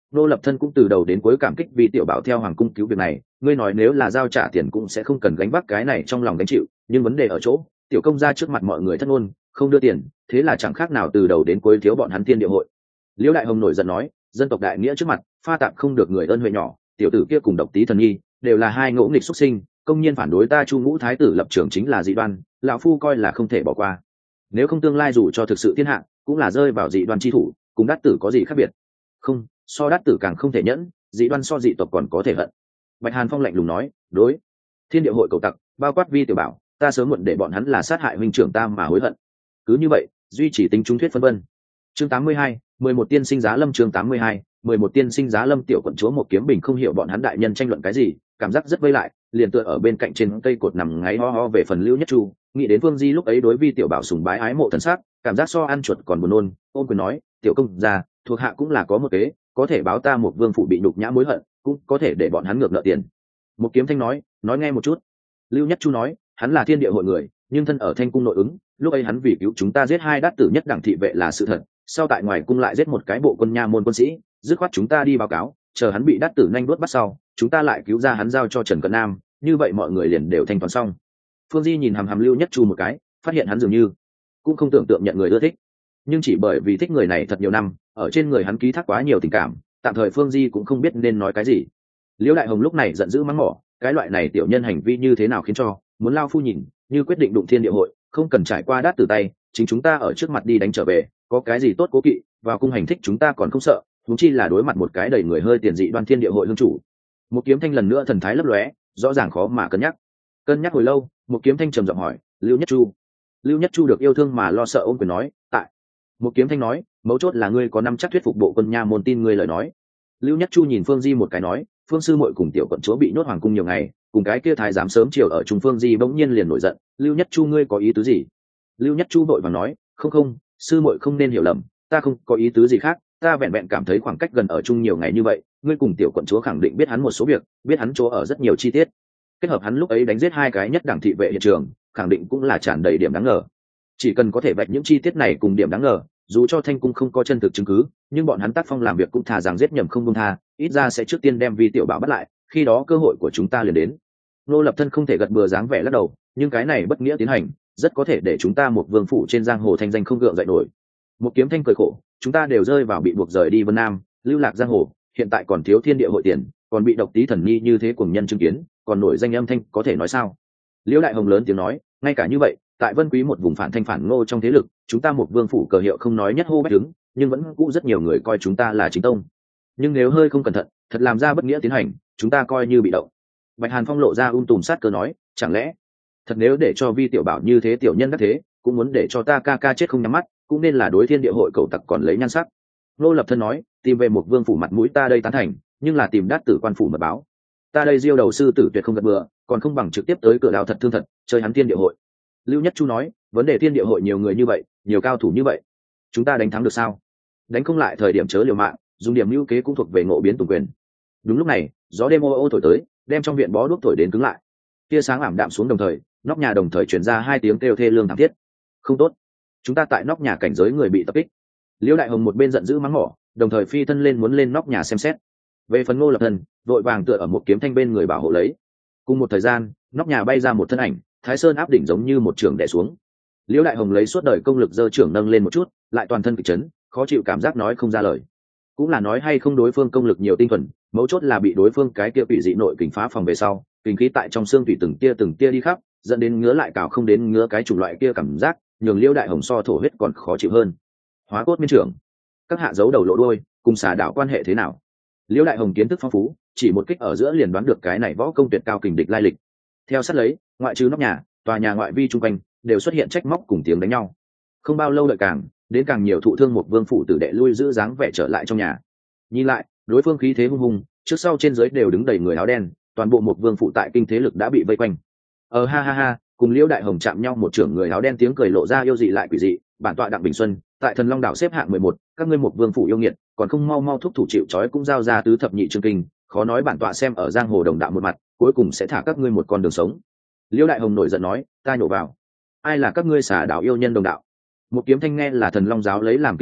Nô Lập Thân cũng từ đầu đến cuối cảm kích vì tiểu bảo theo hoàng cung cứu việc này, ngươi nói nếu là giao trả tiền cũng sẽ không cần gánh vác cái này trong lòng gánh chịu, nhưng vấn đề ở chỗ tiểu công gia trước mặt mọi người thất ngôn không đưa tiền, thế là chẳng khác nào từ đầu đến cuối thiếu bọn hắn Thiên Địa hội. Liễu Đại Hồng nổi giận nói, dân tộc đại nghĩa trước mặt pha tạp không được người ơn huệ nhỏ, tiểu tử kia cùng Độc Tý Thần Nhi đều là hai ngỗ nghịch xuất sinh, công nhiên phản đối ta Chu Ngũ thái tử lập trường chính là dị đoan, lão phu coi là không thể bỏ qua. Nếu không tương lai dù cho thực sự thiên hạ cũng là rơi vào dị đoan chi thủ, cùng đát tử có gì khác biệt? Không, so đát tử càng không thể nhẫn, dị đoan so dị tộc còn có thể hận. Bạch Hàn Phong lạnh lùng nói, đối Thiên Địa hội cầu tặc bao quát Vi tiểu bảo, ta sớm muộn để bọn hắn là sát hại huynh trưởng ta mà hối hận. Cứ như vậy duy chỉ tính trung thuyết phân vân. Chương tám mươi hai, mười một tiên sinh giá lâm. Chương tám mươi hai, mười một tiên sinh giá lâm. Tiểu quận chúa một kiếm bình không hiểu bọn hắn đại nhân tranh luận cái gì, cảm giác rất vây lại, liền tựa ở bên cạnh trên cây cột nằm ngáy ho ho về phần Lưu Nhất Chu, nghĩ đến Phương Di lúc ấy đối Vi tiểu bảo sùng bái ái mộ thần sắc, cảm giác so ăn chuột còn buồn nôn, ôm quyền nói, tiểu công gia, thuộc hạ cũng là có một kế, có thể báo ta một vương phủ bị nhục nhã mối hận, cũng có thể để bọn hắn ngược nợ tiền. Một kiếm thanh nói, nói nghe một chút. Lưu Nhất Chu nói, hắn là Thiên Địa hội người, nhưng thân ở Thanh cung nội ứng, lúc ấy hắn vì cứu chúng ta giết hai đát tử nhất đẳng thị vệ là sự thật, sau tại ngoài cung lại giết một cái bộ quân nha môn quân sĩ, dứt khoát chúng ta đi báo cáo, chờ hắn bị đát tử nhanh đuốt bắt sau, chúng ta lại cứu ra hắn giao cho Trần Cận Nam, như vậy mọi người liền đều thanh toán xong. Phương Di nhìn hàm hàm Lưu Nhất Chu một cái, phát hiện hắn dường như cũng không tưởng tượng nhận người ưa thích, nhưng chỉ bởi vì thích người này thật nhiều năm, ở trên người hắn ký thác quá nhiều tình cảm, tạm thời Phương Di cũng không biết nên nói cái gì. Liễu Đại Hồng lúc này giận dữ mắng mỏ, cái loại này tiểu nhân hành vi như thế nào khiến cho muốn lao phu nhìn như quyết định đụng Thiên Địa hội, không cần trải qua đát tử tay, chính chúng ta ở trước mặt đi đánh trở về, có cái gì tốt cố kỵ, vào cung hành thích chúng ta còn không sợ, huống chi là đối mặt một cái đầy người hơi tiền dị đoan Thiên Địa hội hương chủ. Một kiếm thanh lần nữa thần thái lấp lóe, rõ ràng khó mà cân nhắc. Cân nhắc hồi lâu, một kiếm thanh trầm giọng hỏi, Lưu Nhất Chu. Lưu Nhất Chu được yêu thương mà lo sợ ôm quyền nói, tại. Một kiếm thanh nói, mấu chốt là ngươi có năm chắc thuyết phục bộ quân nha môn tin ngươi lời nói. Lưu Nhất Chu nhìn Phương Di một cái nói, Phương sư muội cùng tiểu quận chúa bị nhốt hoàng cung nhiều ngày, cùng cái kia thái giám sớm chiều ở Trung Phương Di bỗng nhiên liền nổi giận, Lưu Nhất Chu ngươi có ý tứ gì? Lưu Nhất Chu vội vàng nói, không không, sư muội không nên hiểu lầm, ta không có ý tứ gì khác, ta vẹn vẹn cảm thấy khoảng cách gần ở chung nhiều ngày như vậy, ngươi cùng tiểu quận chúa khẳng định biết hắn một số việc, biết hắn chỗ ở rất nhiều chi tiết, kết hợp hắn lúc ấy đánh giết hai cái nhất đẳng thị vệ hiện trường, khẳng định cũng là tràn đầy điểm đáng ngờ. Chỉ cần có thể vạch những chi tiết này cùng điểm đáng ngờ, dù cho Thanh cung không có chân thực chứng cứ, nhưng bọn hắn tác phong làm việc cũng thà rằng giết nhầm không buông tha, ít ra sẽ trước tiên đem Vi tiểu bảo bắt lại, khi đó cơ hội của chúng ta liền đến. Nô Lập Thân không thể gật bừa dáng vẻ lắc đầu, nhưng cái này bất nghĩa tiến hành, rất có thể để chúng ta một vương phủ trên giang hồ thanh danh không gượng dậy nổi. Một kiếm thanh cười khổ, chúng ta đều rơi vào bị buộc rời đi Vân Nam, lưu lạc giang hồ, hiện tại còn thiếu Thiên Địa hội tiền, còn bị Độc Tý Thần Nhi như thế cuồng nhân chứng kiến, còn nổi danh âm thanh có thể nói sao? Liễu Đại Hồng lớn tiếng nói, ngay cả như vậy, tại Vân Quý một vùng phản thanh phản ngô trong thế lực, chúng ta một vương phủ cờ hiệu không nói nhất hô bách đứng, nhưng vẫn cũ rất nhiều người coi chúng ta là chính tông. Nhưng nếu hơi không cẩn thận, thật làm ra bất nghĩa tiến hành, chúng ta coi như bị động. Bạch Hàn Phong lộ ra ung tùm sát cơ nói, chẳng lẽ thật nếu để cho Vi tiểu bảo như thế tiểu nhân đắc thế, cũng muốn để cho ta ca ca chết không nhắm mắt, cũng nên là đối Thiên Địa hội cầu tặc còn lấy nhan sắc. Nô Lập Thân nói, tìm về một vương phủ mặt mũi ta đây tán thành, nhưng là tìm đát tử quan phủ mật báo, ta đây diêu đầu sư tử tuyệt không gật bừa, còn không bằng trực tiếp tới cửa đào thật thương thật, chơi hắn Thiên Địa hội. Lưu Nhất Chu nói, vấn đề Thiên Địa hội nhiều người như vậy, nhiều cao thủ như vậy, chúng ta đánh thắng được sao? Đánh không lại thời điểm chớ liều mạng, dùng điểm lưu kế cũng thuộc về ngộ biến tùng quyền. Đúng lúc này, gió đêm ô ô thổi tới, đem trong viện bó đuốc thổi đến cứng lại. Tia sáng ảm đạm xuống, đồng thời nóc nhà đồng thời truyền ra hai tiếng kêu thê lương thảm thiết. Không tốt, chúng ta tại nóc nhà cảnh giới người bị tập kích. Liễu Đại Hồng một bên giận dữ mắng mỏ, đồng thời phi thân lên muốn lên nóc nhà xem xét. Về phần Ngô Lập Thân, vội vàng tựa ở một kiếm thanh bên người bảo hộ lấy. Cùng một thời gian, nóc nhà bay ra một thân ảnh, Thái Sơn áp đỉnh giống như một trường đè xuống. Liễu Đại Hồng lấy suốt đời công lực giơ trưởng nâng lên một chút, lại toàn thân kịch chấn, khó chịu cảm giác nói không ra lời. Cũng là nói hay không đối phương công lực nhiều tinh thuần, mấu chốt là bị đối phương cái kia bị dị nội kình phá phòng về sau, kình khí tại trong xương thủy từng tia từng tia đi khắp, dẫn đến ngứa lại cào không đến ngứa cái chủng loại kia cảm giác, nhường Liễu Đại Hồng so thổ huyết còn khó chịu hơn. Hóa cốt miên trưởng, các hạ giấu đầu lộ đuôi, cùng xà đạo quan hệ thế nào? Liễu Đại Hồng kiến thức phong phú, chỉ một kích ở giữa liền đoán được cái này võ công tuyệt cao kình địch lai lịch. Theo sát lấy, ngoại trừ nóc nhà, tòa nhà ngoại vi trung quanh đều xuất hiện trách móc cùng tiếng đánh nhau. Không bao lâu đợi càng đến càng nhiều thụ thương một vương phủ tử đệ lui giữ dáng vẻ trở lại trong nhà. Nhìn lại, đối phương khí thế hung hùng, trước sau trên dưới đều đứng đầy người áo đen, toàn bộ một vương phủ tại kinh thế lực đã bị vây quanh. Ờ ha ha ha, cùng Liễu Đại Hồng chạm nhau một trưởng người áo đen tiếng cười lộ ra yêu dị lại quỷ dị, bản tọa Đặng Bình Xuân, tại Thần Long đảo xếp hạng mười một, các ngươi một vương phủ yêu nghiệt, còn không mau mau thúc thủ chịu trói cũng giao ra tứ thập nhị chương kinh, khó nói bản tọa xem ở giang hồ đồng đạo một mặt, cuối cùng sẽ thả các ngươi một con đường sống. Liễu Đại Hồng nổi giận nói, ta nhổ vào, ai là các ngươi xả đạo yêu nhân đồng đạo? Một kiếm thanh nghe là Thần Long giáo lấy làm kinh hãi,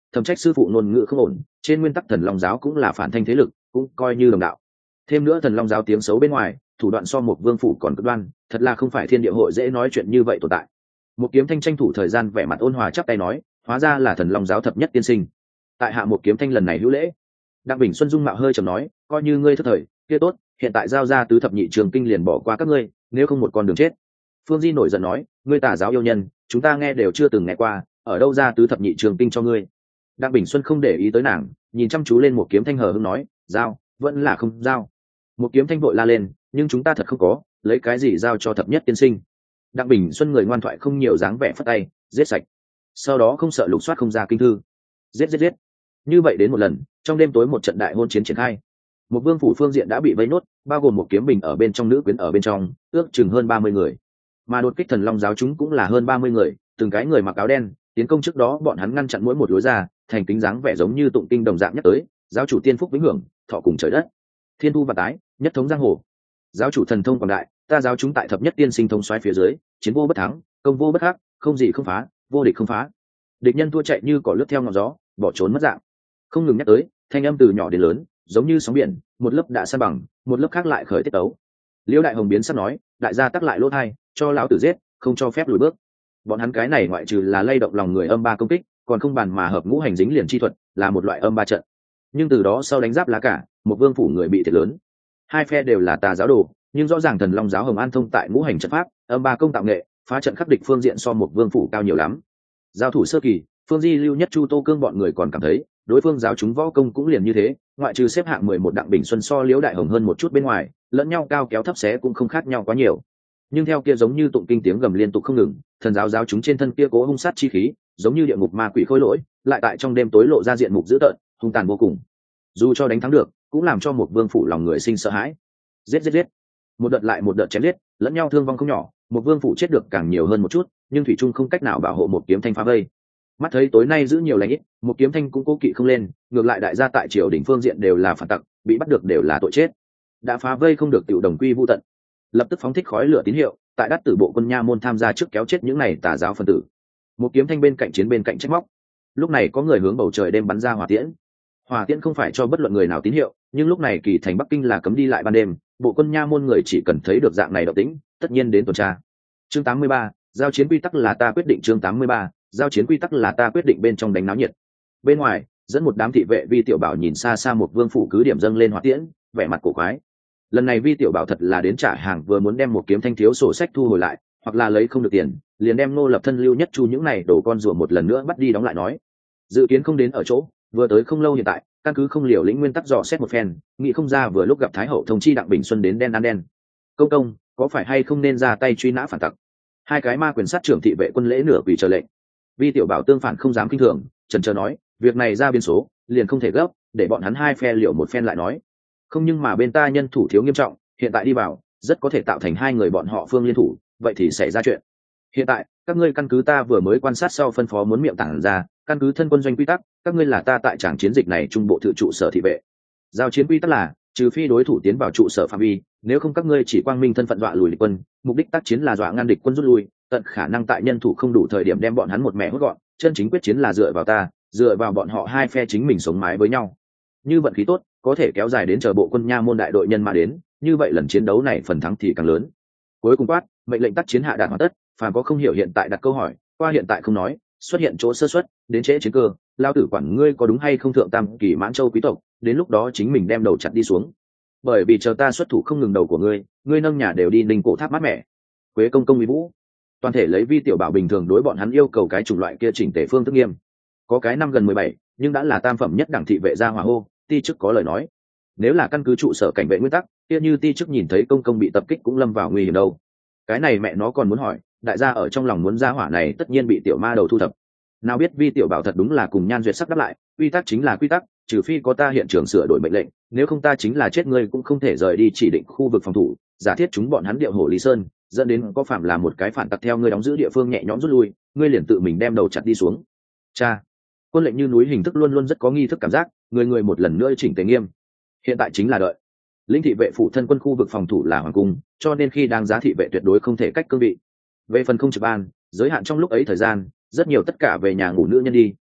thầm trách sư phụ ngôn ngữ không ổn. Trên nguyên tắc thần long giáo cũng là phản thanh thế lực, cũng coi như đồng đạo. Thêm nữa thần long giáo tiếng xấu bên ngoài, thủ đoạn so một vương phủ còn cực đoan, thật là không phải thiên địa hội dễ nói chuyện như vậy tồn tại. Một kiếm thanh tranh thủ thời gian vẻ mặt ôn hòa chắp tay nói, hóa ra là thần long giáo thập nhất tiên sinh. Tại hạ một kiếm thanh lần này hữu lễ. Đặng Bình Xuân dung mạo hơi trầm nói, coi như ngươi thất thời, kia tốt, hiện tại giao ra tứ thập nhị trường kinh liền bỏ qua các ngươi, nếu không một con đường chết. Phương Di nổi giận nói, ngươi tà giáo yêu nhân, chúng ta nghe đều chưa từng nghe qua, ở đâu ra tứ thập nhị trường kinh cho ngươi. Đặng Bình Xuân không để ý tới nàng, nhìn chăm chú lên một kiếm thanh hờ hững nói, giao, vẫn là không giao. Một kiếm thanh vội la lên, nhưng chúng ta thật không có, lấy cái gì giao cho thập nhất tiên sinh. Đặng Bình Xuân người ngoan thoại không nhiều, dáng vẻ phất tay, giết sạch. Sau đó không sợ lục soát không ra kinh thư, giết giết giết. Như vậy đến một lần, trong đêm tối một trận đại hôn chiến triển khai. Một vương phủ phương diện đã bị vây nốt, bao gồm một kiếm bình ở bên trong, nữ quyến ở bên trong, ước chừng hơn ba mươi người. Mà đột kích thần long giáo chúng cũng là hơn ba mươi người, từng cái người mặc áo đen, tiến công trước đó bọn hắn ngăn chặn mỗi một lối ra, thành kính dáng vẻ giống như tụng kinh đồng dạng nhắc tới, giáo chủ tiên phúc vĩnh hưởng, thọ cùng trời đất, thiên thu và tái, nhất thống giang hồ. Giáo chủ thần thông quảng đại, ta giáo chúng tại thập nhất tiên sinh thông soái phía dưới, chiến vô bất thắng, công vô bất hắc, không gì không phá, vô địch không phá. Địch nhân thua chạy như cỏ lướt theo ngọn gió, bỏ trốn mất dạng. Không ngừng nhắc tới, thanh âm từ nhỏ đến lớn, giống như sóng biển, một lớp đã san bằng, một lớp khác lại khởi tiết tấu. Liễu Đại Hồng biến sắc nói, đại gia tắc lại lỗ thai, cho lão tử giết, không cho phép lùi bước. Bọn hắn cái này ngoại trừ là lay động lòng người âm ba công kích, còn không bàn mà hợp ngũ hành dính liền chi thuật, là một loại âm ba trận. Nhưng từ đó sau đánh giáp lá cả, một vương phủ người bị thiệt lớn. Hai phe đều là tà giáo đồ, nhưng rõ ràng thần long giáo Hồng An thông tại ngũ hành trận pháp, âm ba công tạo nghệ, phá trận khắc địch phương diện so một vương phủ cao nhiều lắm. Giao thủ sơ kỳ, Phương Di Lưu Nhất Chu Tô Cương bọn người còn cảm thấy, đối phương giáo chúng võ công cũng liền như thế, ngoại trừ xếp hạng mười một Đặng Bình Xuân so Liễu Đại Hồng hơn một chút bên ngoài, lẫn nhau cao kéo thấp xé cũng không khác nhau quá nhiều. Nhưng theo kia giống như tụng kinh tiếng gầm liên tục không ngừng, thần giáo giáo chúng trên thân kia cố hung sát chi khí, giống như địa ngục ma quỷ khôi lỗi, lại tại trong đêm tối lộ ra diện mục dữ tợn, hung tàn vô cùng. Dù cho đánh thắng được, cũng làm cho một vương phủ lòng người sinh sợ hãi. Giết giết giết, một đợt lại một đợt chém giết, lẫn nhau thương vong không nhỏ, một vương phủ chết được càng nhiều hơn một chút, nhưng thủy trung không cách nào bảo hộ một kiếm thanh phá vây. Mắt thấy tối nay giữ nhiều lãnh ít, một kiếm thanh cũng cố kỵ không lên, ngược lại đại gia tại triều đình phương diện đều là phản tặc, bị bắt được đều là tội chết. Đã phá vây không được tiểu đồng quy vu tận, lập tức phóng thích khói lửa tín hiệu, tại đắt tử bộ quân nha môn tham gia trước kéo chết những này tà giáo phân tử. Một kiếm thanh bên cạnh chiến bên cạnh trách móc. Lúc này có người hướng bầu trời đêm bắn ra hỏa tiễn. Hỏa tiễn không phải cho bất luận người nào tín hiệu, nhưng lúc này kỳ thành Bắc Kinh là cấm đi lại ban đêm, bộ quân nha môn người chỉ cần thấy được dạng này động tĩnh, tất nhiên đến tuần tra. Chương tám mươi ba, giao chiến quy tắc là ta quyết định. Chương tám mươi ba, giao chiến quy tắc là ta quyết định. Bên trong đánh náo nhiệt. Bên ngoài, dẫn một đám thị vệ Vi Tiểu Bảo nhìn xa xa một vương phủ cứ điểm dâng lên hỏa tiễn, vẻ mặt cổ quái. Lần này Vi Tiểu Bảo thật là đến trả hàng, vừa muốn đem một kiếm thanh thiếu sổ sách thu hồi lại, hoặc là lấy không được tiền, liền đem Nô Lập Thân Lưu Nhất Chu những này đổ con rùa một lần nữa bắt đi đóng lại nói. Dự kiến không đến ở chỗ, vừa tới không lâu hiện tại, căn cứ không liều lĩnh nguyên tắc dò xét một phen, nghĩ không ra vừa lúc gặp Thái hậu thông chi Đặng Bình Xuân đến đen ăn đen. Công công, có phải hay không nên ra tay truy nã phản tặc? Hai cái ma quyền sát trưởng thị vệ quân lễ nửa quỳ chờ lệnh. Vi Tiểu Bảo tương phản không dám kinh thường, chần chờ nói, việc này ra biên số, liền không thể gấp, để bọn hắn hai phe liệu một phen lại nói. Không, nhưng mà bên ta nhân thủ thiếu nghiêm trọng, hiện tại đi vào, rất có thể tạo thành hai người bọn họ phương liên thủ, vậy thì xảy ra chuyện. Hiện tại, các ngươi căn cứ ta vừa mới quan sát sau phân phó muốn miệng tản ra, căn cứ thân quân doanh quy tắc, các ngươi là ta tại tràng chiến dịch này trung bộ thự trụ sở thị vệ. Giao chiến quy tắc là, trừ phi đối thủ tiến vào trụ sở phạm vi, nếu không các ngươi chỉ quang minh thân phận dọa lùi địch quân, mục đích tác chiến là dọa ngăn địch quân rút lui, tận khả năng tại nhân thủ không đủ thời điểm đem bọn hắn một mẹ hốt gọn, chân chính quyết chiến là dựa vào ta, dựa vào bọn họ hai phe chính mình sống mái với nhau. Như vận khí tốt, có thể kéo dài đến chờ bộ quân nha môn đại đội nhân mà đến, như vậy lần chiến đấu này phần thắng thì càng lớn. Cuối cùng quát, mệnh lệnh tác chiến hạ đạt hoàn tất, phàm có không hiểu hiện tại đặt câu hỏi, qua hiện tại không nói, xuất hiện chỗ sơ suất, đến trễ chiến cơ, lao tử quản ngươi có đúng hay không thượng tam kỳ mãn châu quý tộc, đến lúc đó chính mình đem đầu chặt đi xuống. Bởi vì chờ ta xuất thủ không ngừng đầu của ngươi, ngươi nâng nhà đều đi ninh cổ tháp mát mẻ. Quế công công uy vũ, toàn thể lấy Vi Tiểu Bảo bình thường đối bọn hắn yêu cầu cái chủng loại kia chỉnh tề phương thức nghiêm. Có cái năm gần mười bảy, nhưng đã là tam phẩm nhất đẳng thị vệ gia hỏa hô, ti chức có lời nói. Nếu là căn cứ trụ sở cảnh vệ nguyên tắc, kia như ti chức nhìn thấy công công bị tập kích cũng lâm vào nguy hiểm đâu. Cái này mẹ nó còn muốn hỏi, đại gia ở trong lòng muốn gia hỏa này tất nhiên bị tiểu ma đầu thu thập. Nào biết Vi Tiểu Bảo thật đúng là cùng Nhan Duyệt sắc đáp lại, quy tắc chính là quy tắc, trừ phi có ta hiện trường sửa đổi mệnh lệnh, nếu không ta chính là chết ngươi cũng không thể rời đi chỉ định khu vực phòng thủ, giả thiết chúng bọn hắn điệu hổ Lý Sơn, dẫn đến có phạm là một cái phản tặc theo ngươi đóng giữ địa phương nhẹ nhõm rút lui, ngươi liền tự mình đem đầu chặt đi xuống. Cha, quân lệnh như núi hình thức luôn luôn rất có nghi thức cảm giác, người người một lần nữa chỉnh tề nghiêm. Hiện tại chính là đợi. Linh thị vệ phụ thân quân khu vực phòng thủ là hoàng cung, cho nên khi đang giá thị vệ tuyệt đối không thể cách cương vị. Về phần không trực ban, giới hạn trong lúc ấy thời gian, rất nhiều tất cả về nhà ngủ nữ nhân đi,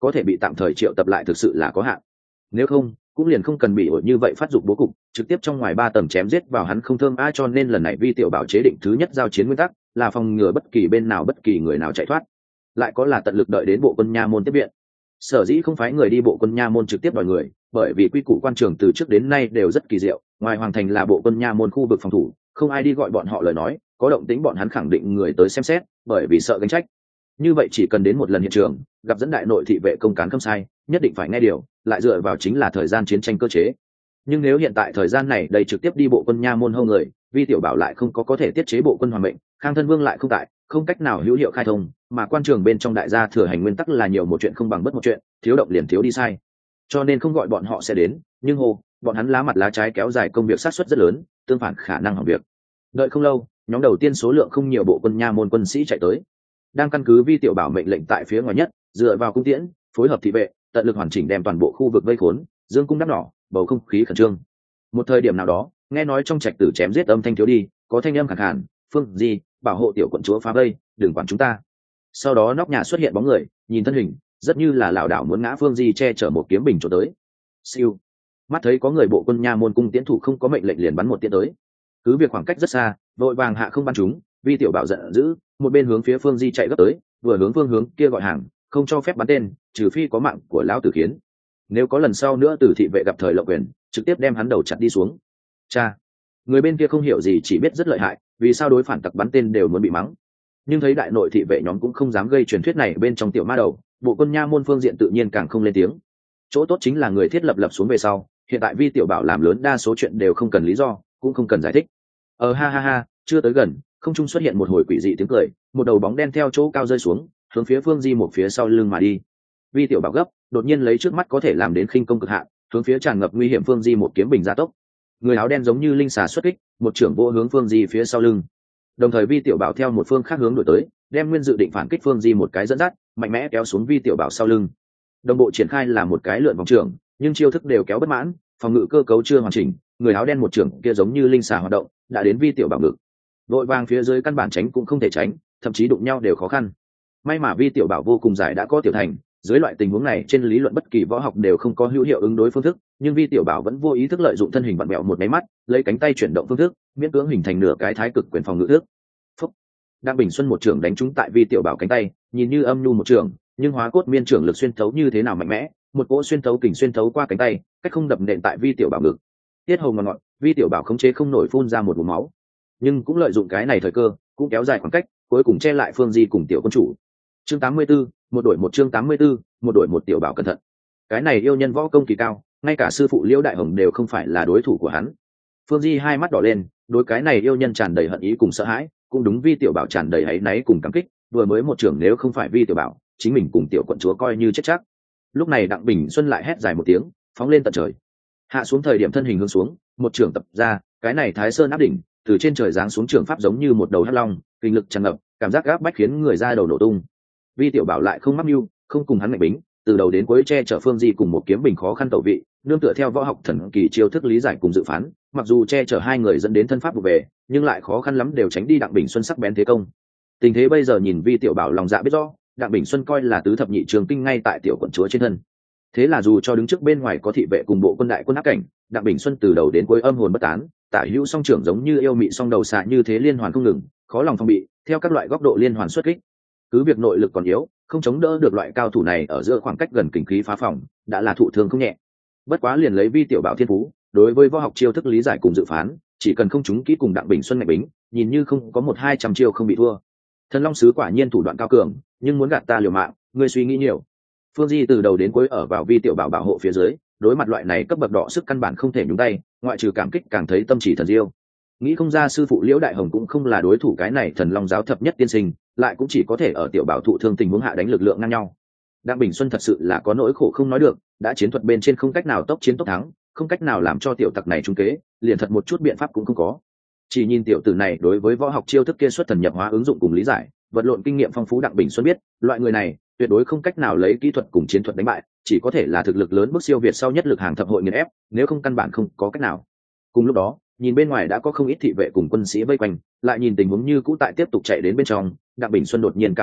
có thể bị tạm thời triệu tập lại thực sự là có hạn. Nếu không cũng liền không cần bị ổi như vậy phát dụng bố cục trực tiếp trong ngoài ba tầng chém giết vào hắn không thương ai, cho nên lần này vi tiểu bảo chế định thứ nhất giao chiến nguyên tắc là phòng ngừa bất kỳ bên nào bất kỳ người nào chạy thoát, lại có là tận lực đợi đến bộ quân nha môn tiếp viện. Sở dĩ không phái người đi bộ quân nha môn trực tiếp đòi người, bởi vì quy củ quan trường từ trước đến nay đều rất kỳ diệu, ngoài hoàng thành là bộ quân nha môn khu vực phòng thủ, không ai đi gọi bọn họ lời nói, có động tĩnh bọn hắn khẳng định người tới xem xét, bởi vì sợ gánh trách. Như vậy chỉ cần đến một lần hiện trường, gặp dẫn đại nội thị vệ công cán không sai, nhất định phải nghe điều, lại dựa vào chính là thời gian chiến tranh cơ chế. Nhưng nếu hiện tại thời gian này đây trực tiếp đi bộ quân nha môn hâu người, vi tiểu bảo lại không có có thể tiết chế bộ quân hoàng mệnh, Khang thân vương lại không tại, không cách nào hữu hiệu khai thông, mà quan trường bên trong đại gia thừa hành nguyên tắc là nhiều một chuyện không bằng bất một chuyện, thiếu động liền thiếu đi sai, cho nên không gọi bọn họ sẽ đến, nhưng hồ bọn hắn lá mặt lá trái kéo dài công việc sát suất rất lớn, tương phản khả năng hỏng việc. Đợi không lâu, nhóm đầu tiên số lượng không nhiều bộ quân nha môn quân sĩ chạy tới, đang căn cứ vi tiểu bảo mệnh lệnh tại phía ngoài nhất, dựa vào cung tiễn phối hợp thị vệ, tận lực hoàn chỉnh đem toàn bộ khu vực vây khốn, dương cung đắp nỏ, bầu không khí khẩn trương. Một thời điểm nào đó, nghe nói trong trạch tử chém giết âm thanh thiếu đi, có thanh âm khàn khàn, phương gì bảo hộ tiểu quận chúa phá vây, đừng quản chúng ta. Sau đó nóc nhà xuất hiện bóng người, nhìn thân hình rất như là lảo đảo muốn ngã phương di che chở một kiếm bình trổ tới. Siêu, mắt thấy có người bộ quân nha môn cung tiễn thủ không có mệnh lệnh liền bắn một tiễn tới, cứ việc khoảng cách rất xa, vội vàng hạ không bắn chúng, vi tiểu bảo giận dữ, một bên hướng phía phương di chạy gấp tới, vừa hướng phương hướng kia gọi hàng, không cho phép bắn tên, trừ phi có mạng của lão tử khiến. Nếu có lần sau nữa từ thị vệ gặp thời lộng quyền, trực tiếp đem hắn đầu chặt đi xuống. Cha, người bên kia không hiểu gì, chỉ biết rất lợi hại, vì sao đối phản tặc bắn tên đều muốn bị mắng. Nhưng thấy đại nội thị vệ nhóm cũng không dám gây truyền thuyết này bên trong tiểu ma đầu, bộ quân nha môn phương diện tự nhiên càng không lên tiếng. Chỗ tốt chính là người thiết lập lập xuống về sau, hiện tại vi tiểu bảo làm lớn đa số chuyện đều không cần lý do, cũng không cần giải thích. Ờ ha ha ha, chưa tới gần, không trung xuất hiện một hồi quỷ dị tiếng cười, một đầu bóng đen theo chỗ cao rơi xuống, hướng phía phương di một phía sau lưng mà đi. Vi tiểu bảo gấp, đột nhiên lấy trước mắt có thể làm đến khinh công cực hạn, hướng phía tràn ngập nguy hiểm phương di một kiếm bình gia tốc. Người áo đen giống như linh xà xuất kích, một trưởng vô hướng phương di phía sau lưng. Đồng thời vi tiểu bảo theo một phương khác hướng đổi tới, đem nguyên dự định phản kích phương di một cái dẫn dắt, mạnh mẽ kéo xuống vi tiểu bảo sau lưng. Đồng bộ triển khai là một cái lượn vòng trưởng, nhưng chiêu thức đều kéo bất mãn, phòng ngự cơ cấu chưa hoàn chỉnh, người áo đen một trưởng kia giống như linh xà hoạt động, đã đến vi tiểu bảo ngực. Vội vàng phía dưới căn bản tránh cũng không thể tránh, thậm chí đụng nhau đều khó khăn. May mà vi tiểu bảo vô cùng giải đã có tiểu thành, dưới loại tình huống này trên lý luận bất kỳ võ học đều không có hữu hiệu ứng đối phương thức, nhưng vi tiểu bảo vẫn vô ý thức lợi dụng thân hình vặn mẹo một máy mắt, lấy cánh tay chuyển động phương thức, miễn cưỡng hình thành nửa cái thái cực quyền phòng ngự thức. Phúc. Đặng Bình Xuân một trưởng đánh trúng tại vi tiểu bảo cánh tay, nhìn như âm nhu một trưởng, nhưng hóa cốt miên trưởng lực xuyên thấu như thế nào mạnh mẽ, một cỗ xuyên thấu kình xuyên thấu qua cánh tay, cách không đập nện tại vi tiểu bảo ngực. Tiết hầu ngọt ngọt, vi tiểu bảo khống chế không nổi phun ra một ngụm máu, nhưng cũng lợi dụng cái này thời cơ, cũng kéo dài khoảng cách, cuối cùng che lại phương di cùng tiểu quân chủ. Chương tám mươi 84, một đội một chương tám mươi 84, một đội một tiểu bảo cẩn thận. Cái này yêu nhân võ công kỳ cao, ngay cả sư phụ Liễu Đại Hồng đều không phải là đối thủ của hắn. Phương Di hai mắt đỏ lên, đối cái này yêu nhân tràn đầy hận ý cùng sợ hãi, cũng đúng vi tiểu bảo tràn đầy áy náy cùng cảm kích, vừa mới một trưởng nếu không phải vi tiểu bảo, chính mình cùng tiểu quận chúa coi như chết chắc. Lúc này Đặng Bình Xuân lại hét dài một tiếng, phóng lên tận trời. Hạ xuống thời điểm thân hình hướng xuống, một trưởng tập ra, cái này Thái Sơn áp đỉnh, từ trên trời giáng xuống trường pháp giống như một đầu hắc long, kinh lực tràn ngập, cảm giác gáp bách khiến người ra đầu nổ tung. Vi tiểu bảo lại không mắc mưu, không cùng hắn ngạch bính, từ đầu đến cuối che chở Phương Di cùng một kiếm bình khó khăn tẩu vị, nương tựa theo võ học thần kỳ chiêu thức lý giải cùng dự phán, mặc dù che chở hai người dẫn đến thân pháp vụ về, nhưng lại khó khăn lắm đều tránh đi Đặng Bình Xuân sắc bén thế công. Tình thế bây giờ nhìn vi tiểu bảo lòng dạ biết rõ, Đặng Bình Xuân coi là tứ thập nhị trường kinh ngay tại tiểu quận chúa trên thân. Thế là dù cho đứng trước bên ngoài có thị vệ cùng bộ quân đại quân áp cảnh, Đặng Bình Xuân từ đầu đến cuối âm hồn bất tán, tả hữu song trưởng giống như yêu mị song đầu xạ như thế liên hoàn không ngừng, khó lòng phòng bị, theo các loại góc độ liên hoàn xuất kích. Cứ việc nội lực còn yếu, không chống đỡ được loại cao thủ này ở giữa khoảng cách gần kình khí phá phòng, đã là thụ thương không nhẹ. Bất quá liền lấy vi tiểu bảo thiên phú, đối với võ học chiêu thức lý giải cùng dự phán, chỉ cần không trúng kỹ cùng Đặng Bình Xuân ngạch bính, nhìn như không có một hai trăm chiêu không bị thua. Thần Long sứ quả nhiên thủ đoạn cao cường, nhưng muốn gạt ta liều mạng, ngươi suy nghĩ nhiều. Phương Di từ đầu đến cuối ở vào vi tiểu bảo bảo hộ phía dưới, đối mặt loại này cấp bậc đọ sức căn bản không thể nhúng tay, ngoại trừ cảm kích càng thấy tâm chỉ thần diêu. Nghĩ không ra sư phụ Liễu Đại Hồng cũng không là đối thủ cái này Thần Long giáo thập nhất tiên sinh, lại cũng chỉ có thể ở tiểu bảo thụ thương tình huống hạ đánh lực lượng ngang nhau. Đặng Bình Xuân thật sự là có nỗi khổ không nói được, đã chiến thuật bên trên không cách nào tốc chiến tốc thắng, không cách nào làm cho tiểu tặc này trúng kế, liền thật một chút biện pháp cũng không có. Chỉ nhìn tiểu tử này đối với võ học chiêu thức kia xuất thần nhập hóa ứng dụng cùng lý giải, vật lộn kinh nghiệm phong phú, Đặng Bình Xuân biết, loại người này tuyệt đối không cách nào lấy kỹ thuật cùng chiến thuật đánh bại, chỉ có thể là thực lực lớn bước siêu việt sau nhất lực hàng thập hội nghiền ép, nếu không căn bản không có cách nào. Cùng lúc đó, nhìn bên ngoài đã có không ít thị vệ cùng quân sĩ vây quanh, lại nhìn tình huống như cũ tại tiếp tục chạy đến bên trong, Đặng Bình Xuân đột nhiên cảm giác được,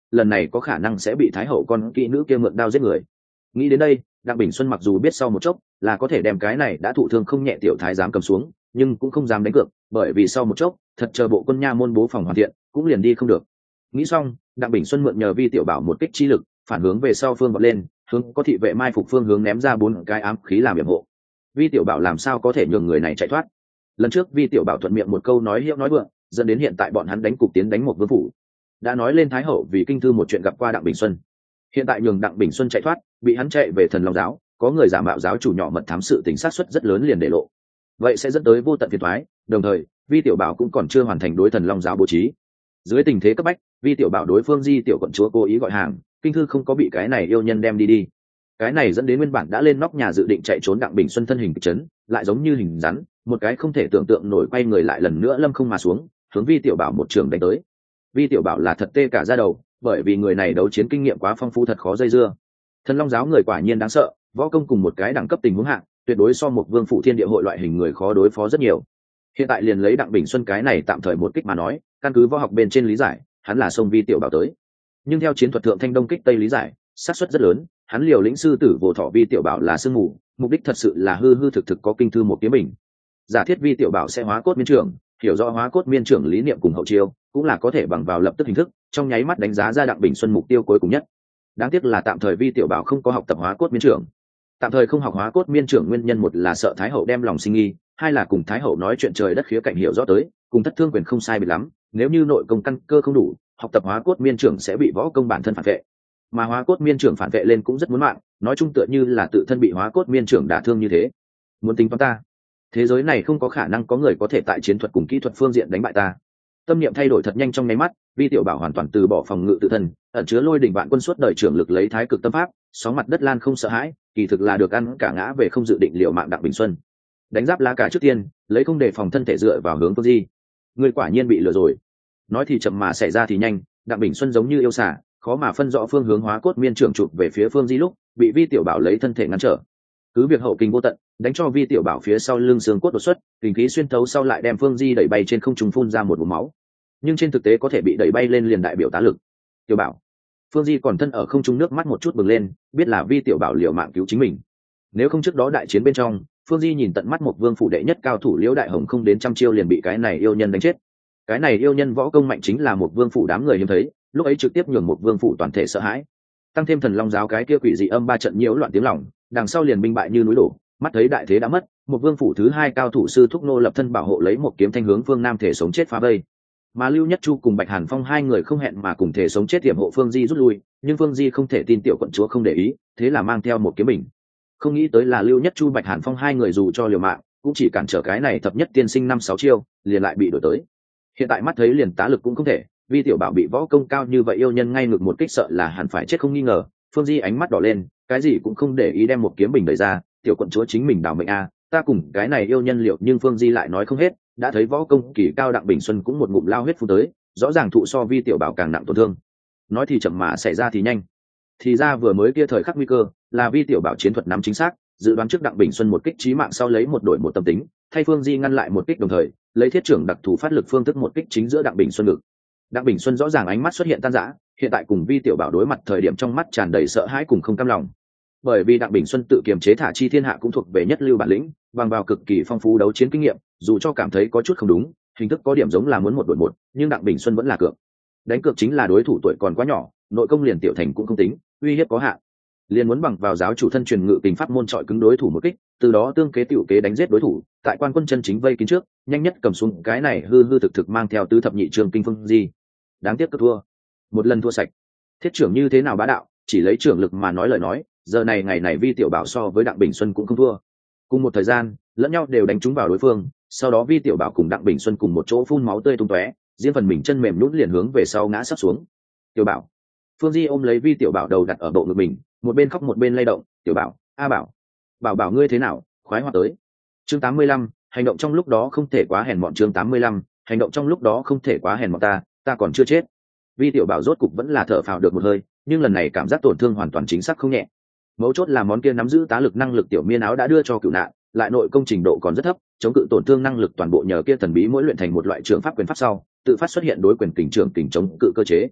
lần này có khả năng sẽ bị thái hậu con kỹ nữ kia mượn đao giết người. Nghĩ đến đây, đặng bình xuân mặc dù biết sau một chốc là có thể đem cái này đã thụ thương không nhẹ tiểu thái giám cầm xuống, nhưng cũng không dám đánh cược, bởi vì sau một chốc thật chờ bộ quân nha môn bố phòng hoàn thiện cũng liền đi không được. Nghĩ xong, đặng bình xuân mượn nhờ vi tiểu bảo một kích chi lực phản hướng về sau phương vọt lên, hướng có thị vệ mai phục phương hướng ném ra bốn cái ám khí làm yểm hộ. Vi tiểu bảo làm sao có thể nhường người này chạy thoát. Lần trước vi tiểu bảo thuận miệng một câu nói hiệu nói vượng, dẫn đến hiện tại bọn hắn đánh cục tiến đánh một vương phủ. Đã nói lên thái hậu vì kinh thư một chuyện gặp qua đặng bình xuân, hiện tại nhường đặng bình xuân chạy thoát, bị hắn chạy về Thần Long giáo, có người giả mạo giáo chủ nhỏ mật thám sự tính sát suất rất lớn liền để lộ, vậy sẽ dẫn tới vô tận phiền toái. Đồng thời vi tiểu bảo cũng còn chưa hoàn thành đối Thần Long giáo bố trí. Dưới tình thế cấp bách, vi tiểu bảo đối phương di tiểu quận chúa cố ý gọi hàng, kinh thư không có bị cái này yêu nhân đem đi đi. Cái này dẫn đến nguyên bản đã lên nóc nhà dự định chạy trốn đặng bình xuân thân hình kịch chấn, lại giống như hình rắn, một cái không thể tưởng tượng nổi quay người lại lần nữa lâm không mà xuống, hướng vi tiểu bảo một trường đánh tới. Vi tiểu bảo là thật tê cả da đầu, bởi vì người này đấu chiến kinh nghiệm quá phong phú, thật khó dây dưa. Thần Long giáo người quả nhiên đáng sợ, võ công cùng một cái đẳng cấp tình huống hạng, tuyệt đối so một vương phủ thiên địa hội loại hình người khó đối phó rất nhiều. Hiện tại liền lấy đặng bình xuân cái này tạm thời một kích mà nói, căn cứ võ học bên trên lý giải, hắn là xông vi tiểu bảo tới. Nhưng theo chiến thuật thượng thanh đông kích tây lý giải, xác suất rất lớn, hắn liều lĩnh sư tử vô thọ vi tiểu bảo là sương mù, mục đích thật sự là hư hư thực thực có kinh thư một kiếm bình. Giả thiết vi tiểu bảo sẽ hóa cốt miên trưởng, hiểu rõ hóa cốt miên trưởng lý niệm cùng hậu chiêu, cũng là có thể bằng vào lập tức hình thức, trong nháy mắt đánh giá ra đặng bình xuân mục tiêu cuối cùng nhất. Đáng tiếc là tạm thời vi tiểu bảo không có học tập hóa cốt miên trưởng. Tạm thời không học hóa cốt miên trưởng nguyên nhân một là sợ thái hậu đem lòng sinh nghi, hai là cùng thái hậu nói chuyện trời đất khía cạnh hiểu rõ tới, cùng thất thương quyền không sai biệt lắm, nếu như nội công căn cơ không đủ, học tập hóa cốt miên trưởng sẽ bị võ công bản thân phản vệ. Mà hóa cốt miên trưởng phản vệ lên cũng rất muốn mạng, nói chung tựa như là tự thân bị hóa cốt miên trưởng đả thương như thế. Muốn tính toán ta, thế giới này không có khả năng có người có thể tại chiến thuật cùng kỹ thuật phương diện đánh bại ta. Tâm niệm thay đổi thật nhanh trong nháy mắt, vi tiểu bảo hoàn toàn từ bỏ phòng ngự tự thân, ẩn chứa lôi đỉnh vạn quân suốt đời trưởng lực lấy thái cực tâm pháp, sóng mặt đất lan không sợ hãi, kỳ thực là được ăn cả ngã về không dự định liều mạng đặng bình xuân. Đánh giáp lá cả trước tiên, lấy không đề phòng thân thể dựa vào hướng Phương Di. Người quả nhiên bị lừa rồi. Nói thì chậm mà xảy ra thì nhanh, đặng bình xuân giống như yêu xà, khó mà phân rõ phương hướng hóa cốt miên trưởng chụp về phía Phương Di lúc, bị vi tiểu bảo lấy thân thể ngăn trở. Cứ việc hậu kinh vô tận, đánh cho vi tiểu bảo phía sau lưng xương cốt đột xuất, kinh khí xuyên thấu sau lại đem Phương Di đẩy bay trên không trung phun ra một vùng máu. Nhưng trên thực tế có thể bị đẩy bay lên liền đại biểu tá lực. Tiểu bảo, Phương Di còn thân ở không trung, nước mắt một chút bừng lên, biết là vi tiểu bảo liều mạng cứu chính mình. Nếu không trước đó đại chiến bên trong, Phương Di nhìn tận mắt một vương phủ đệ nhất cao thủ Liễu Đại Hồng không đến trăm chiêu liền bị cái này yêu nhân đánh chết. Cái này yêu nhân võ công mạnh chính là một vương phủ đám người hiếm thấy, lúc ấy trực tiếp nhường một vương phủ toàn thể sợ hãi. Tăng thêm Thần Long giáo cái kia quỷ dị âm ba trận nhiễu loạn tiếng lòng, đằng sau liền binh bại như núi đổ, mắt thấy đại thế đã mất, một vương phủ thứ hai cao thủ sư thúc nô lập thân bảo hộ lấy một kiếm thanh hướng phương nam thể sống chết phá vây. Mà Lưu Nhất Chu cùng Bạch Hàn Phong hai người không hẹn mà cùng thể sống chết tiệm hộ Phương Di rút lui, nhưng Phương Di không thể tin tiểu quận chúa không để ý, thế là mang theo một kiếm mình. Không nghĩ tới là Lưu Nhất Chu Bạch Hàn Phong hai người dù cho liều mạng, cũng chỉ cản trở cái này thập nhất tiên sinh năm sáu chiêu, liền lại bị đuổi tới. Hiện tại mắt thấy liền tá lực cũng không thể, vi tiểu bảo bị võ công cao như vậy yêu nhân ngay ngực một kích sợ là hẳn phải chết không nghi ngờ. Phương Di ánh mắt đỏ lên, cái gì cũng không để ý đem một kiếm bình đẩy ra, tiểu quận chúa chính mình đào mệnh a, ta cùng cái này yêu nhân liệu. Nhưng Phương Di lại nói không hết, đã thấy võ công kỳ cao đặng bình xuân cũng một ngụm lao huyết phun tới, rõ ràng thụ so vi tiểu bảo càng nặng tổn thương. Nói thì chậm mà xảy ra thì nhanh, thì ra vừa mới kia thời khắc nguy cơ là vi tiểu bảo chiến thuật nắm chính xác, dự đoán trước đặng bình xuân một kích chí mạng sau lấy một đổi một tâm tính, thay Phương Di ngăn lại một kích, đồng thời lấy thiết trưởng đặc thù phát lực phương thức một kích chính giữa đặng bình xuân ngực. Đặng bình xuân rõ ràng ánh mắt xuất hiện tan rã, hiện tại cùng vi tiểu bảo đối mặt thời điểm trong mắt tràn đầy sợ hãi cùng không cam lòng, bởi vì đặng bình xuân tự kiềm chế thả chi thiên hạ cũng thuộc về nhất lưu bản lĩnh, bằng vào cực kỳ phong phú đấu chiến kinh nghiệm, dù cho cảm thấy có chút không đúng, hình thức có điểm giống là muốn một đội một, nhưng đặng bình xuân vẫn là cược. Đánh cược chính là đối thủ tuổi còn quá nhỏ, nội công liền tiểu thành cũng không tính, uy hiếp có hạn, liền muốn bằng vào giáo chủ thân truyền ngự kình pháp môn trọi cứng đối thủ một kích, từ đó tương kế tiểu kế đánh giết đối thủ, tại quan quân chân chính vây kín trước, nhanh nhất cầm xuống cái này hư hư thực thực mang theo tứ thập nhị trường kinh Phương Di. Đáng tiếc cứ thua, một lần thua sạch. Thiết trưởng như thế nào bá đạo, chỉ lấy trưởng lực mà nói lời nói, giờ này ngày này vi tiểu bảo so với đặng bình xuân cũng không thua. Cùng một thời gian, lẫn nhau đều đánh trúng vào đối phương, sau đó vi tiểu bảo cùng đặng bình xuân cùng một chỗ phun máu tươi tung tóe, riêng phần mình chân mềm nhũn liền hướng về sau ngã sắp xuống. Tiểu bảo, Phương Di ôm lấy vi tiểu bảo đầu đặt ở bộ ngực mình, một bên khóc một bên lay động. Tiểu bảo, a bảo, bảo bảo ngươi thế nào, khoái hoạt tới. Chương tám mươi lăm, hành động trong lúc đó không thể quá hèn mọn. Chương tám mươi lăm, hành động trong lúc đó không thể quá hèn mọn. Ta, ta còn chưa chết. Vi tiểu bảo rốt cục vẫn là thở phào được một hơi, nhưng lần này cảm giác tổn thương hoàn toàn chính xác không nhẹ. Mấu chốt là món kia nắm giữ tá lực năng lực tiểu miên áo đã đưa cho cựu nạn, lại nội công trình độ còn rất thấp, chống cự tổn thương năng lực toàn bộ nhờ kia thần bí mỗi luyện thành một loại trường pháp quyền pháp sau, tự phát xuất hiện đối quyền kình trưởng kình chống cự cơ chế.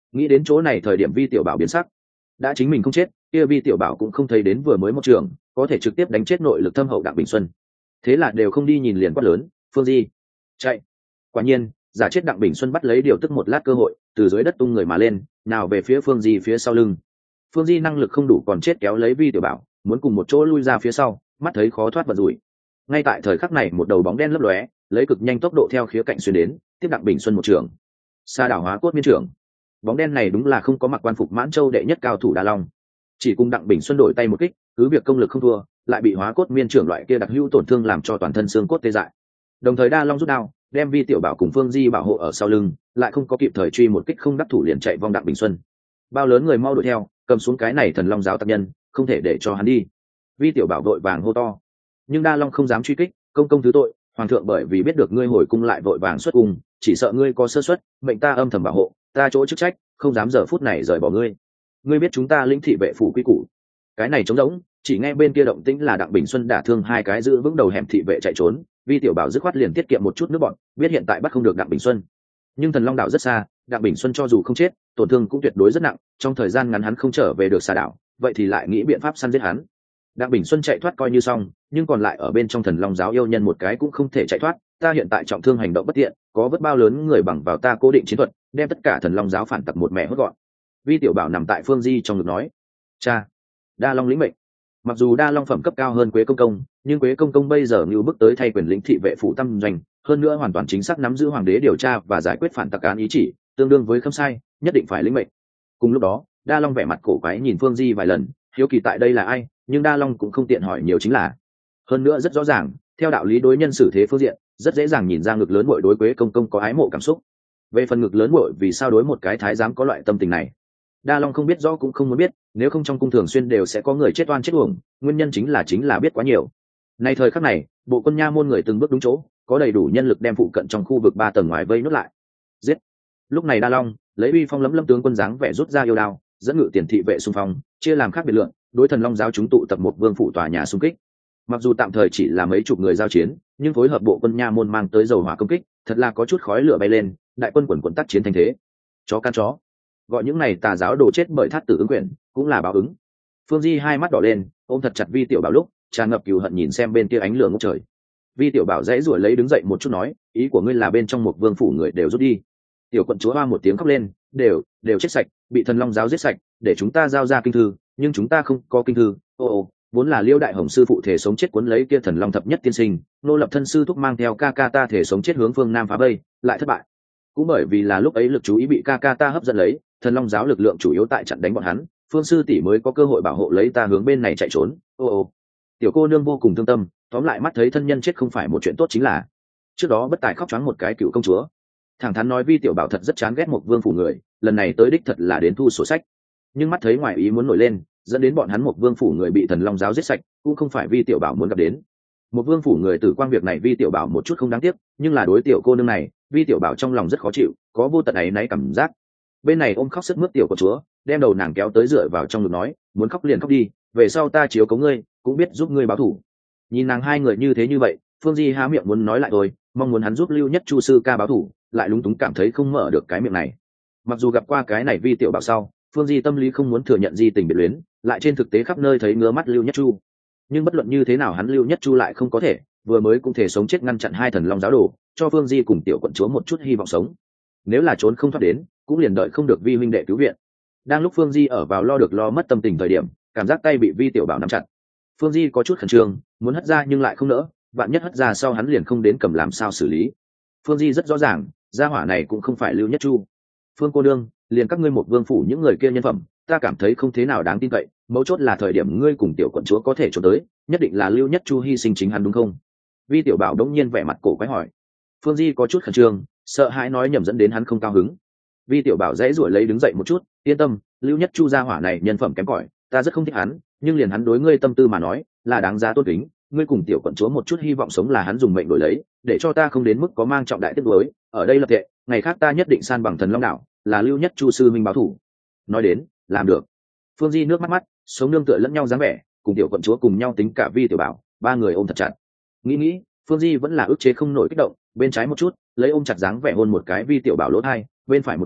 nghĩ đến chỗ này thời điểm vi tiểu bảo biến sắc, đã chính mình không chết kia vi tiểu bảo cũng không thấy đến vừa mới một trường có thể trực tiếp đánh chết nội lực thâm hậu đặng bình xuân, thế là đều không đi nhìn liền quát lớn phương di chạy. Quả nhiên giả chết đặng bình xuân bắt lấy điều tức một lát cơ hội từ dưới đất tung người mà lên nào về phía phương di phía sau lưng. Phương di năng lực không đủ còn chết kéo lấy vi tiểu bảo muốn cùng một chỗ lui ra phía sau, mắt thấy khó thoát vật rủi. Ngay tại thời khắc này một đầu bóng đen lấp lóe lấy cực nhanh tốc độ theo khía cạnh xuyên đến tiếp đặng bình xuân một trường. Sa đảo hóa cốt miên trưởng. Bóng đen này đúng là không có mặc quan phục mãn châu đệ nhất cao thủ Đa Long, chỉ cùng đặng bình xuân đổi tay một kích cứ việc công lực không thua lại bị hóa cốt miên trưởng loại kia đặc hữu tổn thương làm cho toàn thân xương cốt tê dại. Đồng thời Đa Long rút đao đem vi tiểu bảo cùng phương di bảo hộ ở sau lưng lại không có kịp thời truy một kích không đắc thủ liền chạy vong đặng bình xuân. Bao lớn người mau đuổi theo cầm xuống cái này thần long giáo tặc nhân không thể để cho hắn đi. Vi tiểu bảo vội vàng hô to nhưng Đa Long không dám truy kích công công thứ tội hoàng thượng bởi vì biết được ngươi hồi cung lại vội vàng xuất cung chỉ sợ ngươi có sơ suất mệnh ta âm thầm bảo hộ ta chỗ chức trách không dám giờ phút này rời bỏ ngươi. Ngươi biết chúng ta lĩnh thị vệ phủ quy củ. Cái này trống rỗng chỉ nghe bên kia động tĩnh là đặng bình xuân đả thương hai cái giữ vững đầu hẻm thị vệ chạy trốn. Vi tiểu bảo dứt khoát liền tiết kiệm một chút nước bọn biết hiện tại bắt không được đặng bình xuân, nhưng thần long đảo rất xa đặng bình xuân cho dù không chết tổn thương cũng tuyệt đối rất nặng trong thời gian ngắn hắn không trở về được Sa đảo vậy thì lại nghĩ biện pháp săn giết hắn. Đặng bình xuân chạy thoát coi như xong nhưng còn lại ở bên trong thần long giáo yêu nhân một cái cũng không thể chạy thoát. Ta hiện tại trọng thương hành động bất tiện có vất bao lớn người bằng vào ta cố định chiến thuật đem tất cả thần long giáo phản tặc một mẹ hốt gọn. Vi tiểu bảo nằm tại phương di trong ngực nói cha. Đa Long lĩnh mệnh. Mặc dù Đa Long phẩm cấp cao hơn Quế công công nhưng Quế công công bây giờ như bước tới thay quyền lĩnh thị vệ phủ tâm doanh hơn nữa hoàn toàn chính xác nắm giữ hoàng đế điều tra và giải quyết phản tặc án ý chỉ tương đương với khâm sai nhất định phải lĩnh mệnh. Cùng lúc đó Đa Long vẻ mặt cổ quái nhìn phương di vài lần hiếu kỳ tại đây là ai nhưng Đa Long cũng không tiện hỏi nhiều chính là hơn nữa rất rõ ràng theo đạo lý đối nhân xử thế phương diện rất dễ dàng nhìn ra ngực lớn muội đối Quế công công có ái mộ cảm xúc. Về phần ngực lớn muội vì sao đối một cái thái giám có loại tâm tình này Đa Long không biết rõ cũng không muốn biết, nếu không trong cung thường xuyên đều sẽ có người chết oan chết uổng, nguyên nhân chính là chính là biết quá nhiều. Nay thời khắc này, bộ quân nha môn người từng bước đúng chỗ, có đầy đủ nhân lực đem phụ cận trong khu vực ba tầng ngoài vây nốt lại. Giết. Lúc này Đa Long lấy uy phong lấm lấm tướng quân dáng vẻ rút ra yêu đao, dẫn ngự tiền thị vệ xung phong, chia làm khác biệt lượng, đối thần long giáo chúng tụ tập một vương phủ tòa nhà xung kích. Mặc dù tạm thời chỉ là mấy chục người giao chiến, nhưng phối hợp bộ quân nha môn mang tới dầu hỏa công kích, thật là có chút khói lửa bay lên, đại quân quần quần tác chiến thành thế. Chó can chó. Gọi những này tà giáo đồ chết bởi thát tử ứng quyền cũng là báo ứng. Phương di hai mắt đỏ lên ôm thật chặt vi tiểu bảo lúc tràn ngập cừu hận nhìn xem bên kia ánh lửa ngút trời. Vi tiểu bảo dãy ruổi lấy đứng dậy một chút nói ý của ngươi là bên trong một vương phủ người đều rút đi. Tiểu quận chúa hoa một tiếng khóc lên đều đều chết sạch bị thần long giáo giết sạch để chúng ta giao ra kinh thư nhưng chúng ta không có kinh thư. Ô ô vốn là Liêu đại hồng sư phụ thể sống chết cuốn lấy kia thần long thập nhất tiên sinh nô lập thân sư thúc mang theo ca ca ta thể sống chết hướng phương nam phá vây lại thất bại. Cũng bởi vì là lúc ấy lực chú ý bị ca ca ta hấp dẫn lấy thần long giáo lực lượng chủ yếu tại chặn đánh bọn hắn phương sư tỷ mới có cơ hội bảo hộ lấy ta hướng bên này chạy trốn. Ô ô tiểu cô nương vô cùng thương tâm tóm lại mắt thấy thân nhân chết không phải một chuyện tốt chính là. Trước đó bất tài khóc choáng một cái cựu công chúa thẳng thắn nói vi tiểu bảo thật rất chán ghét một vương phủ người lần này tới đích thật là đến thu sổ sách nhưng mắt thấy ngoài ý muốn nổi lên dẫn đến bọn hắn một vương phủ người bị thần long giáo giết sạch cũng không phải vi tiểu bảo muốn gặp đến. Một vương phủ người tử quang việc này vi tiểu bảo một chút không đáng tiếc nhưng là đối tiểu cô nương này vi tiểu bảo trong lòng rất khó chịu có vô tận ấy náy cảm giác. Bên này ôm khóc sức mướt tiểu của chúa đem đầu nàng kéo tới dựa vào trong ngực nói muốn khóc liền khóc đi về sau ta chiếu cấu ngươi cũng biết giúp ngươi báo thủ. Nhìn nàng hai người như thế như vậy phương di há miệng muốn nói lại thôi mong muốn hắn giúp lưu nhất chu sư ca báo thủ lại lúng túng cảm thấy không mở được cái miệng này. Mặc dù gặp qua cái này vi tiểu bảo sau phương di tâm lý không muốn thừa nhận di tình biệt luyến lại trên thực tế khắp nơi thấy ngứa mắt lưu nhất chu nhưng bất luận như thế nào hắn lưu nhất chu lại không có thể vừa mới cũng thể sống chết ngăn chặn hai thần long giáo đồ cho phương di cùng tiểu quận chúa một chút hy vọng sống. Nếu là trốn không thoát đến cũng liền đợi không được vi huynh đệ cứu viện. Đang lúc phương di ở vào lo được lo mất tâm tình thời điểm cảm giác tay bị vi tiểu bảo nắm chặt. Phương di có chút khẩn trương muốn hất ra nhưng lại không nỡ vạn nhất hất ra sau hắn liền không đến cầm làm sao xử lý. Phương di rất rõ ràng gia hỏa này cũng không phải lưu nhất chu. Phương cô đương liền các ngươi một vương phủ những người kia nhân phẩm ta cảm thấy không thế nào đáng tin cậy mấu chốt là thời điểm ngươi cùng tiểu quận chúa có thể trốn tới nhất định là lưu nhất chu hy sinh chính hắn đúng không? Vi tiểu bảo đống nhiên vẻ mặt cổ quái hỏi. Phương di có chút khẩn trương sợ hãi nói nhầm dẫn đến hắn không cao hứng. Vi tiểu bảo dãy ruổi lấy đứng dậy một chút yên tâm lưu nhất chu gia hỏa này nhân phẩm kém cỏi ta rất không thích hắn nhưng liền hắn đối ngươi tâm tư mà nói là đáng giá tôn kính ngươi cùng tiểu quận chúa một chút hy vọng sống là hắn dùng mệnh đổi lấy để cho ta không đến mức có mang trọng đại tiết đối ở đây lập tệ ngày khác ta nhất định san bằng thần long đảo là lưu nhất chu sư minh báo thủ. Nói đến làm được. Phương di nước mắt mắt sống nương tựa lẫn nhau dáng vẻ cùng tiểu quận chúa cùng nhau tính cả vi tiểu bảo ba người ôm thật chặt. Nghĩ nghĩ Phương di vẫn là ức chế không nổi kích động bên trái một chút lấy ôm chặt dáng vẻ hôn một cái vi tiểu bảo lỗ thai bên phải một chút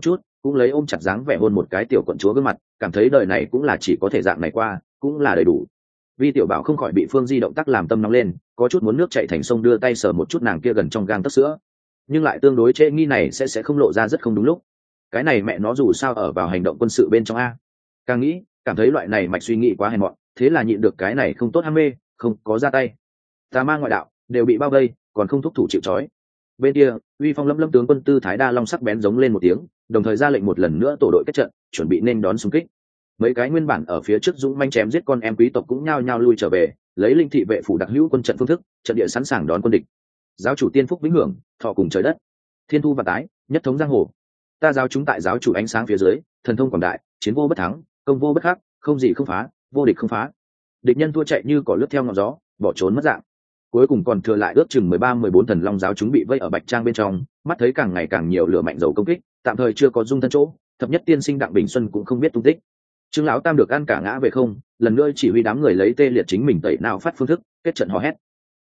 cũng lấy ôm chặt dáng vẻ hôn một cái tiểu quận chúa gương mặt, cảm thấy đời này cũng là chỉ có thể dạng này qua, cũng là đầy đủ. Vi tiểu bảo không khỏi bị Phương Di động tác làm tâm nóng lên, có chút muốn nước chảy thành sông, đưa tay sờ một chút nàng kia gần trong gang tấc sữa, nhưng lại tương đối trễ nghi này sẽ sẽ không lộ ra rất không đúng lúc. Cái này mẹ nó dù sao ở vào hành động quân sự bên trong a. Càng nghĩ cảm thấy loại này mạch suy nghĩ quá hèn mọn, thế là nhịn được cái này không tốt ham mê, không có ra tay. Tà ma ngoại đạo đều bị bao vây, còn không thúc thủ chịu trói. Bên kia uy phong lâm lâm tướng quân Tư Thái Đa Long sắc bén giống lên một tiếng, đồng thời ra lệnh một lần nữa tổ đội kết trận, chuẩn bị nên đón xung kích. Mấy cái nguyên bản ở phía trước dũng manh chém giết con em quý tộc cũng nhao nhao lui trở về, lấy linh thị vệ phủ đặc hữu quân trận phương thức, trận địa sẵn sàng đón quân địch. Giáo chủ tiên phúc vĩnh hưởng, thọ cùng trời đất, thiên thu và tái, nhất thống giang hồ. Ta giáo chúng tại giáo chủ ánh sáng phía dưới, thần thông quảng đại, chiến vô bất thắng, công vô bất khắc, không gì không phá, vô địch không phá. Địch nhân thua chạy như cỏ lướt theo ngọn gió, bỏ trốn mất dạng. Cuối cùng còn thừa lại ước chừng mười ba mười bốn thần long giáo chúng bị vây ở bạch trang bên trong, mắt thấy càng ngày càng nhiều lửa mạnh dầu công kích, tạm thời chưa có dung thân chỗ, thập nhất tiên sinh Đặng Bình Xuân cũng không biết tung tích. Trương lão tam được ăn cả ngã về không, lần nữa chỉ huy đám người lấy tê liệt chính mình tẩy nào phát phương thức kết trận hò hét.